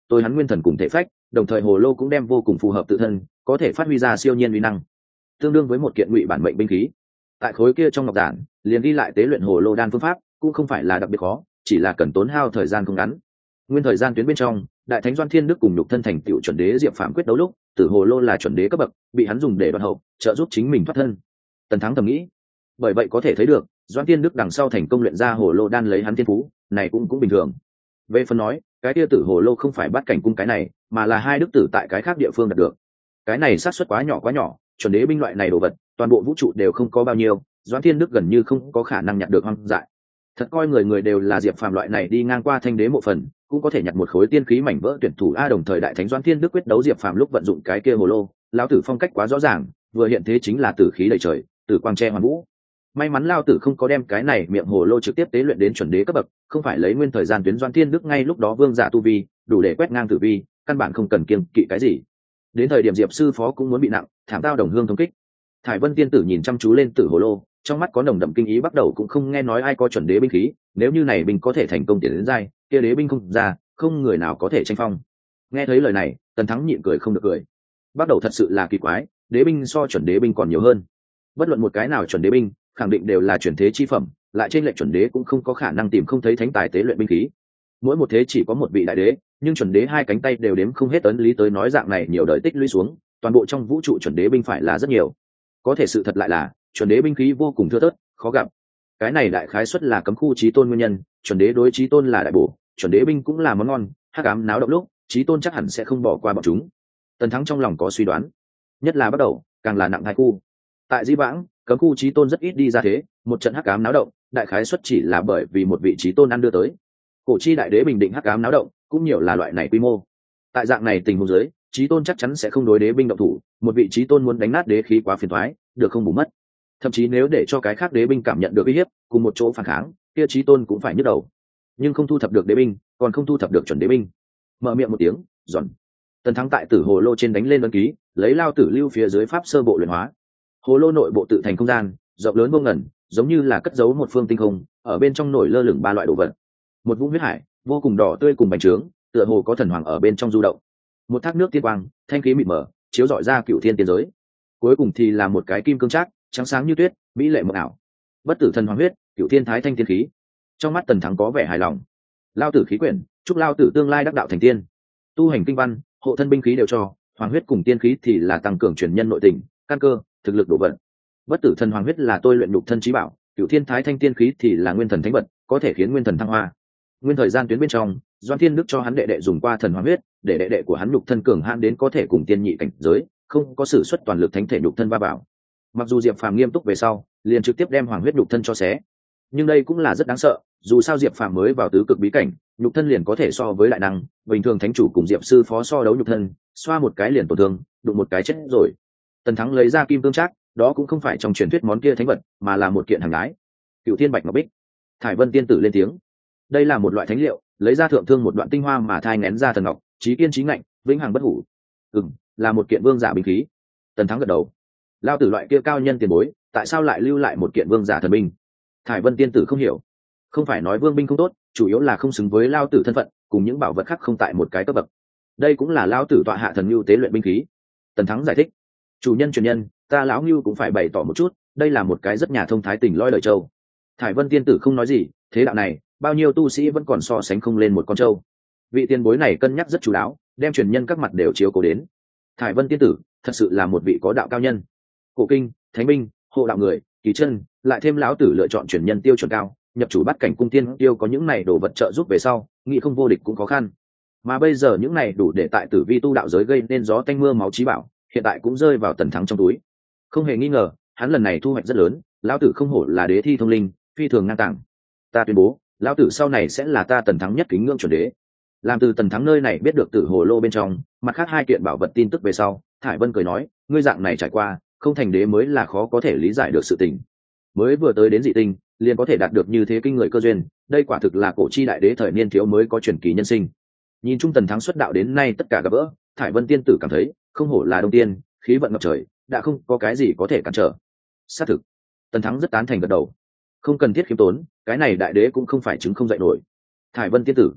tôi hắn nguyên thần cùng thể phách, đồng thời hồ lô cũng đem vô cùng phù hợp tự thân, có thể phát huy ra siêu nhiên uy năng, tương đương với một kiện ngụy bản mệnh binh khí. Tại khối kia trong ngọc giản liền ghi lại tế luyện hồ lô đan phương pháp, cũng không phải là đặc biệt khó, chỉ là cần tốn hao thời gian không ngắn. Nguyên thời gian tuyến bên trong, đại thánh Doan Thiên Đức cùng nhục thân thành tựu chuẩn đế Diệp Phàm quyết đấu lúc, tử hồ lô là chuẩn đế cấp bậc, bị hắn dùng để đoạn hậu, trợ giúp chính mình thoát thân. Tần Thắng thầm nghĩ, bởi vậy có thể thấy được, Doan Thiên Đức đằng sau thành công luyện ra hồ lô đan lấy hắn thiên phú, này cũng cũng bình thường. Về phần nói, cái kia tử hồ lô không phải bắt cảnh cung cái này, mà là hai đức tử tại cái khác địa phương đạt được. Cái này xác suất quá nhỏ quá nhỏ, chuẩn đế binh loại này đồ vật, toàn bộ vũ trụ đều không có bao nhiêu, Doan Thiên Đức gần như không có khả năng nhặt được hoang dại. Thật coi người người đều là Diệp Phàm loại này đi ngang qua thanh đế mộ phần, cũng có thể nhặt một khối tiên khí mảnh vỡ tuyển thủ a. Đồng thời đại thánh Doan Thiên Đức quyết đấu Diệp Phàm lúc vận dụng cái kia hồ lô, lão tử phong cách quá rõ ràng, vừa hiện thế chính là tử khí đầy trời, tử quang che hoàn vũ. May mắn lão tử không có đem cái này miệng hồ lô trực tiếp tế luyện đến chuẩn đế cấp bậc, không phải lấy nguyên thời gian tuyến Doan Thiên Đức ngay lúc đó vương giả tu vi, đủ để quét ngang tử vi, căn bản không cần kiêng kỵ cái gì. Đến thời điểm Diệp sư phó cũng muốn bị nặng, thảm tao đồng hương thống kích. Thải Vân tiên tử nhìn chăm chú lên tử hồ lô, trong mắt có nồng đậm kinh ý, bắt đầu cũng không nghe nói ai có chuẩn đế binh khí, nếu như này binh có thể thành công tiến đến giai, kia đế binh không ra, không người nào có thể tranh phong. Nghe thấy lời này, Tần Thắng nhịn cười không được cười. Bắt đầu thật sự là kỳ quái, đế binh so chuẩn đế binh còn nhiều hơn. Bất luận một cái nào chuẩn đế binh, khẳng định đều là chuyển thế chi phẩm, lại trên lệnh chuẩn đế cũng không có khả năng tìm không thấy thánh tài tế luyện binh khí. Mỗi một thế chỉ có một vị đại đế, nhưng chuẩn đế hai cánh tay đều đếm không hết, ấn lý tới nói dạng này nhiều đời tích lũy xuống, toàn bộ trong vũ trụ chuẩn đế binh phải là rất nhiều. Có thể sự thật lại là chuẩn đế binh khí vô cùng thưa thớt, khó gặp. Cái này đại khái xuất là cấm khu chí tôn nguyên nhân, chuẩn đế đối chí tôn là đại bổ, chuẩn đế binh cũng là món ngon, hắc ám náo động lúc chí tôn chắc hẳn sẽ không bỏ qua bọn chúng. Tần Thắng trong lòng có suy đoán, nhất là bắt đầu càng là nặng hai khu. Tại Di Vãng, cấm khu chí tôn rất ít đi ra thế, một trận hắc ám náo động, đại khái xuất chỉ là bởi vì một vị chí tôn ăn đưa tới. Cổ chi đại đế bình định hắc ám náo động, cũng nhiều là loại này quy mô. Tại dạng này tình huống dưới, chí tôn chắc chắn sẽ không đối đế binh động thủ, một vị chí tôn muốn đánh nát đế khí quá phiền toái, được không bù mất. Thậm chí nếu để cho cái khác đế binh cảm nhận được uy hiếp, cùng một chỗ phản kháng, kia chí tôn cũng phải nhức đầu. Nhưng không thu thập được đế binh, còn không thu thập được chuẩn đế binh. Mở miệng một tiếng, giòn. Tần Thắng tại tử hồ lô trên đánh lên ấn ký, lấy lao tử lưu phía dưới pháp sơ bộ luyện hóa. Hồ lô nội bộ tự thành không gian, rộng lớn vô ngần, giống như là cất giấu một phương tinh không, ở bên trong nổi lơ lửng ba loại đồ vật. Một vũng huyết hải, vô cùng đỏ tươi cùng bành trướng, tựa hồ có thần hoàng ở bên trong du động. Một thác nước tiên quang, thanh khí mịt mờ, chiếu rọi ra cựu thiên tiên giới. Cuối cùng thì là một cái kim cương trác, trắng sáng như tuyết, mỹ lệ mộng ảo. Bất tử thần hoàng huyết, cựu thiên thái thanh tiên khí. Trong mắt Tần Thắng có vẻ hài lòng. Lao tử khí quyển, chúc lao tử tương lai đắc đạo thành tiên. Tu hành kinh văn, hộ thân binh khí đều cho, hoàng huyết cùng tiên khí thì là tăng cường truyền nhân nội tình, căn cơ, thực lực độ vận. Bất tử thần hoàng huyết là tôi luyện nhục thân trí bảo, cựu thiên thái thanh tiên khí thì là nguyên thần thánh vật, có thể khiến nguyên thần thăng hoa. Nguyên thời gian tuyến bên trong, Doan Thiên Đức cho hắn đệ đệ dùng qua thần hoàng huyết, để đệ đệ của hắn nhục thân cường hãn đến có thể cùng tiên nhị cảnh giới, không có sử xuất toàn lực thánh thể nhục thân va vào. Mặc dù Diệp Phàm nghiêm túc về sau, liền trực tiếp đem hoàng huyết nhục thân cho xé, nhưng đây cũng là rất đáng sợ. Dù sao Diệp Phàm mới vào tứ cực bí cảnh, nhục thân liền có thể so với đại năng, bình thường thánh chủ cùng Diệp sư phó so đấu nhục thân, xoa một cái liền tổn thương, đụng một cái chết rồi. Tần Thắng lấy ra kim cương trác, đó cũng không phải trong truyền thuyết món kia thánh vật, mà là một kiện hàng gái. Cựu Thiên Bạch Ngọc Bích. Thải Vân tiên tử lên tiếng, đây là một loại thánh liệu, lấy ra thượng thương một đoạn tinh hoa mà thai nén ra thần ngọc, chí kiên chí ngạnh, vĩnh hằng bất hủ. Ừm, là một kiện vương giả binh khí. Tần Thắng gật đầu. Lao tử loại kia cao nhân tiền bối, tại sao lại lưu lại một kiện vương giả thần binh? Thải Vân tiên tử không hiểu. Không phải nói vương binh không tốt, chủ yếu là không xứng với lao tử thân phận, cùng những bảo vật khác không tại một cái cấp bậc. Đây cũng là lao tử tọa hạ thần lưu tế luyện binh khí. Tần Thắng giải thích. Chủ nhân truyền nhân, ta lão Ngưu cũng phải bày tỏ một chút, đây là một cái rất nhà thông thái tình loi lời châu. Thải Vân tiên tử không nói gì, thế đạo này, bao nhiêu tu sĩ vẫn còn so sánh không lên một con trâu. Vị tiền bối này cân nhắc rất chú đáo, đem truyền nhân các mặt đều chiếu cố đến. Thải Vân tiên tử thật sự là một vị có đạo cao nhân. Cổ kinh, thánh binh, hộ đạo người, kỳ chân, lại thêm lão tử lựa chọn truyền nhân tiêu chuẩn cao, nhập chủ bắt cảnh cung tiên tiêu có những này đồ vật trợ giúp về sau, nghĩ không vô địch cũng khó khăn. Mà bây giờ những này đủ để tại tử vi tu đạo giới gây nên gió tanh mưa máu chí bảo, hiện tại cũng rơi vào Tần Thắng trong túi. Không hề nghi ngờ, hắn lần này thu hoạch rất lớn, lão tử không hổ là đế thi thông linh, phi thường ngang tàng. Ta tuyên bố, lão tử sau này sẽ là ta Tần Thắng nhất kính ngưỡng chuẩn đế. Làm từ Tần Thắng nơi này biết được tử hồ lô bên trong mặt khác hai kiện bảo vật tin tức về sau, Thải Vân cười nói, ngươi dạng này trải qua, không thành đế mới là khó có thể lý giải được sự tình. Mới vừa tới đến dị tinh, liền có thể đạt được như thế kinh người cơ duyên, đây quả thực là cổ chi đại đế thời niên thiếu mới có truyền kỳ nhân sinh. Nhìn chung Tần Thắng xuất đạo đến nay tất cả gặp gỡ, Thải Vân tiên tử cảm thấy, không hổ là đông tiên, khí vận ngập trời, đã không có cái gì có thể cản trở. Xác thực, Tần Thắng rất tán thành gật đầu. Không cần thiết khiêm tốn, cái này đại đế cũng không phải chứng không dạy nổi. Thải Vân tiên tử,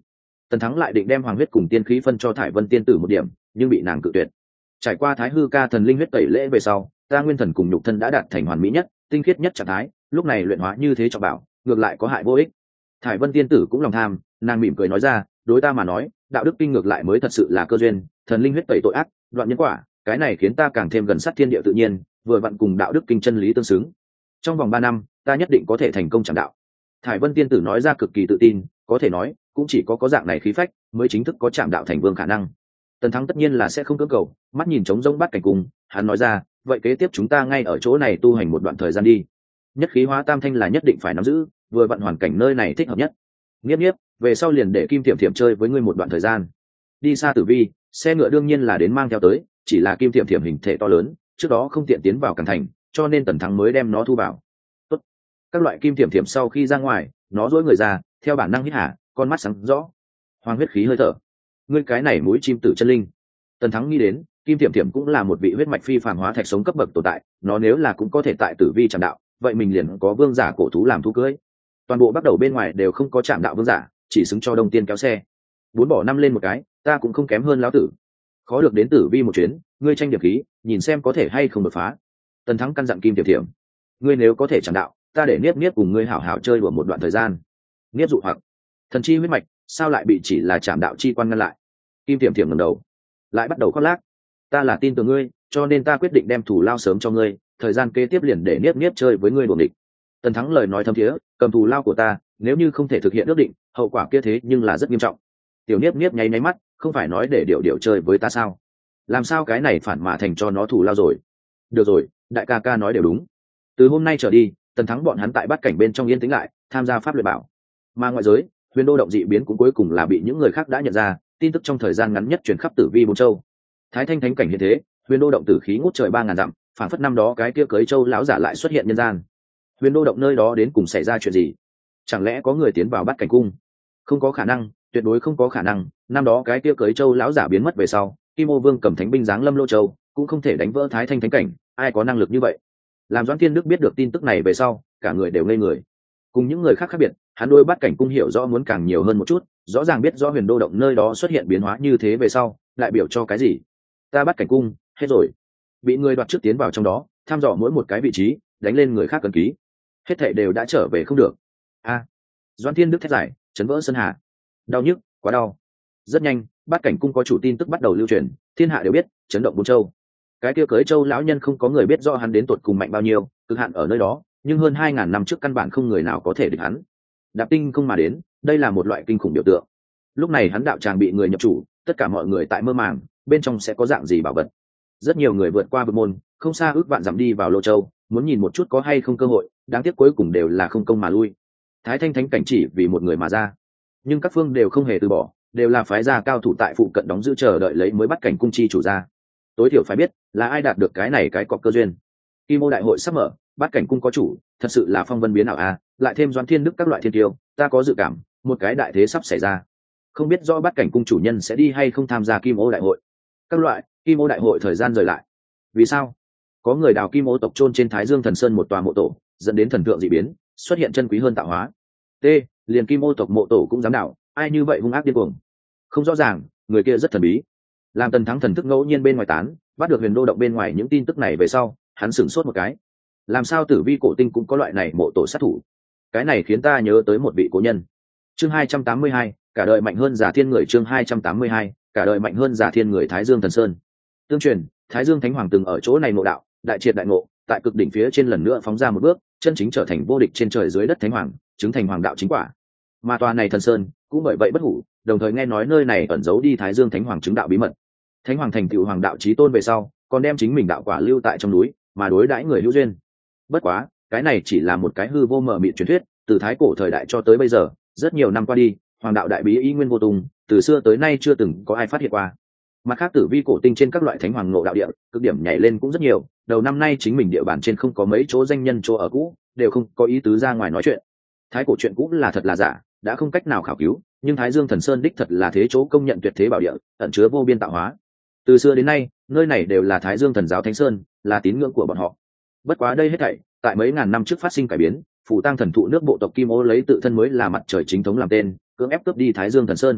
Tần Thắng lại định đem hoàng huyết cùng tiên khí phân cho Thải Vân tiên tử một điểm, nhưng bị nàng cự tuyệt. Trải qua Thái Hư Ca thần linh huyết tẩy lễ về sau, ta nguyên thần cùng nhục thân đã đạt thành hoàn mỹ nhất, tinh khiết nhất trạng thái, lúc này luyện hóa như thế trọng bảo, ngược lại có hại vô ích. Thải Vân tiên tử cũng lòng tham, nàng mỉm cười nói ra, đối ta mà nói, đạo đức kinh ngược lại mới thật sự là cơ duyên, thần linh huyết tẩy tội ác, đoạn nhân quả, cái này khiến ta càng thêm gần sát thiên địa tự nhiên, vừa vặn cùng đạo đức kinh chân lý tương xứng. Trong vòng ba năm, ta nhất định có thể thành công chạm đạo. Thải Vân tiên tử nói ra cực kỳ tự tin, có thể nói, cũng chỉ có có dạng này khí phách, mới chính thức có chạm đạo thành vương khả năng. Tần Thắng tất nhiên là sẽ không cưỡng cầu, mắt nhìn trống rỗng bắt cảnh cùng, hắn nói ra, vậy kế tiếp chúng ta ngay ở chỗ này tu hành một đoạn thời gian đi. Nhất khí hóa tam thanh là nhất định phải nắm giữ, vừa vặn hoàn cảnh nơi này thích hợp nhất. Nghiếp nghiếp, về sau liền để Kim Thiểm Thiểm chơi với ngươi một đoạn thời gian. Đi xa Tử Vi, xe ngựa đương nhiên là đến mang theo tới, chỉ là Kim Thiểm Thiểm hình thể to lớn, trước đó không tiện tiến vào Càn Thành, cho nên Tần Thắng mới đem nó thu vào. Tốt. Các loại Kim Thiểm Thiểm sau khi ra ngoài, nó duỗi người ra, theo bản năng hít hả, con mắt sáng rõ. Hoàng huyết khí hơi thở. Ngươi cái này mũi chim tử chân linh. Tần Thắng nghĩ đến, Kim Thiểm Thiểm cũng là một vị huyết mạch phi phàm hóa thạch sống cấp bậc tồn tại, nó nếu là cũng có thể tại Tử Vi chạm đạo, vậy mình liền có vương giả cổ thú làm thú cưới. Toàn bộ bắt đầu bên ngoài đều không có chạm đạo vương giả, chỉ xứng cho Đông Tiên kéo xe. Bốn bỏ năm lên một cái, ta cũng không kém hơn lão tử. Khó được đến Tử Vi một chuyến, ngươi tranh điểm khí, nhìn xem có thể hay không đột phá. Tần Thắng căn dặn Kim Thiểm Thiểm, ngươi nếu có thể chạm đạo, ta để Niếp Niếp cùng ngươi hảo hảo chơi đùa một đoạn thời gian. Niếp dụ hoặc thần chi huyết mạch, sao lại bị chỉ là chạm đạo chi quan ngăn lại? Kim Thiểm Thiểm ngẩng đầu, lại bắt đầu khoác lác, ta là tin tưởng ngươi, cho nên ta quyết định đem thủ lao sớm cho ngươi, thời gian kế tiếp liền để Niếp Niếp chơi với ngươi đùa nghịch. Tần Thắng lời nói thâm thiế, cầm thủ lao của ta, nếu như không thể thực hiện ước định, hậu quả kia thế nhưng là rất nghiêm trọng. Tiểu Niếp Niếp nháy nháy mắt, không phải nói để điệu điệu chơi với ta sao? Làm sao cái này phản mà thành cho nó thủ lao rồi? Được rồi, đại ca ca nói đều đúng. Từ hôm nay trở đi, Tần Thắng bọn hắn tại bát cảnh bên trong yên tĩnh lại, tham gia pháp luyện bảo. Mà ngoại giới, Huyền Đô động dị biến cũng cuối cùng là bị những người khác đã nhận ra, tin tức trong thời gian ngắn nhất truyền khắp Tử Vi bốn châu. Thái Thanh thánh cảnh hiện thế, Huyền Đô động tử khí ngút trời ba ngàn dặm, phản phất năm đó cái kia cưới châu lão giả lại xuất hiện nhân gian. Huyền Đô động nơi đó đến cùng xảy ra chuyện gì? Chẳng lẽ có người tiến vào bát cảnh cung? Không có khả năng, tuyệt đối không có khả năng, năm đó cái kia cưới châu lão giả biến mất về sau, Kim Ô Vương cầm thánh binh giáng lâm Lô Châu, cũng không thể đánh vỡ Thái Thanh thánh cảnh, ai có năng lực như vậy? Làm Doãn Thiên Đức biết được tin tức này về sau, cả người đều ngây người. Cùng những người khác khác biệt, hắn đôi bát cảnh cung hiểu rõ muốn càng nhiều hơn một chút, rõ ràng biết rõ Huyền Đô động nơi đó xuất hiện biến hóa như thế về sau, lại biểu cho cái gì? Ta bát cảnh cung, hết rồi. Bị người đoạt trước tiến vào trong đó, thăm dò mỗi một cái vị trí, đánh lên người khác cần ký. Hết thảy đều đã trở về không được. A. À, Doãn Thiên Đức thét giải, chấn vỡ sơn hà. Đau nhức, quá đau. Rất nhanh, bát cảnh cung có chủ tin tức bắt đầu lưu truyền, thiên hạ đều biết, chấn động bốn châu. Cái kia cưới châu lão nhân không có người biết rõ hắn đến tuột cùng mạnh bao nhiêu, cực hạn ở nơi đó, nhưng hơn hai ngàn năm trước căn bản không người nào có thể địch hắn. Đạp tinh không mà đến, đây là một loại kinh khủng biểu tượng. Lúc này hắn đạo tràng bị người nhập chủ, tất cả mọi người tại mơ màng, bên trong sẽ có dạng gì bảo vật. Rất nhiều người vượt qua vực môn, không xa ước vạn dặm đi vào Lô Châu, muốn nhìn một chút có hay không cơ hội, đáng tiếc cuối cùng đều là không công mà lui. Thái Thanh thánh cảnh chỉ vì một người mà ra, nhưng các phương đều không hề từ bỏ, đều là phái gia cao thủ tại phụ cận đóng giữ chờ đợi lấy mới bắt cảnh cung chi chủ ra. Tối thiểu phải biết là ai đạt được cái này cái cọc cơ duyên. Kim Ô đại hội sắp mở, bắt cảnh cung có chủ, thật sự là phong vân biến ảo a, à, lại thêm Doãn Thiên Đức các loại thiên tiêu, ta có dự cảm, một cái đại thế sắp xảy ra. Không biết rõ bắt cảnh cung chủ nhân sẽ đi hay không tham gia Kim Ô đại hội. Các loại, Kim Ô đại hội thời gian rời lại. Vì sao? Có người đào Kim Ô tộc chôn trên Thái Dương Thần Sơn một tòa mộ tổ, dẫn đến thần tượng dị biến, xuất hiện chân quý hơn tạo hóa. T, liền Kim Ô tộc mộ tổ cũng dám đào, ai như vậy hung ác điên cuồng. Không rõ ràng, người kia rất thần bí. Làm Tần Thắng thần thức ngẫu nhiên bên ngoài tán, bắt được Huyền Đô động bên ngoài những tin tức này về sau, hắn sửng sốt một cái. Làm sao Tử Vi cổ tinh cũng có loại này mộ tổ sát thủ? Cái này khiến ta nhớ tới một vị cố nhân. Chương hai trăm tám mươi hai, cả đời mạnh hơn Giả Thiên người. Chương hai trăm tám mươi hai, cả đời mạnh hơn Giả Thiên người. Thái Dương Thần Sơn. Tương truyền, Thái Dương Thánh Hoàng từng ở chỗ này ngộ đạo, đại triệt đại ngộ, tại cực đỉnh phía trên lần nữa phóng ra một bước, chân chính trở thành vô địch trên trời dưới đất Thánh Hoàng, chứng thành hoàng đạo chính quả. Mà tòa này Thần Sơn cũng bởi vậy bất hủ, đồng thời nghe nói nơi này ẩn giấu đi Thái Dương Thánh Hoàng chứng đạo bí mật. Thánh Hoàng thành tựu hoàng đạo chí tôn về sau, còn đem chính mình đạo quả lưu tại trong núi, mà đối đãi người hữu duyên. Bất quá, cái này chỉ là một cái hư vô mờ mịt truyền thuyết, từ thái cổ thời đại cho tới bây giờ, rất nhiều năm qua đi, hoàng đạo đại bí y nguyên vô tung, từ xưa tới nay chưa từng có ai phát hiện qua. Mặt khác Tử Vi cổ tinh trên các loại thánh hoàng ngộ đạo địa, cực điểm nhảy lên cũng rất nhiều, đầu năm nay chính mình địa bàn trên không có mấy chỗ danh nhân chỗ ở cũ, đều không có ý tứ ra ngoài nói chuyện. Thái cổ chuyện cũ là thật là giả, đã không cách nào khảo cứu, nhưng Thái Dương Thần Sơn đích thật là thế chỗ công nhận tuyệt thế bảo địa, ẩn chứa vô biên tạo hóa. Từ xưa đến nay, nơi này đều là Thái Dương Thần giáo Thánh Sơn, là tín ngưỡng của bọn họ. Bất quá đây hết thảy, tại mấy ngàn năm trước phát sinh cải biến, phủ tăng thần thụ nước bộ tộc Kim Ô lấy tự thân mới là mặt trời chính thống làm tên, cưỡng ép cướp đi Thái Dương Thần Sơn.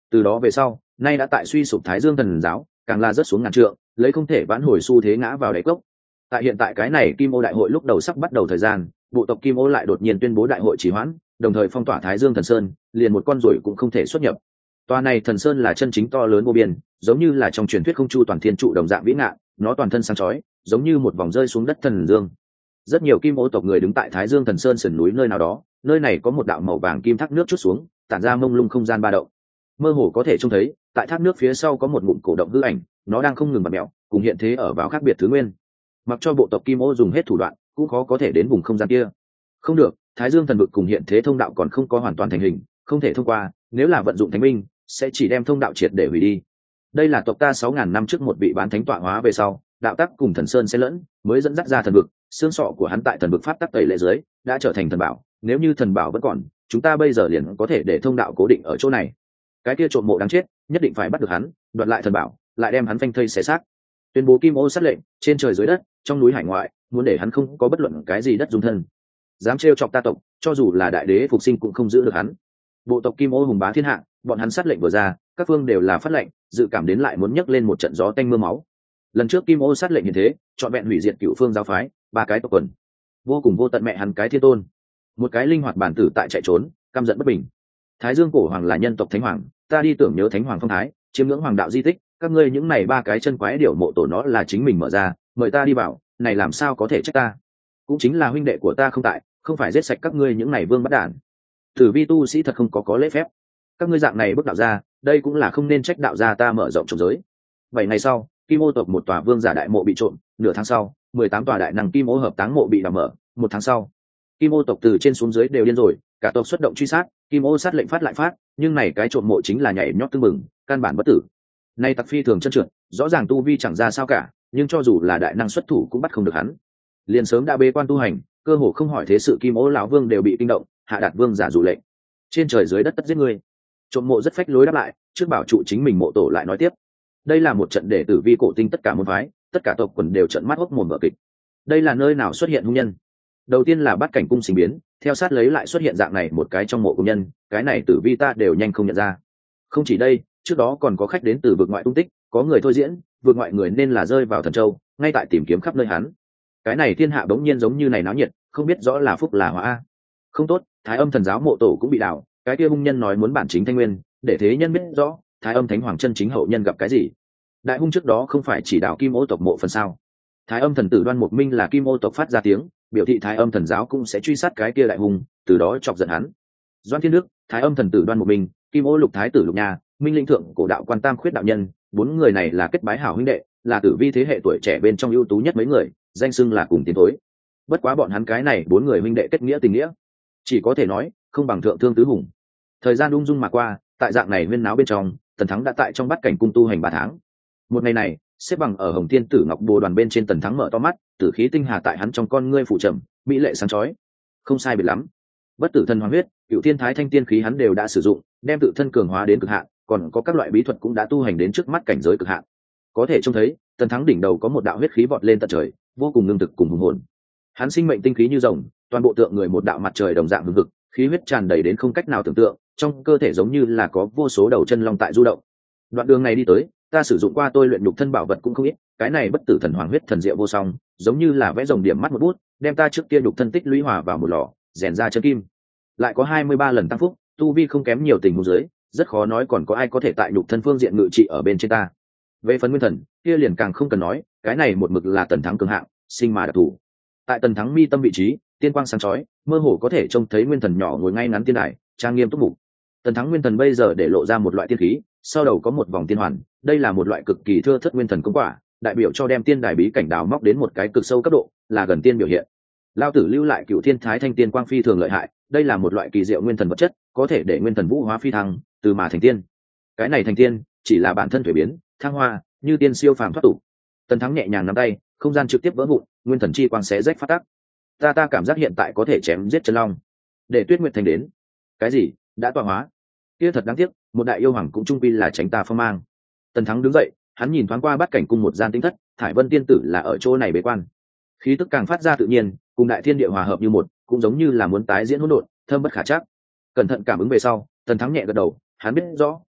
Từ đó về sau, nay đã tại suy sụp Thái Dương Thần giáo, càng là rất xuống ngàn trượng, lấy không thể vãn hồi xu thế ngã vào đáy cốc. Tại hiện tại cái này Kim Ô đại hội lúc đầu sắp bắt đầu thời gian, bộ tộc Kim Ô lại đột nhiên tuyên bố đại hội trì hoãn, đồng thời phong tỏa Thái Dương Thần Sơn, liền một con ruồi cũng không thể xuất nhập. Tòa này Thần Sơn là chân chính to lớn vô biên, giống như là trong truyền thuyết không chu toàn thiên trụ đồng dạng vĩ ngạn, nó toàn thân sáng chói, giống như một vòng rơi xuống đất thần dương. Rất nhiều Kim Ô tộc người đứng tại Thái Dương Thần Sơn sườn núi nơi nào đó, nơi này có một đạo màu vàng kim thác nước chút xuống, tản ra mông lung không gian ba động. Mơ hồ có thể trông thấy, tại thác nước phía sau có một ngụm cổ động hư ảnh, nó đang không ngừng bật mèo, cùng hiện thế ở vào khác biệt thứ nguyên. Mặc cho bộ tộc Kim Ô dùng hết thủ đoạn, cũng khó có thể đến vùng không gian kia. Không được, Thái Dương thần vực cùng hiện thế thông đạo còn không có hoàn toàn thành hình, không thể thông qua, nếu là vận dụng thánh minh, sẽ chỉ đem thông đạo triệt để hủy đi. Đây là tộc ta sáu ngàn năm trước một vị bán thánh tọa hóa về sau, đạo tắc cùng thần sơn xen lẫn, mới dẫn dắt ra thần vực, xương sọ của hắn tại thần vực pháp tắc tẩy lệ dưới, đã trở thành thần bảo, nếu như thần bảo vẫn còn, chúng ta bây giờ liền có thể để thông đạo cố định ở chỗ này. Cái kia trộm mộ đáng chết, nhất định phải bắt được hắn, đoạt lại thần bảo, lại đem hắn phanh thây xé xác. Tuyên bố Kim Ô sát lệnh, trên trời dưới đất, trong núi hải ngoại, muốn để hắn không có bất luận cái gì đất dung thân. Dám trêu chọc ta tộc, cho dù là đại đế phục sinh cũng không giữ được hắn. Bộ tộc Kim Ô hùng bá thiên hạ, bọn hắn sát lệnh vừa ra, các phương đều là phát lệnh, dự cảm đến lại muốn nhấc lên một trận gió tanh mưa máu. Lần trước Kim Ô sát lệnh như thế, chọn vẹn hủy diệt cựu phương giáo phái, ba cái tộc quần, vô cùng vô tận mẹ hắn cái thiên tôn, một cái linh hoạt bản tử tại chạy trốn, căm giận bất bình. Thái Dương cổ hoàng là nhân tộc thánh hoàng, ta đi tưởng nhớ thánh hoàng phong thái, chiếm ngưỡng hoàng đạo di tích, các ngươi những này ba cái chân quái điểu mộ tổ nó là chính mình mở ra, mời ta đi vào, này làm sao có thể trách ta? Cũng chính là huynh đệ của ta không tại, không phải giết sạch các ngươi những này vương bắt đản. Tử vi tu sĩ thật không có có lễ phép, các ngươi dạng này bước đạo ra, đây cũng là không nên trách đạo gia ta mở rộng trồng giới. Bảy ngày sau, Kim Ô tộc một tòa vương giả đại mộ bị trộm, nửa tháng sau, mười tám tòa đại năng Kim Ô hợp táng mộ bị đào mở, một tháng sau, Kim Ô tộc từ trên xuống dưới đều điên rồi, cả tộc xuất động truy sát, Kim Ô sát lệnh phát lại phát, nhưng này cái trộm mộ chính là nhảy nhót tưng bừng, căn bản bất tử. Nay tặc phi thường chân trượt, rõ ràng tu vi chẳng ra sao cả, nhưng cho dù là đại năng xuất thủ cũng bắt không được hắn. Liền sớm đã bế quan tu hành, cơ hồ không hỏi thế sự Kim Ô lão vương đều bị kinh động, hạ đạt vương giả dụ lệnh. Trên trời dưới đất tất giết ngươi. Trộm mộ rất phách lối đáp lại, trước bảo trụ chính mình mộ tổ lại nói tiếp. Đây là một trận để tử vi cổ tinh tất cả môn phái, tất cả tộc quần đều trợn mắt hốc mồm vở kịch. Đây là nơi nào xuất hiện hung nhân? Đầu tiên là Bát Cảnh cung sinh biến, theo sát lấy lại xuất hiện dạng này một cái trong mộ công nhân, cái này tử vi ta đều nhanh không nhận ra. Không chỉ đây, trước đó còn có khách đến từ vực ngoại tung tích, có người thôi diễn, vực ngoại người nên là rơi vào Thần Châu, ngay tại tìm kiếm khắp nơi hắn. Cái này thiên hạ bỗng nhiên giống như này náo nhiệt, không biết rõ là phúc là họa a. Không tốt, Thái Âm thần giáo mộ tổ cũng bị đảo, cái kia hung nhân nói muốn bản chính thanh nguyên, để thế nhân biết rõ, Thái Âm thánh hoàng chân chính hậu nhân gặp cái gì. Đại hung trước đó không phải chỉ đạo Kim Ô tộc mộ phần sao? Thái Âm thần tử Đoan Mục Minh là Kim Ô tộc phát ra tiếng, biểu thị Thái Âm thần giáo cũng sẽ truy sát cái kia đại hung, từ đó chọc giận hắn. Doan Thiên Đức, Thái Âm thần tử Đoan Mục Minh, Kim Ô lục thái tử Lục Nha, Minh linh thượng cổ đạo quan tam khuyết đạo nhân, bốn người này là kết bái hảo huynh đệ, là tử vi thế hệ tuổi trẻ bên trong ưu tú nhất mấy người, danh xưng là cùng tiến thối. Bất quá bọn hắn cái này bốn người huynh đệ kết nghĩa tình nghĩa, chỉ có thể nói không bằng thượng thương tứ hùng. Thời gian ung dung mà qua, tại dạng này huyên náo bên trong, Tần Thắng đã tại trong Bát Cảnh cung tu hành ba tháng. Một ngày này, xếp bằng ở Hồng Thiên Tử Ngọc Bồ đoàn bên trên, Tần Thắng mở to mắt, tử khí tinh hà tại hắn trong con ngươi phủ trầm, mỹ lệ sáng chói. Không sai biệt lắm. Bất tử thân hoàng huyết, cựu thiên thái thanh tiên khí hắn đều đã sử dụng, đem tự thân cường hóa đến cực hạn, còn có các loại bí thuật cũng đã tu hành đến trước mắt cảnh giới cực hạn. Có thể trông thấy, Tần Thắng đỉnh đầu có một đạo huyết khí vọt lên tận trời, vô cùng ngưng thực cùng hùng hồn. Hắn sinh mệnh tinh khí như rồng, toàn bộ tượng người một đạo mặt trời đồng dạng hùng hực, khí huyết tràn đầy đến không cách nào tưởng tượng, trong cơ thể giống như là có vô số đầu chân long tại du động. Đoạn đường này đi tới, ta sử dụng qua tôi luyện nhục thân bảo vật cũng không ít, cái này bất tử thần hoàng huyết thần diệu vô song, giống như là vẽ rồng điểm mắt một bút, đem ta trước kia nhục thân tích lũy hòa vào một lò, rèn ra chân kim. Lại có hai mươi ba lần tăng phúc, tu vi không kém nhiều tình huống dưới, rất khó nói còn có ai có thể tại nhục thân phương diện ngự trị ở bên trên ta. Về phần nguyên thần, kia liền càng không cần nói, cái này một mực là Tần Thắng cường hạng, sinh mà đặc thủ. Tại Tần Thắng mi tâm vị trí, tiên quang sáng chói, mơ hồ có thể trông thấy nguyên thần nhỏ ngồi ngay ngắn tiên đài, trang nghiêm túc mục. Tần Thắng nguyên thần bây giờ để lộ ra một loại tiên khí, sau đầu có một vòng tiên hoàn, đây là một loại cực kỳ thưa thớt nguyên thần công quả, đại biểu cho đem tiên đài bí cảnh đào móc đến một cái cực sâu cấp độ, là gần tiên biểu hiện. Lao tử lưu lại cựu thiên thái thanh tiên quang phi thường lợi hại, đây là một loại kỳ diệu nguyên thần vật chất, có thể để nguyên thần vũ hóa phi thăng, từ mà thành tiên. Cái này thành tiên, chỉ là bản thân thuế biến, thăng hoa, như tiên siêu phàm thoát tục. Tần Thắng nhẹ nhàng nắm tay, không gian trực tiếp vỡ vụn, nguyên thần chi quang xé rách phát tắc. Ta ta cảm giác hiện tại có thể chém giết chân long. Để Tuyết Nguyệt Thành đến. Cái gì? Đã tọa hóa? Kia thật đáng tiếc, một đại yêu hoàng cũng trung quy là tránh ta phong mang. Tần Thắng đứng dậy, hắn nhìn thoáng qua Bát Cảnh cung một gian tinh thất, Thải Vân tiên tử là ở chỗ này bế quan. Khí tức càng phát ra tự nhiên, cùng đại thiên địa hòa hợp như một, cũng giống như là muốn tái diễn hỗn độn, thâm bất khả trắc. Cẩn thận cảm ứng về sau, Tần Thắng nhẹ gật đầu, hắn biết rõ,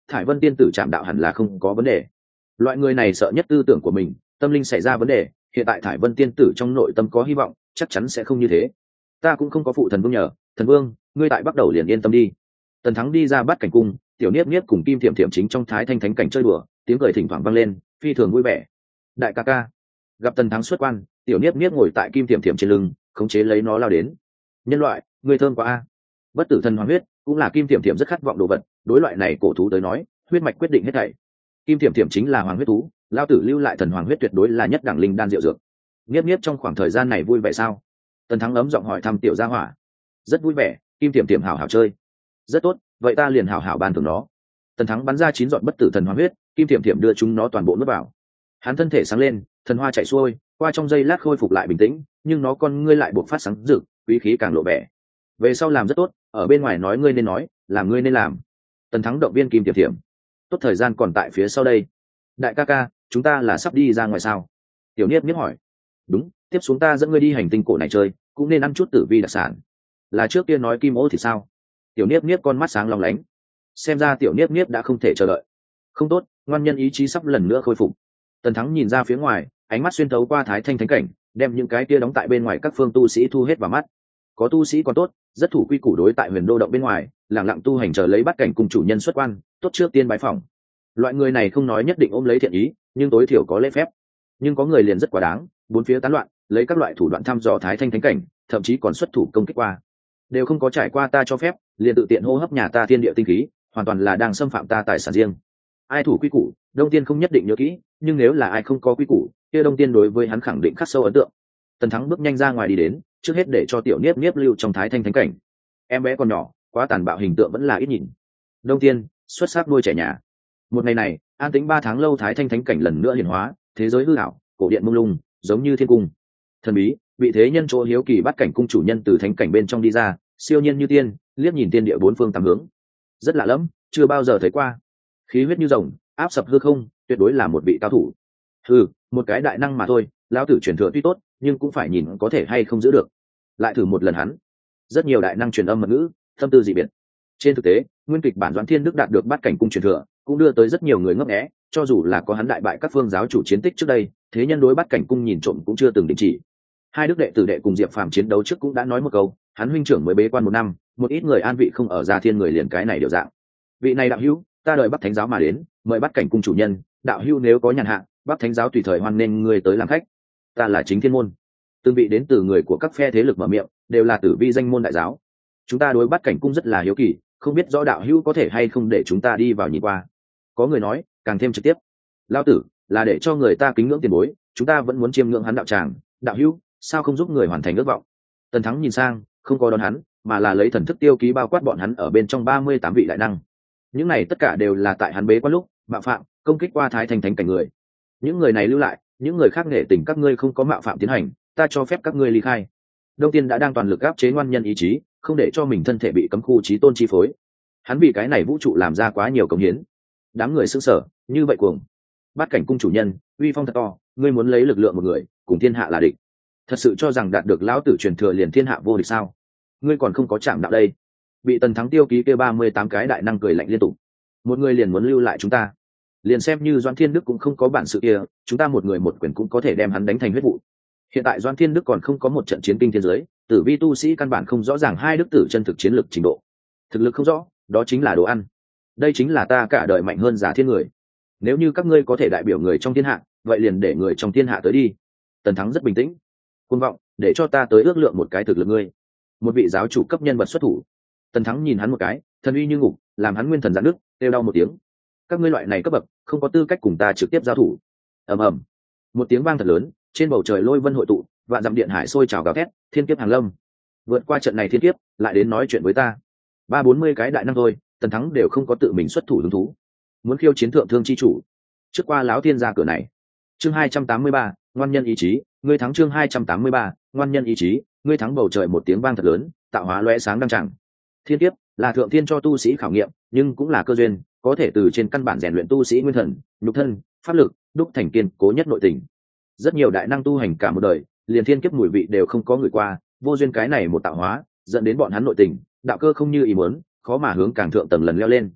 Thải Vân tiên tử chạm đạo hẳn là không có vấn đề. Loại người này sợ nhất tư tưởng của mình, tâm linh xảy ra vấn đề. Hiện tại Thải Vân tiên tử trong nội tâm có hy vọng, chắc chắn sẽ không như thế. Ta cũng không có phụ thần vương nhờ, thần vương, ngươi tại bắt đầu liền yên tâm đi. Tần Thắng đi ra Bát Cảnh cung, tiểu niếp niếp cùng Kim Thiểm Thiểm chính trong Thái Thanh thánh cảnh chơi đùa, tiếng cười thỉnh thoảng vang lên, phi thường vui vẻ. Đại ca ca. Gặp Tần Thắng xuất quan, tiểu niếp niếp ngồi tại Kim Thiểm Thiểm trên lưng, khống chế lấy nó lao đến. Nhân loại, ngươi thơm quá a. Bất tử thần hoàng huyết cũng là Kim Thiểm Thiểm rất khát vọng đồ vật, đối loại này cổ thú tới nói, huyết mạch quyết định hết thảy. Kim Thiểm Thiểm chính là hoàng huyết thú, lao tử lưu lại thần hoàng huyết tuyệt đối là nhất đẳng linh đan diệu dược. Niếp niếp trong khoảng thời gian này vui vẻ sao? Tần Thắng ấm giọng hỏi thăm tiểu gia hỏa. Rất vui vẻ, Kim Thiểm Thiểm hảo hảo chơi. Rất tốt, vậy ta liền hảo hảo ban thưởng nó. Tần Thắng bắn ra chín giọt bất tử thần hoàng huyết, Kim Thiểm Thiểm đưa chúng nó toàn bộ nuốt vào. Hắn thân thể sáng lên, thần hoa chạy xuôi, qua trong giây lát khôi phục lại bình tĩnh, nhưng nó con ngươi lại buộc phát sáng rực, quý khí càng lộ vẻ. Về sau làm rất tốt, ở bên ngoài nói ngươi nên nói, làm ngươi nên làm. Tần Thắng động viên Kim Thiểm Thiểm. Tốt, thời gian còn tại phía sau đây. Đại ca ca, chúng ta là sắp đi ra ngoài sao? Tiểu Niếp Niếp hỏi. Đúng, tiếp xuống ta dẫn ngươi đi hành tinh cổ này chơi, cũng nên ăn chút tử vi đặc sản. Là trước kia nói kim ô thì sao? Tiểu Niếp Niếp con mắt sáng long lánh. Xem ra Tiểu Niếp Niếp đã không thể chờ đợi. Không tốt, ngoan nhân ý chí sắp lần nữa khôi phục. Tần Thắng nhìn ra phía ngoài, ánh mắt xuyên thấu qua Thái Thanh thánh cảnh, đem những cái kia đóng tại bên ngoài các phương tu sĩ thu hết vào mắt. Có tu sĩ còn tốt, rất thủ quy củ đối tại Huyền Đô động bên ngoài, lặng lặng tu hành chờ lấy Bát Cảnh cùng chủ nhân xuất quan, tốt trước tiên bái phỏng. Loại người này không nói nhất định ôm lấy thiện ý, nhưng tối thiểu có lễ phép. Nhưng có người liền rất quá đáng, bốn phía tán loạn, lấy các loại thủ đoạn thăm dò Thái Thanh thánh cảnh, thậm chí còn xuất thủ công kích qua. Đều không có trải qua ta cho phép, liền tự tiện hô hấp nhà ta thiên địa tinh khí, hoàn toàn là đang xâm phạm ta tài sản riêng. Ai thủ quy củ, Đông Tiên không nhất định nhớ kỹ, nhưng nếu là ai không có quy củ, kia Đông Tiên đối với hắn khẳng định khắc sâu ấn tượng. Tần Thắng bước nhanh ra ngoài đi đến, trước hết để cho tiểu Niếp Niếp lưu trong Thái Thanh thánh cảnh. Em bé còn nhỏ, quá tàn bạo hình tượng vẫn là ít nhìn. Đông Tiên xuất sắc nuôi trẻ nhà. Một ngày này, an tĩnh ba tháng lâu Thái Thanh thánh cảnh lần nữa hiển hóa, thế giới hư ảo, cổ điện mông lung, giống như thiên cung. Thần bí, vị thế nhân chỗ hiếu kỳ Bát Cảnh cung chủ nhân từ thánh cảnh bên trong đi ra, siêu nhiên như tiên, liếc nhìn tiên địa bốn phương tám hướng. Rất lạ lẫm, chưa bao giờ thấy qua. Khí huyết như rồng, áp sập hư không, tuyệt đối là một vị cao thủ. Hừ, một cái đại năng mà thôi, lão tử truyền thừa tuy tốt, nhưng cũng phải nhìn có thể hay không giữ được. Lại thử một lần hắn. Rất nhiều đại năng truyền âm mật ngữ, tâm tư dị biệt. Trên thực tế, nguyên kịch bản Doãn Thiên Đức đạt được Bát Cảnh cung truyền thừa, cũng đưa tới rất nhiều người ngấp nghé, cho dù là có hắn đại bại các phương giáo chủ chiến tích trước đây, thế nhân đối Bát Cảnh cung nhìn trộm cũng chưa từng đình chỉ. Hai đức đệ tử đệ cùng Diệp Phàm chiến đấu trước cũng đã nói một câu, hắn huynh trưởng mới bế quan một năm, một ít người an vị không ở Gia Thiên người liền cái này điều dạng. Vị này đạo hữu, ta đợi Bắc Thánh giáo mà đến, mời Bát Cảnh cung chủ nhân, đạo hữu nếu có nhàn hạ, Bắc Thánh giáo tùy thời hoan nghênh người tới làm khách. Ta là Chính Thiên môn. Từng vị đến từ người của các phe thế lực mở miệng, đều là tử vi danh môn đại giáo. Chúng ta đối Bát Cảnh cung rất là hiếu kỳ, không biết rõ đạo hữu có thể hay không để chúng ta đi vào nhìn qua. Có người nói, càng thêm trực tiếp. Lão tử, là để cho người ta kính ngưỡng tiền bối, chúng ta vẫn muốn chiêm ngưỡng hắn đạo tràng, đạo hữu, sao không giúp người hoàn thành ước vọng? Tần Thắng nhìn sang, không có đón hắn, mà là lấy thần thức tiêu ký bao quát bọn hắn ở bên trong ba mươi tám vị đại năng. Những này tất cả đều là tại hắn bế quan lúc mạo phạm công kích qua Thái Thanh thánh cảnh người. Những người này lưu lại, những người khác nể tình các ngươi không có mạo phạm tiến hành, ta cho phép các ngươi ly khai. Đông Tiên đã đang toàn lực áp chế ngoan nhân ý chí, không để cho mình thân thể bị cấm khu chí tôn chi phối. Hắn vì cái này vũ trụ làm ra quá nhiều công hiến. Đám người sững sờ, như vậy cuồng. Bát Cảnh cung chủ nhân, uy phong thật to, ngươi muốn lấy lực lượng một người, cùng thiên hạ là địch. Thật sự cho rằng đạt được lão tử truyền thừa liền thiên hạ vô địch sao? Ngươi còn không có chạm đạo đây. Bị Tần Thắng tiêu ký kia ba mươi tám cái đại năng cười lạnh liên tục. Một người liền muốn lưu lại chúng ta, liền xem như Doãn Thiên Đức cũng không có bản sự kia, chúng ta một người một quyền cũng có thể đem hắn đánh thành huyết vụ. Hiện tại Doãn Thiên Đức còn không có một trận chiến kinh thiên giới, tử vi tu sĩ căn bản không rõ ràng hai đức tử chân thực chiến lực trình độ. Thực lực không rõ, đó chính là đồ ăn. Đây chính là ta cả đời mạnh hơn giả thiên người. Nếu như các ngươi có thể đại biểu người trong thiên hạ, vậy liền để người trong thiên hạ tới đi. Tần Thắng rất bình tĩnh. Cuồng vọng, để cho ta tới ước lượng một cái thực lực ngươi. Một vị giáo chủ cấp nhân vật xuất thủ. Tần Thắng nhìn hắn một cái, thần uy như ngục, làm hắn nguyên thần giãn nước, kêu đau một tiếng. Các ngươi loại này cấp bậc, không có tư cách cùng ta trực tiếp giao thủ. Ầm ầm, một tiếng vang thật lớn, trên bầu trời lôi vân hội tụ, vạn dặm điện hải sôi trào gào thét, thiên kiếp hàng lâm. Vượt qua trận này thiên kiếp, lại đến nói chuyện với ta. Ba bốn mươi cái đại năng thôi, Tần Thắng đều không có tự mình xuất thủ hứng thú. Muốn khiêu chiến thượng thương chi chủ, trước qua láo thiên ra cửa này. Chương hai trăm tám mươi ba, ngoan nhân ý chí, ngươi thắng. Chương hai trăm tám mươi ba, ngoan nhân ý chí, ngươi thắng. Bầu trời một tiếng vang thật lớn, tạo hóa lóe sáng đăng tràng. Thiên kiếp là thượng thiên cho tu sĩ khảo nghiệm, nhưng cũng là cơ duyên, có thể từ trên căn bản rèn luyện tu sĩ nguyên thần, nhục thân, pháp lực, đúc thành kiên cố nhất nội tình. Rất nhiều đại năng tu hành cả một đời, liền thiên kiếp mùi vị đều không có người qua, vô duyên cái này một tạo hóa, dẫn đến bọn hắn nội tình, đạo cơ không như ý muốn, khó mà hướng càng thượng tầng lần leo lên.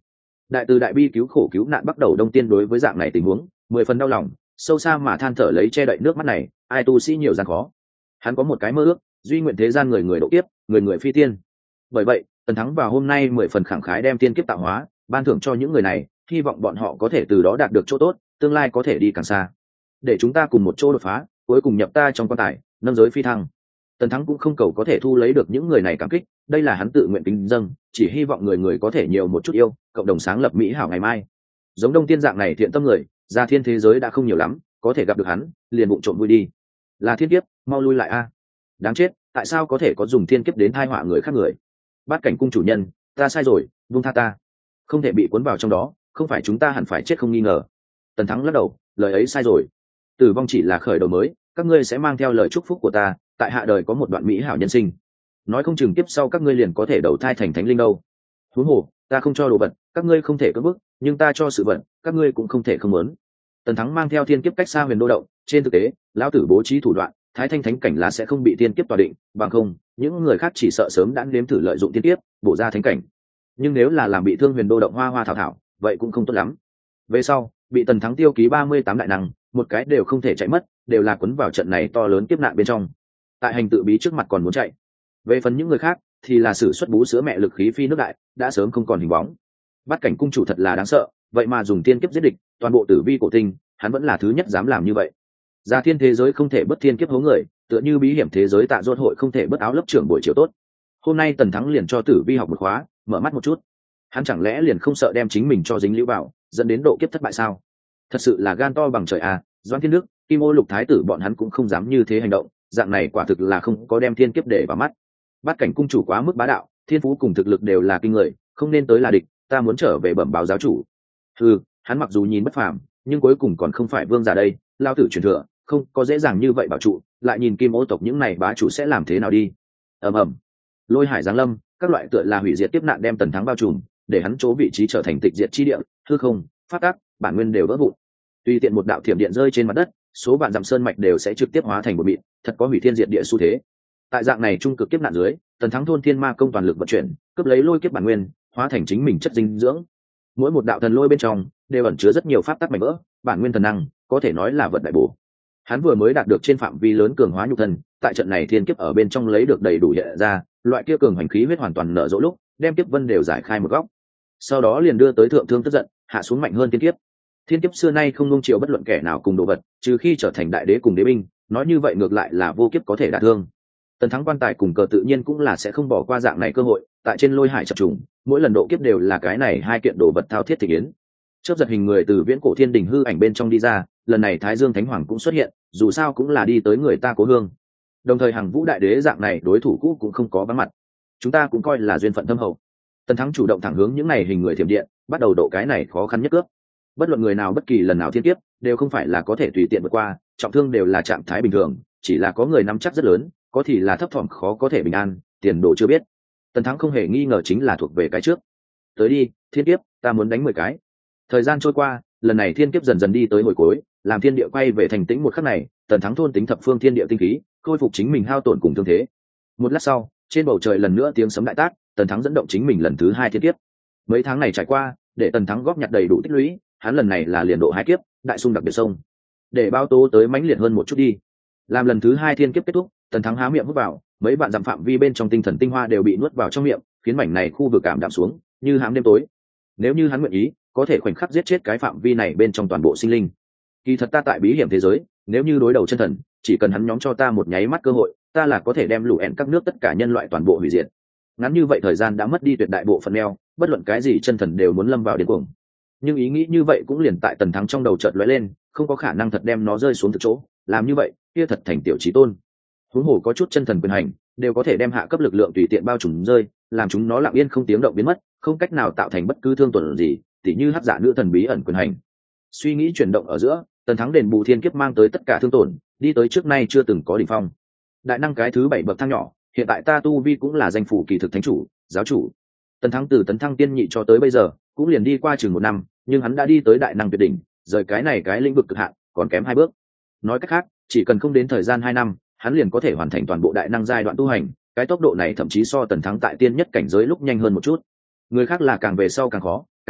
Đại từ đại bi cứu khổ cứu nạn bắt đầu đông tiên đối với dạng này tình huống mười phần đau lòng, sâu xa mà than thở lấy che đậy nước mắt này, ai tu sĩ nhiều gian khó. Hắn có một cái mơ ước, duy nguyện thế gian người người độ kiếp, người người phi tiên. Bởi vậy Tần Thắng vào hôm nay mười phần khẳng khái đem tiên kiếp tạo hóa ban thưởng cho những người này, hy vọng bọn họ có thể từ đó đạt được chỗ tốt, tương lai có thể đi càng xa, để chúng ta cùng một chỗ đột phá, cuối cùng nhập ta trong quan tài, nâng giới phi thăng. Tần Thắng cũng không cầu có thể thu lấy được những người này cảm kích, đây là hắn tự nguyện kính dâng, chỉ hy vọng người người có thể nhiều một chút yêu, cộng đồng sáng lập mỹ hảo ngày mai. Giống Đông Tiên dạng này thiện tâm người, ra thiên thế giới đã không nhiều lắm, có thể gặp được hắn, liền bụng trộm vui đi. Là thiên kiếp, mau lui lại a! Đáng chết, tại sao có thể có dùng thiên kiếp đến tai họa người khác người? Bát Cảnh cung chủ nhân, ta sai rồi, buông tha ta. Không thể bị cuốn vào trong đó, không phải chúng ta hẳn phải chết không nghi ngờ. Tần Thắng lắc đầu, lời ấy sai rồi. Tử vong chỉ là khởi đầu mới, các ngươi sẽ mang theo lời chúc phúc của ta, tại hạ đời có một đoạn mỹ hảo nhân sinh. Nói không chừng tiếp sau các ngươi liền có thể đầu thai thành thánh linh đâu. Huống hồ, ta không cho đồ vật, các ngươi không thể cưỡng bức, nhưng ta cho sự vận, các ngươi cũng không thể không muốn. Tần Thắng mang theo thiên kiếp cách xa Huyền Đô động, trên thực tế, lão tử bố trí thủ đoạn, Thái Thanh Thánh cảnh lá sẽ không bị thiên kiếp tỏa định, bằng không, những người khác chỉ sợ sớm đã nếm thử lợi dụng thiên kiếp, bổ ra thánh cảnh. Nhưng nếu là làm bị thương Huyền Đô động hoa hoa thảo thảo, vậy cũng không tốt lắm. Về sau, bị Tần Thắng tiêu ký ba mươi tám đại năng, một cái đều không thể chạy mất, đều là cuốn vào trận này to lớn kiếp nạn bên trong. Tại hành tự bí trước mặt còn muốn chạy. Về phần những người khác, thì là sử xuất bú sữa mẹ lực khí phi nước đại, đã sớm không còn hình bóng. Bát Cảnh cung chủ thật là đáng sợ, vậy mà dùng tiên kiếp giết địch, toàn bộ tử vi cổ tinh, hắn vẫn là thứ nhất dám làm như vậy. Gia thiên thế giới không thể bất thiên kiếp hố người, tựa như bí hiểm thế giới Tạ Dốt hội không thể bất áo lớp trưởng buổi chiều tốt. Hôm nay Tần Thắng liền cho tử vi học một khóa, mở mắt một chút. Hắn chẳng lẽ liền không sợ đem chính mình cho dính lũ vào, dẫn đến độ kiếp thất bại sao? Thật sự là gan to bằng trời à, Doãn Thiên Đức, Kim Ô Lục thái tử bọn hắn cũng không dám như thế hành động, dạng này quả thực là không có đem thiên kiếp để vào mắt. Bát Cảnh cung chủ quá mức bá đạo, thiên phú cùng thực lực đều là kinh người, không nên tới là địch, ta muốn trở về bẩm báo giáo chủ. Ừ, hắn mặc dù nhìn bất phàm, nhưng cuối cùng còn không phải vương giả đây, lao tử truyền thừa, không có dễ dàng như vậy bảo trụ, lại nhìn Kim Ô tộc những này bá chủ sẽ làm thế nào đi. Ầm ầm, lôi hải giáng lâm, các loại tựa là hủy diệt tiếp nạn đem Tần Thắng bao trùm, để hắn chỗ vị trí trở thành tịch diệt chi địa, hư không, phát tác, bản nguyên đều vỡ vụn. Tùy tiện một đạo thiểm điện rơi trên mặt đất, số vạn dặm sơn mạch đều sẽ trực tiếp hóa thành một mịn, thật có hủy thiên diệt địa xu thế. Tại dạng này trung cực kiếp nạn dưới, Tần Thắng thôn thiên ma công toàn lực vận chuyển, cướp lấy lôi kiếp bản nguyên, hóa thành chính mình chất dinh dưỡng. Mỗi một đạo thần lôi bên trong đều ẩn chứa rất nhiều pháp tắc mảnh vỡ, bản nguyên thần năng, có thể nói là vật đại bổ. Hắn vừa mới đạt được trên phạm vi lớn cường hóa nhục thân, tại trận này thiên kiếp ở bên trong lấy được đầy đủ hiện ra, loại kia cường hành khí huyết hoàn toàn nở rộ lúc, đem kiếp vân đều giải khai một góc. Sau đó liền đưa tới thượng thương tức giận, hạ xuống mạnh hơn thiên kiếp. Thiên kiếp xưa nay không nung chiều bất luận kẻ nào cùng đồ vật, trừ khi trở thành đại đế cùng đế binh, nói như vậy ngược lại là vô kiếp có thể đả thương. Tần Thắng quan tài cùng cờ tự nhiên cũng là sẽ không bỏ qua dạng này cơ hội, tại trên lôi hải chập trùng, mỗi lần độ kiếp đều là cái này hai kiện đồ vật thao thiết thị kiến. Chớp giật hình người từ viễn cổ thiên đình hư ảnh bên trong đi ra, lần này Thái Dương Thánh Hoàng cũng xuất hiện, dù sao cũng là đi tới người ta cố hương. Đồng thời Hằng Vũ đại đế dạng này đối thủ cũ cũng không có vắng mặt, chúng ta cũng coi là duyên phận thâm hậu. Tần Thắng chủ động thẳng hướng những này hình người thiểm điện, bắt đầu độ cái này khó khăn nhất cướp. Bất luận người nào bất kỳ lần nào thiên kiếp, đều không phải là có thể tùy tiện vượt qua, trọng thương đều là trạng thái bình thường, chỉ là có người nắm chắc rất lớn, có thì là thấp thỏm khó có thể bình an, tiền đồ chưa biết. Tần Thắng không hề nghi ngờ chính là thuộc về cái trước. Tới đi, thiên kiếp, ta muốn đánh mười cái. Thời gian trôi qua, lần này thiên kiếp dần dần đi tới hồi cuối, làm thiên địa quay về thành tĩnh một khắc này, Tần Thắng thôn tính thập phương thiên địa tinh khí, khôi phục chính mình hao tổn cùng thương thế. Một lát sau, trên bầu trời lần nữa tiếng sấm đại tác, Tần Thắng dẫn động chính mình lần thứ hai thiên kiếp. Mấy tháng này trải qua, để Tần Thắng góp nhặt đầy đủ tích lũy, hắn lần này là liền độ hai kiếp, đại xung đặc biệt sông. Để bao tố tới mãnh liệt hơn một chút đi. Làm lần thứ hai thiên kiếp kết thúc, Tần Thắng há miệng hút vào, mấy vạn dặm phạm vi bên trong tinh thần tinh hoa đều bị nuốt vào trong miệng, khiến mảnh này khu vực cảm đạm xuống, như hãm đêm tối. Nếu như hắn nguyện ý, có thể khoảnh khắc giết chết cái phạm vi này bên trong toàn bộ sinh linh. Kỳ thật ta tại bí hiểm thế giới, nếu như đối đầu chân thần, chỉ cần hắn nhóm cho ta một nháy mắt cơ hội, ta là có thể đem lũ ẹn các nước tất cả nhân loại toàn bộ hủy diệt. Ngắn như vậy thời gian đã mất đi tuyệt đại bộ phận neo, bất luận cái gì chân thần đều muốn lâm vào điên cuồng. Nhưng ý nghĩ như vậy cũng liền tại Tần Thắng trong đầu chợt lóe lên, không có khả năng thật đem nó rơi xuống thực chỗ, làm như vậy, kia thật thành tiểu chí tôn. Huống hồ có chút chân thần quyền hành, đều có thể đem hạ cấp lực lượng tùy tiện bao trùm rơi, làm chúng nó lặng yên không tiếng động biến mất, không cách nào tạo thành bất cứ thương tổn gì, tỉ như hắc giả nữ thần bí ẩn quyền hành. Suy nghĩ chuyển động ở giữa, Tần Thắng đền bù thiên kiếp mang tới tất cả thương tổn, đi tới trước nay chưa từng có đỉnh phong. Đại năng cái thứ bảy bậc thang nhỏ, hiện tại ta tu vi cũng là danh phủ kỳ thực thánh chủ, giáo chủ. Tần Thắng từ tấn thăng tiên nhị cho tới bây giờ, cũng liền đi qua chừng một năm, nhưng hắn đã đi tới đại năng tuyệt đỉnh, rời cái này cái lĩnh vực cực hạn, còn kém hai bước. Nói cách khác, chỉ cần không đến thời gian hai năm, hắn liền có thể hoàn thành toàn bộ đại năng giai đoạn tu hành, cái tốc độ này thậm chí so Tần Thắng tại tiên nhất cảnh giới lúc nhanh hơn một chút. Người khác là càng về sau càng khó, càng chậm,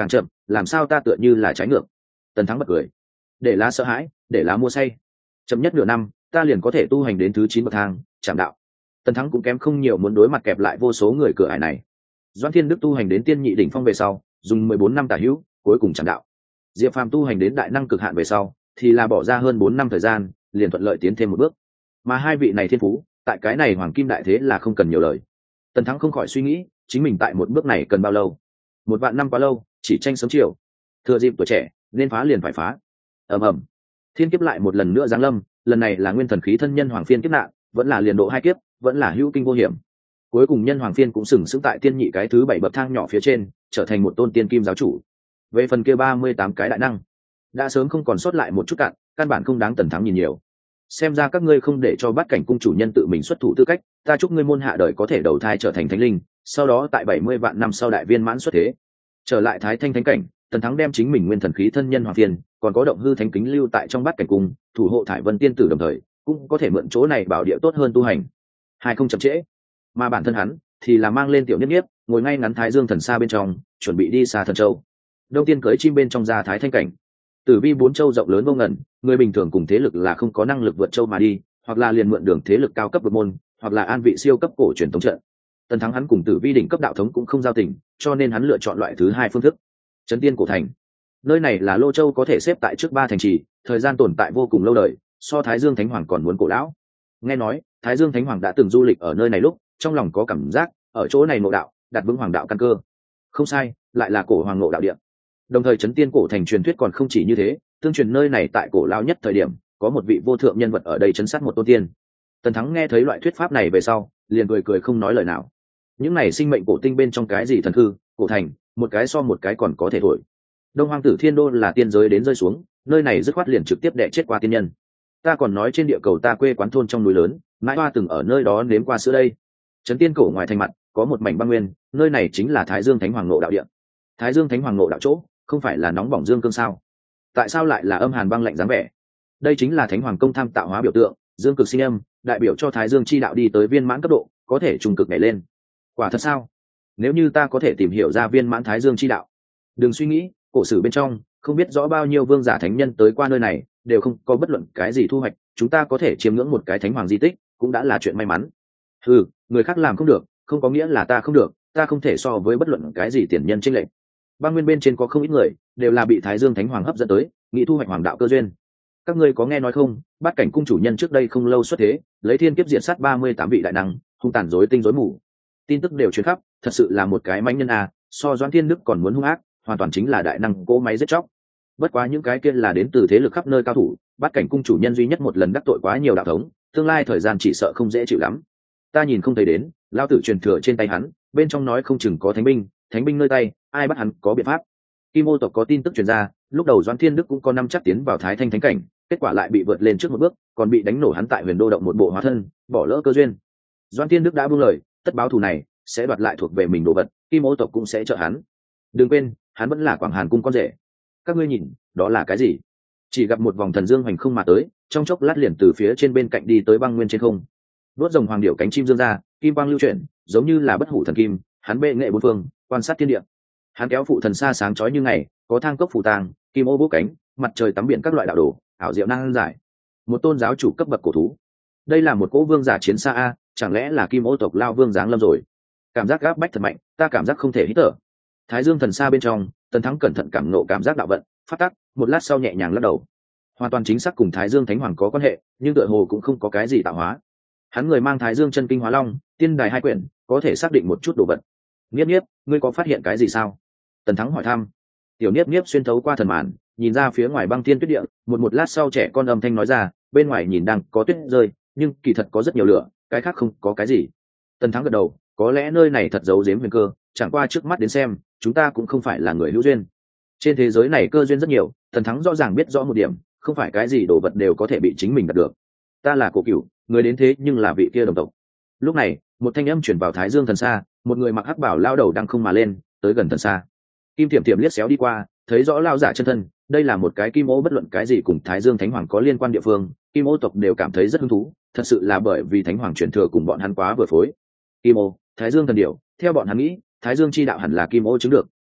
làm sao ta tựa như là trái ngược. Tần Thắng bật cười, để lá sợ hãi, để lá mua say, chậm nhất nửa năm ta liền có thể tu hành đến thứ chín bậc thang chạm đạo. Tần Thắng cũng kém không nhiều muốn đối mặt kẹp lại vô số người cửa ải này. Doãn Thiên Đức tu hành đến tiên nhị đỉnh phong về sau, dùng mười bốn năm tả hữu, cuối cùng chạm đạo. Diệp Phàm tu hành đến đại năng cực hạn về sau, thì là bỏ ra hơn bốn năm thời gian, liền thuận lợi tiến thêm một bước. Mà hai vị này thiên phú, tại cái này hoàng kim đại thế là không cần nhiều lời. Tần Thắng không khỏi suy nghĩ, chính mình tại một bước này cần bao lâu? Một vạn năm quá lâu, chỉ tranh sớm chiều. Thừa dịp tuổi trẻ, nên phá liền phải phá. Ầm ầm. Thiên kiếp lại một lần nữa giáng lâm, lần này là nguyên thần khí thân nhân hoàng phiên kiếp nạn, vẫn là liền độ hai kiếp, vẫn là hữu kinh vô hiểm. Cuối cùng nhân hoàng phiên cũng sừng sững tại tiên nhị cái thứ bảy bậc thang nhỏ phía trên, trở thành một tôn tiên kim giáo chủ. Về phần kia ba mươi tám cái đại năng, đã sớm không còn sót lại một chút cạn, căn bản không đáng Tần Thắng nhìn nhiều. Xem ra các ngươi không để cho Bát Cảnh cung chủ nhân tự mình xuất thủ tư cách, ta chúc ngươi môn hạ đời có thể đầu thai trở thành thánh linh, sau đó tại bảy mươi vạn năm sau đại viên mãn xuất thế. Trở lại Thái Thanh thánh cảnh, Tần Thắng đem chính mình nguyên thần khí thân nhân hoàng phiên, còn có động hư thánh kính lưu tại trong Bát Cảnh cung, thủ hộ Thải Vân tiên tử đồng thời, cũng có thể mượn chỗ này bảo địa tốt hơn tu hành. Hai không chậm trễ. Mà bản thân hắn thì là mang lên tiểu nhất nhiếp, ngồi ngay ngắn Thái Dương thần xa bên trong, chuẩn bị đi xa thần châu. Đầu tiên cưỡi chim bên trong ra Thái Thanh cảnh. Tử vi bốn châu rộng lớn vô ngần, người bình thường cùng thế lực là không có năng lực vượt châu mà đi, hoặc là liền mượn đường thế lực cao cấp vượt môn, hoặc là an vị siêu cấp cổ truyền thống trận. Tần Thắng hắn cùng Tử vi đỉnh cấp đạo thống cũng không giao tình, cho nên hắn lựa chọn loại thứ hai phương thức. Trấn Tiên cổ thành. Nơi này là Lô Châu có thể xếp tại trước ba thành trì, thời gian tồn tại vô cùng lâu đời, so Thái Dương Thánh Hoàng còn muốn cổ lão. Nghe nói, Thái Dương Thánh Hoàng đã từng du lịch ở nơi này lúc, trong lòng có cảm giác, ở chỗ này ngộ đạo, đặt vững hoàng đạo căn cơ. Không sai, lại là cổ hoàng ngộ đạo địa. Đồng thời Trấn Tiên cổ thành truyền thuyết còn không chỉ như thế, tương truyền nơi này tại cổ lao nhất thời điểm, có một vị vô thượng nhân vật ở đây trấn sát một tôn tiên. Tần Thắng nghe thấy loại thuyết pháp này về sau, liền cười cười không nói lời nào. Những này sinh mệnh cổ tinh bên trong cái gì thần thư, cổ thành, một cái so một cái còn có thể thổi. Đông Hoang Tử Thiên Đô là tiên giới đến rơi xuống, nơi này dứt khoát liền trực tiếp đè chết qua tiên nhân. Ta còn nói trên địa cầu ta quê quán thôn trong núi lớn, mãi hoa từng ở nơi đó nếm qua sữa đây. Trấn Tiên cổ ngoài thành mặt có một mảnh băng nguyên, nơi này chính là Thái Dương Thánh Hoàng ngộ đạo địa. Thái Dương Thánh Hoàng ngộ đạo chỗ, không phải là nóng bỏng dương cương sao? Tại sao lại là âm hàn băng lạnh dáng vẻ? Đây chính là Thánh Hoàng công tham tạo hóa biểu tượng, dương cực sinh âm, đại biểu cho Thái Dương chi đạo đi tới viên mãn cấp độ, có thể trùng cực nhảy lên. Quả thật sao? Nếu như ta có thể tìm hiểu ra viên mãn Thái Dương chi đạo, đừng suy nghĩ, cổ sử bên trong không biết rõ bao nhiêu vương giả thánh nhân tới qua nơi này, đều không có bất luận cái gì thu hoạch, chúng ta có thể chiêm ngưỡng một cái Thánh Hoàng di tích, cũng đã là chuyện may mắn. Ừ, người khác làm không được, không có nghĩa là ta không được, ta không thể so với bất luận cái gì tiền nhân chênh lệch. Băng nguyên bên trên có không ít người, đều là bị Thái Dương Thánh Hoàng hấp dẫn tới, nghĩ thu hoạch hoàng đạo cơ duyên. Các ngươi có nghe nói không, Bát Cảnh cung chủ nhân trước đây không lâu xuất thế, lấy thiên kiếp diện sát ba mươi tám vị đại năng, hung tàn rối tinh rối mù. Tin tức đều truyền khắp, thật sự là một cái mãnh nhân à, so Doãn Thiên Đức còn muốn hung ác, hoàn toàn chính là đại năng cỗ máy giết chóc. Bất quá những cái kia là đến từ thế lực khắp nơi cao thủ, Bát Cảnh cung chủ nhân duy nhất một lần đắc tội quá nhiều đạo thống, tương lai thời gian chỉ sợ không dễ chịu lắm. Ta nhìn không thấy đến, lão tử truyền thừa trên tay hắn, bên trong nói không chừng có thánh binh, thánh binh nơi tay, ai bắt hắn có biện pháp. Kim Ô tộc có tin tức truyền ra, lúc đầu Doãn Thiên Đức cũng có năm chắc tiến vào Thái Thanh thánh cảnh, kết quả lại bị vượt lên trước một bước, còn bị đánh nổ hắn tại Huyền Đô động một bộ hóa thân, bỏ lỡ cơ duyên. Doãn Thiên Đức đã buông lời, tất báo thù này sẽ đoạt lại thuộc về mình đồ vật, Kim Ô tộc cũng sẽ trợ hắn. Đừng quên, hắn vẫn là Quảng Hàn cung con rể. Các ngươi nhìn, đó là cái gì? Chỉ gặp một vòng thần dương hoành không mà tới, trong chốc lát liền từ phía trên bên cạnh đi tới băng nguyên trên không. Đốt rồng hoàng điểu cánh chim dương ra, kim quang lưu chuyển, giống như là bất hủ thần kim, hắn bệ nghệ bốn phương, quan sát thiên địa. Hắn kéo phụ thần xa sáng chói như ngày, có thang cốc phù tang, kim ô bố cánh, mặt trời tắm biển các loại đạo đồ, ảo diệu năng giải. Một tôn giáo chủ cấp bậc cổ thú. Đây là một cỗ vương giả chiến xa a, chẳng lẽ là kim ô tộc lao vương giáng lâm rồi? Cảm giác gáp bách thật mạnh, ta cảm giác không thể hít thở. Thái Dương thần xa bên trong, Tần Thắng cẩn thận cảm nộ cảm giác đạo vận, phát tắc, một lát sau nhẹ nhàng lắc đầu. Hoàn toàn chính xác cùng Thái Dương Thánh Hoàng có quan hệ, nhưng tựa hồ cũng không có cái gì tạo hóa. Hắn người mang Thái Dương chân kinh hóa long, tiên đài hai quyển, có thể xác định một chút đồ vật. Niếp Niếp, ngươi có phát hiện cái gì sao? Tần Thắng hỏi thăm. Tiểu Niếp Niếp xuyên thấu qua thần màn, nhìn ra phía ngoài băng thiên tuyết địa, một một lát sau trẻ con âm thanh nói ra, bên ngoài nhìn đang có tuyết rơi, nhưng kỳ thật có rất nhiều lửa, cái khác không có cái gì. Tần Thắng gật đầu, có lẽ nơi này thật giấu giếm huyền cơ, chẳng qua trước mắt đến xem, chúng ta cũng không phải là người hữu duyên. Trên thế giới này cơ duyên rất nhiều, Tần Thắng rõ ràng biết rõ một điểm, không phải cái gì đồ vật đều có thể bị chính mình đạt được. Ta là Cổ Cửu, người đến thế nhưng là vị kia đồng tộc. Lúc này, một thanh âm chuyển vào Thái Dương thần xa, một người mặc hắc bảo lao đầu đang không mà lên, tới gần thần xa. Kim Tiệm Tiệm liếc xéo đi qua, thấy rõ lao giả chân thân, đây là một cái kim ô, bất luận cái gì cùng Thái Dương Thánh Hoàng có liên quan địa phương, kim ô tộc đều cảm thấy rất hứng thú, thật sự là bởi vì Thánh Hoàng truyền thừa cùng bọn hắn quá vừa phối. Kim ô, Thái Dương thần điểu, theo bọn hắn nghĩ, Thái Dương chi đạo hẳn là kim ô chứng được,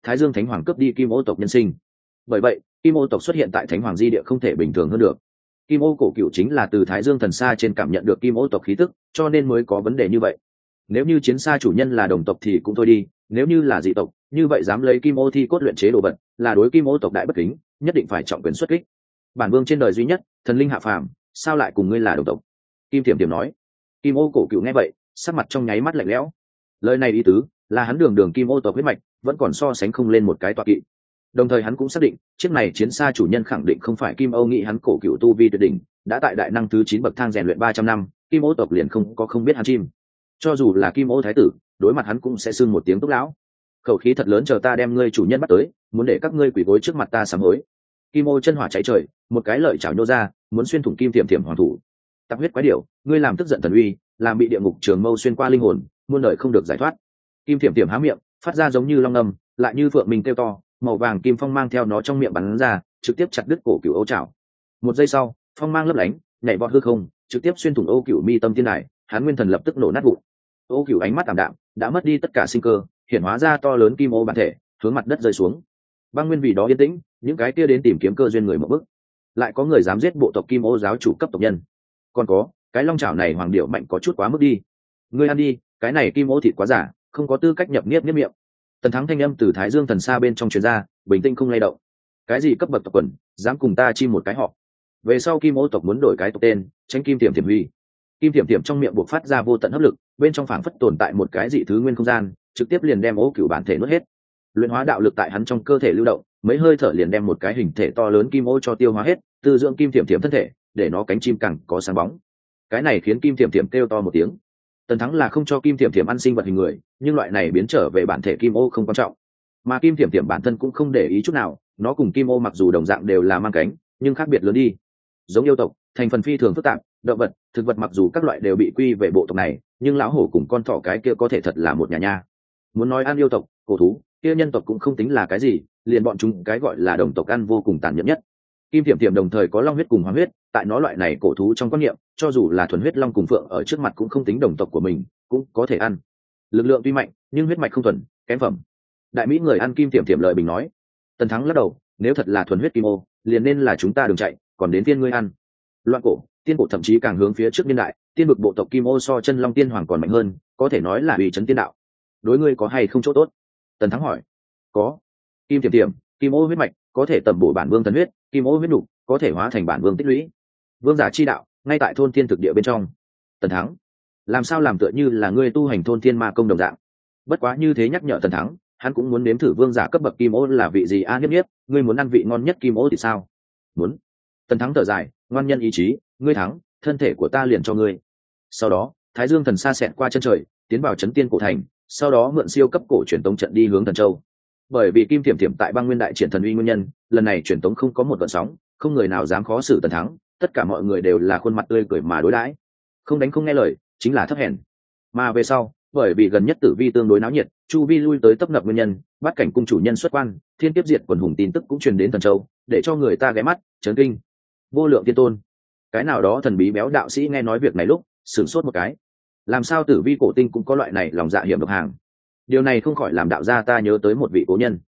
Thái Dương Thánh Hoàng cướp đi Kim Ô tộc nhân sinh. Bởi vậy, Kim Ô tộc xuất hiện tại Thánh Hoàng di địa không thể bình thường hơn được. Kim Ô cổ cựu chính là từ Thái Dương thần sa trên cảm nhận được Kim Ô tộc khí tức, cho nên mới có vấn đề như vậy. Nếu như chiến xa chủ nhân là đồng tộc thì cũng thôi đi, nếu như là dị tộc, như vậy dám lấy Kim Ô thi cốt luyện chế đồ vật, là đối Kim Ô tộc đại bất kính, nhất định phải trọng quyền xuất kích. Bản vương trên đời duy nhất, thần linh hạ phàm, sao lại cùng ngươi là đồng tộc? Kim Tiềm Tiềm nói. Kim Ô cổ cựu nghe vậy, sắc mặt trong nháy mắt lạnh lẽo. Lời này ý tứ là hắn đường đường Kim Ô tộc huyết mạch vẫn còn so sánh không lên một cái tọa kỵ. Đồng thời hắn cũng xác định chiếc này chiến xa chủ nhân khẳng định không phải Kim Ô nghĩ hắn cổ cựu tu vi tuyệt đỉnh, đã tại đại năng thứ chín bậc thang rèn luyện ba trăm năm, Kim Ô tộc liền không có không biết hắn chim. Cho dù là Kim Ô thái tử, đối mặt hắn cũng sẽ xưng một tiếng túc lão. Khẩu khí thật lớn, chờ ta đem ngươi chủ nhân bắt tới, muốn để các ngươi quỳ gối trước mặt ta sám hối. Kim Ô chân hỏa cháy trời, một cái lợi chảo nhô ra, muốn xuyên thủng Kim Tiềm Tiềm hoàng thủ. Tạp huyết quái điểu, ngươi làm tức giận thần uy, làm bị địa ngục trường mâu xuyên qua linh hồn, muôn đời không được giải thoát. Kim Tiềm Tiềm há miệng, phát ra giống như long ngâm, lại như phượng mình kêu to, màu vàng kim phong mang theo nó trong miệng bắn ra, trực tiếp chặt đứt cổ cửu Ô chảo. Một giây sau, phong mang lấp lánh, nhảy vọt hư không, trực tiếp xuyên thủng Ô cửu mi tâm tiên đài, hắn nguyên thần lập tức nổ nát vụn. Ô cửu ánh mắt tạm đạm, đã mất đi tất cả sinh cơ, hiện hóa ra to lớn Kim Ô bản thể, hướng mặt đất rơi xuống. Băng nguyên vì đó yên tĩnh, những cái kia đến tìm kiếm cơ duyên người một bức. Lại có người dám giết bộ tộc Kim Ô giáo chủ cấp tộc nhân. Còn có, cái long chảo này hoàng điểu mạnh có chút quá mức đi. Ngươi ăn đi, cái này Kim Ô thịt quá giả, không có tư cách nhập niết niết miệng. Tần Thắng thanh âm từ Thái Dương thần xa bên trong truyền ra, bình tĩnh không lay động. Cái gì cấp bậc tộc quần, dám cùng ta chim một cái họ? Về sau Kim Ô tộc muốn đổi cái tộc tên, tránh Kim Tiềm Tiềm huy. Kim Tiềm Tiềm trong miệng buộc phát ra vô tận hấp lực, bên trong phảng phất tồn tại một cái dị thứ nguyên không gian, trực tiếp liền đem Ô cửu bản thể nuốt hết. Luyện hóa đạo lực tại hắn trong cơ thể lưu động, mấy hơi thở liền đem một cái hình thể to lớn Kim Ô cho tiêu hóa hết, tư dưỡng Kim Tiềm Tiềm thân thể, để nó cánh chim càng có sáng bóng. Cái này khiến Kim Tiềm Tiềm kêu to một tiếng. Tần Thắng là không cho Kim Tiềm Tiềm ăn sinh vật hình người, nhưng loại này biến trở về bản thể Kim Ô không quan trọng. Mà Kim Tiềm Tiềm bản thân cũng không để ý chút nào, nó cùng Kim Ô mặc dù đồng dạng đều là mang cánh, nhưng khác biệt lớn đi. Giống yêu tộc, thành phần phi thường phức tạp, động vật, thực vật mặc dù các loại đều bị quy về bộ tộc này, nhưng lão hổ cùng con thỏ cái kia có thể thật là một nhà nha. Muốn nói ăn yêu tộc, cổ thú, kia nhân tộc cũng không tính là cái gì, liền bọn chúng cái gọi là đồng tộc ăn vô cùng tàn nhẫn nhất. Kim Tiềm Tiềm đồng thời có long huyết cùng hoàng huyết, tại nó loại này cổ thú trong quan niệm, cho dù là thuần huyết long cùng phượng ở trước mặt cũng không tính đồng tộc của mình, cũng có thể ăn. Lực lượng tuy mạnh, nhưng huyết mạch không thuần, kém phẩm. Đại mỹ người ăn Kim Tiềm Tiềm lợi bình nói. Tần Thắng lắc đầu, nếu thật là thuần huyết Kim Ô, liền nên là chúng ta đừng chạy, còn đến tiên ngươi ăn. Loạn cổ, tiên cổ thậm chí càng hướng phía trước niên đại, tiên vực bộ tộc Kim Ô so chân long tiên hoàng còn mạnh hơn, có thể nói là uy chấn tiên đạo. Đối ngươi có hay không chỗ tốt? Tần Thắng hỏi. Có. Kim Tiềm Tiềm, Kim Ô huyết mạch có thể tầm bổ bản vương thần huyết, Kim Ô huyết nục có thể hóa thành bản vương tích lũy. Vương giả chi đạo ngay tại thôn thiên thực địa bên trong. Tần Thắng, làm sao làm tựa như là ngươi tu hành thôn thiên ma công đồng dạng. Bất quá như thế nhắc nhở Tần Thắng, hắn cũng muốn nếm thử vương giả cấp bậc Kim Ô là vị gì a à, nhất nhất, ngươi muốn ăn vị ngon nhất Kim Ô thì sao? Muốn. Tần Thắng thở dài, ngoan nhân ý chí, ngươi thắng, thân thể của ta liền cho ngươi. Sau đó, Thái Dương thần xa xẹt qua chân trời, tiến vào trấn tiên cổ thành, sau đó mượn siêu cấp cổ truyền tống trận đi hướng Thần Châu. Bởi vì Kim Tiềm Tiềm tại băng nguyên đại triển thần uy nguyên nhân, lần này truyền tống không có một vận sóng, không người nào dám khó xử Tần Thắng, tất cả mọi người đều là khuôn mặt tươi cười mà đối đãi, không đánh không nghe lời, chính là thấp hèn. Mà về sau, bởi vì gần nhất tử vi tương đối náo nhiệt, chu vi lui tới tấp nập nguyên nhân, bắt cảnh cung chủ nhân xuất quan, thiên kiếp diệt quần hùng tin tức cũng truyền đến Thần Châu, để cho người ta ghé mắt, chấn kinh. Vô lượng tiên tôn, cái nào đó thần bí béo đạo sĩ nghe nói việc này lúc sửng sốt một cái, làm sao tử vi cổ tinh cũng có loại này lòng dạ hiểm độc hàng. Điều này không khỏi làm đạo gia ta nhớ tới một vị cố nhân.